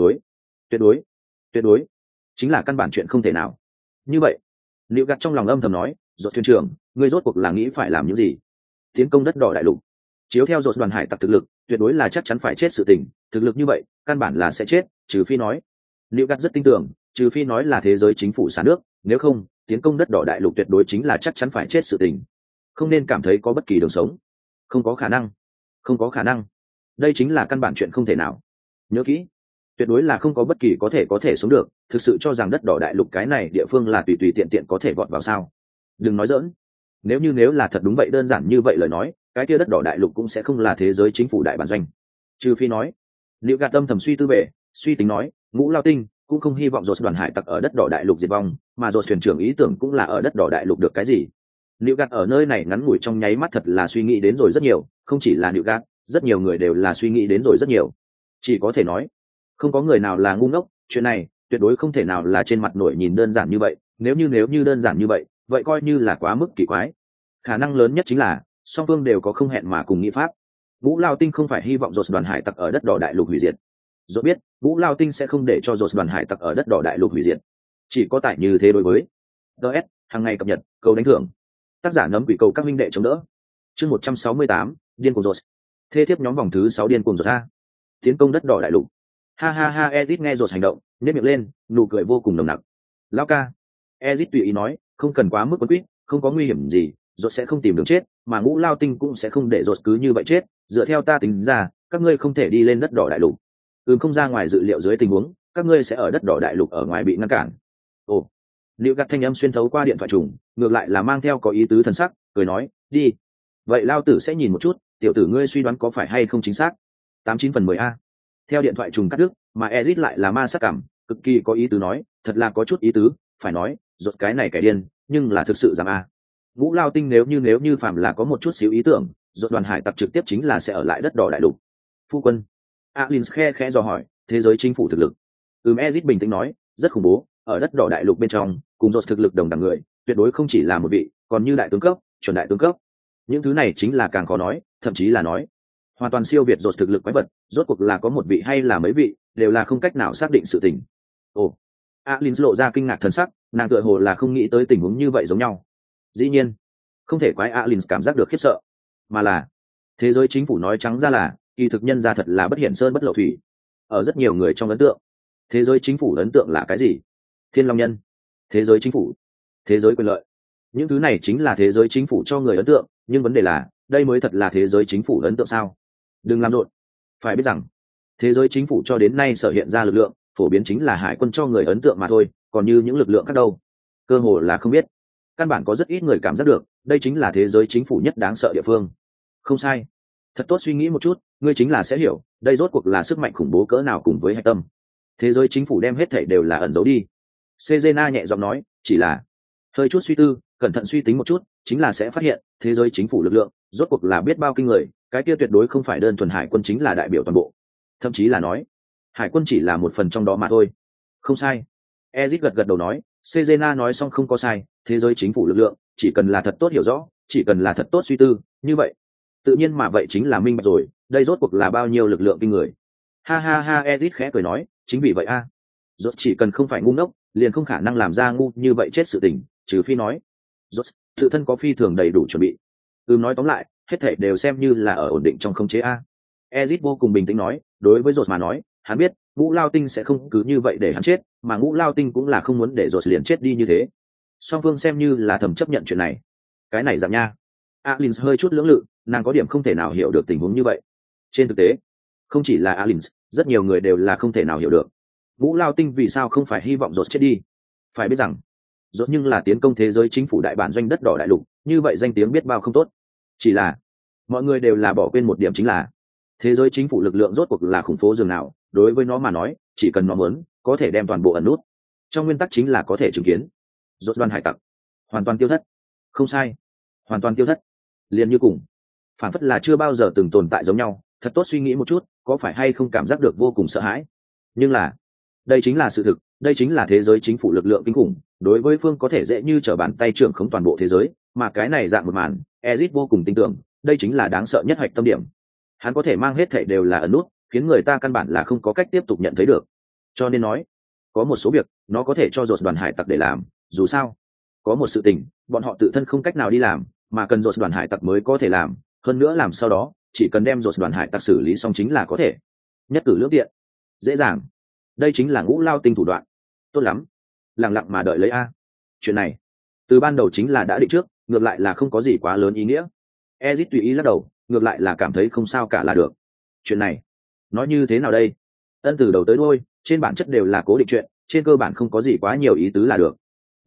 đối chính là căn bản chuyện không thể nào. Như vậy Liệu gạt trong lòng âm thầm nói, rột thuyền trưởng, ngươi rốt cuộc là nghĩ phải làm những gì? Tiến công đất đỏ đại lục? Chiếu theo rột đoàn hải tặc thực lực, tuyệt đối là chắc chắn phải chết sự tình, thực lực như vậy căn bản là sẽ chết, trừ phi nói, Liệu gạt rất tin tưởng, trừ phi nói là thế giới chính phủ xả nước, nếu không tiến công đất đỏ đại lục tuyệt đối chính là chắc chắn phải chết sự tình, không nên cảm thấy có bất kỳ đường sống. Không có khả năng, đây chính là căn bản chuyện không thể nào. Nhớ kỹ, tuyệt đối là không có bất kỳ có thể sống được. Thực sự cho rằng đất đỏ đại lục cái này địa phương là tùy tiện có thể vọt vào sao? Đừng nói dỡn, nếu là thật đúng vậy đơn giản như vậy lời nói, cái kia đất đỏ đại lục cũng sẽ không là thế giới chính phủ đại bản doanh. Trừ phi nói, Liệu gạt tâm thầm suy tính nói, Ngũ Lao Tinh cũng không hy vọng rột đoàn hải tặc ở đất đỏ đại lục diệt vong, mà rột thuyền trưởng ý tưởng cũng là ở đất đỏ đại lục được cái gì. Liệu gạt ở nơi này ngắn ngủi trong nháy mắt thật là suy nghĩ đến rồi rất nhiều, không chỉ là Liệu gạt, rất nhiều người đều là suy nghĩ đến rồi rất nhiều. Chỉ có thể nói, không có người nào là ngu ngốc, chuyện này tuyệt đối không thể nào là trên mặt nổi nhìn đơn giản như vậy. Nếu như đơn giản như vậy, vậy coi như là quá mức kỳ quái. Khả năng lớn nhất chính là song phương đều có không hẹn mà cùng nghĩ pháp. Ngũ Lao Tinh không phải hy vọng rột đoàn hải tặc ở đất đỏ đại lục hủy diệt. Rốt biết Ngũ Lao Tinh sẽ không để cho rột đoàn hải tặc ở đất đỏ đại lục hủy diệt. Chỉ có tại như thế đối với DS hàng ngày cập nhật cầu đánh thưởng, tác giả nấm quỷ cầu các minh đệ chống đỡ. Chương 168, điên cuồng rột. Thê thiếp nhóm vòng thứ 6 điên cuồng rột a. Tiến công đất đỏ đại lục. Ha ha ha. Ezit nghe rột hành động, nhếch miệng lên, nụ cười vô cùng nồng nặc. Lão ca, Ezit tùy ý nói, không cần quá mức quấn quýt, không có nguy hiểm gì, rột sẽ không tìm đường chết, mà Ngũ Lao Tinh cũng sẽ không để rột cứ như vậy chết. Dựa theo ta tính ra, các ngươi không thể đi lên đất đỏ đại lục. Không ra ngoài dự liệu dưới tình huống, các ngươi sẽ ở đất đỏ đại lục ở ngoài bị ngăn cản. Ồ. Liệu gạt thanh âm xuyên thấu qua điện thoại trùng, ngược lại là mang theo có ý tứ thần sắc, cười nói, đi. Vậy Lao tử sẽ nhìn một chút, tiểu tử ngươi suy đoán có phải hay không chính xác. 89/10 a. Theo điện thoại trùng cắt đứt, mà Ezit lại là ma sắc cảm, cực kỳ có ý tứ nói, thật là có chút ý tứ, phải nói, rốt cái này kẻ điên, nhưng là thực sự dám a. Ngũ Lao Tinh nếu như phàm là có một chút xíu ý tưởng, rốt đoàn hải tặc trực tiếp chính là sẽ ở lại đất đỏ đại lục. Phu quân. Alin khẽ dò hỏi, thế giới chính phủ thực lực. Ezit bình tĩnh nói, rất khủng bố, ở đất đỏ đại lục bên trong, cùng rốt thực lực đồng đẳng người, tuyệt đối không chỉ là một vị, còn như đại tướng cấp, chuẩn đại tướng cấp. Những thứ này chính là càng khó nói, thậm chí là nói hoàn toàn siêu việt rốt thực lực quái vật, rốt cuộc là có một vị hay là mấy vị, đều là không cách nào xác định sự tình. Ồ. Alin lộ ra kinh ngạc thần sắc, nàng tựa hồ là không nghĩ tới tình huống như vậy giống nhau. Dĩ nhiên, không thể quái Alin cảm giác được khiếp sợ, mà là Thế giới chính phủ nói trắng ra là kỳ thực nhân ra thật là bất hiển sơn bất lộ thủy. Ở rất nhiều người trong ấn tượng, thế giới chính phủ ấn tượng là cái gì? Thiên long nhân, thế giới chính phủ, thế giới quyền lợi, những thứ này chính là thế giới chính phủ cho người ấn tượng. Nhưng vấn đề là đây mới thật là thế giới chính phủ ấn tượng sao? Đừng làm rộn. Phải biết rằng thế giới chính phủ cho đến nay sở hiện ra lực lượng phổ biến chính là hải quân cho người ấn tượng mà thôi, còn như những lực lượng khác đâu, cơ hồ là không biết. Căn bản có rất ít người cảm giác được đây chính là thế giới chính phủ nhất đáng sợ địa phương. Không sai, thật tốt suy nghĩ một chút, ngươi chính là sẽ hiểu đây rốt cuộc là sức mạnh khủng bố cỡ nào cùng với hạch tâm. Thế giới chính phủ đem hết thảy đều là ẩn giấu đi. Sejena nhẹ giọng nói, chỉ là hơi chút suy tư, cẩn thận suy tính một chút, chính là sẽ phát hiện thế giới chính phủ lực lượng rốt cuộc là biết bao kinh người. Cái kia tuyệt đối không phải đơn thuần hải quân chính là đại biểu toàn bộ, thậm chí là nói hải quân chỉ là một phần trong đó mà thôi. Không sai, Ezit gật gật đầu nói, Sejena nói xong không có sai, thế giới chính phủ lực lượng chỉ cần là thật tốt hiểu rõ, chỉ cần là thật tốt suy tư, như vậy tự nhiên mà vậy chính là minh bạch rồi, đây rốt cuộc là bao nhiêu lực lượng kinh người. Ha ha ha, Ezit khẽ cười nói, chính vì vậy a, rốt chỉ cần không phải ngu ngốc liền không khả năng làm ra ngu như vậy chết sự tình, trừ phi nói rốt tự thân có phi thường đầy đủ chuẩn bị. Nói tóm lại hết thảy đều xem như là ở ổn định trong khống chế a. Ezit vô cùng bình tĩnh nói, đối với rốt mà nói, hắn biết Ngũ Lao Tinh sẽ không cứ như vậy để hắn chết, mà Ngũ Lao Tinh cũng là không muốn để rốt liền chết đi như thế. Song phương xem như là thầm chấp nhận chuyện này. Cái này giảm nha. Alins hơi chút lưỡng lự, nàng có điểm không thể nào hiểu được tình huống như vậy. Trên thực tế, không chỉ là Alins, rất nhiều người đều là không thể nào hiểu được Ngũ Lao Tinh vì sao không phải hy vọng rốt chết đi. Phải biết rằng rốt nhưng là tiến công thế giới chính phủ đại bản doanh đất đỏ đại lục, như vậy danh tiếng biết bao không tốt. Chỉ là mọi người đều là bỏ quên một điểm, chính là thế giới chính phủ lực lượng rốt cuộc là khủng phố dường nào. Đối với nó mà nói, chỉ cần nó muốn có thể đem toàn bộ ẩn nút, trong nguyên tắc chính là có thể chứng kiến rốt đoàn hải tặc hoàn toàn tiêu thất. Không sai, hoàn toàn tiêu thất, liền như cùng phản phất là chưa bao giờ từng tồn tại giống nhau. Thật tốt suy nghĩ một chút, có phải hay không cảm giác được vô cùng sợ hãi? Nhưng là đây chính là sự thực, đây chính là thế giới chính phủ lực lượng kinh khủng, đối với phương có thể dễ như trở bàn tay trưởng khống toàn bộ thế giới. Mà cái này dạng một màn, Ezit vô cùng tin tưởng đây chính là đáng sợ nhất hạch tâm điểm. Hắn có thể mang hết thảy đều là ẩn nút, khiến người ta căn bản là không có cách tiếp tục nhận thấy được. Cho nên nói có một số việc nó có thể cho rốt đoàn hải tặc để làm, dù sao có một sự tình bọn họ tự thân không cách nào đi làm, mà cần rốt đoàn hải tặc mới có thể làm. Hơn nữa làm sau đó chỉ cần đem rốt đoàn hải tặc xử lý xong chính là có thể nhất cử lưỡng tiện, dễ dàng. Đây chính là Ngũ Lao Tinh thủ đoạn. Tốt lắm, lặng lặng mà đợi lấy a. Chuyện này từ ban đầu chính là đã định trước, ngược lại là không có gì quá lớn ý nghĩa. Ezit tùy ý lắc đầu, ngược lại là cảm thấy không sao cả là được. Chuyện này nói như thế nào đây? Ân, từ đầu tới đuôi trên bản chất đều là cố định chuyện, trên cơ bản không có gì quá nhiều ý tứ là được.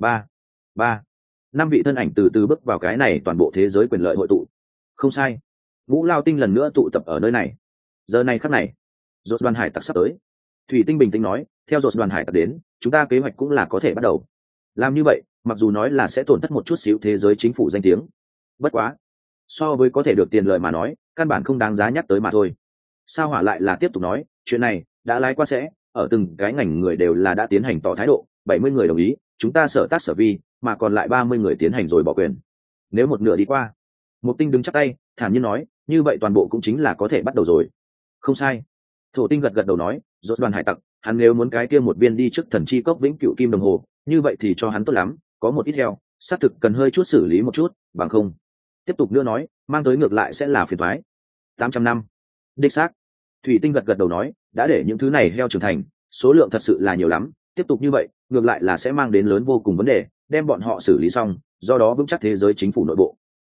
Năm vị thân ảnh từ từ bước vào cái này toàn bộ thế giới quyền lợi hội tụ. Không sai, Ngũ Lao Tinh lần nữa tụ tập ở nơi này. Giờ này khắc này rốt đoàn hải tặc sắp tới. Thủy Tinh bình tĩnh nói, theo rốt đoàn hải tặc đến, chúng ta kế hoạch cũng là có thể bắt đầu. Làm như vậy mặc dù nói là sẽ tổn thất một chút xíu thế giới chính phủ danh tiếng, bất quá so với có thể được tiền lợi mà nói, căn bản không đáng giá nhắc tới mà thôi. Sao Hỏa lại là tiếp tục nói, chuyện này đã lái qua sẽ ở từng cái ngành người đều là đã tiến hành tỏ thái độ, 70 người đồng ý, chúng ta sở tác sở vi, mà còn lại 30 người tiến hành rồi bỏ quyền. Nếu một nửa đi qua, Mục Tinh đứng chắp tay thản nhiên nói, như vậy toàn bộ cũng chính là có thể bắt đầu rồi. Không sai, Thổ Tinh gật gật đầu nói, rốt đoàn hải tặc hắn nếu muốn cái kia một viên đi trước thần chi cốc vĩnh cửu kim đồng hồ, như vậy thì cho hắn tốt lắm, có một ít heo xác thực cần hơi chút xử lý một chút, bằng không tiếp tục nữa nói mang tới ngược lại sẽ là phiền toái. 800 năm, đích xác. Thủy Tinh gật gật đầu nói, đã để những thứ này heo trưởng thành, số lượng thật sự là nhiều lắm, tiếp tục như vậy ngược lại là sẽ mang đến lớn vô cùng vấn đề, đem bọn họ xử lý xong, do đó vững chắc thế giới chính phủ nội bộ.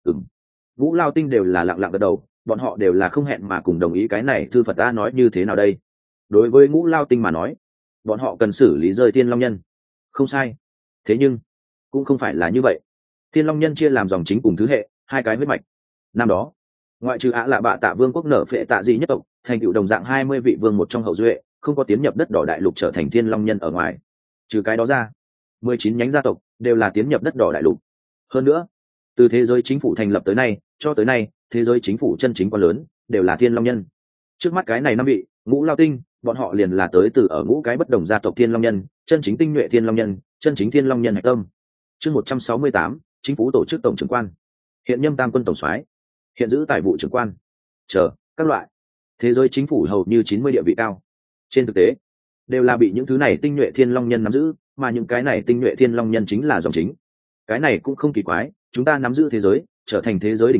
Ngũ Lao Tinh đều là lặng lặng gật đầu, bọn họ đều là không hẹn mà cùng đồng ý cái này thư Phật ta nói như thế nào đây. Đối với Ngũ Lao Tinh mà nói, bọn họ cần xử lý rơi Thiên Long Nhân. Không sai, thế nhưng cũng không phải là như vậy. Thiên Long Nhân chia làm dòng chính cùng thứ hệ, hai cái huyết mạch. Năm đó ngoại trừ Lạ Bạ Tạ Vương quốc nở phệ tạ dị nhất tộc thành tựu đồng dạng 20 vị vương một trong hậu duệ, không có tiến nhập đất đỏ đại lục trở thành Thiên Long Nhân ở ngoài, trừ cái đó ra 19 nhánh gia tộc đều là tiến nhập đất đỏ đại lục. Hơn nữa từ thế giới chính phủ thành lập tới nay cho tới nay, thế giới chính phủ chân chính quá lớn đều là Thiên Long Nhân. Trước mắt cái này năm vị Ngũ Lao Tinh, bọn họ liền là tới từ ở ngũ cái bất đồng gia tộc Thiên Long Nhân, chân chính tinh nhuệ Thiên Long Nhân, chân chính Thiên Long Nhân hạch tâm. Chương 168, chính phủ tổ chức tổng trưởng quan, hiện nhâm tam quân tổng soái, hiện giữ tài vụ trưởng quan, chờ các loại. Thế giới chính phủ hầu như 90 địa vị cao, trên thực tế đều là bị những thứ này tinh nhuệ Thiên Long Nhân nắm giữ, mà những cái này tinh nhuệ Thiên Long Nhân chính là dòng chính. Cái này cũng không kỳ quái, chúng ta nắm giữ thế giới, trở thành thế giới đỉnh điểm,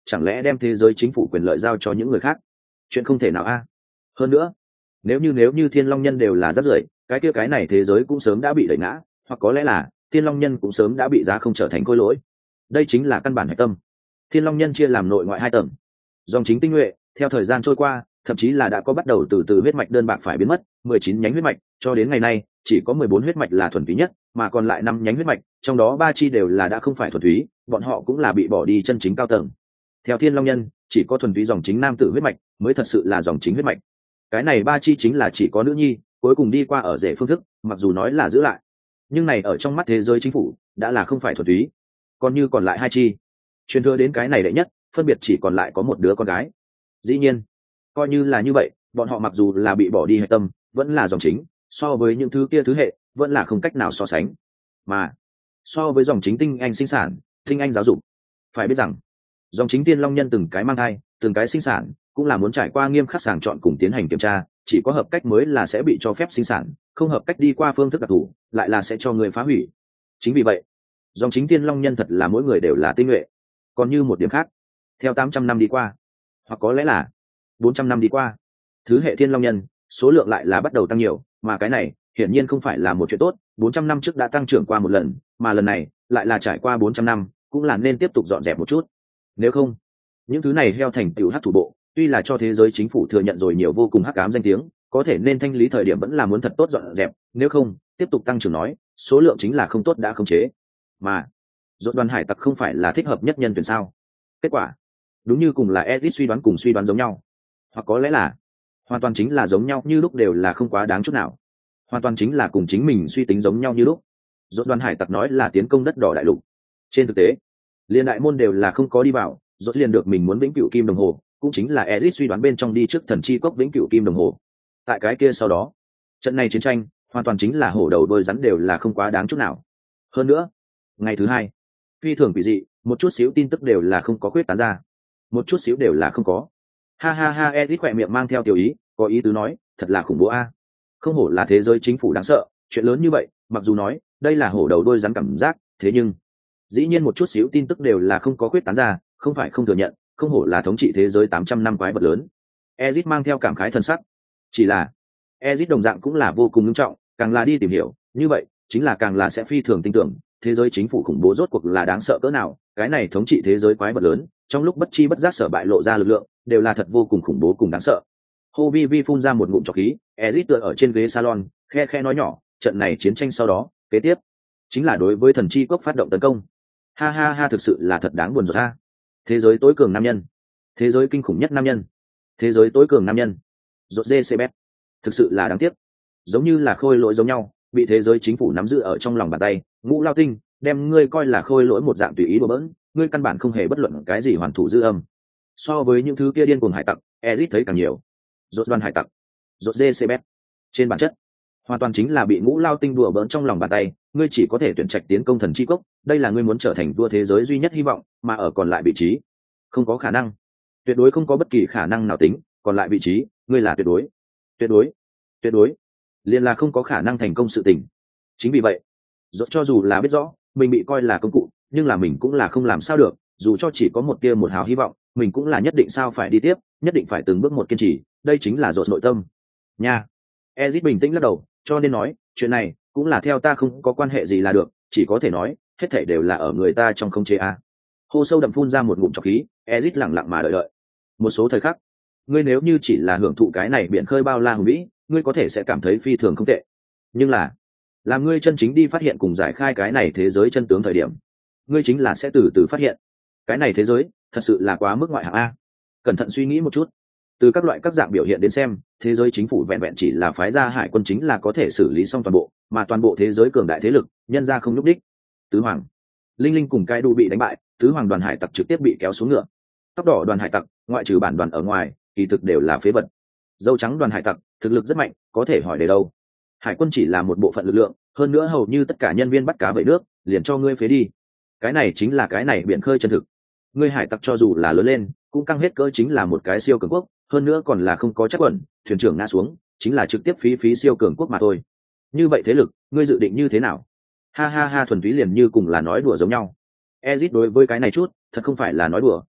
chẳng lẽ đem thế giới chính phủ quyền lợi giao cho những người khác? Chuyện không thể nào a. Hơn nữa, nếu như thiên long nhân đều là rác rưởi, cái kia cái này thế giới cũng sớm đã bị đẩy ngã, hoặc có lẽ là thiên long nhân cũng sớm đã bị giá không trở thành khối lỗi. Đây chính là căn bản hạch tâm. Thiên long nhân chia làm nội ngoại hai tầng. Dòng chính tinh nhuệ, theo thời gian trôi qua, thậm chí là đã có bắt đầu từ huyết mạch đơn bạc phải biến mất, 19 nhánh huyết mạch, cho đến ngày nay, chỉ có 14 huyết mạch là thuần túy nhất, mà còn lại 5 nhánh huyết mạch, trong đó 3 chi đều là đã không phải thuần túy, bọn họ cũng là bị bỏ đi chân chính cao tầng. Theo thiên long nhân, chỉ có thuần túy dòng chính nam tử huyết mạch mới thật sự là dòng chính huyết mạch. Cái này 3 chi chính là chỉ có nữ nhi, cuối cùng đi qua ở rể phương thức, mặc dù nói là giữ lại, nhưng này ở trong mắt thế giới chính phủ đã là không phải thuần túy. Còn như còn lại 2 chi, truyền thừa đến cái này đệ nhất, phân biệt chỉ còn lại có một đứa con gái. Dĩ nhiên, coi như là như vậy, bọn họ mặc dù là bị bỏ đi hệ tâm, vẫn là dòng chính, so với những thứ kia thứ hệ, vẫn là không cách nào so sánh. Mà so với dòng chính tinh anh sinh sản, tinh anh giáo dục, phải biết rằng dòng chính tiên long nhân từng cái mang thai, từng cái sinh sản, cũng là muốn trải qua nghiêm khắc sàng chọn cùng tiến hành kiểm tra, chỉ có hợp cách mới là sẽ bị cho phép sinh sản, không hợp cách đi qua phương thức đặc thù, lại là sẽ cho người phá hủy. Chính vì vậy, dòng chính tiên long nhân thật là mỗi người đều là tinh nhuệ. Còn như một điểm khác, theo 800 năm đi qua, hoặc có lẽ là 400 năm đi qua, thứ hệ thiên long nhân số lượng lại là bắt đầu tăng nhiều, mà cái này hiển nhiên không phải là một chuyện tốt. 400 năm trước đã tăng trưởng qua một lần, mà lần này lại là trải qua 400 năm, cũng là nên tiếp tục dọn dẹp một chút. Nếu không, những thứ này heo thành tiểu hắc thủ bộ, tuy là cho thế giới chính phủ thừa nhận rồi nhiều vô cùng hắc ám danh tiếng, có thể nên thanh lý thời điểm vẫn là muốn thật tốt dọn dẹp, nếu không tiếp tục tăng trưởng nói, số lượng chính là không tốt đã khống chế. Mà dốt đoàn hải tặc không phải là thích hợp nhất nhân tuyển sao? Kết quả đúng như cùng là Edith suy đoán cùng suy đoán giống nhau, hoặc có lẽ là hoàn toàn chính là giống nhau như lúc, đều là không quá đáng chút nào, hoàn toàn chính là cùng chính mình suy tính giống nhau như lúc. Dốt đoàn hải tặc nói là tiến công đất đỏ đại lục, trên thực tế liên đại môn đều là không có đi vào, dốt liền được mình muốn vĩnh cửu kim đồng hồ, cũng chính là Edith suy đoán bên trong đi trước thần chi cốc vĩnh cửu kim đồng hồ. Tại cái kia sau đó, trận này chiến tranh hoàn toàn chính là hổ đầu đôi rắn, đều là không quá đáng chút nào. Hơn nữa, ngày thứ hai, phi thường quỷ dị, một chút xíu tin tức đều là không có khuyết tán ra, một chút xíu đều là không có. Ha ha ha, Edith khỏe miệng mang theo tiểu ý, có ý tứ nói, thật là khủng bố a. Không hổ là thế giới chính phủ đáng sợ, chuyện lớn như vậy, mặc dù nói đây là hổ đầu đôi rắn cảm giác, thế nhưng dĩ nhiên một chút xíu tin tức đều là không có khuyết tán ra, không phải không thừa nhận, không hổ là thống trị thế giới 800 năm quái vật lớn. Edith mang theo cảm khái thân sắc. Chỉ là Edith đồng dạng cũng là vô cùng nghiêm trọng, càng là đi tìm hiểu, như vậy chính là càng là sẽ phi thường tin tưởng thế giới chính phủ khủng bố rốt cuộc là đáng sợ cỡ nào. Cái này thống trị thế giới quái vật lớn, trong lúc bất chi bất giác sở bại lộ ra lực lượng, đều là thật vô cùng khủng bố cùng đáng sợ. Hô Vi Vi phun ra một ngụm trọc khí, Edith tựa ở trên ghế salon, khe khe nói nhỏ, trận này chiến tranh sau đó, kế tiếp chính là đối với thần chi cốc phát động tấn công. Ha ha ha, thực sự là thật đáng buồn rồi ha. Thế giới tối cường nam nhân, thế giới kinh khủng nhất nam nhân, thế giới tối cường nam nhân, rốt dê cb, thực sự là đáng tiếc, giống như là khôi lỗi giống nhau, bị thế giới chính phủ nắm giữ ở trong lòng bàn tay. Ngũ Lao Tinh đem ngươi coi là khôi lỗi một dạng tùy ý đùa bỡn, ngươi căn bản không hề bất luận cái gì hoàn thủ dư âm. So với những thứ kia điên cuồng hải tặc, Ezit thấy càng nhiều. Rốt đoàn hải tặc, rốt dê cb, trên bản chất hoàn toàn chính là bị Ngũ Lao Tinh đùa bỡn trong lòng bàn tay. Ngươi chỉ có thể tuyển trạch tiến công thần chi cốc, đây là ngươi muốn trở thành vua thế giới duy nhất hy vọng, mà ở còn lại vị trí không có khả năng, tuyệt đối không có bất kỳ khả năng nào tính. Còn lại vị trí, ngươi là tuyệt đối tuyệt đối tuyệt đối liền là không có khả năng thành công sự tình. Chính vì vậy, dốt cho dù là biết rõ mình bị coi là công cụ, nhưng là mình cũng là không làm sao được, dù cho chỉ có một tia một hào hy vọng, mình cũng là nhất định sao phải đi tiếp, nhất định phải từng bước một kiên trì. Đây chính là dốt nội tâm nha. Ezit bình tĩnh lắc đầu, cho nên nói chuyện này cũng là theo ta không có quan hệ gì là được, chỉ có thể nói hết thảy đều là ở người ta trong không chế a. Hô sâu đậm phun ra một ngụm trọc khí, Ezit lặng lặng mà đợi. Một số thời khắc, ngươi nếu như chỉ là hưởng thụ cái này biển khơi bao la hùng vĩ, ngươi có thể sẽ cảm thấy phi thường không tệ, nhưng là làm ngươi chân chính đi phát hiện cùng giải khai cái này thế giới chân tướng thời điểm, ngươi chính là sẽ từ từ phát hiện cái này thế giới thật sự là quá mức ngoại hạng a. Cẩn thận suy nghĩ một chút, từ các loại các dạng biểu hiện đến xem, thế giới chính phủ vẹn vẹn chỉ là phái ra hải quân chính là có thể xử lý xong toàn bộ, mà toàn bộ thế giới cường đại thế lực nhân ra không nhúc đích. Tứ hoàng linh linh cùng cái đu bị đánh bại, tứ hoàng đoàn hải tặc trực tiếp bị kéo xuống ngựa. Tóc đỏ đoàn hải tặc ngoại trừ bản đoàn ở ngoài kỳ thực đều là phế vật. Dâu trắng đoàn hải tặc thực lực rất mạnh, có thể hỏi để đâu. Hải quân chỉ là một bộ phận lực lượng, hơn nữa hầu như tất cả nhân viên bắt cá vẩy nước liền cho ngươi phế đi. Cái này chính là cái này biển khơi chân thực. Ngươi hải tặc cho dù là lớn lên cũng căng hết cỡ, chính là một cái siêu cường quốc, hơn nữa còn là không có chắc quẩn, thuyền trưởng ngã xuống chính là trực tiếp phí siêu cường quốc mà thôi. Như vậy thế lực ngươi dự định như thế nào? Ha ha ha, thuần túy liền như cùng là nói đùa giống nhau. Ezit đối với cái này chút thật không phải là nói đùa.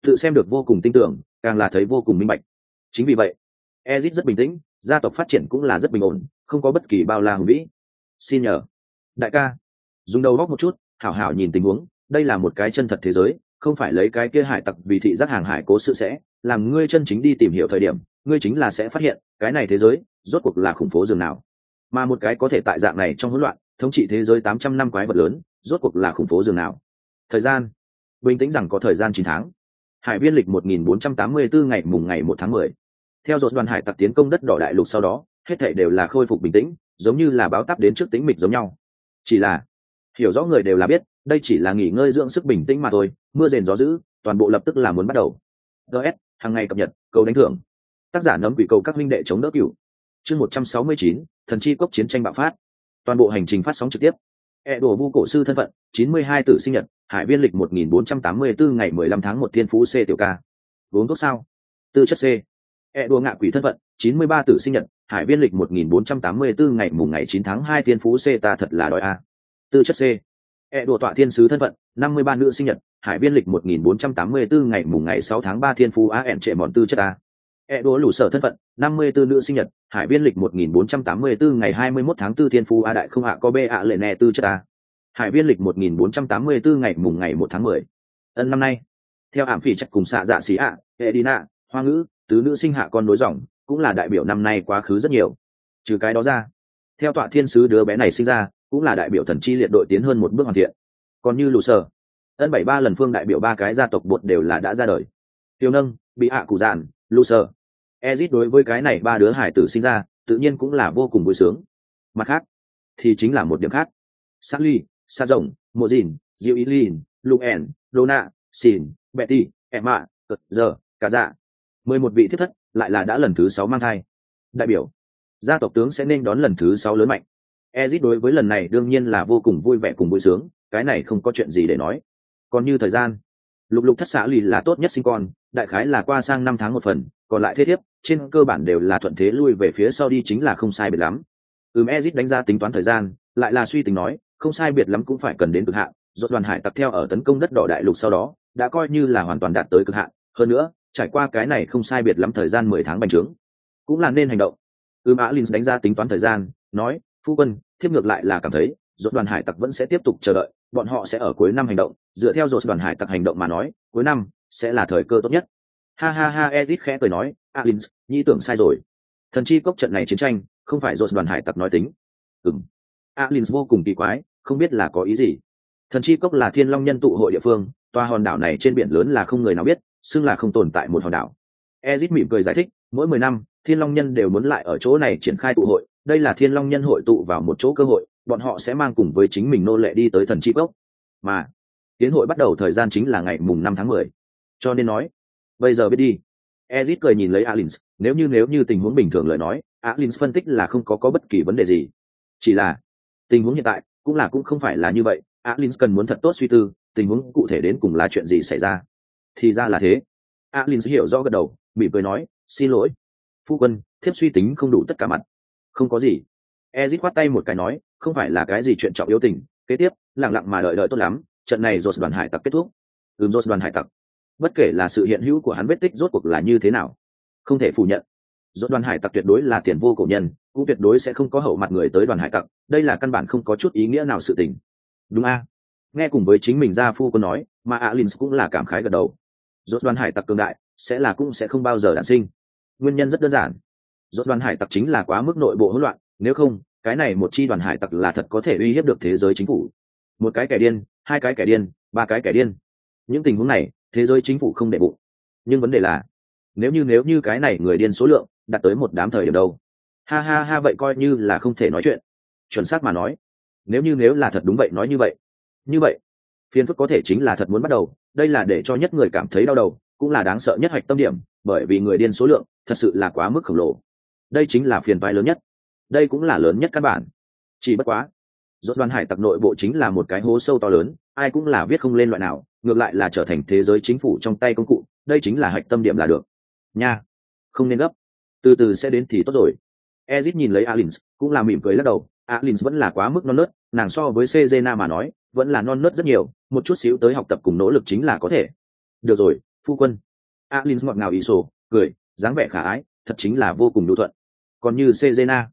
tự xem được vô cùng tin tưởng, càng là thấy vô cùng minh bạch. Chính vì vậy Ezic rất bình tĩnh, gia tộc phát triển cũng là rất bình ổn, không có bất kỳ bao la hùng vĩ. Xin nhờ đại ca dùng đầu góc một chút, hảo hảo nhìn tình huống, đây là một cái chân thật thế giới, không phải lấy cái kia hải tặc vì thị giác hàng hải cố sự sẽ làm ngươi chân chính đi tìm hiểu thời điểm, ngươi chính là sẽ phát hiện cái này thế giới rốt cuộc là khủng phố dường nào, mà một cái có thể tại dạng này trong hỗn loạn thống trị thế giới 800 năm quái vật lớn rốt cuộc là khủng phố dường nào. Thời gian bình tĩnh rằng có thời gian 9 tháng. Hải viên lịch 1484 ngày mùng ngày 1 tháng 10. Theo dột đoàn hải tặc tiến công đất đỏ đại lục sau đó, hết thảy đều là khôi phục bình tĩnh, giống như là báo táp đến trước tĩnh mịch giống nhau. Chỉ là hiểu rõ người đều là biết, đây chỉ là nghỉ ngơi dưỡng sức bình tĩnh mà thôi, mưa rền gió dữ, toàn bộ lập tức là muốn bắt đầu. DS, hàng ngày cập nhật, cầu đánh thưởng. Tác giả nấm quỷ cầu các huynh đệ chống đỡ cửu. Chương 169, thần chi cốc chiến tranh bạo phát. Toàn bộ hành trình phát sóng trực tiếp. Đồ vu cổ sư thân phận, 92 tử sinh nhật, hải viên lịch 1484 ngày 15 tháng 1 thiên phú C tiểu ca. Uống thuốc sao? Tư chất C. Đồ ngạ quỷ thân phận, 93 tử sinh nhật, hải viên lịch 1484 ngày mùng ngày 9 tháng 2 thiên phú C ta thật là đói a. Tư chất C. Đồ tọa thiên sứ thân phận, 53 nữ sinh nhật, hải viên lịch 1484 ngày mùng ngày 6 tháng 3 thiên phú AN trệ mòn tư chất A. Đồ lũ sở thân phận, 54 nữ sinh nhật, hải viên lịch 1484 ngày 21 tháng 4 thiên phú A đại không hạ có B ạ lệ nè tư chất A. Hải viên lịch 1484 ngày mùng ngày 1 tháng 10. Ân năm nay, theo ảm phỉ chắc cùng xạ dạ xí ạ, Edina, hoa ngữ, tứ nữ sinh hạ con nối dòng, cũng là đại biểu năm nay quá khứ rất nhiều. Trừ cái đó ra, theo tọa thiên sứ đứa bé này sinh ra, cũng là đại biểu thần chi liệt đội tiến hơn một bước hoàn thiện. Còn như lũ sở, ân 73 lần phương đại biểu ba cái gia tộc bột đều là đã ra đời. Tiêu nâng, bị hạ cụ dạn, lũ sở. Ezit đối với cái này ba đứa hải tử sinh ra, tự nhiên cũng là vô cùng vui sướng. Mặt khác, thì chính là một điểm khác. Sally, Sa Rồng, Mộ Dìn, Diệu Ý Lin, Luen, Lona, Xin, Betty, Emma, giờ, cả dạ. 11 vị thiết thất, lại là đã lần thứ 6 mang thai. Đại biểu, gia tộc tướng sẽ nên đón lần thứ 6 lớn mạnh. Ezit đối với lần này đương nhiên là vô cùng vui vẻ cùng vui sướng, cái này không có chuyện gì để nói. Còn như thời gian, lục lục thất xã lì là tốt nhất sinh con, đại khái là qua sang 5 tháng một phần, còn lại thế thiếp, trên cơ bản đều là thuận thế lui về phía sau đi chính là không sai biệt lắm. Ezit đánh ra tính toán thời gian, lại là suy tính nói, không sai biệt lắm cũng phải cần đến cực hạn, rốt đoàn hải tặc theo ở tấn công đất đỏ đại lục sau đó, đã coi như là hoàn toàn đạt tới cực hạn, hơn nữa, trải qua cái này không sai biệt lắm thời gian 10 tháng bành trướng, cũng là nên hành động. Alins đánh ra tính toán thời gian, nói, phu quân, thiếp ngược lại là cảm thấy, rốt đoàn hải tặc vẫn sẽ tiếp tục chờ đợi, bọn họ sẽ ở cuối năm hành động, dựa theo rốt đoàn hải tặc hành động mà nói, cuối năm sẽ là thời cơ tốt nhất. Ha ha ha, Edith khẽ cười nói, Alins, nhi tưởng sai rồi. Thần chi cốc trận này chiến tranh, không phải rốt đoàn hải tặc nói tính. Alins vô cùng kỳ quái, không biết là có ý gì. Thần chi cốc là thiên long nhân tụ hội địa phương, tòa hòn đảo này trên biển lớn là không người nào biết, xưng là không tồn tại một hòn đảo. Ezit mỉm cười giải thích, mỗi 10 năm, thiên long nhân đều muốn lại ở chỗ này triển khai tụ hội, đây là thiên long nhân hội tụ vào một chỗ cơ hội, bọn họ sẽ mang cùng với chính mình nô lệ đi tới thần chi cốc. Mà tiến hội bắt đầu thời gian chính là ngày mùng 5 tháng 10. Cho nên nói, bây giờ biết đi. Ezit cười nhìn lấy Alins, nếu như tình huống bình thường lời nói, Alins phân tích là không có bất kỳ vấn đề gì. Chỉ là tình huống hiện tại cũng không phải là như vậy, Alins cần muốn thật tốt suy tư, tình huống cụ thể đến cùng là chuyện gì xảy ra. Thì ra là thế. Alins hiểu rõ gật đầu, mỉm cười nói, xin lỗi phu quân, thiếp suy tính không đủ tất cả mặt. Không có gì. Ezit khoát tay một cái nói, không phải là cái gì chuyện trọng yếu tình, kế tiếp lặng lặng mà đợi tốt lắm, trận này rốt đoàn hải tặc kết thúc. Rốt đoàn hải tặc, bất kể là sự hiện hữu của hắn vết tích rốt cuộc là như thế nào, không thể phủ nhận, rốt đoàn hải tặc tuyệt đối là tiền vô cổ nhân, cũng tuyệt đối sẽ không có hậu mặt người tới đoàn hải tặc, đây là căn bản không có chút ý nghĩa nào sự tình. Đúng a? Nghe cùng với chính mình gia phu có nói, mà Alins cũng là cảm khái gật đầu. Rốt đoàn hải tặc cường đại, cũng sẽ không bao giờ đản sinh. Nguyên nhân rất đơn giản, rốt đoàn hải tặc chính là quá mức nội bộ hỗn loạn, nếu không, cái này một chi đoàn hải tặc là thật có thể uy hiếp được thế giới chính phủ. Một cái kẻ điên, hai cái kẻ điên, ba cái kẻ điên. Những tình huống này, thế giới chính phủ không để bụng. Nhưng vấn đề là, nếu như cái này người điên số lượng đạt tới một đám thời điểm đâu. Ha ha ha, vậy coi như là không thể nói chuyện. Chuẩn xác mà nói, nếu là thật đúng vậy nói như vậy phiền phức có thể chính là thật muốn bắt đầu, đây là để cho nhất người cảm thấy đau đầu, cũng là đáng sợ nhất hạch tâm điểm, bởi vì người điên số lượng thật sự là quá mức khổng lồ, đây chính là phiền toái lớn nhất, đây cũng là lớn nhất căn bản. Chỉ bất quá rốt đoàn hải tặc nội bộ chính là một cái hố sâu to lớn, ai cũng là viết không lên loại nào, ngược lại là trở thành thế giới chính phủ trong tay công cụ, đây chính là hạch tâm điểm là được nha. Không nên gấp, từ từ sẽ đến thì tốt rồi. Ezit nhìn lấy Alins, cũng là mỉm cười lắc đầu, Alins vẫn là quá mức non nớt, nàng so với Cezena mà nói, vẫn là non nớt rất nhiều, một chút xíu tới học tập cùng nỗ lực chính là có thể. Được rồi, Phu quân. Alin ngọt ngào ý sổ cười, dáng vẻ khả ái, thật chính là vô cùng nhu thuận. Còn như Cezena.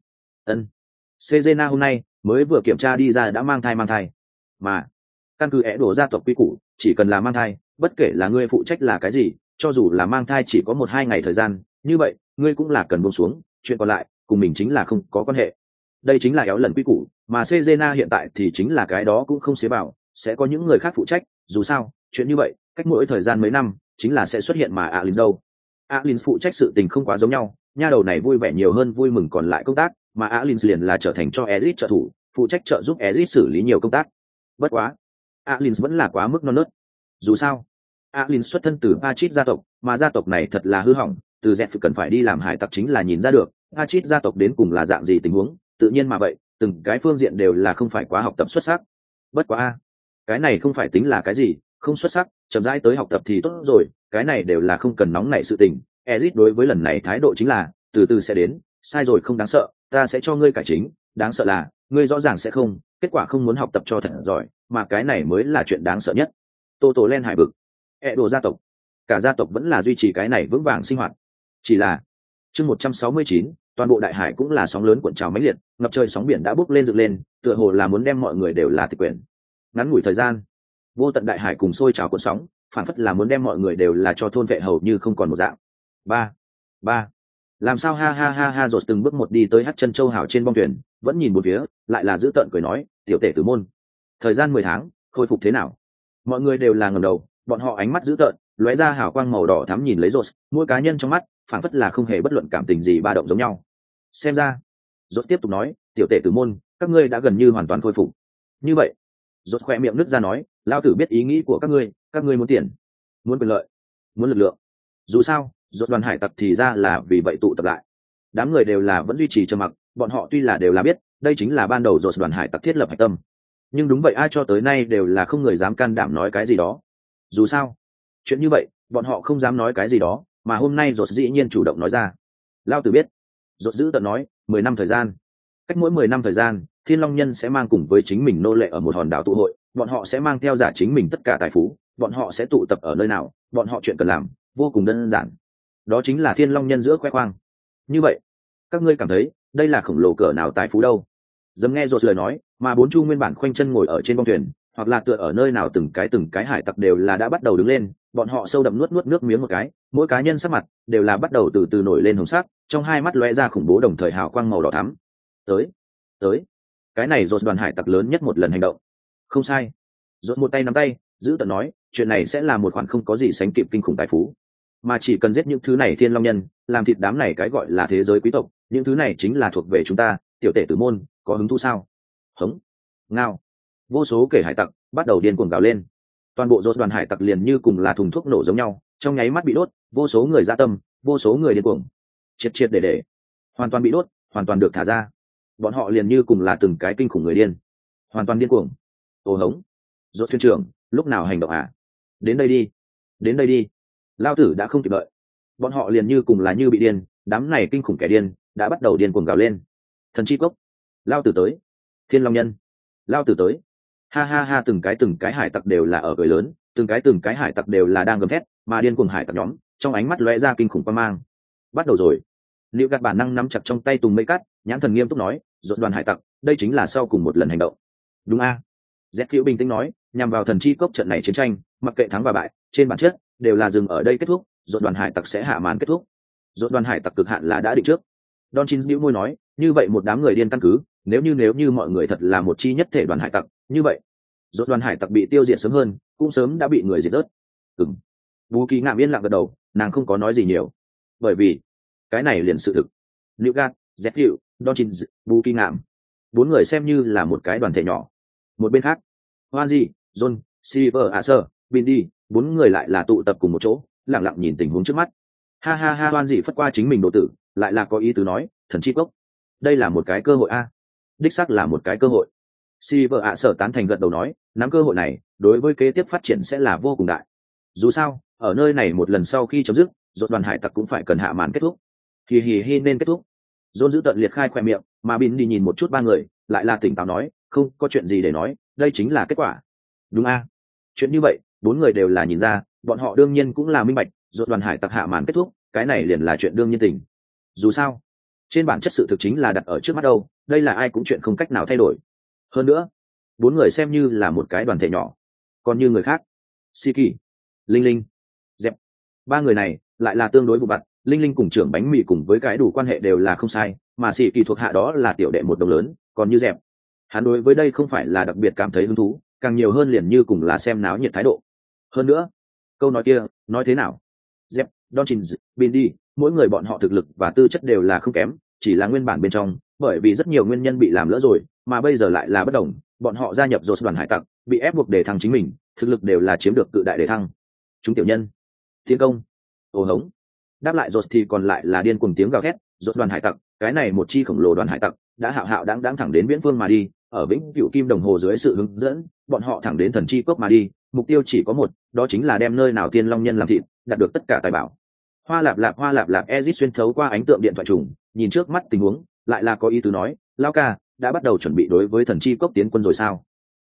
Cezena hôm nay mới vừa kiểm tra đi ra đã mang thai, mà căn cứ ẻ đổ gia tộc quy củ, chỉ cần là mang thai, bất kể là ngươi phụ trách là cái gì, cho dù là mang thai chỉ có 1-2 ngày thời gian, như vậy ngươi cũng là cần buông xuống, chuyện còn lại cùng mình chính là không có quan hệ. Đây chính là éo lần quy củ, mà Cezena hiện tại thì chính là cái đó cũng không xế bảo, sẽ có những người khác phụ trách, dù sao chuyện như vậy cách mỗi thời gian mấy năm chính là sẽ xuất hiện. Mà Alin đâu, Alin phụ trách sự tình không quá giống nhau, nha đầu này vui vẻ nhiều hơn vui mừng còn lại công tác, mà Alin liền là trở thành cho Ezic trợ thủ, phụ trách trợ giúp Ezic xử lý nhiều công tác. Bất quá Alin vẫn là quá mức non nớt. Dù sao Alin xuất thân từ Pachit gia tộc, mà gia tộc này thật là hư hỏng, từ dẹp cần phải đi làm hải tặc chính là nhìn ra được Pachit gia tộc đến cùng là dạng gì tình huống, tự nhiên mà vậy từng cái phương diện đều là không phải quá học tập xuất sắc. Bất quá cái này không phải tính là cái gì, không xuất sắc chậm rãi tới học tập thì tốt rồi, cái này đều là không cần nóng nảy sự tình. Ezic đối với lần này thái độ chính là từ từ sẽ đến, sai rồi không đáng sợ, ta sẽ cho ngươi cải chính, đáng sợ là ngươi rõ ràng sẽ không, kết quả không muốn học tập cho thật giỏi, mà cái này mới là chuyện đáng sợ nhất. Tô Tô Len hải vực, đồ gia tộc, cả gia tộc vẫn là duy trì cái này vững vàng sinh hoạt. Chỉ là chương 169, toàn bộ đại hải cũng là sóng lớn cuộn trào mãnh liệt, ngập trời sóng biển đã bốc lên dựng lên, tựa hồ là muốn đem mọi người đều là tịch quyển. Ngắn ngủi thời gian, vô tận đại hải cùng sôi trào cuộn sóng, phản phất là muốn đem mọi người đều là cho thôn vệ hầu như không còn một dạng. Ba, làm sao ha rồi từng bước một đi tới Hắc Chân Châu hào trên bong thuyền, vẫn nhìn một phía, lại là giữ tợn cười nói, tiểu tể tử môn, thời gian 10 tháng, khôi phục thế nào? Mọi người đều là ngẩng đầu, bọn họ ánh mắt dữ tợn, lóe ra hào quang màu đỏ thắm nhìn lấy Rốt, mỗi cá nhân trong mắt phản phất là không hề bất luận cảm tình gì ba động giống nhau. Xem ra, Rốt tiếp tục nói, tiểu tể tử môn, các ngươi đã gần như hoàn toàn khôi phục. Như vậy, Rốt khẽ miệng nứt ra nói, lão tử biết ý nghĩ của các ngươi muốn tiền, muốn quyền lợi, muốn lực lượng. Dù sao, Rốt đoàn hải tặc thì ra là vì vậy tụ tập lại. Đám người đều là vẫn duy trì trầm mặc, bọn họ tuy là đều là biết, đây chính là ban đầu Rốt đoàn hải tặc thiết lập hải tâm. Nhưng đúng vậy ai cho tới nay đều là không người dám can đảm nói cái gì đó. Dù sao, chuyện như vậy, bọn họ không dám nói cái gì đó, mà hôm nay Rốt dĩ nhiên chủ động nói ra. Lão tử biết. Rốt giữ tợn nói, 10 năm thời gian. Cách mỗi 10 năm thời gian, Thiên Long Nhân sẽ mang cùng với chính mình nô lệ ở một hòn đảo tụ hội, bọn họ sẽ mang theo giả chính mình tất cả tài phú, bọn họ sẽ tụ tập ở nơi nào, bọn họ chuyện cần làm vô cùng đơn giản. Đó chính là Thiên Long Nhân giữa khoe khoang. Như vậy, các ngươi cảm thấy, đây là khổng lồ cỡ nào tài phú đâu? Dám nghe Rốt lời nói, mà bốn chu nguyên bản khoanh chân ngồi ở trên bong thuyền, hoặc là tựa ở nơi nào từng cái hải tặc đều là đã bắt đầu đứng lên, bọn họ sâu đậm nuốt nước miếng một cái, mỗi cá nhân sắc mặt đều là bắt đầu từ từ nổi lên hồng sắc, trong hai mắt lóe ra khủng bố đồng thời hào quang màu đỏ thắm. Tới, cái này Rốt đoàn hải tặc lớn nhất một lần hành động. Không sai. Rốt một tay nắm tay, giữ tận nói, chuyện này sẽ là một khoản không có gì sánh kịp kinh khủng tài phú. Mà chỉ cần giết những thứ này Thiên Long Nhân, làm thịt đám này cái gọi là thế giới quý tộc, những thứ này chính là thuộc về chúng ta, tiểu tể tử môn, có hứng thú sao? Hống, ngao. Vô số kẻ hải tặc bắt đầu điên cuồng gào lên. Toàn bộ Rốt đoàn hải tặc liền như cùng là thùng thuốc nổ giống nhau, trong nháy mắt bị đốt, vô số người dạ tâm, vô số người điên cuồng. Triệt để, hoàn toàn bị đốt, hoàn toàn được thả ra. Bọn họ liền như cùng là từng cái kinh khủng người điên, hoàn toàn điên cuồng. Ô hống, Rốt thuyền trưởng, lúc nào hành động à? Đến đây đi. Lao tử đã không kịp đợi. Bọn họ liền như cùng là như bị điên, đám này kinh khủng kẻ điên đã bắt đầu điên cuồng gào lên. Thần chi cốc, Lao tử tới. Thiên Long Nhân, Lao tử tới. Ha, từng cái hải tặc đều là ở cười lớn, từng cái hải tặc đều là đang gầm thét, mà điên cuồng hải tặc nhóm trong ánh mắt lóe ra kinh khủng quang mang. Bắt đầu rồi. Liệu gạt bản năng nắm chặt trong tay tùng mây cắt, nhãn thần nghiêm túc nói, Rốt đoàn hải tặc, đây chính là sau cùng một lần hành động. Đúng a? Z Phiêu bình tĩnh nói, nhằm vào thần chi cốc trận này chiến tranh, mặc kệ thắng và bại, trên bản chất đều là dừng ở đây kết thúc, Rốt đoàn hải tặc sẽ hạ màn kết thúc. Rốt đoàn hải tặc cực hạn là đã định trước. Don Chin bĩu môi nói, như vậy một đám người điên căn cứ, nếu như mọi người thật là một chi nhất thể đoàn hải tặc, như vậy, Rốt đoàn hải tặc bị tiêu diệt sớm hơn, cũng sớm đã bị người diệt rớt. Bú Kỳ Ngạm yên lặng gật đầu, nàng không có nói gì nhiều, bởi vì cái này liền sự thực. Liễu Gạt, Z Phiêu, Don Chin, Bú Kỳ Ngạm, bốn người xem như là một cái đoàn thể nhỏ. Một bên khác, Hoanji, John, Silver, Acer, Bindi, bốn người lại là tụ tập cùng một chỗ, lặng lặng nhìn tình huống trước mắt. Ha, Hoanji phất qua chính mình đồ tử, lại là có ý tứ nói, thần chi cốc, đây là một cái cơ hội a, đích xác là một cái cơ hội. Silver Acer tán thành gật đầu nói, nắm cơ hội này, đối với kế tiếp phát triển sẽ là vô cùng đại. Dù sao, ở nơi này một lần sau khi chấm dứt, Rốt đoàn hải tặc cũng phải cần hạ màn kết thúc. Hi nên kết thúc. John giữ tận liệt khai khoe miệng, mà Bindi nhìn một chút ba người, lại là tỉnh táo nói, không có chuyện gì để nói, đây chính là kết quả. Đúng a, chuyện như vậy Bốn người đều là nhìn ra, bọn họ đương nhiên cũng là minh bạch, rốt đoàn hải tặc hạ màn kết thúc, cái này liền là chuyện đương nhiên tình. Dù sao, trên bản chất sự thực chính là đặt ở trước mắt đâu, đây là ai cũng chuyện không cách nào thay đổi. Hơn nữa, bốn người xem như là một cái đoàn thể nhỏ. Còn như người khác, Siki, Linh Linh, Dẹp, ba người này lại là tương đối vụ vặt. Linh Linh cùng trưởng bánh mì cùng với cái đủ quan hệ đều là không sai, mà Siki thuộc hạ đó là tiểu đệ một đồng lớn, còn như Dẹp, hắn đối với đây không phải là đặc biệt cảm thấy hứng thú, càng nhiều hơn liền như cùng là xem náo nhiệt thái độ. Hơn nữa, câu nói kia nói thế nào, Dẹp, Donchins, Bindi, mỗi người bọn họ thực lực và tư chất đều là không kém, chỉ là nguyên bản bên trong, bởi vì rất nhiều nguyên nhân bị làm lỡ rồi, mà bây giờ lại là bất đồng, bọn họ gia nhập rồi đoàn hải tặc, bị ép buộc để thăng chính mình, thực lực đều là chiếm được cự đại để thăng. Chúng tiểu nhân, tiến công, ồ hống, đáp lại rồi thì còn lại là điên cuồng tiếng gào thét, rồi đoàn hải tặc, cái này một chi khổng lồ đoàn hải tặc, đã hạo hạo đáng thẳng đến viễn phương mà đi, ở vĩnh cửu kim đồng hồ dưới sự hướng dẫn, bọn họ thẳng đến thần chi cốc mà đi, mục tiêu chỉ có một, đó chính là đem nơi nào tiên long nhân làm thịt, đạt được tất cả tài bảo. Hoa lạp lạp Ezit xuyên thấu qua ánh tượng điện thoại trùng, nhìn trước mắt tình huống, lại là có ý tứ nói, lão ca đã bắt đầu chuẩn bị đối với thần chi cốc tiến quân rồi sao?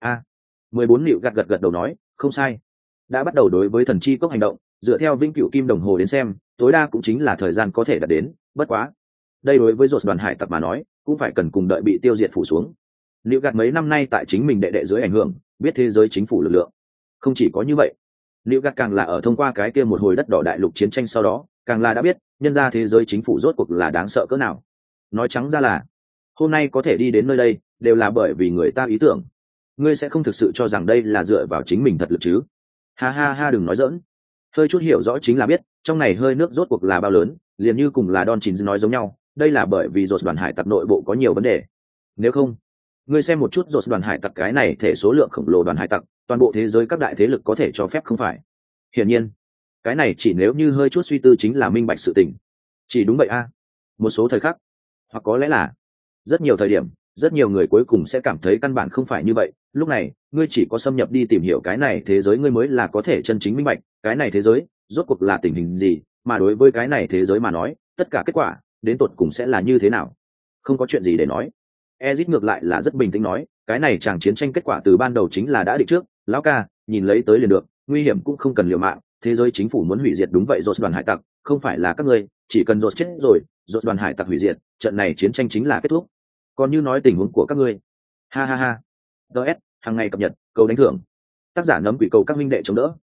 14 Nịu gật đầu nói, không sai, đã bắt đầu đối với thần chi cốc hành động, dựa theo vĩnh cửu kim đồng hồ đến xem, tối đa cũng chính là thời gian có thể đạt đến, bất quá, đây đối với rột đoàn hải tặc mà nói, cũng phải cần cùng đợi bị tiêu diệt phủ xuống. Nịu gạt mấy năm nay tại chính mình đệ dưới ảnh hưởng, biết thế giới chính phủ lực lượng. Không chỉ có như vậy, Nịu gạt càng là ở thông qua cái kia một hồi đất đỏ đại lục chiến tranh sau đó, càng là đã biết nhân ra thế giới chính phủ rốt cuộc là đáng sợ cỡ nào. Nói trắng ra là, hôm nay có thể đi đến nơi đây, đều là bởi vì người ta ý tưởng. Ngươi sẽ không thực sự cho rằng đây là dựa vào chính mình thật lực chứ? Ha, đừng nói giỡn. Hơi chút hiểu rõ chính là biết, trong này hơi nước rốt cuộc là bao lớn, liền như cùng là Don Chín nói giống nhau, đây là bởi vì rột đoàn hải tặc nội bộ có nhiều vấn đề. Nếu không, ngươi xem một chút rột đoàn hải tặc cái này thể số lượng khổng lồ đoàn hải tặc, toàn bộ thế giới các đại thế lực có thể cho phép không phải? Hiển nhiên, cái này chỉ nếu như hơi chút suy tư chính là minh bạch sự tình. Chỉ đúng vậy a. Một số thời khắc, hoặc có lẽ là rất nhiều thời điểm, rất nhiều người cuối cùng sẽ cảm thấy căn bản không phải như vậy. Lúc này, ngươi chỉ có xâm nhập đi tìm hiểu cái này thế giới ngươi mới là có thể chân chính minh bạch, cái này thế giới rốt cuộc là tình hình gì, mà đối với cái này thế giới mà nói, tất cả kết quả đến tột cùng sẽ là như thế nào. Không có chuyện gì để nói. Ezit ngược lại là rất bình tĩnh nói, cái này chàng chiến tranh kết quả từ ban đầu chính là đã định trước, lão ca, nhìn lấy tới liền được, nguy hiểm cũng không cần liều mạng, thế giới chính phủ muốn hủy diệt đúng vậy rột đoàn hải tặc, không phải là các ngươi, chỉ cần rột chết rồi, rột đoàn hải tặc hủy diệt, trận này chiến tranh chính là kết thúc. Còn như nói tình huống của các ngươi, ha. DS, hàng ngày cập nhật, cầu đánh thưởng. Tác giả nấm quỷ cầu các minh đệ chống đỡ,